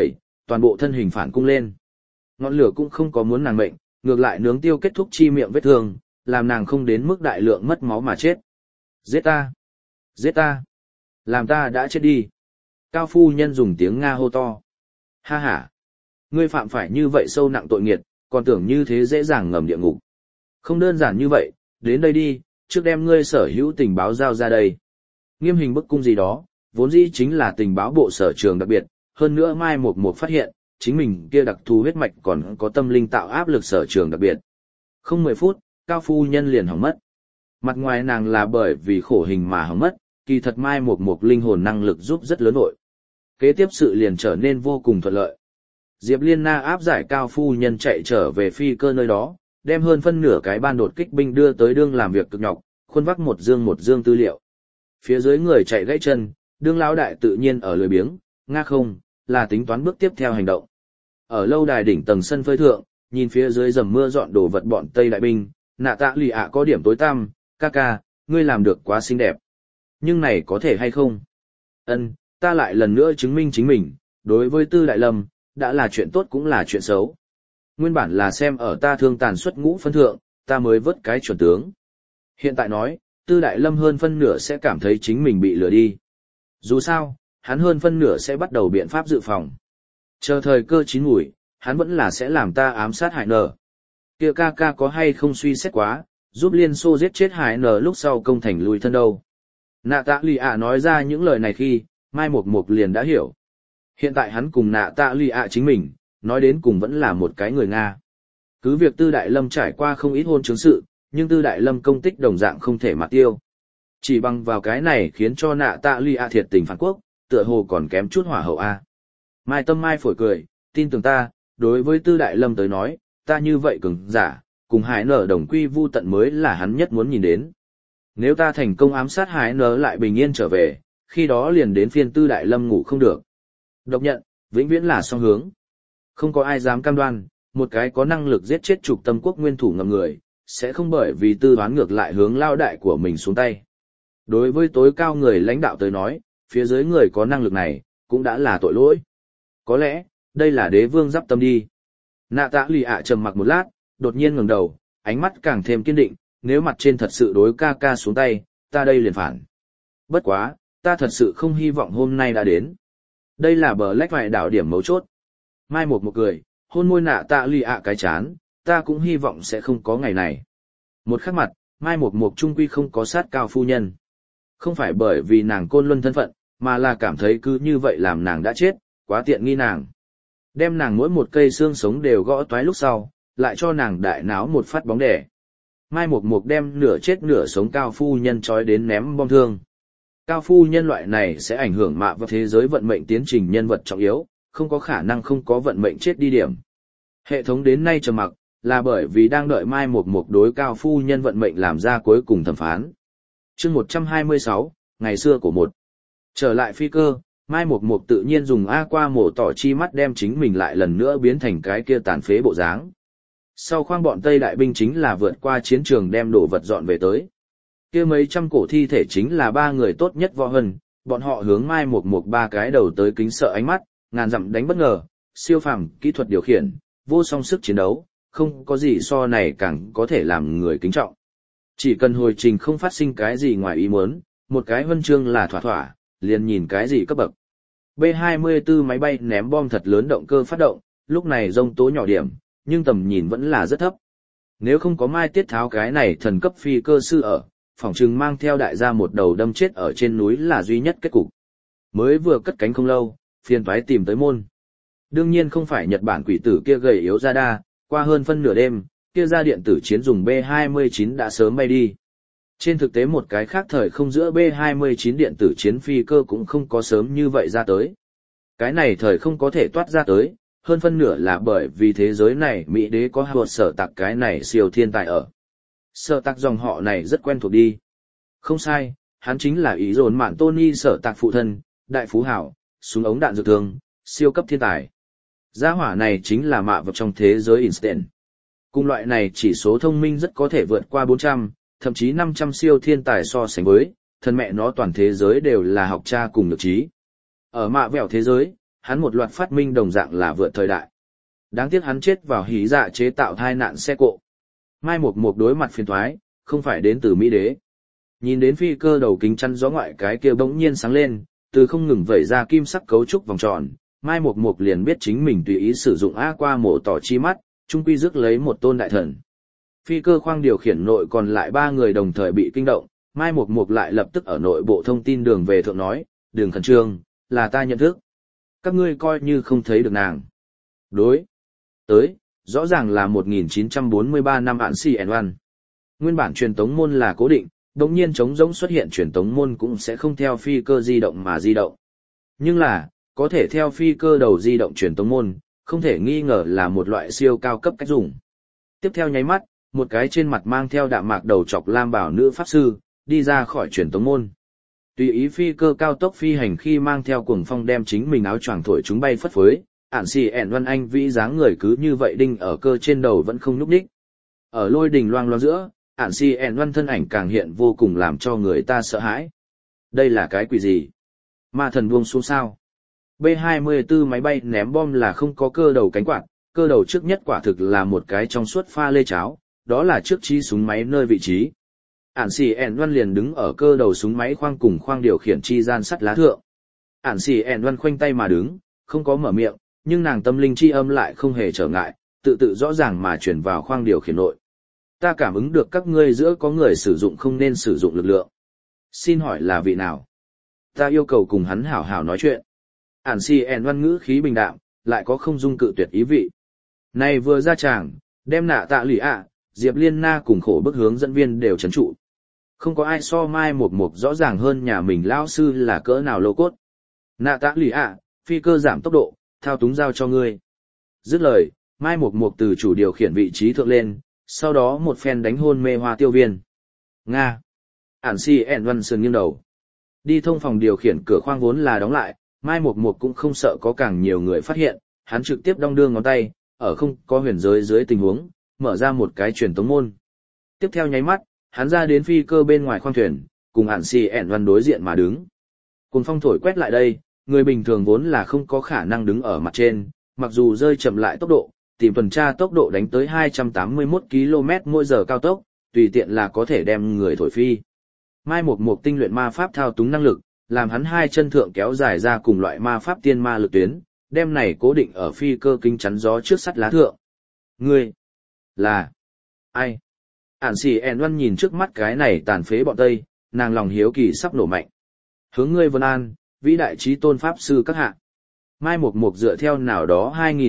toàn bộ thân hình phản cung lên. Ngọn lửa cũng không có muốn nàng mệnh, ngược lại nướng tiêu kết thúc chi miệng vết thương, làm nàng không đến mức đại lượng mất máu mà chết. Giết ta! Giết ta! Làm ta đã chết đi! Cao phu nhân dùng tiếng Nga hô to. Ha ha! Ngươi phạm phải như vậy sâu nặng tội nghiệt, còn tưởng như thế dễ dàng ngầm địa ngục. Không đơn giản như vậy, đến đây đi, trước đem ngươi sở hữu tình báo giao ra đây. Nghiêm hình bức cung gì đó, vốn dĩ chính là tình báo bộ sở trường đặc biệt, hơn nữa Mai Mộc Mộc phát hiện, chính mình kia đặc thù huyết mạch còn có tâm linh tạo áp lực sở trường đặc biệt. Không 10 phút, Cao phu nhân liền hỏng mất. Mặt ngoài nàng là bởi vì khổ hình mà hỏng mất, kỳ thật Mai Mộc Mộc linh hồn năng lực giúp rất lớn nội. Kế tiếp sự liền trở nên vô cùng thuận lợi. Diệp Liên Na áp giải Cao phu nhân chạy trở về phi cơ nơi đó, đem hơn phân nửa cái ban đột kích binh đưa tới đương làm việc cực nhọc, khuôn vác một dương tư liệu. Phía dưới người chạy gãy chân, đương lão đại tự nhiên ở lười biếng, nga không, là tính toán bước tiếp theo hành động. Ở lâu đài đỉnh tầng sân phơi thượng, nhìn phía dưới dầm mưa dọn đồ vật bọn Tây đại binh, Nạ Tạ Lụy ạ có điểm tối tăm, ca ca, ngươi làm được quá xinh đẹp. Nhưng này có thể hay không? Ân, ta lại lần nữa chứng minh chính mình, đối với Tư Đại Lâm, đã là chuyện tốt cũng là chuyện xấu. Nguyên bản là xem ở ta thương tàn xuất ngũ phân thượng, ta mới vớt cái chuẩn tướng. Hiện tại nói, Tư Đại Lâm hơn phân nửa sẽ cảm thấy chính mình bị lừa đi. Dù sao, hắn hơn phân nửa sẽ bắt đầu biện pháp dự phòng. Chờ thời cơ chín muồi, hắn vẫn là sẽ làm ta ám sát Hải Nở. Kia ca ca có hay không suy xét quá, giúp Liên Xô giết chết Hải Nở lúc sau công thành lùi thân đâu. Nạ Tạ Lụy ạ nói ra những lời này khi, Mai Mộc Mộc liền đã hiểu. Hiện tại hắn cùng Nạ Tạ Lụy ạ chính mình, nói đến cùng vẫn là một cái người Nga. Cứ việc Tư Đại Lâm trải qua không ít hôn chứng sự, nhưng Tư Đại Lâm công tích đồng dạng không thể mặc tiêu. Chỉ bằng vào cái này khiến cho Nạ Tạ Lụy ạ thiệt tình phản quốc, tựa hồ còn kém chút hỏa hậu a. Mai Tâm Mai phổi cười, tin tưởng ta, đối với Tư Đại Lâm tới nói, ta như vậy cứng giả, cùng Hải Nở đồng quy vu tận mới là hắn nhất muốn nhìn đến. Nếu ta thành công ám sát Hải Nở lại bình yên trở về, khi đó liền đến phiên Tư Đại Lâm ngủ không được. Độc nhận, vĩnh viễn là song hướng. Không có ai dám cam đoan, một cái có năng lực giết chết trục tâm quốc nguyên thủ ngầm người, sẽ không bởi vì tư đoán ngược lại hướng lao đại của mình xuống tay. Đối với tối cao người lãnh đạo tới nói, phía dưới người có năng lực này, cũng đã là tội lỗi. Có lẽ, đây là đế vương giáp tâm đi. Nạ Tạ Lụy ạ trầm mặc một lát, đột nhiên ngẩng đầu, ánh mắt càng thêm kiên định, nếu mặt trên thật sự đối ca ca xuống tay, ta đây liền phản. Bất quá, ta thật sự không hy vọng hôm nay đã đến. Đây là bờ lách vài đảo điểm mấu chốt. Mai một cười, hôn môi Nạ Tạ Lụy ạ cái chán, ta cũng hy vọng sẽ không có ngày này. Một khắc mặt, Mai một trung quy không có sát Cao phu nhân. Không phải bởi vì nàng côn luân thân phận, mà là cảm thấy cứ như vậy làm nàng đã chết, quá tiện nghi nàng. Đem nàng mỗi một cây xương sống đều gõ toái lúc sau, lại cho nàng đại náo một phát bóng đẻ. Mai Mộc đem nửa chết nửa sống Cao phu nhân trói đến ném bom thương. Cao phu nhân loại này sẽ ảnh hưởng mạ vào thế giới vận mệnh tiến trình nhân vật trọng yếu, không có khả năng không có vận mệnh chết đi điểm. Hệ thống đến nay trầm mặc, là bởi vì đang đợi Mai Mộc đối Cao phu nhân vận mệnh làm ra cuối cùng thẩm phán. Chương 126, ngày xưa của một. Trở lại phi cơ, Mai Mộc tự nhiên dùng A qua mổ tỏ chi mắt đem chính mình lại lần nữa biến thành cái kia tàn phế bộ dáng. Sau khoang bọn Tây đại binh chính là vượt qua chiến trường đem đồ vật dọn về tới. Kia mấy trăm cổ thi thể chính là ba người tốt nhất võ hân, bọn họ hướng Mai Mộc ba cái đầu tới kính sợ ánh mắt, ngàn dặm đánh bất ngờ, siêu phàm kỹ thuật điều khiển, vô song sức chiến đấu, không có gì so này càng có thể làm người kính trọng. Chỉ cần hồi trình không phát sinh cái gì ngoài ý muốn, một cái huân chương là thỏa thỏa, liền nhìn cái gì cấp bậc. B-24 máy bay ném bom thật lớn động cơ phát động, lúc này rông tố nhỏ điểm, nhưng tầm nhìn vẫn là rất thấp. Nếu không có Mai Tiết Tháo cái này thần cấp phi cơ sư ở, phỏng chừng mang theo đại gia một đầu đâm chết ở trên núi là duy nhất kết cục. Mới vừa cất cánh không lâu, phiền toái tìm tới môn. Đương nhiên không phải Nhật Bản quỷ tử kia gầy yếu ra đa, qua hơn phân nửa đêm, kia ra điện tử chiến dùng B-29 đã sớm bay đi. Trên thực tế một cái khác thời không giữa B-29 điện tử chiến phi cơ cũng không có sớm như vậy ra tới. Cái này thời không có thể toát ra tới, hơn phân nửa là bởi vì thế giới này Mỹ đế có Howard Sở Tạc cái này siêu thiên tài ở. Sở Tạc dòng họ này rất quen thuộc đi. Không sai, hắn chính là ý dồn mạn Tony Sở Tạc phụ thân, đại phú hảo, súng ống đạn dược thương, siêu cấp thiên tài. Gia hỏa này chính là mạ vật trong thế giới Einstein. Cùng loại này chỉ số thông minh rất có thể vượt qua 400, thậm chí 500 siêu thiên tài so sánh với, thân mẹ nó toàn thế giới đều là học cha cùng nhược trí. Ở mạ vẹo thế giới, hắn một loạt phát minh đồng dạng là vượt thời đại. Đáng tiếc hắn chết vào hí dạ chế tạo thai nạn xe cộ. Mai Mộc Mộc đối mặt phiền toái, không phải đến từ Mỹ đế. Nhìn đến phi cơ đầu kính chắn gió ngoại cái kia bỗng nhiên sáng lên, từ không ngừng vẩy ra kim sắc cấu trúc vòng tròn, Mai Mộc Mộc liền biết chính mình tùy ý sử dụng A qua mổ tỏ chi mắt, trung quy rước lấy một tôn đại thần. Phi cơ khoang điều khiển nội còn lại 3 người đồng thời bị kinh động, Mai Mộc Mộc lại lập tức ở nội bộ thông tin đường về thượng nói, đừng khẩn trương, là ta nhận thức. Các ngươi coi như không thấy được nàng. Đối. Tới, rõ ràng là 1943 năm ản CN1. Nguyên bản truyền tống môn là cố định, đồng nhiên trống rỗng xuất hiện truyền tống môn cũng sẽ không theo phi cơ di động mà di động. Nhưng là, có thể theo phi cơ đầu di động truyền tống môn, không thể nghi ngờ là một loại siêu cao cấp cách dùng. Tiếp theo nháy mắt, một cái trên mặt mang theo đạm mạc đầu chọc lam bảo nữ pháp sư, đi ra khỏi truyền tống môn. Tùy ý phi cơ cao tốc phi hành khi mang theo cuồng phong đem chính mình áo choàng thổi chúng bay phất phới, ản xì ẻn văn anh vĩ dáng người cứ như vậy đinh ở cơ trên đầu vẫn không nhúc nhích. Ở lôi đình loang loang giữa, ản xì ẻn văn thân ảnh càng hiện vô cùng làm cho người ta sợ hãi. Đây là cái quỷ gì? Ma thần buông xuống sao? B-24 máy bay ném bom là không có cơ đầu cánh quạt, cơ đầu trước nhất quả thực là một cái trong suốt pha lê cháo, đó là trước chi súng máy nơi vị trí. Ản xì ẻn văn liền đứng ở cơ đầu súng máy khoang cùng khoang điều khiển chi gian sắt lá thượng. Ản xì ẻn văn khoanh tay mà đứng, không có mở miệng, nhưng nàng tâm linh chi âm lại không hề trở ngại, tự tự rõ ràng mà chuyển vào khoang điều khiển nội. Ta cảm ứng được các ngươi giữa có người sử dụng không nên sử dụng lực lượng. Xin hỏi là vị nào? Ta yêu cầu cùng hắn hảo hảo nói chuyện. Ản xì ẻn văn ngữ khí bình đạm, lại có không dung cự tuyệt ý vị. Này vừa ra tràng, đem nạ tạ lụy ạ, Diệp Liên Na cùng khổ bức hướng dẫn viên đều trấn trụ. Không có ai so Mai Mộc Mộc rõ ràng hơn nhà mình lão sư là cỡ nào lô cốt. Nạ tạ lụy ạ, phi cơ giảm tốc độ, thao túng giao cho ngươi. Dứt lời, Mai Mộc Mộc từ chủ điều khiển vị trí thượng lên, sau đó một phen đánh hôn mê hoa tiêu viên. Nga. Ản si ẻn văn sườn nghiêng đầu. Đi thông phòng điều khiển cửa khoang vốn là đóng lại, Mai Mộc Mộc cũng không sợ có càng nhiều người phát hiện, hắn trực tiếp đong đưa ngón tay, ở không có huyền giới dưới tình huống, mở ra một cái truyền tống môn. Tiếp theo nháy mắt, hắn ra đến phi cơ bên ngoài khoang thuyền, cùng Ản si ẻn văn đối diện mà đứng. Cuồng phong thổi quét lại đây, người bình thường vốn là không có khả năng đứng ở mặt trên, mặc dù rơi chậm lại tốc độ, tìm tuần tra tốc độ đánh tới 281 km/h cao tốc, tùy tiện là có thể đem người thổi phi. Mai Mộc Mộc tinh luyện ma pháp thao túng năng lực, làm hắn hai chân thượng kéo dài ra cùng loại ma pháp tiên ma lực tuyến, đem này cố định ở phi cơ kính chắn gió trước sắt lá thượng. Ngươi là ai? Ản xì ẻn văn nhìn trước mắt cái này tàn phế bọn Tây, nàng lòng hiếu kỳ sắp nổ mạnh. Hướng ngươi vân an, vĩ đại trí tôn pháp sư các hạ. Mai Mộc Mộc dựa theo nào đó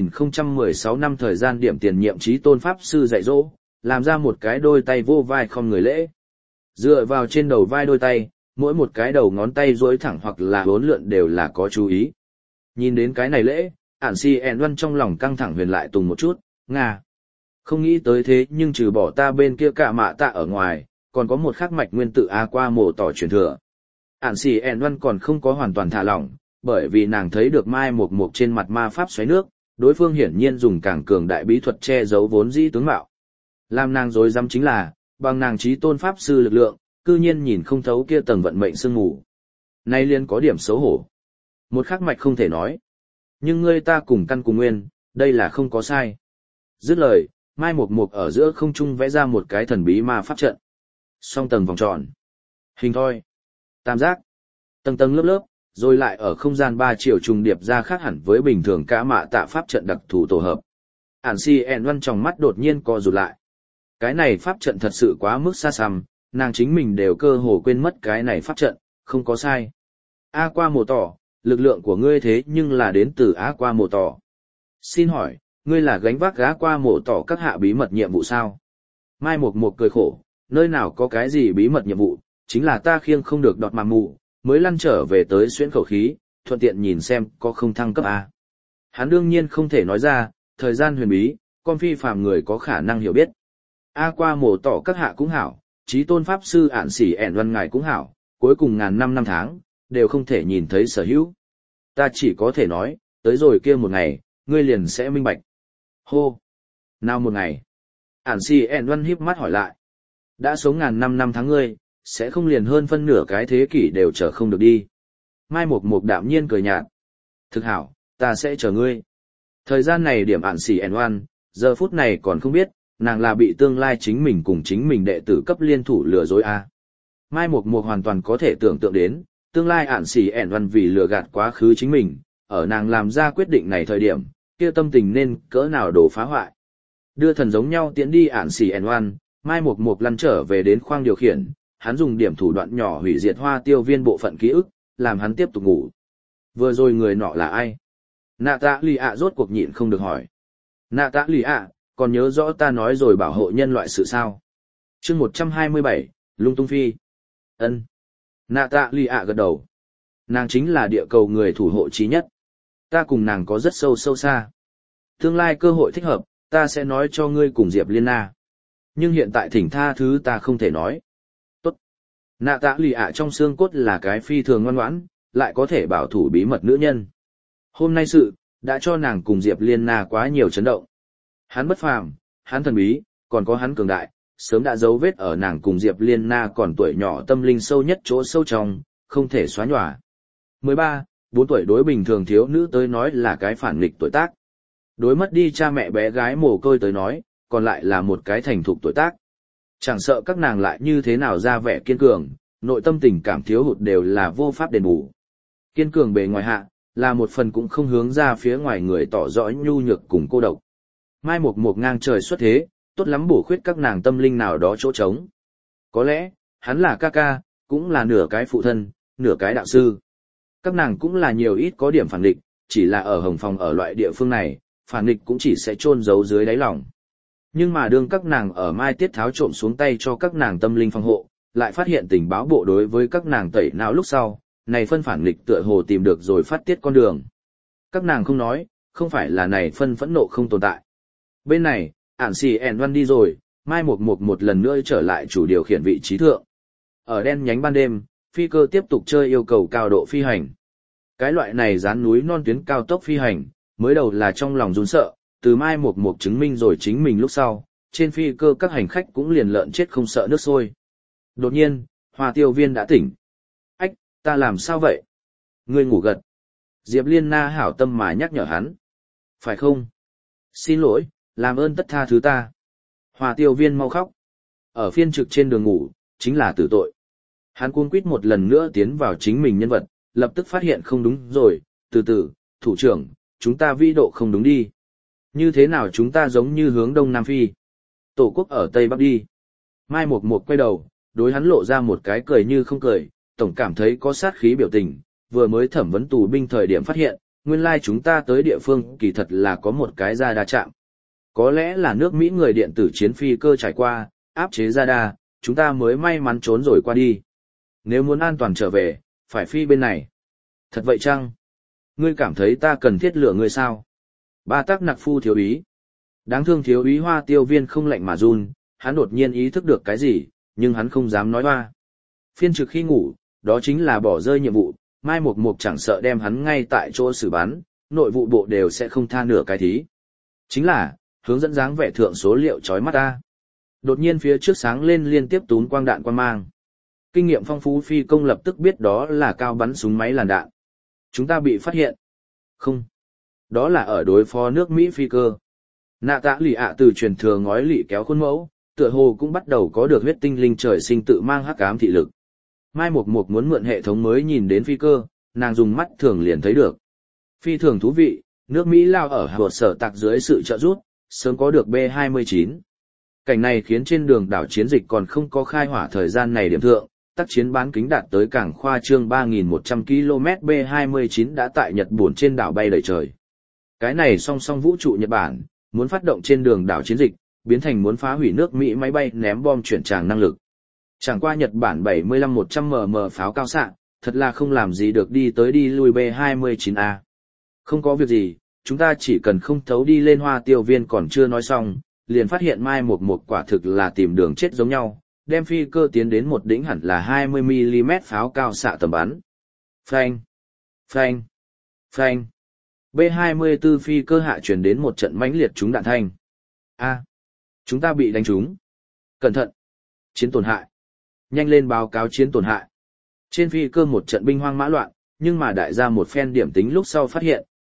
2016 năm thời gian điểm tiền nhiệm trí tôn pháp sư dạy dỗ, làm ra một cái đôi tay vô vai không người lễ. Dựa vào trên đầu vai đôi tay, mỗi một cái đầu ngón tay duỗi thẳng hoặc là uốn lượn đều là có chú ý. Nhìn đến cái này lễ, Ản si ẻn văn trong lòng căng thẳng huyền lại tùng một chút, Nga. Không nghĩ tới thế nhưng trừ bỏ ta bên kia cả mạ tạ ở ngoài, còn có một khắc mạch nguyên tử A qua mổ tỏ truyền thừa. Ản xì ẻn văn còn không có hoàn toàn thả lỏng, bởi vì nàng thấy được Mai Mộc Mộc trên mặt ma pháp xoáy nước, đối phương hiển nhiên dùng càng cường đại bí thuật che giấu vốn dĩ tướng mạo. Làm nàng dối dám chính là, bằng nàng trí tôn pháp sư lực lượng, cư nhiên nhìn không thấu kia tầng vận mệnh sương mù. Nay liên có điểm xấu hổ. Một khắc mạch không thể nói. Nhưng ngươi ta cùng căn cùng nguyên, đây là không có sai. Dứt lời, Mai Mộc Mộc ở giữa không trung vẽ ra một cái thần bí ma pháp trận. Song tầng vòng tròn. Hình thoi. Tam giác. Tầng tầng lớp lớp, rồi lại ở không gian 3 chiều trùng điệp ra khác hẳn với bình thường cả mạ tạ pháp trận đặc thù tổ hợp. Ản si ẻn văn trong mắt đột nhiên co rụt lại. Cái này pháp trận thật sự quá mức xa xăm, nàng chính mình đều cơ hồ quên mất cái này pháp trận, không có sai. A qua mồ tỏ, lực lượng của ngươi thế nhưng là đến từ A qua mồ tỏ. Xin hỏi, ngươi là gánh vác A qua mồ tỏ các hạ bí mật nhiệm vụ sao? Mai Mộc Mộc cười khổ, nơi nào có cái gì bí mật nhiệm vụ, chính là ta khiêng không được đọt mà mù, mới lăn trở về tới xuyên khẩu khí, thuận tiện nhìn xem có không thăng cấp A. Hắn đương nhiên không thể nói ra, thời gian huyền bí, con phi phàm người có khả năng hiểu biết. A qua mổ tỏ các hạ cũng hảo, trí tôn pháp sư ản xỉ ẻn văn ngài cũng hảo, cuối cùng ngàn năm tháng, đều không thể nhìn thấy sở hữu. Ta chỉ có thể nói, tới rồi kia một ngày, ngươi liền sẽ minh bạch. Hô! Nào một ngày? Ản xỉ ẻn văn híp mắt hỏi lại. Đã sống ngàn năm tháng ngươi, sẽ không liền hơn phân nửa cái thế kỷ đều chờ không được đi. Mai Mộc Mộc đạm nhiên cười nhạt. Thực hảo, ta sẽ chờ ngươi. Thời gian này điểm ản xỉ N1, giờ phút này còn không biết, nàng là bị tương lai chính mình cùng chính mình đệ tử cấp liên thủ lừa dối à. Mai Mục Mục hoàn toàn có thể tưởng tượng đến, tương lai ản xỉ N1 vì lừa gạt quá khứ chính mình, ở nàng làm ra quyết định này thời điểm, kia tâm tình nên cỡ nào đổ phá hoại. Đưa thần giống nhau tiễn đi ản xỉ N1, Mai Mục Mục lăn trở về đến khoang điều khiển, hắn dùng điểm thủ đoạn nhỏ hủy diệt Hoa Tiêu Viên bộ phận ký ức, làm hắn tiếp tục ngủ. Vừa rồi người nọ là ai? Nạ tạ lì ạ rốt cuộc nhịn không được hỏi. Nạ tạ lì ạ, còn nhớ rõ ta nói rồi bảo hộ nhân loại sự sao? Chương 127, lung tung phi. Ân. Nạ tạ lì ạ gật đầu. Nàng chính là địa cầu người thủ hộ trí nhất. Ta cùng nàng có rất sâu xa. Tương lai cơ hội thích hợp, ta sẽ nói cho ngươi cùng Diệp Liên Na. Nhưng hiện tại thỉnh tha thứ ta không thể nói. Tốt. Nạ tạ lì ạ trong xương cốt là cái phi thường ngoan ngoãn, lại có thể bảo thủ bí mật nữ nhân. Hôm nay sự, đã cho nàng cùng Diệp Liên Na quá nhiều chấn động. Hắn bất phàm, hắn thần bí, còn có hắn cường đại, sớm đã dấu vết ở nàng cùng Diệp Liên Na còn tuổi nhỏ tâm linh sâu nhất chỗ sâu trong, không thể xóa nhòa. 13, 4 tuổi đối bình thường thiếu nữ tới nói là cái phản nghịch tuổi tác. Đối mất đi cha mẹ bé gái mồ côi tới nói, còn lại là một cái thành thục tuổi tác. Chẳng sợ các nàng lại như thế nào ra vẻ kiên cường, nội tâm tình cảm thiếu hụt đều là vô pháp đền bù. Kiên cường bề ngoài hạ, là một phần cũng không hướng ra phía ngoài người tỏ rõ nhu nhược cùng cô độc. Mai Mục Mục ngang trời xuất thế, tốt lắm bổ khuyết các nàng tâm linh nào đó chỗ trống. Có lẽ, hắn là ca ca, cũng là nửa cái phụ thân, nửa cái đạo sư. Các nàng cũng là nhiều ít có điểm phản địch, chỉ là ở Hồng Phòng ở loại địa phương này, phản địch cũng chỉ sẽ chôn giấu dưới đáy lòng. Nhưng mà đương các nàng ở Mai Tiết tháo trộm xuống tay cho các nàng tâm linh phòng hộ, lại phát hiện tình báo bộ đối với các nàng tẩy não lúc sau, này phân phản nghịch tựa hồ tìm được rồi phát tiết con đường. Các nàng không nói, không phải là này phân phẫn nộ không tồn tại. Bên này, ản xì ẻn văn đi rồi, Mai Mục Mục một lần nữa trở lại chủ điều khiển vị trí thượng. Ở đen nhánh ban đêm, phi cơ tiếp tục chơi yêu cầu cao độ phi hành. Cái loại này dán núi non tuyến cao tốc phi hành, mới đầu là trong lòng run sợ, từ Mai Mục Mục chứng minh rồi chính mình lúc sau, trên phi cơ các hành khách cũng liền lợn chết không sợ nước sôi. Đột nhiên, Hoa Tiêu Viên đã tỉnh. Ách, ta làm sao vậy? Ngươi ngủ gật. Diệp Liên Na hảo tâm mà nhắc nhở hắn. Phải không? Xin lỗi, làm ơn tất tha thứ ta. Hoa Tiêu Viên mau khóc. Ở phiên trực trên đường ngủ, chính là tử tội. Hắn cuống quýt một lần nữa tiến vào chính mình nhân vật, lập tức phát hiện không đúng rồi, từ từ, thủ trưởng, chúng ta vĩ độ không đúng đi. Như thế nào chúng ta giống như hướng Đông Nam Phi? Tổ quốc ở Tây Bắc đi. Mai Mục Mục quay đầu, đối hắn lộ ra một cái cười như không cười, tổng cảm thấy có sát khí biểu tình, vừa mới thẩm vấn tù binh thời điểm phát hiện, nguyên lai chúng ta tới địa phương kỳ thật là có một cái radar chạm. Có lẽ là nước Mỹ người điện tử chiến phi cơ trải qua, áp chế radar, chúng ta mới may mắn trốn rồi qua đi. Nếu muốn an toàn trở về, phải phi bên này. Thật vậy chăng? Ngươi cảm thấy ta cần thiết lựa ngươi sao? Ba Tắc Nặc Phu thiếu úy. Đáng thương thiếu úy Hoa Tiêu Viên không lạnh mà run, hắn đột nhiên ý thức được cái gì, nhưng hắn không dám nói hoa. Phiên trực khi ngủ, đó chính là bỏ rơi nhiệm vụ, Mai Mục Mục chẳng sợ đem hắn ngay tại chỗ xử bắn, nội vụ bộ đều sẽ không tha nửa cái thí. Chính là, hướng dẫn dáng vẻ thượng số liệu chói mắt ta. Đột nhiên phía trước sáng lên liên tiếp tún quang đạn quang mang. Kinh nghiệm phong phú phi công lập tức biết đó là cao bắn súng máy làn đạn. Chúng ta bị phát hiện. Không. Đó là ở đối phó nước Mỹ phi cơ. Nạ tạ lì ạ từ truyền thừa ngói lị kéo khuôn mẫu, tựa hồ cũng bắt đầu có được huyết tinh linh trời sinh tự mang hắc ám thị lực. Mai Mục Mục muốn mượn hệ thống mới nhìn đến phi cơ, nàng dùng mắt thường liền thấy được. Phi thường thú vị, nước Mỹ lao ở Hà Sở Tạc dưới sự trợ giúp, sớm có được B-29. Cảnh này khiến trên đường đảo chiến dịch còn không có khai hỏa thời gian này điểm thượng, tác chiến bán kính đạt tới cảng khoa trương 3.100 km B-29 đã tại Nhật Bản trên đảo bay đầy trời. Cái này song song vũ trụ Nhật Bản, muốn phát động trên đường đảo chiến dịch, biến thành muốn phá hủy nước Mỹ máy bay ném bom chuyển tràng năng lực. Chẳng qua Nhật Bản 75-100mm pháo cao xạ, thật là không làm gì được đi tới đi lui B-29A. Không có việc gì, chúng ta chỉ cần không thấu đi lên Hoa Tiêu Viên còn chưa nói xong, liền phát hiện Mai Mục Mục quả thực là tìm đường chết giống nhau, đem phi cơ tiến đến một đỉnh hẳn là 20mm pháo cao xạ tầm bắn. Phanh! Phanh! Phanh! B-24 phi cơ hạ truyền đến một trận mãnh liệt trúng đạn thanh. Chúng ta bị đánh trúng. Cẩn thận! Chiến tổn hại! Nhanh lên báo cáo chiến tổn hại! Trên phi cơ một trận binh hoang mã loạn, nhưng mà đại gia một phen điểm tính lúc sau phát hiện,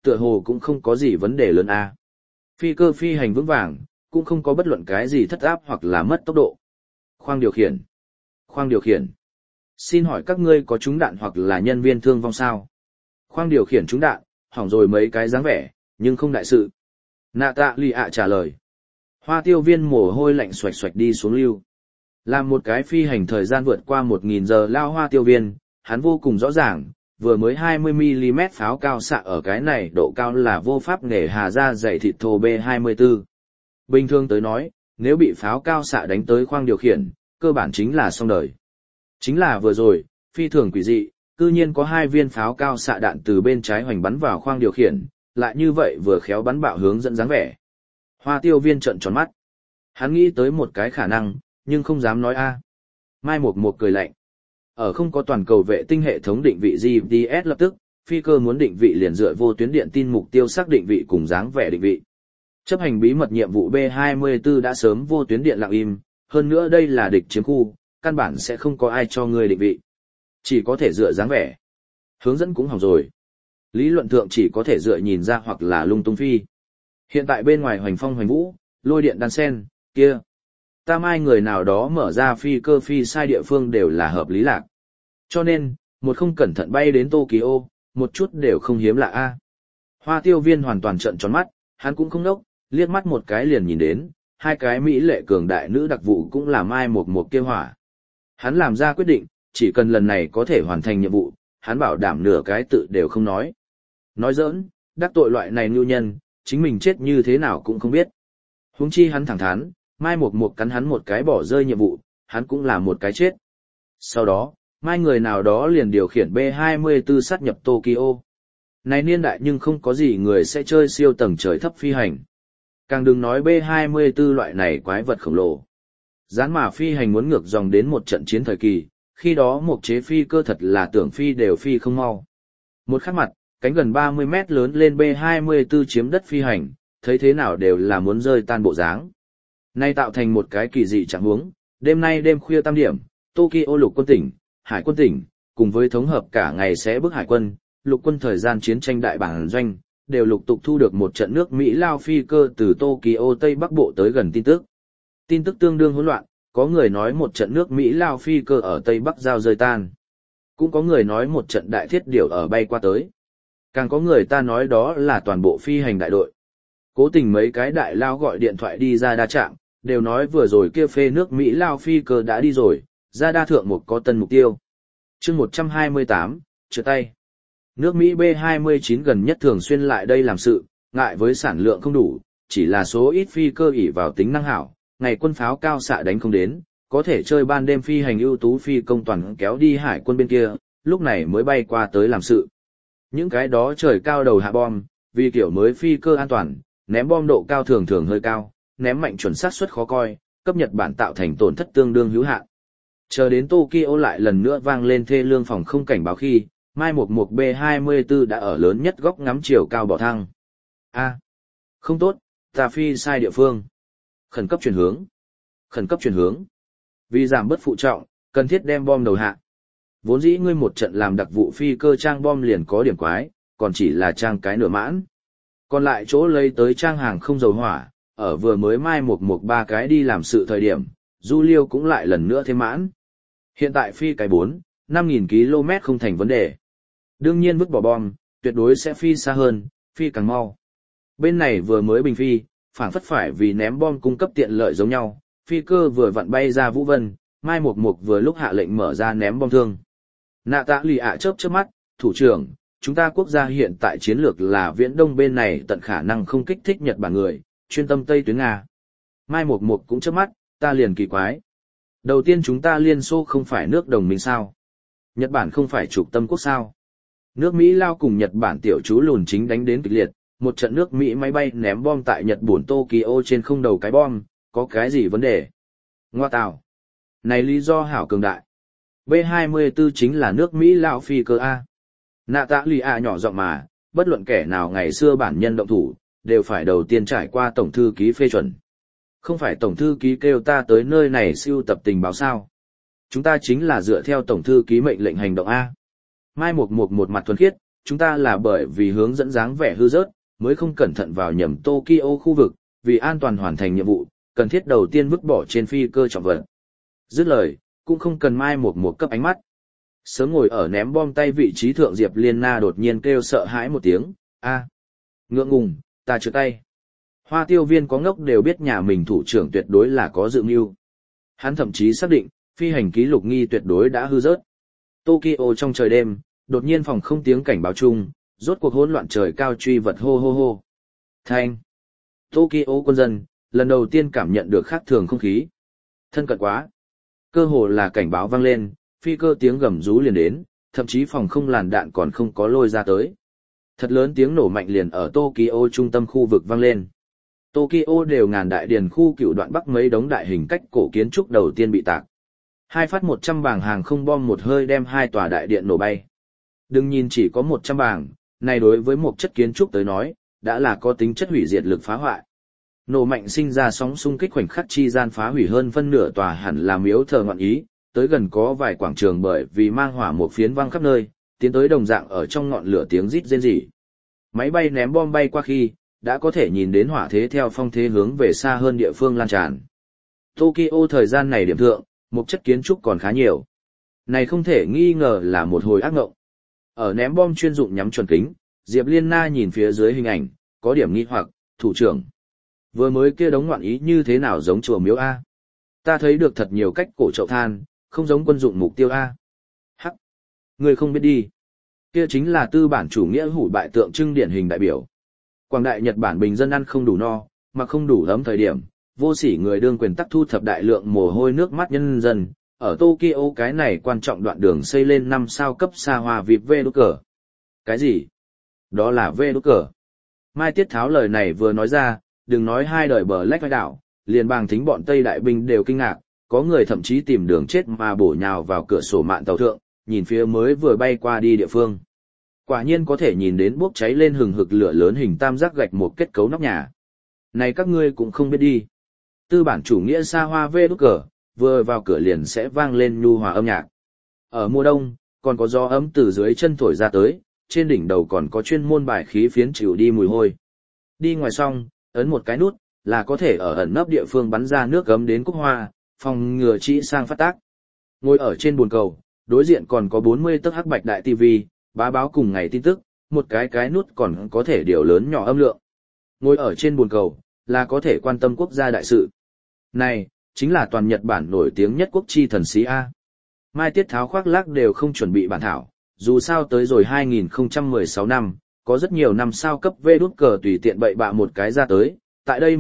tựa hồ cũng không có gì vấn đề lớn a. Phi cơ phi hành vững vàng, cũng không có bất luận cái gì thất áp hoặc là mất tốc độ. Khoang điều khiển. Khoang điều khiển. Xin hỏi các ngươi có trúng đạn hoặc là nhân viên thương vong sao? Khoang điều khiển trúng đạn, hỏng rồi mấy cái dáng vẻ, nhưng không đại sự. Natalia trả lời. Hoa tiêu viên mồ hôi lạnh xoạch xoạch đi xuống lưu. Làm một cái phi hành thời gian vượt qua 1.000 giờ lao hoa tiêu viên, hắn vô cùng rõ ràng, vừa mới 20mm pháo cao xạ ở cái này độ cao là vô pháp nghề hà ra dày thịt thô B-24. Bình thường tới nói, nếu bị pháo cao xạ đánh tới khoang điều khiển, cơ bản chính là xong đời. Chính là vừa rồi, phi thường quỷ dị, cư nhiên có 2 viên pháo cao xạ đạn từ bên trái hoành bắn vào khoang điều khiển, lại như vậy vừa khéo bắn bạo hướng dẫn dáng vẻ. Hoa tiêu viên trợn tròn mắt. Hắn nghĩ tới một cái khả năng, nhưng không dám nói a. Mai Mộc Mộc cười lạnh. Ở không có toàn cầu vệ tinh hệ thống định vị GPS lập tức, phi cơ muốn định vị liền dựa vô tuyến điện tin mục tiêu xác định vị cùng dáng vẻ định vị. Chấp hành bí mật nhiệm vụ B-24 đã sớm vô tuyến điện lặng im, hơn nữa đây là địch chiếm khu, căn bản sẽ không có ai cho ngươi định vị. Chỉ có thể dựa dáng vẻ. Hướng dẫn cũng hỏng rồi. Lý luận thượng chỉ có thể dựa nhìn ra hoặc là lung tung phi. Hiện tại bên ngoài hoành phong hoành vũ, lôi điện đan sen, kia. Ta mai người nào đó mở ra phi cơ phi sai địa phương đều là hợp lý lạc. Cho nên, một không cẩn thận bay đến Tokyo, một chút đều không hiếm lạ a. Hoa tiêu viên hoàn toàn trợn tròn mắt, hắn cũng không nốc, liếc mắt một cái liền nhìn đến, 2 cái mỹ lệ cường đại nữ đặc vụ cũng là Mai Mộc Mộc kia hỏa. Hắn làm ra quyết định, chỉ cần lần này có thể hoàn thành nhiệm vụ, hắn bảo đảm nửa cái tự đều không nói. Nói giỡn, đắc tội loại này nhu nhân, chính mình chết như thế nào cũng không biết. Huống chi hắn thẳng thắn, Mai Mộc Mộc cắn hắn một cái bỏ rơi nhiệm vụ, hắn cũng là một cái chết. Sau đó, Mai người nào đó liền điều khiển B-24 sát nhập Tokyo. Này niên đại nhưng không có gì người sẽ chơi siêu tầng trời thấp phi hành. Càng đừng nói B-24 loại này quái vật khổng lồ. Gián mà phi hành muốn ngược dòng đến một trận chiến thời kỳ, khi đó một chế phi cơ thật là tưởng phi đều phi không mau. Một khác mặt, cánh gần 30 mét lớn lên B-24 chiếm đất phi hành, thấy thế nào đều là muốn rơi tan bộ dáng. Nay tạo thành một cái kỳ dị trạng huống, đêm nay đêm khuya tam điểm, Tokyo lục quân tỉnh, hải quân tỉnh, cùng với thống hợp cả ngày sẽ bước hải quân, lục quân thời gian chiến tranh đại bản doanh, đều lục tục thu được một trận nước Mỹ lao phi cơ từ Tokyo Tây Bắc Bộ tới gần tin tức. Tin tức tương đương hỗn loạn, có người nói một trận nước Mỹ lao phi cơ ở Tây Bắc giao rơi tan. Cũng có người nói một trận đại thiết điểu ở bay qua tới. Càng có người ta nói đó là toàn bộ phi hành đại đội. Cố tình mấy cái đại lao gọi điện thoại đi ra đa trạm, đều nói vừa rồi kia phê nước Mỹ lao phi cơ đã đi rồi, ra đa thượng một có tân mục tiêu. chương 128, trượt tay. Nước Mỹ B-29 gần nhất thường xuyên lại đây làm sự, ngại với sản lượng không đủ, chỉ là số ít phi cơ ỷ vào tính năng hảo, ngày quân pháo cao xạ đánh không đến, có thể chơi ban đêm phi hành ưu tú phi công toàn kéo đi hải quân bên kia, lúc này mới bay qua tới làm sự. Những cái đó trời cao đầu hạ bom, vì kiểu mới phi cơ an toàn, ném bom độ cao thường thường hơi cao, ném mạnh chuẩn xác suất khó coi, cấp Nhật Bản tạo thành tổn thất tương đương hữu hạn. Chờ đến Tokyo lại lần nữa vang lên thê lương phòng không cảnh báo khi, Mai Mộc Mộc B-24 đã ở lớn nhất góc ngắm chiều cao bỏ thang. Không tốt, ta phi sai địa phương. Khẩn cấp chuyển hướng. Khẩn cấp chuyển hướng. Vì giảm bớt phụ trọng, cần thiết đem bom đầu hạ. Vốn dĩ ngươi một trận làm đặc vụ phi cơ trang bom liền có điểm quái, còn chỉ là trang cái nửa mãn. Còn lại chỗ lấy tới trang hàng không dầu hỏa, ở vừa mới Mai Mộc Mộc 3 cái đi làm sự thời điểm, Du Liêu cũng lại lần nữa thêm mãn. Hiện tại phi cái 5.000 km không thành vấn đề. Đương nhiên vứt bỏ bom, tuyệt đối sẽ phi xa hơn, phi càng mau. Bên này vừa mới bình phi, phảng phất phải vì ném bom cung cấp tiện lợi giống nhau, phi cơ vừa vặn bay ra vũ vân, Mai Mộc Mộc vừa lúc hạ lệnh mở ra ném bom thương. Natalia chớp mắt, thủ trưởng, chúng ta quốc gia hiện tại chiến lược là viễn đông bên này tận khả năng không kích thích Nhật Bản người, chuyên tâm Tây tuyến Nga. Mai Mộc Mộc cũng chớp mắt, ta liền kỳ quái. Đầu tiên chúng ta Liên Xô không phải nước đồng minh sao? Nhật Bản không phải trục tâm quốc sao? Nước Mỹ lao cùng Nhật Bản tiểu chú lùn chính đánh đến kịch liệt, một trận nước Mỹ máy bay ném bom tại Nhật Bản Tokyo trên không đầu cái bom, có cái gì vấn đề? Ngoa tào. Này lý do hảo cường đại. B-24 chính là nước Mỹ lao phi cơ A. Natalia nhỏ giọng mà, bất luận kẻ nào ngày xưa bản nhân động thủ, đều phải đầu tiên trải qua tổng thư ký phê chuẩn. Không phải tổng thư ký kêu ta tới nơi này siêu tập tình báo sao. Chúng ta chính là dựa theo tổng thư ký mệnh lệnh hành động A. Mai Mộc Mộc một mặt thuần khiết, chúng ta là bởi vì hướng dẫn dáng vẻ hư rớt, mới không cẩn thận vào nhầm Tokyo khu vực, vì an toàn hoàn thành nhiệm vụ, cần thiết đầu tiên vứt bỏ trên phi cơ trọng vật. Dứt lời, cũng không cần Mai một cấp ánh mắt. Sớm ngồi ở ném bom tay vị trí thượng Diệp Liên Na đột nhiên kêu sợ hãi một tiếng, a, ngượng ngùng, ta trượt tay. Hoa Tiêu Viên có ngốc đều biết nhà mình thủ trưởng tuyệt đối là có dự mưu. Hắn thậm chí xác định, phi hành ký lục nghi tuyệt đối đã hư rớt. Tokyo trong trời đêm, đột nhiên phòng không tiếng cảnh báo chung, rốt cuộc hỗn loạn trời cao truy vật hô hô hô. Thanh. Tokyo quân dân, lần đầu tiên cảm nhận được khác thường không khí. Thân cận quá. Cơ hồ là cảnh báo vang lên, phi cơ tiếng gầm rú liền đến, thậm chí phòng không làn đạn còn không có lôi ra tới. Thật lớn tiếng nổ mạnh liền ở Tokyo trung tâm khu vực vang lên. Tokyo đều ngàn đại điền khu cựu đoạn bắc mấy đống đại hình cách cổ kiến trúc đầu tiên bị tạc. Hai phát 100 bảng hàng không bom một hơi đem hai tòa đại điện nổ bay. Đừng nhìn chỉ có 100 bảng, này đối với một chất kiến trúc tới nói, đã là có tính chất hủy diệt lực phá hoại. Nổ mạnh sinh ra sóng xung kích khoảnh khắc chi gian phá hủy hơn phân nửa tòa hẳn là miếu thờ ngọn ý, tới gần có vài quảng trường bởi vì mang hỏa một phiến văng khắp nơi, tiến tới đồng dạng ở trong ngọn lửa tiếng rít rên rỉ. Máy bay ném bom bay qua khi, đã có thể nhìn đến hỏa thế theo phong thế hướng về xa hơn địa phương lan tràn. Tokyo thời gian này điểm thượng, một chất kiến trúc còn khá nhiều. Này không thể nghi ngờ là một hồi ác ngộng. Ở ném bom chuyên dụng nhắm chuẩn kính, Diệp Liên Na nhìn phía dưới hình ảnh, có điểm nghi hoặc, thủ trưởng. Vừa mới kia đống ngoạn ý như thế nào giống chùa miếu A? Ta thấy được thật nhiều cách cổ chậu than, không giống quân dụng mục tiêu A. Hắc! Người không biết đi. Kia chính là tư bản chủ nghĩa hủ bại tượng trưng điển hình đại biểu. Quảng đại Nhật Bản bình dân ăn không đủ no, mà không đủ ấm thời điểm, vô sỉ người đương quyền tắc thu thập đại lượng mồ hôi nước mắt nhân dân, ở Tokyo cái này quan trọng đoạn đường xây lên 5 sao cấp xa hoa vịp vê đút cờ. Cái gì? Đó là vê đút cờ. Mai Tiết Tháo lời này vừa nói ra, đừng nói hai đời bờ lách vai đảo, liền bàng thính bọn Tây Đại binh đều kinh ngạc, có người thậm chí tìm đường chết mà bổ nhào vào cửa sổ mạn tàu thượng, nhìn phía mới vừa bay qua đi địa phương. Quả nhiên có thể nhìn đến bốc cháy lên hừng hực lửa lớn hình tam giác gạch một kết cấu nóc nhà. Này các ngươi cũng không biết đi. Tư bản chủ nghĩa xa hoa vê đút cờ, vừa vào cửa liền sẽ vang lên nhu hòa âm nhạc. Ở mùa đông, còn có gió ấm từ dưới chân thổi ra tới, trên đỉnh đầu còn có chuyên môn bài khí phiến chịu đi mùi hôi. Đi ngoài xong, ấn một cái nút, là có thể ở ẩn nấp địa phương bắn ra nước gấm đến cúc hoa, phòng ngừa trĩ sang phát tác. Ngồi ở trên buồn cầu, đối diện còn có 40 tấc hắc bạch đại tivi, bá báo cùng ngày tin tức, một cái nút còn có thể điều lớn nhỏ âm lượng. Ngồi ở trên buồn cầu, là có thể quan tâm quốc gia đại sự. Này, chính là toàn Nhật Bản nổi tiếng nhất quốc chi thần sĩ A. Mai Tiết Tháo khoác lác đều không chuẩn bị bản thảo, dù sao tới rồi 2016 năm, có rất nhiều năm sao cấp vê đút cờ tùy tiện bậy bạ một cái ra tới, tại đây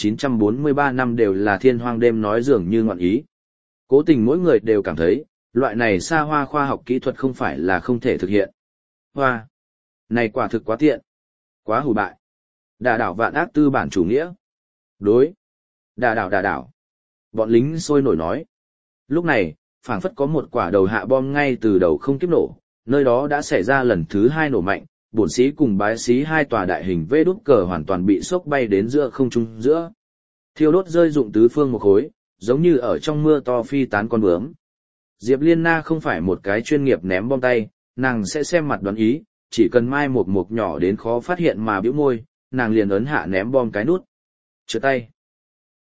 1943 năm đều là thiên hoang đêm nói dường như ngọn ý. Cố tình mỗi người đều cảm thấy, loại này xa hoa khoa học kỹ thuật không phải là không thể thực hiện. Hoa! Này quả thực quá tiện! Quá hủ bại! Đả đảo vạn ác tư bản chủ nghĩa! Đối! Đả đảo! Bọn lính sôi nổi nói. Lúc này, phảng phất có một quả đầu hạ bom ngay từ đầu không kiếp nổ, nơi đó đã xảy ra lần thứ 2 nổ mạnh, bổn sĩ cùng bái sĩ hai tòa đại hình vê đút cờ hoàn toàn bị sốc bay đến giữa không trung giữa. Thiêu đốt rơi dụng tứ phương một khối, giống như ở trong mưa to phi tán con bướm. Diệp Liên Na không phải một cái chuyên nghiệp ném bom tay, nàng sẽ xem mặt đoán ý, chỉ cần Mai một nhỏ đến khó phát hiện mà bĩu môi, nàng liền ấn hạ ném bom cái nút. Trượt tay.